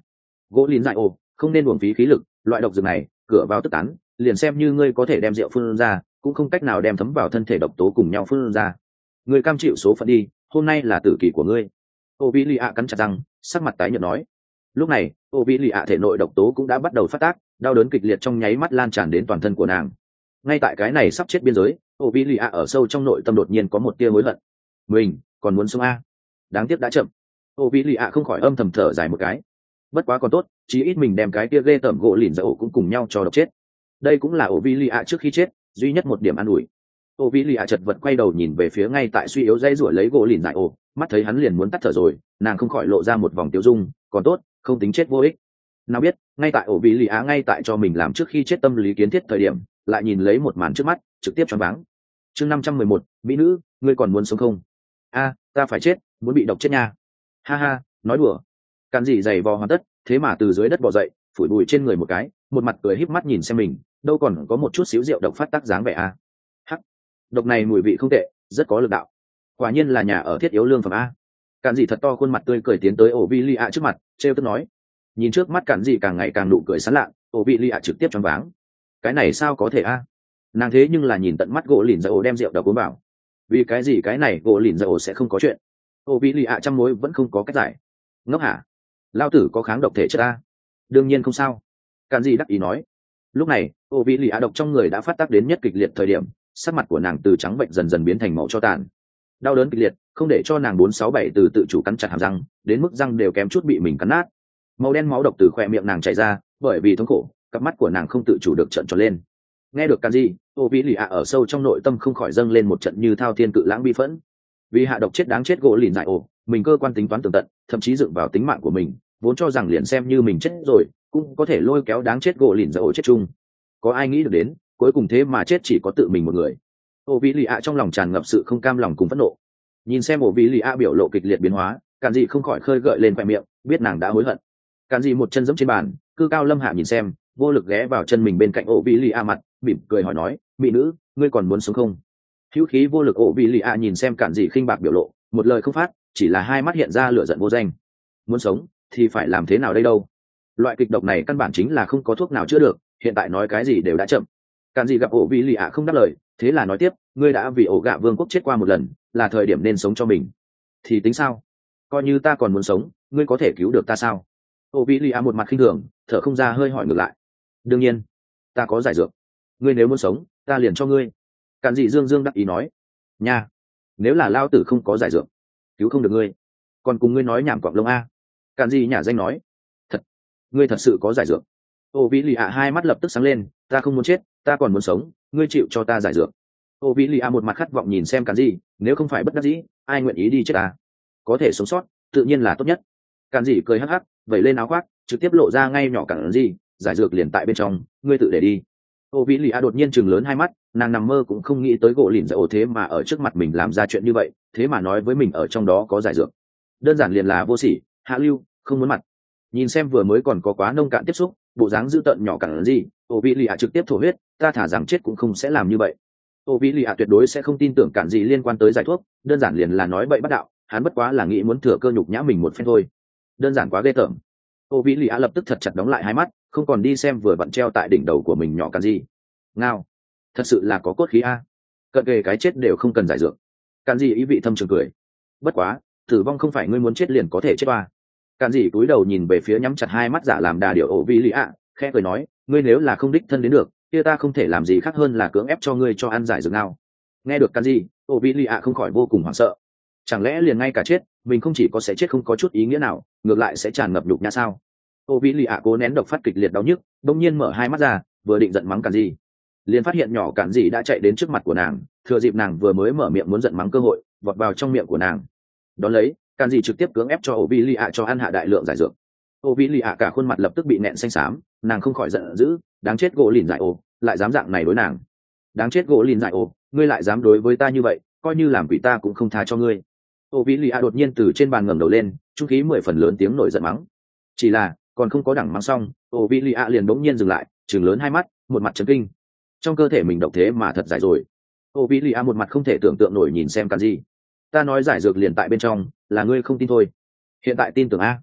gỗ lìn dại ồ, không nên uổng phí khí lực, loại độc dược này cửa vào tức tán, liền xem như ngươi có thể đem rượu phun ra cũng không cách nào đem thấm vào thân thể độc tố cùng nhau phun ra. Ngươi cam chịu số phận đi, hôm nay là tử kỳ của ngươi. Ô vĩ lì ạ cắn chặt răng, sắc mặt tái nhợt nói. Lúc này ô vĩ lì ạ thể nội độc tố cũng đã bắt đầu phát tác, đau đớn kịch liệt trong nháy mắt lan tràn đến toàn thân của nàng. Ngay tại cái này sắp chết biên giới, ô vĩ lì ạ ở sâu trong nội tâm đột nhiên có một tia hối hận. Mình còn muốn sống a, đáng tiếc đã chậm. Ô vĩ lì ạ không khỏi âm thầm thở dài một cái. Bất quá còn tốt, chí ít mình đem cái tia ghê tởm gỗ lìn ra ổ cũng cùng nhau cho độc chết. Đây cũng là ô vĩ lì ạ trước khi chết duy nhất một điểm an ủi. Ô vĩ lì ạ chật vật quay đầu nhìn về phía ngay tại suy yếu dây rủi lấy gỗ lìn dại ổ, mắt thấy hắn liền muốn tắt thở rồi, nàng không khỏi lộ ra một vòng tiêu dung. Còn tốt, không tính chết vô ích. Nào biết ngay tại ổ vĩ lì ạ ngay tại cho mình làm trước khi chết tâm lý kiến thiết thời điểm, lại nhìn lấy một màn trước mắt trực tiếp choáng váng. Chương 511, mỹ nữ, ngươi còn muốn sống không? A, ta phải chết, muốn bị độc chết nha. Ha ha, nói đùa. Càn dị giày vò hoàn tất, thế mà từ dưới đất bò dậy, phủi bụi trên người một cái, một mặt cười híp mắt nhìn xem mình, đâu còn có một chút xíu rượu độc phát tác dáng vẻ a. Hắc, độc này mùi vị không tệ, rất có lực đạo. Quả nhiên là nhà ở thiết yếu lương phẩm a. Càn dị thật to khuôn mặt tươi cười tiến tới ổ vi li ạ trước mặt, trêu tức nói. Nhìn trước mắt Càn dị càng ngày càng nụ cười sán lạ, ổ vi li ạ trực tiếp choáng váng. Cái này sao có thể a? Nàng thế nhưng là nhìn tận mắt gỗ lìn dạy ổ đem rượu độc uống vào. Vì cái gì cái này gỗ lìn dạy ổ sẽ không có chuyện? Ổ vi li ạ trăm mối vẫn không có cách giải. Ngốc hả? Lao tử có kháng độc thể chất a? Đương nhiên không sao. Càn dị đắc ý nói. Lúc này ổ vi li ạ độc trong người đã phát tác đến nhất kịch liệt thời điểm, sắc mặt của nàng từ trắng bệnh dần dần biến thành màu cho tàn. Đau đớn kịch liệt không để cho nàng 467 từ tự chủ cắn chặt hàm răng, đến mức răng đều kém chút bị mình cắn nát. Màu đen máu độc từ khóe miệng nàng chảy ra, bởi vì thống khổ cặp mắt của nàng không tự chủ được trợn tròn lên. Nghe được Càn dị, ô vĩ lì ạ ở sâu trong nội tâm không khỏi dâng lên một trận như thao thiên cự lãng bi phẫn. Vì hạ độc chết đáng chết gỗ lìn dại ổ, mình cơ quan tính toán tường tận, thậm chí dựng vào tính mạng của mình, vốn cho rằng liền xem như mình chết rồi cũng có thể lôi kéo đáng chết gỗ lìn dại ổ chết chung. Có ai nghĩ được đến cuối cùng thế mà chết chỉ có tự mình một người. Ô vĩ lì ạ trong lòng tràn ngập sự không cam lòng cùng phẫn nộ. Nhìn xem ô vĩ lì ạ biểu lộ kịch liệt biến hóa, Càn dị không khỏi khơi gợi lên khoe miệng, biết nàng đã hối hận. Càn dị một chân giẫm trên bàn, cư cao lâm hạ nhìn xem, vô lực ghé vào chân mình bên cạnh ổ vĩ lì a mặt, mỉm cười hỏi nói, mỹ nữ, ngươi còn muốn sống không? Hữu khí vô lực ổ vĩ lì a nhìn xem Càn dị khinh bạc biểu lộ, một lời không phát, chỉ là hai mắt hiện ra lửa giận vô danh. Muốn sống thì phải làm thế nào đây đâu? Loại kịch độc này căn bản chính là không có thuốc nào chữa được, hiện tại nói cái gì đều đã chậm. Càn dị gặp ổ vĩ lì a không đáp lời, thế là nói tiếp, ngươi đã vì ổ gạ vương quốc chết qua một lần, là thời điểm nên sống cho mình. Thì tính sao? Coi như ta còn muốn sống, ngươi có thể cứu được ta sao? Ô vĩ lì a một mặt khinh thường, thở không ra hơi hỏi ngược lại. Đương nhiên, ta có giải dược. Ngươi nếu muốn sống, ta liền cho ngươi. Càn dị dương dương đắc ý nói. Nha, nếu là lao tử không có giải dược, cứu không được ngươi, còn cùng ngươi nói nhảm cọp lông a. Càn dị nhả danh nói. Thật, ngươi thật sự có giải dược? Ô vĩ lì a hai mắt lập tức sáng lên, ta không muốn chết, ta còn muốn sống, ngươi chịu cho ta giải dược. Ô vĩ lì a một mặt khát vọng nhìn xem Càn dị, nếu không phải bất đắc dĩ, ai nguyện ý đi chết ta? Có thể sống sót, tự nhiên là tốt nhất. Càn dị cười hắc hắc, vẩy lên áo khoác, trực tiếp lộ ra ngay nhỏ Càn dị, giải dược liền tại bên trong, ngươi tự để đi. Ô vĩ lì a đột nhiên chừng lớn hai mắt, nàng nằm mơ cũng không nghĩ tới gỗ lìn dạy ổ thế mà ở trước mặt mình làm ra chuyện như vậy, thế mà nói với mình ở trong đó có giải dược. Đơn giản liền là vô sỉ, hạ lưu, không muốn mặt. Nhìn xem vừa mới còn có quá nông cạn tiếp xúc, bộ dáng dữ tợn nhỏ Càn dị, ô vĩ lì a trực tiếp thổ huyết, ta thả rằng chết cũng không sẽ làm như vậy. Ô vĩ lì a tuyệt đối sẽ không tin tưởng Càn dị liên quan tới giải thuốc, đơn giản liền là nói bậy bắt đạo, hắn bất quá là nghĩ muốn thừa cơ nhục nhã mình một phen thôi. Đơn giản quá ghê tởm. Ô vĩ lì a lập tức thật chặt đóng lại hai mắt, không còn đi xem vừa vặn treo tại đỉnh đầu của mình nhỏ Càn dị. Ngao, thật sự là có cốt khí a. Cận kề cái chết đều không cần giải dược. Càn dị ý vị thâm trường cười. Bất quá, tử vong không phải ngươi muốn chết liền có thể chết ba. Càn dị cúi đầu nhìn về phía nhắm chặt hai mắt giả làm đà điệu ổ vĩ lì a, khẽ cười nói, ngươi nếu là không đích thân đến được, kia ta không thể làm gì khác hơn là cưỡng ép cho ngươi cho ăn giải dược nào. Nghe được Càn dị, ổ vĩ lì a không khỏi vô cùng hoảng sợ. Chẳng lẽ liền ngay cả chết mình không chỉ có sẽ chết không có chút ý nghĩa nào, ngược lại sẽ tràn ngập nhục nhã sao? Ô vĩ lì ạ cố nén độc phát kịch liệt đau nhức, bỗng nhiên mở hai mắt ra, vừa định giận mắng Càn dị, liền phát hiện nhỏ Càn dị đã chạy đến trước mặt của nàng, thừa dịp nàng vừa mới mở miệng muốn giận mắng cơ hội, vọt vào trong miệng của nàng. Đón lấy, Càn dị trực tiếp cưỡng ép cho ô vĩ lì ạ cho ăn hạ đại lượng giải dược. Ô vĩ lì ạ cả khuôn mặt lập tức bị nẹn xanh xám, nàng không khỏi giận dữ, đáng chết gỗ lìn dại ồ, lại dám dạng này đối nàng. Đáng chết gỗ lìn dại ồ, ngươi lại dám đối với ta như vậy, coi như làm quỷ ta cũng không tha cho ngươi. Ô vĩ lì a đột nhiên từ trên bàn ngẩng đầu lên, trung khí 10 phần lớn tiếng nổi giận mắng. Chỉ là còn không có đẳng mắng xong, ô vĩ lì a liền bỗng nhiên dừng lại, trừng lớn hai mắt, một mặt chấn kinh. Trong cơ thể mình độc thế mà thật giải rồi. Ô vĩ lì a một mặt không thể tưởng tượng nổi nhìn xem Càn dị. Ta nói giải dược liền tại bên trong, là ngươi không tin thôi. Hiện tại tin tưởng a.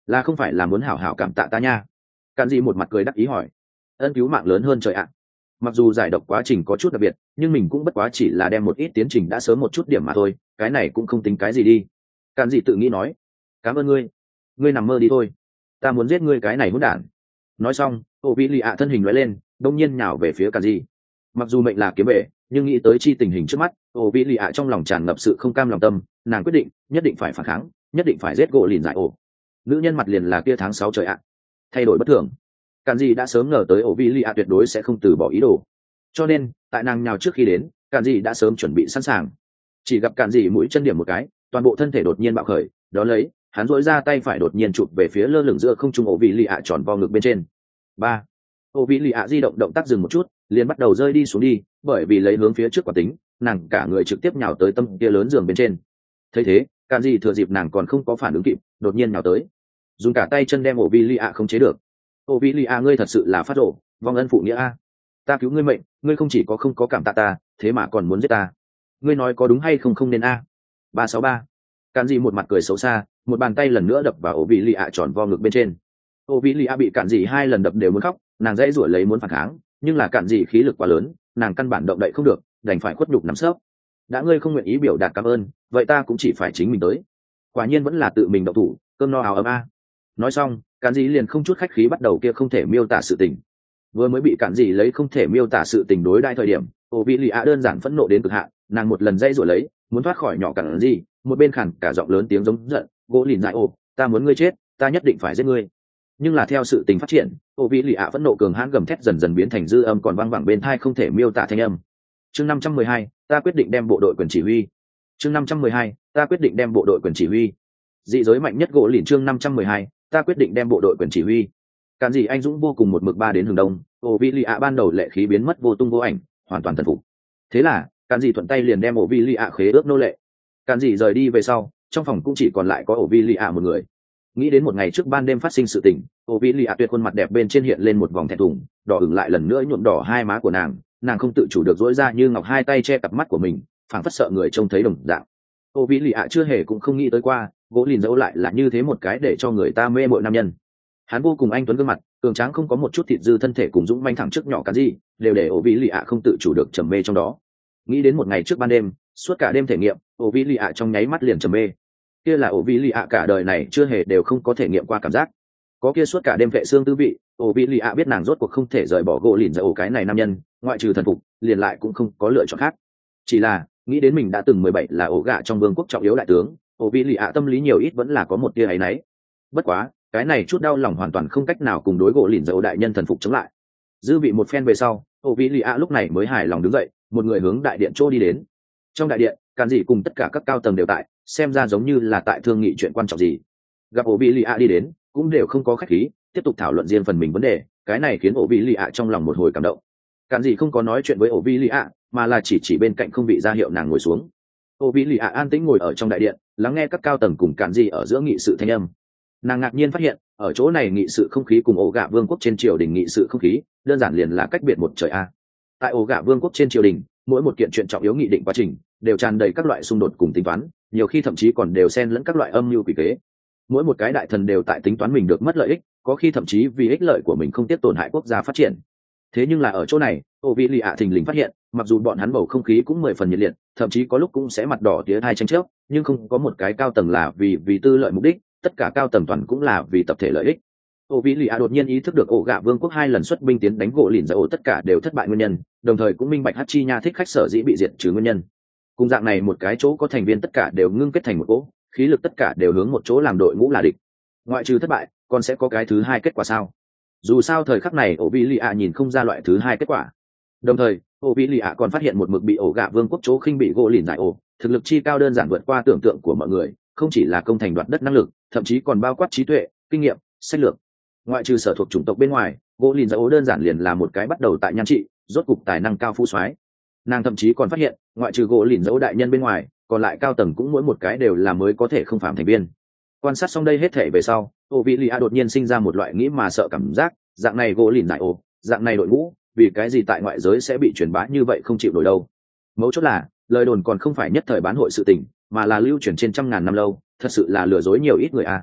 là không phải là muốn hảo hảo cảm tạ ta nha? Cạn gì một mặt cười đắc ý hỏi. Ân cứu mạng lớn hơn trời ạ. Mặc dù giải độc quá trình có chút đặc biệt, nhưng mình cũng bất quá chỉ là đem một ít tiến trình đã sớm một chút điểm mà thôi, cái này cũng không tính cái gì đi. Cạn gì tự nghĩ nói. Cảm ơn ngươi. Ngươi nằm mơ đi thôi. Ta muốn giết ngươi cái này hỗn đản. Nói xong, ô vĩ lì ạ thân hình lóe lên, đông nhiên nhào về phía Cạn gì. Mặc dù mệnh là kiếm bể, nhưng nghĩ tới chi tình hình trước mắt, ô vĩ lì ạ trong lòng tràn ngập sự không cam lòng tâm, nàng quyết định nhất định phải phản kháng, nhất định phải giết gỗ lìn giải ổ. Nữ nhân mặt liền là kia tháng 6 trời ạ. Thay đổi bất thường. Cạn gì đã sớm ngờ tới ổ vi li a tuyệt đối sẽ không từ bỏ ý đồ, cho nên tại nàng nhào trước khi đến, Cạn gì đã sớm chuẩn bị sẵn sàng. Chỉ gặp Cạn gì mũi chân điểm một cái, toàn bộ thân thể đột nhiên bạo khởi, đó lấy hắn dỗi ra tay phải đột nhiên chụp về phía lơ lửng giữa không trung ổ vi li a tròn vo ngực bên trên. Ba, ổ vi li a di động động tác dừng một chút, liền bắt đầu rơi đi xuống đi, bởi vì lấy hướng phía trước quả tính, nàng cả người trực tiếp nhào tới tâm kia lớn giường bên trên. Thấy thế, Cạn gì thừa dịp nàng còn không có phản ứng kịp, đột nhiên nhào tới, dùng cả tay chân đem ổ vi li a không chế được. Ô vĩ lì a, ngươi thật sự là phát rộ, vong ân phụ nghĩa a. Ta cứu ngươi mệnh, ngươi không chỉ có không có cảm tạ ta, thế mà còn muốn giết ta. Ngươi nói có đúng hay không, không nên a. 363. Cạn gì một mặt cười xấu xa, một bàn tay lần nữa đập vào ổ vĩ lì a tròn vo ngực bên trên. Ô vĩ lì a bị Cạn gì 2 lần đập đều muốn khóc, nàng dãy rủa lấy muốn phản kháng, nhưng là Cạn gì khí lực quá lớn, nàng căn bản động đậy không được, đành phải khuất nhục nằm sấp. Đã ngươi không nguyện ý biểu đạt cảm ơn, vậy ta cũng chỉ phải chính mình tới. Quả nhiên vẫn là tự mình động thủ, cơm no áo ấm a. Nói xong, Cạn gì liền không chút khách khí bắt đầu kia không thể miêu tả sự tình. Vừa mới bị Cạn gì lấy không thể miêu tả sự tình đối đãi thời điểm, ô vị lì ạ đơn giản phẫn nộ đến cực hạn, nàng một lần dây rồi lấy muốn thoát khỏi nhỏ Cạn gì, một bên khàn cả giọng lớn tiếng giống giận, gỗ lìn dại ô, ta muốn ngươi chết, ta nhất định phải giết ngươi. Nhưng là theo sự tình phát triển, ô vị lì ạ phẫn nộ cường hãn gầm thét dần dần biến thành dư âm còn vang vẳng bên tai không thể miêu tả thanh âm. Chương 512, ta quyết định đem bộ đội quyền chỉ huy. Chương 512, ta quyết định đem bộ đội quyền chỉ huy. Dị giới mạnh nhất gỗ lìn chương 512, ta quyết định đem bộ đội quyền chỉ huy. Cạn gì anh dũng vô cùng một mực ba đến hướng đông, ổ vi li ạ ban đầu lệ khí biến mất vô tung vô ảnh, hoàn toàn thần phục. Thế là Cạn gì thuận tay liền đem ổ vi li ạ khế ước nô lệ. Cạn gì rời đi về sau, trong phòng cũng chỉ còn lại có ổ vi li ạ một người. Nghĩ đến một ngày trước ban đêm phát sinh sự tình, ổ vi li ạ tuyệt khuôn mặt đẹp bên trên hiện lên một vòng thẹn thùng, đỏ ửng lại lần nữa nhuộm đỏ hai má của nàng không tự chủ được dỗi ra như ngọc hai tay che cặp mắt của mình, phảng phất sợ người trông thấy đồng dạng. Ổ vi li ạ chưa hề cũng không nghĩ tới qua gỗ lìn dẫu lại là như thế một cái để cho người ta mê mội nam nhân. Hắn vô cùng anh tuấn gương mặt, cường tráng không có một chút thịt dư thân thể cùng dũng manh thẳng trước nhỏ Cạn gì, đều để ổ vĩ lì ạ không tự chủ được trầm mê trong đó. Nghĩ đến một ngày trước ban đêm, suốt cả đêm thể nghiệm, ổ vĩ lì ạ trong nháy mắt liền trầm mê. Kia là ổ vĩ lì ạ cả đời này chưa hề đều không có thể nghiệm qua cảm giác. Có kia suốt cả đêm vệ xương tư vị, ổ vĩ lì ạ biết nàng rốt cuộc không thể rời bỏ gỗ lìn dẫu cái này nam nhân, ngoại trừ thần phục, liền lại cũng không có lựa chọn khác. Chỉ là nghĩ đến mình đã từng 17 là ổ gạ trong vương quốc trọng yếu đại tướng, ổ vĩ lì ạ tâm lý nhiều ít vẫn là có một tia áy náy. Bất quá cái này chút đau lòng hoàn toàn không cách nào cùng đối gỗ lìn dẫu đại nhân thần phục chống lại. Dư vị một phen về sau, ổ vĩ lì ạ lúc này mới hài lòng đứng dậy, một người hướng đại điện chỗ đi đến. Trong đại điện, Cạn gì cùng tất cả các cao tầng đều tại, xem ra giống như là tại thương nghị chuyện quan trọng gì. Gặp ổ vĩ lì ạ đi đến, cũng đều không có khách khí, tiếp tục thảo luận riêng phần mình vấn đề, cái này khiến ổ vĩ lì ạ trong lòng một hồi cảm động. Cạn gì không có nói chuyện với ổ vĩ lì ạ, mà là chỉ bên cạnh không vị ra hiệu nàng ngồi xuống. Ổ vĩ lì ạ an tĩnh ngồi ở trong đại điện, lắng nghe các cao tầng cùng Cạn gì ở giữa nghị sự thanh âm. Nàng ngạc nhiên phát hiện ở chỗ này nghị sự không khí cùng ổ gạ vương quốc trên triều đình nghị sự không khí đơn giản liền là cách biệt một trời a. Tại ổ gạ vương quốc trên triều đình, mỗi một kiện chuyện trọng yếu nghị định quá trình đều tràn đầy các loại xung đột cùng tính toán, nhiều khi thậm chí còn đều xen lẫn các loại âm mưu quỷ kế. Mỗi một cái đại thần đều tại tính toán mình được mất lợi ích, có khi thậm chí vì ích lợi của mình không tiếp tổn hại quốc gia phát triển. Thế nhưng là ở chỗ này, ô vị lì ạ thình lình phát hiện, mặc dù bọn hắn bầu không khí cũng 10 phần nhiệt liệt, thậm chí có lúc cũng sẽ mặt đỏ tía hai tranh chấp, nhưng không có một cái cao tầng là vì tư lợi mục đích, tất cả cao tầng toàn cũng là vì tập thể lợi ích. Ô vị lì ạ đột nhiên ý thức được ổ gạ vương quốc 2 lần xuất binh tiến đánh gỗ lìn dẫu tất cả đều thất bại nguyên nhân, đồng thời cũng minh bạch Hachi nha thích khách sở dĩ bị diệt trừ nguyên nhân. Cùng dạng này một cái chỗ có thành viên tất cả đều ngưng kết thành một cỗ, khí lực tất cả đều hướng một chỗ làm đội ngũ là địch. Ngoại trừ thất bại, còn sẽ có cái thứ hai kết quả sao? Dù sao thời khắc này ổ vị lì ạ nhìn không ra loại thứ hai kết quả. Đồng thời, ổ vị lì ạ còn phát hiện một mực bị ổ gạ vương quốc chỗ khinh bị gỗ lìn dại ổ, thực lực chi cao đơn giản vượt qua tưởng tượng của mọi người, không chỉ là công thành đoạt đất năng lực, thậm chí còn bao quát trí tuệ, kinh nghiệm, sách lược. Ngoại trừ sở thuộc chủng tộc bên ngoài, gỗ lìn dại ổ đơn giản liền là một cái bắt đầu tại nhan trị, rốt cục tài năng cao phú soái. Nàng thậm chí còn phát hiện, ngoại trừ gỗ lìn dại ổ đại nhân bên ngoài, còn lại cao tầng cũng mỗi một cái đều là mới có thể không phạm thành viên. Quan sát xong đây hết thể về sau, ổ vị lì ạ đột nhiên sinh ra một loại nghĩ mà sợ cảm giác, dạng này gỗ lìn dại ổ, dạng này đội ngũ, vì cái gì tại ngoại giới sẽ bị truyền bá như vậy không chịu nổi đâu. Mấu chốt là lời đồn còn không phải nhất thời bán hội sự tình, mà là lưu truyền trên trăm ngàn năm lâu, thật sự là lừa dối nhiều ít người à.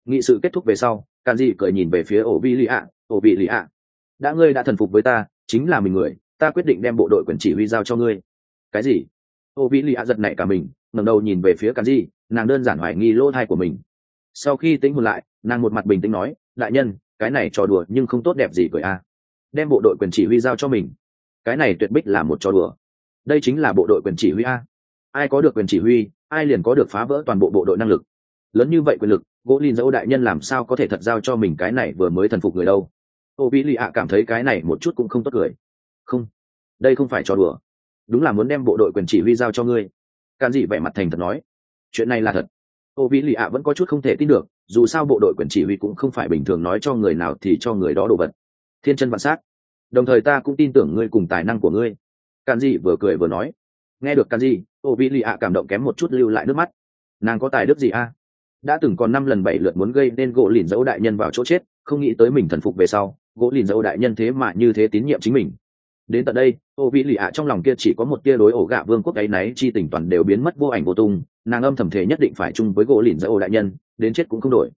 Nghị sự kết thúc về sau, Càn Dị cười nhìn về phía ổ vị lì ạ. Ổ vị lì ạ, đã ngươi đã thần phục với ta, chính là mình người, ta quyết định đem bộ đội quyền chỉ huy giao cho ngươi. Cái gì? Ổ vị lì ạ giật nảy cả mình, ngẩng đầu nhìn về phía Càn Dị, nàng đơn giản hoài nghi lỗ thai của mình. Sau khi tĩnh hồn lại, nàng một mặt bình tĩnh nói, đại nhân, cái này trò đùa nhưng không tốt đẹp gì cười a. Đem bộ đội quyền chỉ huy giao cho mình, cái này tuyệt bích là một trò đùa. Đây chính là bộ đội quyền chỉ huy a. Ai có được quyền chỉ huy, ai liền có được phá vỡ toàn bộ bộ đội năng lực. Lớn như vậy quyền lực, gỗ lìn dẫu đại nhân làm sao có thể thật giao cho mình cái này vừa mới thần phục người đâu. Ô vĩ lì ạ cảm thấy cái này một chút cũng không tốt cười. Không, đây không phải trò đùa, đúng là muốn đem bộ đội quyền chỉ huy giao cho ngươi. Càn Dị vẻ mặt thành thật nói, chuyện này là thật. Ô vĩ lì ạ vẫn có chút không thể tin được, dù sao bộ đội quyền chỉ huy cũng không phải bình thường nói cho người nào thì cho người đó đồ vật. Thiên chân vạn sát, đồng thời ta cũng tin tưởng ngươi cùng tài năng của ngươi. Càn Dị vừa cười vừa nói. Nghe được Càn Dị, ô vĩ lì ạ cảm động kém một chút lưu lại nước mắt. Nàng có tài đức gì a? Đã từng còn 5 lần 7 lượt muốn gây nên gỗ lìn dẫu đại nhân vào chỗ chết, không nghĩ tới mình thần phục về sau, gỗ lìn dẫu đại nhân thế mà như thế tín nhiệm chính mình. Đến tận đây, ô vĩ lì ạ trong lòng kia chỉ có một tia đối ổ gạ vương quốc ấy náy chi tình toàn đều biến mất vô ảnh vô tung. Nàng âm thầm thể nhất định phải chung với gỗ lìn dẫu đại nhân, đến chết cũng không đổi.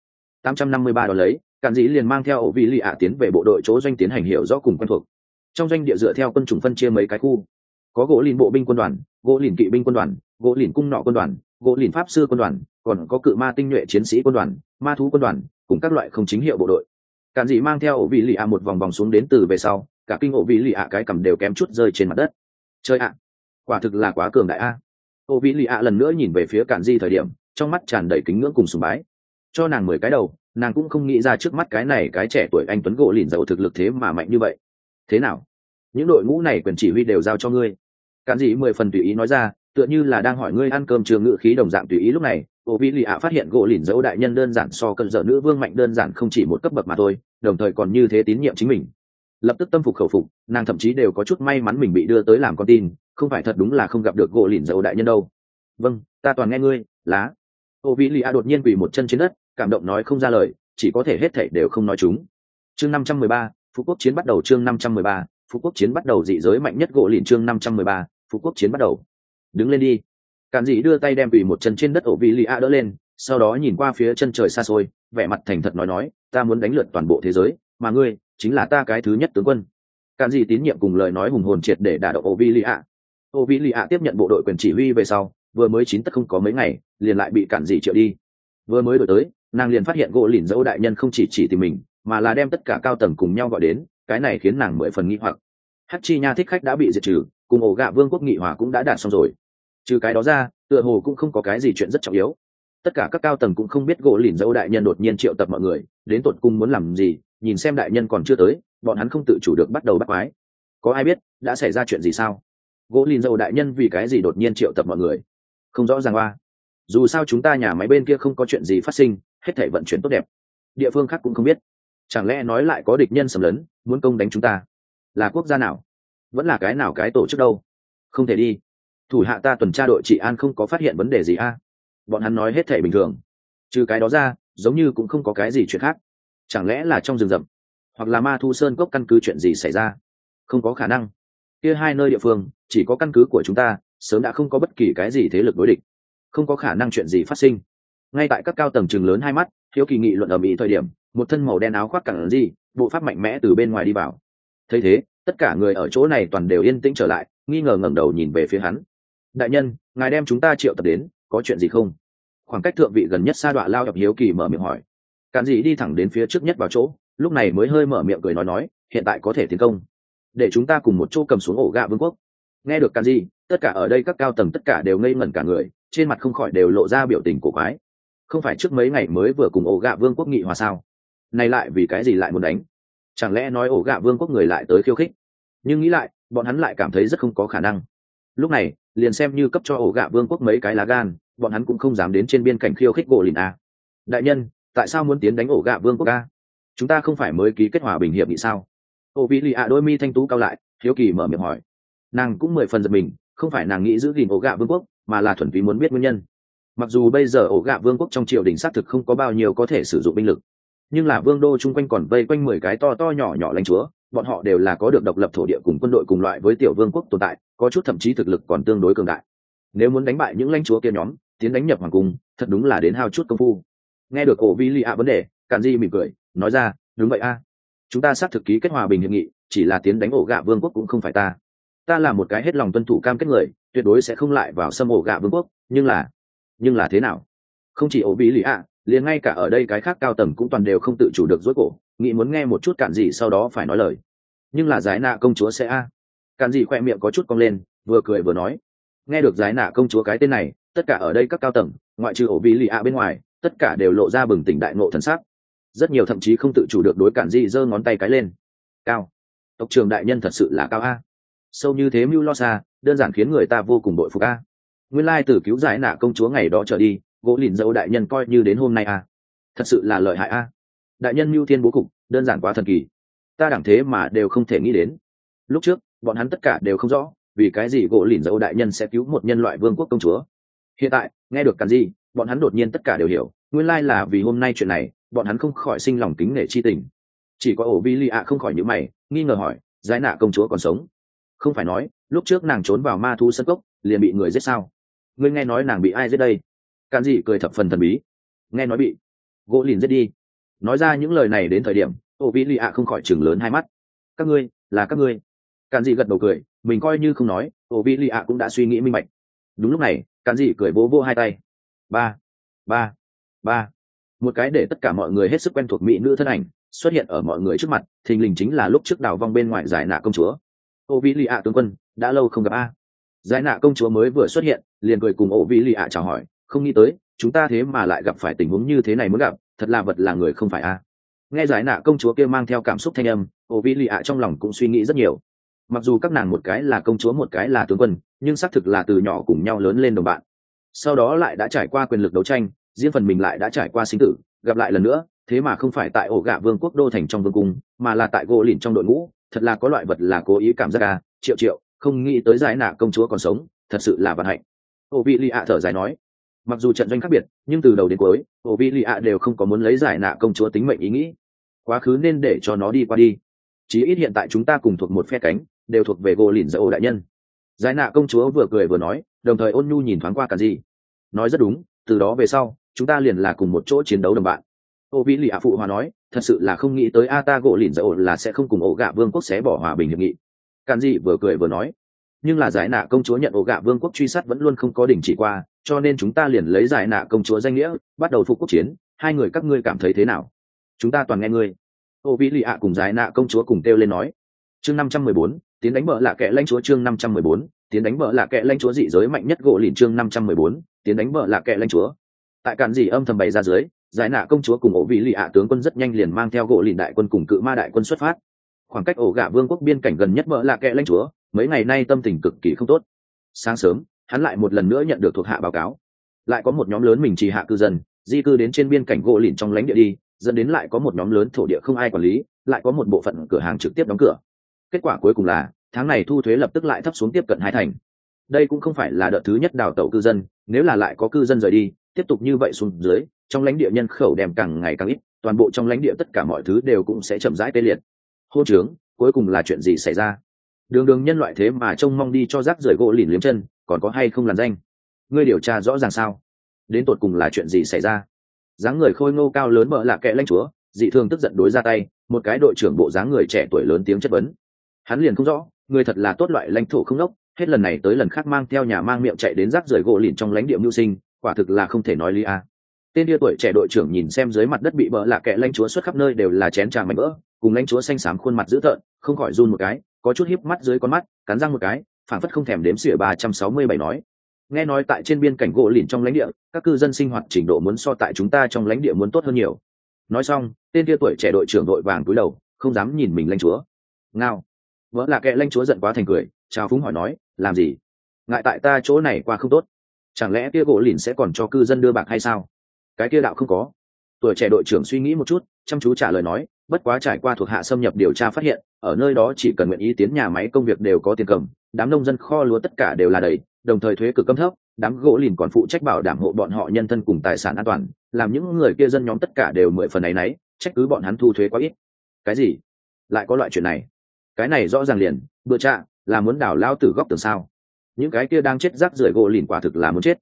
853 đó lấy, Càn Dị liền mang theo ổ vĩ lì ạ tiến về bộ đội chỗ doanh tiến hành hiểu rõ cùng quen thuộc. Trong doanh địa dựa theo quân chủng phân chia mấy cái khu, có gỗ lìn bộ binh quân đoàn, gỗ lìn kỵ binh quân đoàn, gỗ lìn cung nọ quân đoàn, gỗ lìn pháp sư quân đoàn, còn có cự ma tinh nhuệ chiến sĩ quân đoàn, ma thú quân đoàn, cùng các loại không chính hiệu bộ đội. Càn Dị mang theo ổ vĩ lì ạ một vòng vòng xuống đến từ về sau, cả kinh ổ vĩ lì ạ cái cầm đều kém chút rơi trên mặt đất. Chơi ạ, quả thực là quá cường đại a. Ổ vĩ lì ạ lần nữa nhìn về phía Càn Dị thời điểm, trong mắt tràn đầy kính ngưỡng cùng sùng bái. Cho nàng 10 cái đầu, nàng cũng không nghĩ ra trước mắt cái này cái trẻ tuổi anh tuấn gỗ lìn giàu thực lực thế mà mạnh như vậy. Thế nào, những đội ngũ này quyền chỉ huy đều giao cho ngươi? Càn Dị 10 phần tùy ý nói ra, tựa như là đang hỏi ngươi ăn cơm trường ngữ khí đồng dạng tùy ý. Lúc này ổ vĩ lì ạ phát hiện gỗ lìn dẫu đại nhân đơn giản so cơn dở nữ vương mạnh đơn giản không chỉ một cấp bậc mà thôi, đồng thời còn như thế tín nhiệm chính mình. Lập tức tâm phục khẩu phục, nàng thậm chí đều có chút may mắn mình bị đưa tới làm con tin, không phải thật đúng là không gặp được gỗ lìn dẫu đại nhân đâu. Vâng, ta toàn nghe ngươi. Lá. Ổ vĩ lì ạ đột nhiên quỳ một chân trên đất, cảm động nói không ra lời, chỉ có thể hết thảy đều không nói chúng. Chương 513, Phú Quốc chiến bắt đầu. Chương 513, Phú Quốc chiến bắt đầu. Dị giới mạnh nhất gỗ lìn. Chương 513, Phú Quốc chiến bắt đầu. Đứng lên đi. Càn Dị đưa tay đem quỳ một chân trên đất ổ vĩ lì ạ đỡ lên, sau đó nhìn qua phía chân trời xa xôi, vẻ mặt thành thật nói, ta muốn đánh lượt toàn bộ thế giới, mà ngươi chính là ta cái thứ nhất tướng quân. Càn Dị tín nhiệm cùng lời nói hùng hồn triệt để đả động ổ vĩ lì ạ. Ổ vĩ lì ạ tiếp nhận bộ đội quyền chỉ huy về sau, vừa mới chín tất không có mấy ngày, liền lại bị Càn Dị triệu đi. Vừa mới đổi tới, nàng liền phát hiện gỗ lìn dẫu đại nhân không chỉ tìm mình, mà là đem tất cả cao tầng cùng nhau gọi đến, cái này khiến nàng 10 phần nghi hoặc. Hắc Chi Nha thích khách đã bị diệt trừ, cùng ổ gạ vương quốc nghị hòa cũng đã đạt xong rồi. Trừ cái đó ra, tựa hồ cũng không có cái gì chuyện rất trọng yếu. Tất cả các cao tầng cũng không biết gỗ lìn dẫu đại nhân đột nhiên triệu tập mọi người đến tột cùng muốn làm gì, nhìn xem đại nhân còn chưa tới, bọn hắn không tự chủ được bắt đầu bắt quái. Có ai biết đã xảy ra chuyện gì sao? Gỗ lìn dẫu đại nhân vì cái gì đột nhiên triệu tập mọi người? Không rõ ràng oa. Dù sao chúng ta nhà máy bên kia không có chuyện gì phát sinh, hết thảy vận chuyển tốt đẹp. Địa phương khác cũng không biết. Chẳng lẽ nói lại có địch nhân xâm lấn, muốn công đánh chúng ta? Là quốc gia nào? Vẫn là cái nào cái tổ chức đâu? Không thể đi. Thủ hạ ta tuần tra đội trị an không có phát hiện vấn đề gì a. Bọn hắn nói hết thảy bình thường. Trừ cái đó ra, giống như cũng không có cái gì chuyện khác. Chẳng lẽ là trong rừng rậm, hoặc là ma thu sơn cốc căn cứ chuyện gì xảy ra? Không có khả năng. Kia hai nơi địa phương, chỉ có căn cứ của chúng ta, sớm đã không có bất kỳ cái gì thế lực đối địch. Không có khả năng chuyện gì phát sinh. Ngay tại các cao tầng trừng lớn hai mắt, hiếu kỳ nghị luận ở mỹ thời điểm, một thân màu đen áo khoác cẳng gì, bộ pháp mạnh mẽ từ bên ngoài đi vào. Thấy thế, tất cả người ở chỗ này toàn đều yên tĩnh trở lại, nghi ngờ ngẩng đầu nhìn về phía hắn. Đại nhân, ngài đem chúng ta triệu tập đến, có chuyện gì không? Khoảng cách thượng vị gần nhất Sa Đọa lao nhập hiếu kỳ mở miệng hỏi. Càn Dị đi thẳng đến phía trước nhất vào chỗ, lúc này mới hơi mở miệng cười nói, hiện tại có thể tiến công, để chúng ta cùng một chỗ cầm xuống ổ gạ vương quốc. Nghe được Càn Dị, tất cả ở đây các cao tầng tất cả đều ngây ngẩn cả người, trên mặt không khỏi đều lộ ra biểu tình cổ quái. Không phải trước mấy ngày mới vừa cùng ổ gạ vương quốc nghị hòa sao? Này lại vì cái gì lại muốn đánh? Chẳng lẽ nói ổ gạ vương quốc người lại tới khiêu khích? Nhưng nghĩ lại, bọn hắn lại cảm thấy rất không có khả năng. Lúc này, liền xem như cấp cho ổ gạ vương quốc mấy cái lá gan, bọn hắn cũng không dám đến trên biên cảnh khiêu khích gỗ lìn a. Đại nhân, tại sao muốn tiến đánh ổ gạ vương quốc a? Chúng ta không phải mới ký kết hòa bình hiệp nghị sao? Ổ vĩ lì ạ đôi mi thanh tú cao lại, hiếu kỳ mở miệng hỏi. Nàng cũng 10 phần giật mình, không phải nàng nghĩ giữ gìn ổ gạ vương quốc, mà là thuần túy muốn biết nguyên nhân. Mặc dù bây giờ ổ gạ vương quốc trong triều đình xác thực không có bao nhiêu có thể sử dụng binh lực, nhưng là vương đô chung quanh còn vây quanh 10 cái to to nhỏ nhỏ lãnh chúa, bọn họ đều là có được độc lập thổ địa cùng quân đội cùng loại với tiểu vương quốc tồn tại, có chút thậm chí thực lực còn tương đối cường đại. Nếu muốn đánh bại những lãnh chúa kia nhóm, tiến đánh nhập hoàng cung, thật đúng là đến hao chút công phu. Nghe được ổ vi lì ạ vấn đề, cản dị mỉm cười nói ra, đúng vậy a, chúng ta xác thực ký kết hòa bình hiệp nghị, chỉ là tiến đánh ổ gạ vương quốc cũng không phải ta là một cái hết lòng tuân thủ cam kết người, tuyệt đối sẽ không lại vào xâm ổ gạ vương quốc. Nhưng là thế nào? Không chỉ ổ vi lì ạ, liền ngay cả ở đây cái khác cao tầng cũng toàn đều không tự chủ được rối cổ, nghĩ muốn nghe một chút cản dị sau đó phải nói lời. Nhưng là giải nạ công chúa sẽ a. Cản dị khoe miệng có chút cong lên, vừa cười vừa nói. Nghe được giải nạ công chúa cái tên này, tất cả ở đây các cao tầng, ngoại trừ ổ vi lì ạ bên ngoài, tất cả đều lộ ra bừng tỉnh đại ngộ thần sắc. Rất nhiều thậm chí không tự chủ được đối cản dị giơ ngón tay cái lên. Cao, tộc trưởng đại nhân thật sự là cao a. Sâu như thế mưu lo xa, đơn giản khiến người ta vô cùng bội phục a. Nguyên lai từ cứu giải nạ công chúa ngày đó trở đi, gỗ lìn dâu đại nhân coi như đến hôm nay a. Thật sự là lợi hại a. Đại nhân mưu thiên bố cục, đơn giản quá thần kỳ. Ta đẳng thế mà đều không thể nghĩ đến. Lúc trước, bọn hắn tất cả đều không rõ, vì cái gì gỗ lìn dâu đại nhân sẽ cứu một nhân loại vương quốc công chúa. Hiện tại, nghe được cản gì, bọn hắn đột nhiên tất cả đều hiểu, nguyên lai là vì hôm nay chuyện này, bọn hắn không khỏi sinh lòng kính nể chi tình. Chỉ có ổ vi lì ạ không khỏi nhíu mày, nghi ngờ hỏi, giải nạ công chúa còn sống? Không phải nói lúc trước nàng trốn vào ma thu sân cốc liền bị người giết sao? Ngươi nghe nói nàng bị ai giết đây? Cản gì cười thập phần thần bí. Nghe nói bị gỗ lìn giết đi. Nói ra những lời này đến thời điểm, ổ vi lì ạ không khỏi chừng lớn hai mắt. Các ngươi là các ngươi? Cản gì gật đầu cười, mình coi như không nói, ổ vi lì ạ cũng đã suy nghĩ minh bạch. Đúng lúc này, cản gì cười vỗ vỗ hai tay. Ba ba ba, một cái để tất cả mọi người hết sức quen thuộc mỹ nữ thân ảnh xuất hiện ở mọi người trước mặt, thình lình chính là lúc trước đào vong bên ngoài giải nạ công chúa. Ô vĩ lì ạ tướng quân, đã lâu không gặp a. Giải nạ công chúa mới vừa xuất hiện liền cười cùng ô vĩ lì ạ chào hỏi, không nghĩ tới chúng ta thế mà lại gặp phải tình huống như thế này, muốn gặp thật là vật là người không phải a. Nghe giải nạ công chúa kia mang theo cảm xúc thanh âm, ô vĩ lì ạ trong lòng cũng suy nghĩ rất nhiều. Mặc dù các nàng một cái là công chúa một cái là tướng quân, nhưng xác thực là từ nhỏ cùng nhau lớn lên đồng bạn, sau đó lại đã trải qua quyền lực đấu tranh, riêng phần mình lại đã trải qua sinh tử, gặp lại lần nữa thế mà không phải tại ổ gạ vương quốc đô thành trong vương cung, mà là tại gỗ lìn trong đội ngũ, thật là có loại vật là cố ý cảm giác à. Triệu không nghĩ tới giải nạ công chúa còn sống, thật sự là vận hạnh. Ô vị lì ạ thở dài nói, mặc dù trận doanh khác biệt, nhưng từ đầu đến cuối ô vị lì ạ đều không có muốn lấy giải nạ công chúa tính mệnh ý nghĩ. Quá khứ nên để cho nó đi qua đi, chí ít hiện tại chúng ta cùng thuộc một phe cánh, đều thuộc về gỗ lìn dỡ ổ đại nhân. Giải nạ công chúa vừa cười vừa nói, đồng thời ôn nhu nhìn thoáng qua cả gì. Nói rất đúng, từ đó về sau chúng ta liền là cùng một chỗ chiến đấu đồng bạn. Ô vĩ lì ạ phụ hòa nói, thật sự là không nghĩ tới a, ta gỗ lìn dỡ ổ là sẽ không cùng ổ gạ vương quốc xé bỏ hòa bình hiệp nghị. Càn dị vừa cười vừa nói, nhưng là giải nạ công chúa nhận ổ gạ vương quốc truy sát vẫn luôn không có đình chỉ qua, cho nên chúng ta liền lấy giải nạ công chúa danh nghĩa bắt đầu phục quốc chiến. Hai người các ngươi cảm thấy thế nào? Chúng ta toàn nghe ngươi. Ô vĩ lì ạ cùng giải nạ công chúa cùng kêu lên nói. Chương 514, tiến đánh bợ lạ kệ lãnh chúa. Chương 514, tiến đánh bợ lạ kệ lãnh chúa, dị giới mạnh nhất gỗ lìn. Chương 514, tiến đánh bợ lạ kệ lãnh chúa. Tại cản dị âm thầm bày ra dưới, giải nạ công chúa cùng ổ vị lì ạ tướng quân rất nhanh liền mang theo gỗ lìn đại quân cùng cự ma đại quân xuất phát. Khoảng cách ổ gạ vương quốc biên cảnh gần nhất bợ lạ kệ lãnh chúa mấy ngày nay tâm tình cực kỳ không tốt. Sáng sớm hắn lại một lần nữa nhận được thuộc hạ báo cáo, lại có một nhóm lớn mình trì hạ cư dân di cư đến trên biên cảnh gỗ lìn trong lãnh địa đi, dẫn đến lại có một nhóm lớn thổ địa không ai quản lý, lại có một bộ phận cửa hàng trực tiếp đóng cửa. Kết quả cuối cùng là tháng này thu thuế lập tức lại thấp xuống tiếp cận 2 thành. Đây cũng không phải là đợt thứ nhất đào tẩu cư dân, nếu là lại có cư dân rời đi, tiếp tục như vậy xuống dưới, trong lãnh địa nhân khẩu đem càng ngày càng ít, toàn bộ trong lãnh địa tất cả mọi thứ đều cũng sẽ chậm rãi tê liệt. Hô trướng, cuối cùng là chuyện gì xảy ra? Đường nhân loại thế mà trông mong đi cho rác rưởi gỗ lìn liếm chân, còn có hay không làn danh? Ngươi điều tra rõ ràng sao? Đến tột cùng là chuyện gì xảy ra? Dáng người khôi ngô cao lớn bợ lạ kệ lãnh chúa dị thường tức giận đối ra tay, một cái đội trưởng bộ dáng người trẻ tuổi lớn tiếng chất vấn. Hắn liền không rõ, người thật là tốt loại lãnh thổ không đốc, hết lần này tới lần khác mang theo nhà mang miệng chạy đến rác rưởi gỗ lìn trong lãnh địa mưu sinh, quả thực là không thể nói lý a. Tên kia tuổi trẻ đội trưởng nhìn xem dưới mặt đất bị bợ lạ kệ lãnh chúa xuất khắp nơi đều là chén trà mảnh vỡ, cùng lãnh chúa xanh xám khuôn mặt dữ tợn, không khỏi run một cái, có chút híp mắt dưới con mắt, cắn răng một cái, phảng phất không thèm đếm xỉa 367 nói. Nghe nói tại trên biên cảnh gỗ lìn trong lãnh địa, các cư dân sinh hoạt trình độ muốn so tại chúng ta trong lãnh địa muốn tốt hơn nhiều. Nói xong, tên kia tuổi trẻ đội trưởng đội vàng cúi đầu, không dám nhìn mình lãnh chúa. Ngao. Vỡ là kệ lãnh chúa giận quá thành cười, chào phúng hỏi nói, làm gì? Ngại tại ta chỗ này qua không tốt, chẳng lẽ kia gỗ lìn sẽ còn cho cư dân đưa bạc hay sao? Cái kia đạo không có. Tuổi trẻ đội trưởng suy nghĩ một chút, chăm chú trả lời nói, bất quá trải qua thuộc hạ xâm nhập điều tra phát hiện, ở nơi đó chỉ cần nguyện ý tiến nhà máy công việc đều có tiền cầm, đám nông dân kho lúa tất cả đều là đầy, đồng thời thuế cực cấm thấp, đám gỗ lìn còn phụ trách bảo đảm hộ bọn họ nhân thân cùng tài sản an toàn, làm những người kia dân nhóm tất cả đều 10 phần ấy nấy, trách cứ bọn hắn thu thuế quá ít. Cái gì? Lại có loại chuyện này? Cái này rõ ràng liền bữa trạ là muốn đảo lao tử góc tường sao? Những cái kia đang chết rác rưởi gỗ lìn quả thực là muốn chết.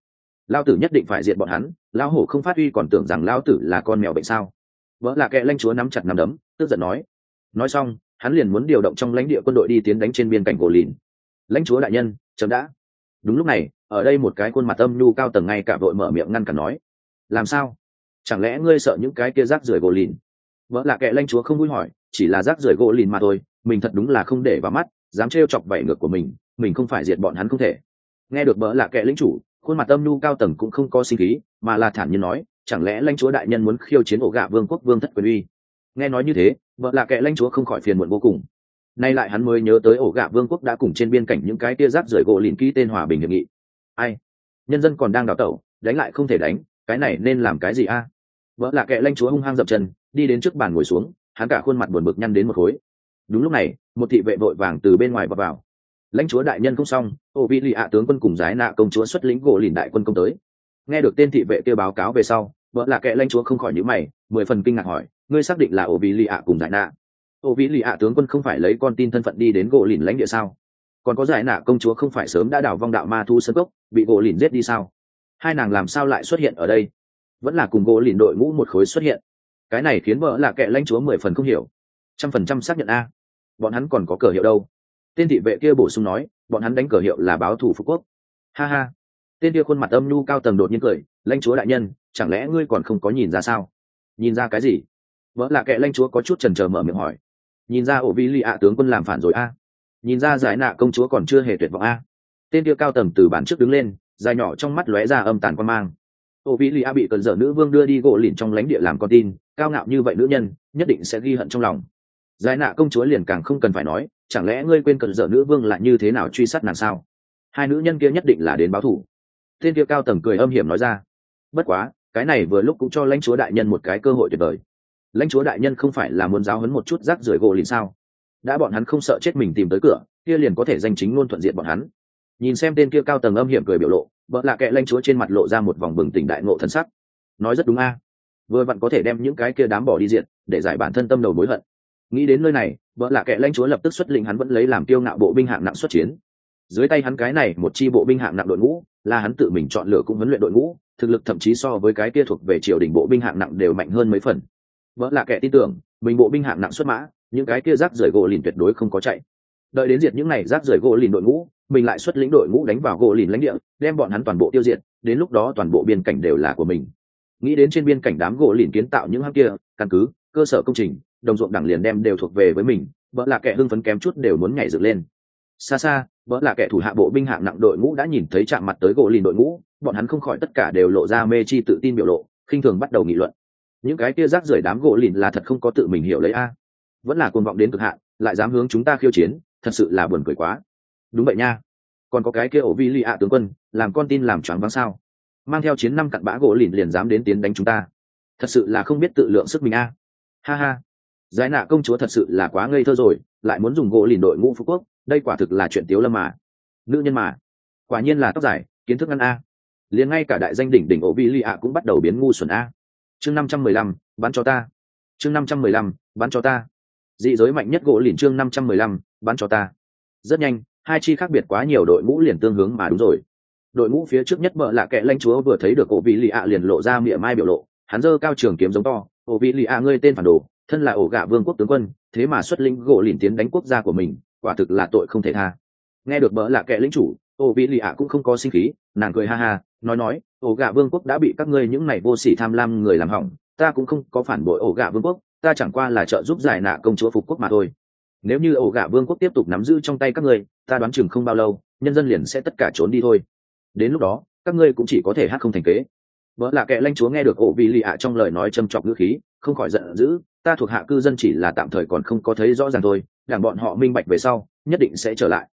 Lao tử nhất định phải diệt bọn hắn, lão hổ không phát uy còn tưởng rằng lão tử là con mèo bệnh sao? Vợ là kệ lãnh chúa nắm chặt nắm đấm, tức giận nói xong hắn liền muốn điều động trong lãnh địa quân đội đi tiến đánh trên biên cảnh gỗ lìn. Lãnh chúa đại nhân, chấm đã. Đúng lúc này ở đây một cái khuôn mặt âm nhu cao tầng ngay cả vội mở miệng ngăn cản nói. Làm sao? Chẳng lẽ ngươi sợ những cái kia rác rưởi gỗ lìn? Vợ là kệ lãnh chúa không vui hỏi, chỉ là rác rưởi gỗ lìn mà thôi, mình thật đúng là không để vào mắt, dám trêu chọc vảy ngược của mình không phải diệt bọn hắn không thể. Nghe được vợ là kệ lãnh chủ, khuôn mặt âm nhu cao tầng cũng không có sinh khí, mà là thản nhiên nói, chẳng lẽ lãnh chúa đại nhân muốn khiêu chiến ổ gà vương quốc vương thất quyền uy? Nghe nói như thế, vợ là kệ lãnh chúa không khỏi phiền muộn vô cùng. Nay lại hắn mới nhớ tới ổ gà vương quốc đã cùng trên biên cảnh những cái tia rác rưởi gỗ lìn ký tên hòa bình hiệp nghị. Ai? Nhân dân còn đang đào tẩu, đánh lại không thể đánh, cái này nên làm cái gì a? Vợ là kệ lãnh chúa hung hăng dậm chân, đi đến trước bàn ngồi xuống, hắn cả khuôn mặt buồn bực nhăn đến một khối. Đúng lúc này, một thị vệ vội vàng từ bên ngoài vào. Lãnh chúa đại nhân không xong, ô vị lì ạ tướng quân cùng giái nạ công chúa xuất lĩnh gỗ lìn đại quân công tới. Nghe được tên thị vệ kia báo cáo về sau, vợ là kệ lãnh chúa không khỏi nhíu mày, 10 phần kinh ngạc hỏi, ngươi xác định là ô vị lì ạ cùng giái nạ? Ô vị lì ạ tướng quân không phải lấy con tin thân phận đi đến gỗ lìn lãnh địa sao? Còn có giái nạ công chúa không phải sớm đã đào vong đạo ma thu sơn cốc, bị gỗ lìn giết đi sao? Hai nàng làm sao lại xuất hiện ở đây? Vẫn là cùng gỗ lìn đội ngũ một khối xuất hiện. Cái này khiến vợ là kệ lãnh chúa 10 phần không hiểu. 100% xác nhận a. Bọn hắn còn có cờ hiệu đâu? Tên thị vệ kia bổ sung nói, bọn hắn đánh cờ hiệu là báo thù phục quốc. Ha ha. Tên kia khuôn mặt âm nhu cao tầng đột nhiên cười, lãnh chúa đại nhân, chẳng lẽ ngươi còn không có nhìn ra sao? Nhìn ra cái gì? Vợ là kệ lãnh chúa có chút chần chờ mở miệng hỏi. Nhìn ra ổ vi lì ạ tướng quân làm phản rồi a. Nhìn ra giải nạ công chúa còn chưa hề tuyệt vọng a. Tên kia cao tầng từ bàn trước đứng lên, dài nhỏ trong mắt lóe ra âm tàn quan mang. Ổ vi lì ạ bị cơn dở nữ vương đưa đi gỗ lìn trong lãnh địa làm con tin, cao ngạo như vậy nữ nhân nhất định sẽ ghi hận trong lòng. Giải nạ công chúa liền càng không cần phải nói, chẳng lẽ ngươi quên cơn dở nữ vương lại như thế nào truy sát nàng sao? Hai nữ nhân kia nhất định là đến báo thù. Tên kia cao tầng cười âm hiểm nói ra. Bất quá cái này vừa lúc cũng cho lãnh chúa đại nhân một cái cơ hội tuyệt vời. Lãnh chúa đại nhân không phải là muốn giáo huấn một chút rác rưởi gỗ lìn sao? Đã bọn hắn không sợ chết mình tìm tới cửa, kia liền có thể danh chính ngôn thuận diện bọn hắn. Nhìn xem tên kia cao tầng âm hiểm cười biểu lộ, vợ lạ kệ lãnh chúa trên mặt lộ ra một vòng bừng tỉnh đại ngộ thần sắc. Nói rất đúng a. Vừa vặn có thể đem những cái kia đám bỏ đi diện, để giải bản thân tâm đầu mối hận. Nghĩ đến nơi này, vợ lạ kệ lãnh chúa lập tức xuất lĩnh hắn vẫn lấy làm kiêu ngạo bộ binh hạng nặng xuất chiến. Dưới tay hắn cái này một chi bộ binh hạng nặng đội ngũ, là hắn tự mình chọn lựa cũng huấn luyện đội ngũ, thực lực thậm chí so với cái kia thuộc về triều đình bộ binh hạng nặng đều mạnh hơn mấy phần. Vợ lạ kệ tin tưởng, mình bộ binh hạng nặng xuất mã, những cái kia rác rưởi gỗ lìn tuyệt đối không có chạy. Đợi đến diệt những này rác rưởi gỗ lìn đội ngũ, mình lại xuất lĩnh đội ngũ đánh vào gỗ lìn lãnh địa, đem bọn hắn toàn bộ tiêu diệt, đến lúc đó toàn bộ biên cảnh đều là của mình. Nghĩ đến trên biên cảnh đám gỗ lìn kiến tạo những hang kia, căn cứ, cơ sở công trình, đồng ruộng đẳng liền đem đều thuộc về với mình, vợ là kẻ hưng phấn kém chút đều muốn nhảy dựng lên. Xa xa, vợ là kẻ thủ hạ bộ binh hạng nặng đội ngũ đã nhìn thấy chạm mặt tới gỗ lìn đội ngũ, bọn hắn không khỏi tất cả đều lộ ra mê chi tự tin biểu lộ, khinh thường bắt đầu nghị luận. Những cái kia rác rưởi đám gỗ lìn là thật không có tự mình hiểu lấy a, vẫn là cuồng vọng đến cực hạn, lại dám hướng chúng ta khiêu chiến, thật sự là buồn cười quá. Đúng vậy nha, còn có cái kia ổ vi li ạ tướng quân, làm con tin làm choáng váng sao? Mang theo chiến 5 cặn bã gỗ lìn liền dám đến tiến đánh chúng ta, thật sự là không biết tự lượng sức mình a. Ha ha, giải nạ công chúa thật sự là quá ngây thơ rồi, lại muốn dùng gỗ lìn đội ngũ phú quốc, đây quả thực là chuyện tiếu lâm mà. Nữ nhân mà, quả nhiên là tóc dài, kiến thức ngắn a. Liền ngay cả đại danh đỉnh đỉnh ổ vi li ạ cũng bắt đầu biến ngu xuẩn a. Chương 515, bắn cho ta. Chương 515, bắn cho ta. Dị giới mạnh nhất gỗ lìn chương 515, bắn cho ta. Rất nhanh, hai chi khác biệt quá nhiều đội ngũ liền tương hướng mà đúng rồi. Đội ngũ phía trước nhất vợ lạ kệ lãnh chúa vừa thấy được ổ vị lì ạ liền lộ ra mỉa mai biểu lộ, hắn giơ cao trường kiếm giống to, ổ vị lì ạ ngươi tên phản đồ, thân là ổ gạ vương quốc tướng quân, thế mà xuất lĩnh gỗ lìn tiến đánh quốc gia của mình, quả thực là tội không thể tha. Nghe được vợ lạ kệ lãnh chủ, ổ vị lì ạ cũng không có sinh khí, nàng cười ha ha, nói, ổ gạ vương quốc đã bị các ngươi những này vô sỉ tham lam người làm hỏng, ta cũng không có phản bội ổ gạ vương quốc, ta chẳng qua là trợ giúp giải nạ công chúa phục quốc mà thôi. Nếu như ổ gạ vương quốc tiếp tục nắm giữ trong tay các ngươi, ta đoán chừng không bao lâu, nhân dân liền sẽ tất cả trốn đi thôi. Đến lúc đó, các ngươi cũng chỉ có thể hát không thành kế. Vợ là kệ lãnh chúa nghe được ổ vị lì ạ trong lời nói châm chọc ngữ khí, không khỏi giận dữ, ta thuộc hạ cư dân chỉ là tạm thời còn không có thấy rõ ràng thôi, đảng bọn họ minh bạch về sau, nhất định sẽ trở lại.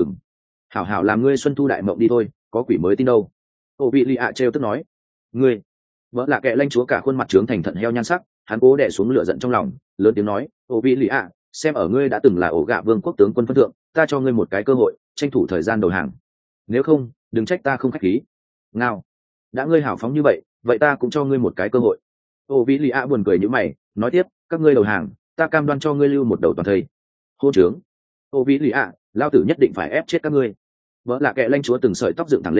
Hảo hảo làm ngươi xuân thu đại mộng đi thôi, có quỷ mới tin đâu. Ổ vị lì ạ trêu tức nói, ngươi. Vợ là kệ lãnh chúa cả khuôn mặt trướng thành thận heo nhan sắc, hắn cố đè xuống lửa giận trong lòng, lớn tiếng nói, ổ vị lì ạ, xem ở ngươi đã từng là ổ gạ vương quốc tướng quân phân thượng, ta cho ngươi một cái cơ hội, tranh thủ thời gian đầu hàng. Nếu không, đừng trách ta không khách khí. Ngao, đã ngươi hào phóng như vậy, vậy ta cũng cho ngươi một cái cơ hội. Ô vĩ lì ạ buồn cười như mày, nói tiếp, các ngươi đầu hàng, ta cam đoan cho ngươi lưu một đầu toàn thây. Hô trướng. Ô vĩ lì ạ, lao tử nhất định phải ép chết các ngươi. Vợ là kệ lãnh chúa từng sợi tóc dựng thẳng lên,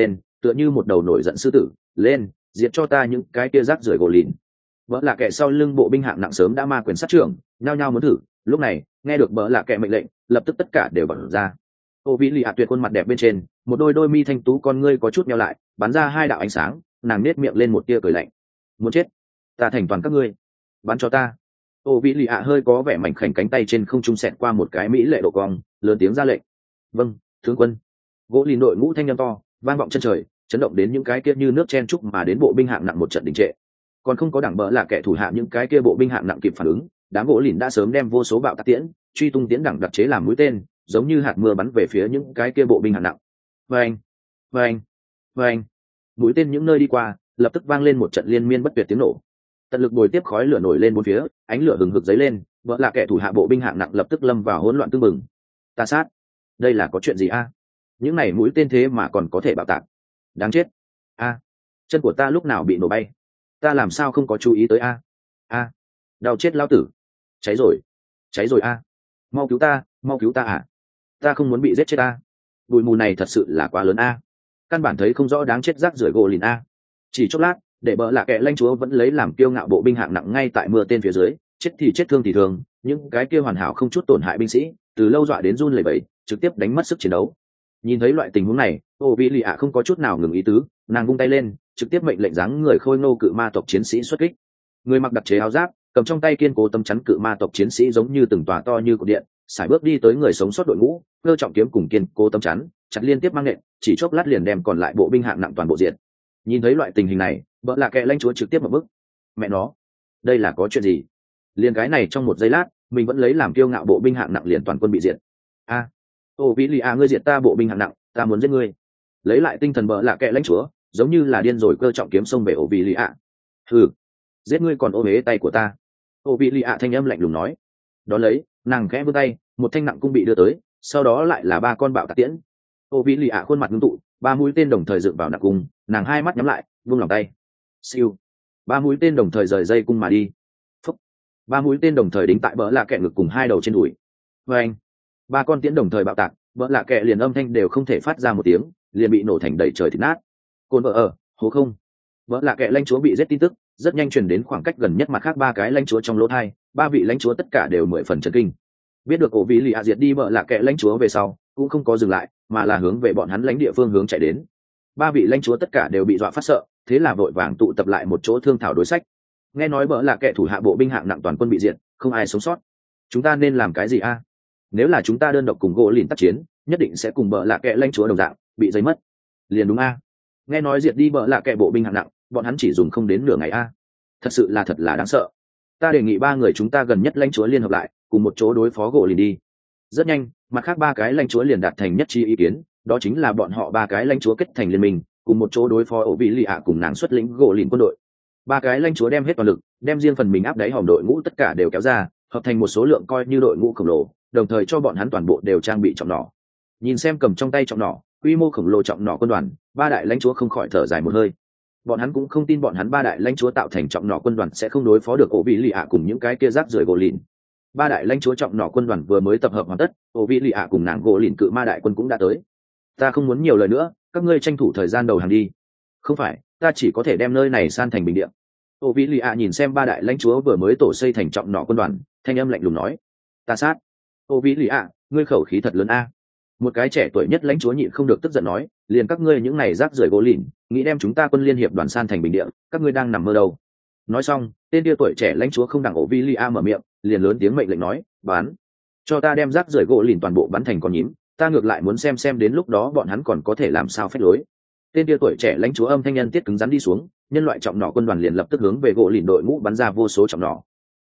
tựa như một đầu nổi giận sư tử, lên, diệt cho ta những cái kia rác rưởi gỗ lìn. Bỡ lạ kệ sau lưng bộ binh hạng nặng sớm đã ma quyền sát trưởng, nhao nhao muốn thử. Lúc này nghe được bỡ lạ kệ mệnh lệnh, lập tức tất cả đều bật ra. Ô vĩ lì ạ tuyệt khuôn mặt đẹp bên trên, một đôi đôi mi thanh tú con ngươi có chút nheo lại, bắn ra hai đạo ánh sáng, nàng nết miệng lên một tia cười lạnh. Muốn chết, ta thành toàn các ngươi, bắn cho ta. Ô vĩ lì ạ hơi có vẻ mảnh khảnh cánh tay trên không trung xẹt qua một cái mỹ lệ độ cong, lớn tiếng ra lệnh. Vâng, tướng quân. Gỗ lìn đội ngũ thanh âm to vang vọng chân trời, chấn động đến những cái kia như nước chen trúc mà đến bộ binh hạng nặng một trận đình trệ. Còn không có đảng bỡ là kẻ thủ hạ những cái kia bộ binh hạng nặng kịp phản ứng, đám gỗ lìn đã sớm đem vô số bạo tạc tiễn truy tung tiễn đẳng đặc chế làm mũi tên, giống như hạt mưa bắn về phía những cái kia bộ binh hạng nặng. Vâng, vâng, vâng. Mũi tên những nơi đi qua, lập tức vang lên một trận liên miên bất tuyệt tiếng nổ. Tận lực bồi tiếp khói lửa nổi lên bốn phía, ánh lửa hừng hực dấy lên, vợ là kẻ thủ hạ bộ binh hạng nặng lập tức lâm vào hỗn loạn tương mừng. Ta sát, đây là có chuyện gì a? Những này mũi tên thế mà còn có thể bạo tạc, đáng chết. A, chân của ta lúc nào bị nổ bay, ta làm sao không có chú ý tới a? A, đau chết lao tử, cháy rồi a, mau cứu ta à, ta không muốn bị giết chết a. Bụi mù này thật sự là quá lớn a, căn bản thấy không rõ đáng chết rác rưởi gỗ lìn a. Chỉ chốc lát, để bỡ lạ kệ lãnh chúa vẫn lấy làm kiêu ngạo bộ binh hạng nặng ngay tại mưa tên phía dưới, chết thì chết thương thì thương, những cái kia hoàn hảo không chút tổn hại binh sĩ từ lâu dọa đến run lẩy bẩy, trực tiếp đánh mất sức chiến đấu. Nhìn thấy loại tình huống này, ô vĩ lì ạ không có chút nào ngừng ý tứ, nàng vung tay lên, trực tiếp mệnh lệnh dáng người khôi ngô cự ma tộc chiến sĩ xuất kích. Người mặc đặc chế áo giáp, cầm trong tay kiên cố tấm chắn cự ma tộc chiến sĩ giống như từng tòa to như cột điện, sải bước đi tới người sống sót đội ngũ, cơ trọng kiếm cùng kiên cố tấm chắn, chặt liên tiếp mang nện, chỉ chốc lát liền đem còn lại bộ binh hạng nặng toàn bộ diệt. Nhìn thấy loại tình hình này, bỡ lạ kệ lãnh chúa trực tiếp một bước. Mẹ nó, đây là có chuyện gì? Liền cái này trong một giây lát, mình vẫn lấy làm kiêu ngạo bộ binh hạng nặng liền toàn quân bị diệt. A, ô vĩ lì a, ngươi diệt ta bộ binh hạng nặng, ta muốn giết ngươi. Lấy lại tinh thần bỡ lạ kệ lãnh chúa, giống như là điên rồi cơ trọng kiếm xông về ô vĩ lì a. Hừ, giết ngươi còn ôm ế tay của ta. Ô vĩ lì a thanh âm lạnh lùng nói. Đó lấy, nàng khẽ vươn tay, một thanh nặng cung bị đưa tới, sau đó lại là ba con bạo tạc tiễn. Ô vĩ lì a khuôn mặt ngưng tụ, ba mũi tên đồng thời dựng vào nặng cung, nàng hai mắt nhắm lại, buông lòng tay. Siêu, ba mũi tên đồng thời rời dây cung mà đi. Phúc, ba mũi tên đồng thời đính tại bỡ lạ kệ ngực cùng hai đầu trên đùi. Và anh, ba con tiễn đồng thời bạo tạc, bỡ lạ kệ liền âm thanh đều không thể phát ra một tiếng, liền bị nổ thành đầy trời thịt nát. Côn vợ ở hố không, bỡ lạ kệ lãnh chúa bị giết tin tức rất nhanh truyền đến khoảng cách gần nhất mặt khác ba cái lãnh chúa trong lỗ thai, ba vị lãnh chúa tất cả đều 10 phần chấn kinh. Biết được ổ vĩ lì a diệt đi bỡ lạ kệ lãnh chúa về sau, cũng không có dừng lại, mà là hướng về bọn hắn lãnh địa phương hướng chạy đến. Ba vị lãnh chúa tất cả đều bị dọa phát sợ, thế là vội vàng tụ tập lại một chỗ thương thảo đối sách. Nghe nói bỡ lạ kệ thủ hạ bộ binh hạng nặng toàn quân bị diệt, không ai sống sót, chúng ta nên làm cái gì a? Nếu là chúng ta đơn độc cùng gỗ lìn tác chiến, nhất định sẽ cùng bỡ lạ kệ lãnh chúa đồng dạng bị dây mất. Liền đúng a. Nghe nói diệt đi bỡ lạ kệ bộ binh hạng nặng, bọn hắn chỉ dùng không đến nửa ngày a. Thật là đáng sợ. Ta đề nghị ba người chúng ta gần nhất lãnh chúa liên hợp lại, cùng một chỗ đối phó gỗ lìn đi. Rất nhanh, mặt khác ba cái lãnh chúa liền đạt thành nhất trí ý kiến, đó chính là bọn họ ba cái lãnh chúa kết thành liên minh, cùng một chỗ đối phó ổ vĩ lì ạ cùng nàng xuất lĩnh gỗ lìn quân đội. Ba cái lãnh chúa đem hết toàn lực, đem riêng phần mình áp đáy hòm đội ngũ tất cả đều kéo ra, hợp thành một số lượng coi như đội ngũ khổng lồ, đồng thời cho bọn hắn toàn bộ đều trang bị trọng nỏ. Nhìn xem cầm trong tay trọng nỏ, quy mô khổng lồ trọng nỏ quân đoàn, ba đại lãnh chúa không khỏi thở dài một hơi. Bọn hắn cũng không tin bọn hắn ba đại lãnh chúa tạo thành trọng nỏ quân đoàn sẽ không đối phó được ổ vĩ lì ạ cùng những cái kia rác rưởi gỗ lìn. Ba đại lãnh chúa trọng nỏ quân đoàn vừa mới tập hợp hoàn tất, ổ vĩ lì ạ cùng nàng gỗ lìn cự ma đại quân cũng đã tới. Ta không muốn nhiều lời nữa, các ngươi tranh thủ thời gian đầu hàng đi. Không phải, ta chỉ có thể đem nơi này san thành bình địa. Ổ vĩ lì ạ nhìn xem ba đại lãnh chúa vừa mới tổ xây thành trọng nỏ quân đoàn, thanh âm lạnh lùng nói. Ta sát. Ổ vĩ lì ạ, ngươi khẩu khí thật lớn a. Một cái trẻ tuổi nhất lãnh chúa nhịn không được tức giận nói, liền các ngươi những này rác rưởi gỗ lìn, nghĩ đem chúng ta quân liên hiệp đoàn san thành bình địa, các ngươi đang nằm mơ đâu. Nói xong, tên kia tuổi trẻ lãnh chúa không đặng ổ vĩ lì ạ mở miệng, liền lớn tiếng mệnh lệnh nói, bắn, cho ta đem rác rưởi gỗ lìn toàn bộ bắn thành con nhím, ta ngược lại muốn xem đến lúc đó bọn hắn còn có thể làm sao phép lối. Tên kia tuổi trẻ lãnh chúa âm thanh nhân tiết cứng rắn đi xuống, nhân loại trọng nỏ quân đoàn liền lập tức hướng về gỗ lìn đội ngũ bắn ra vô số trọng nỏ.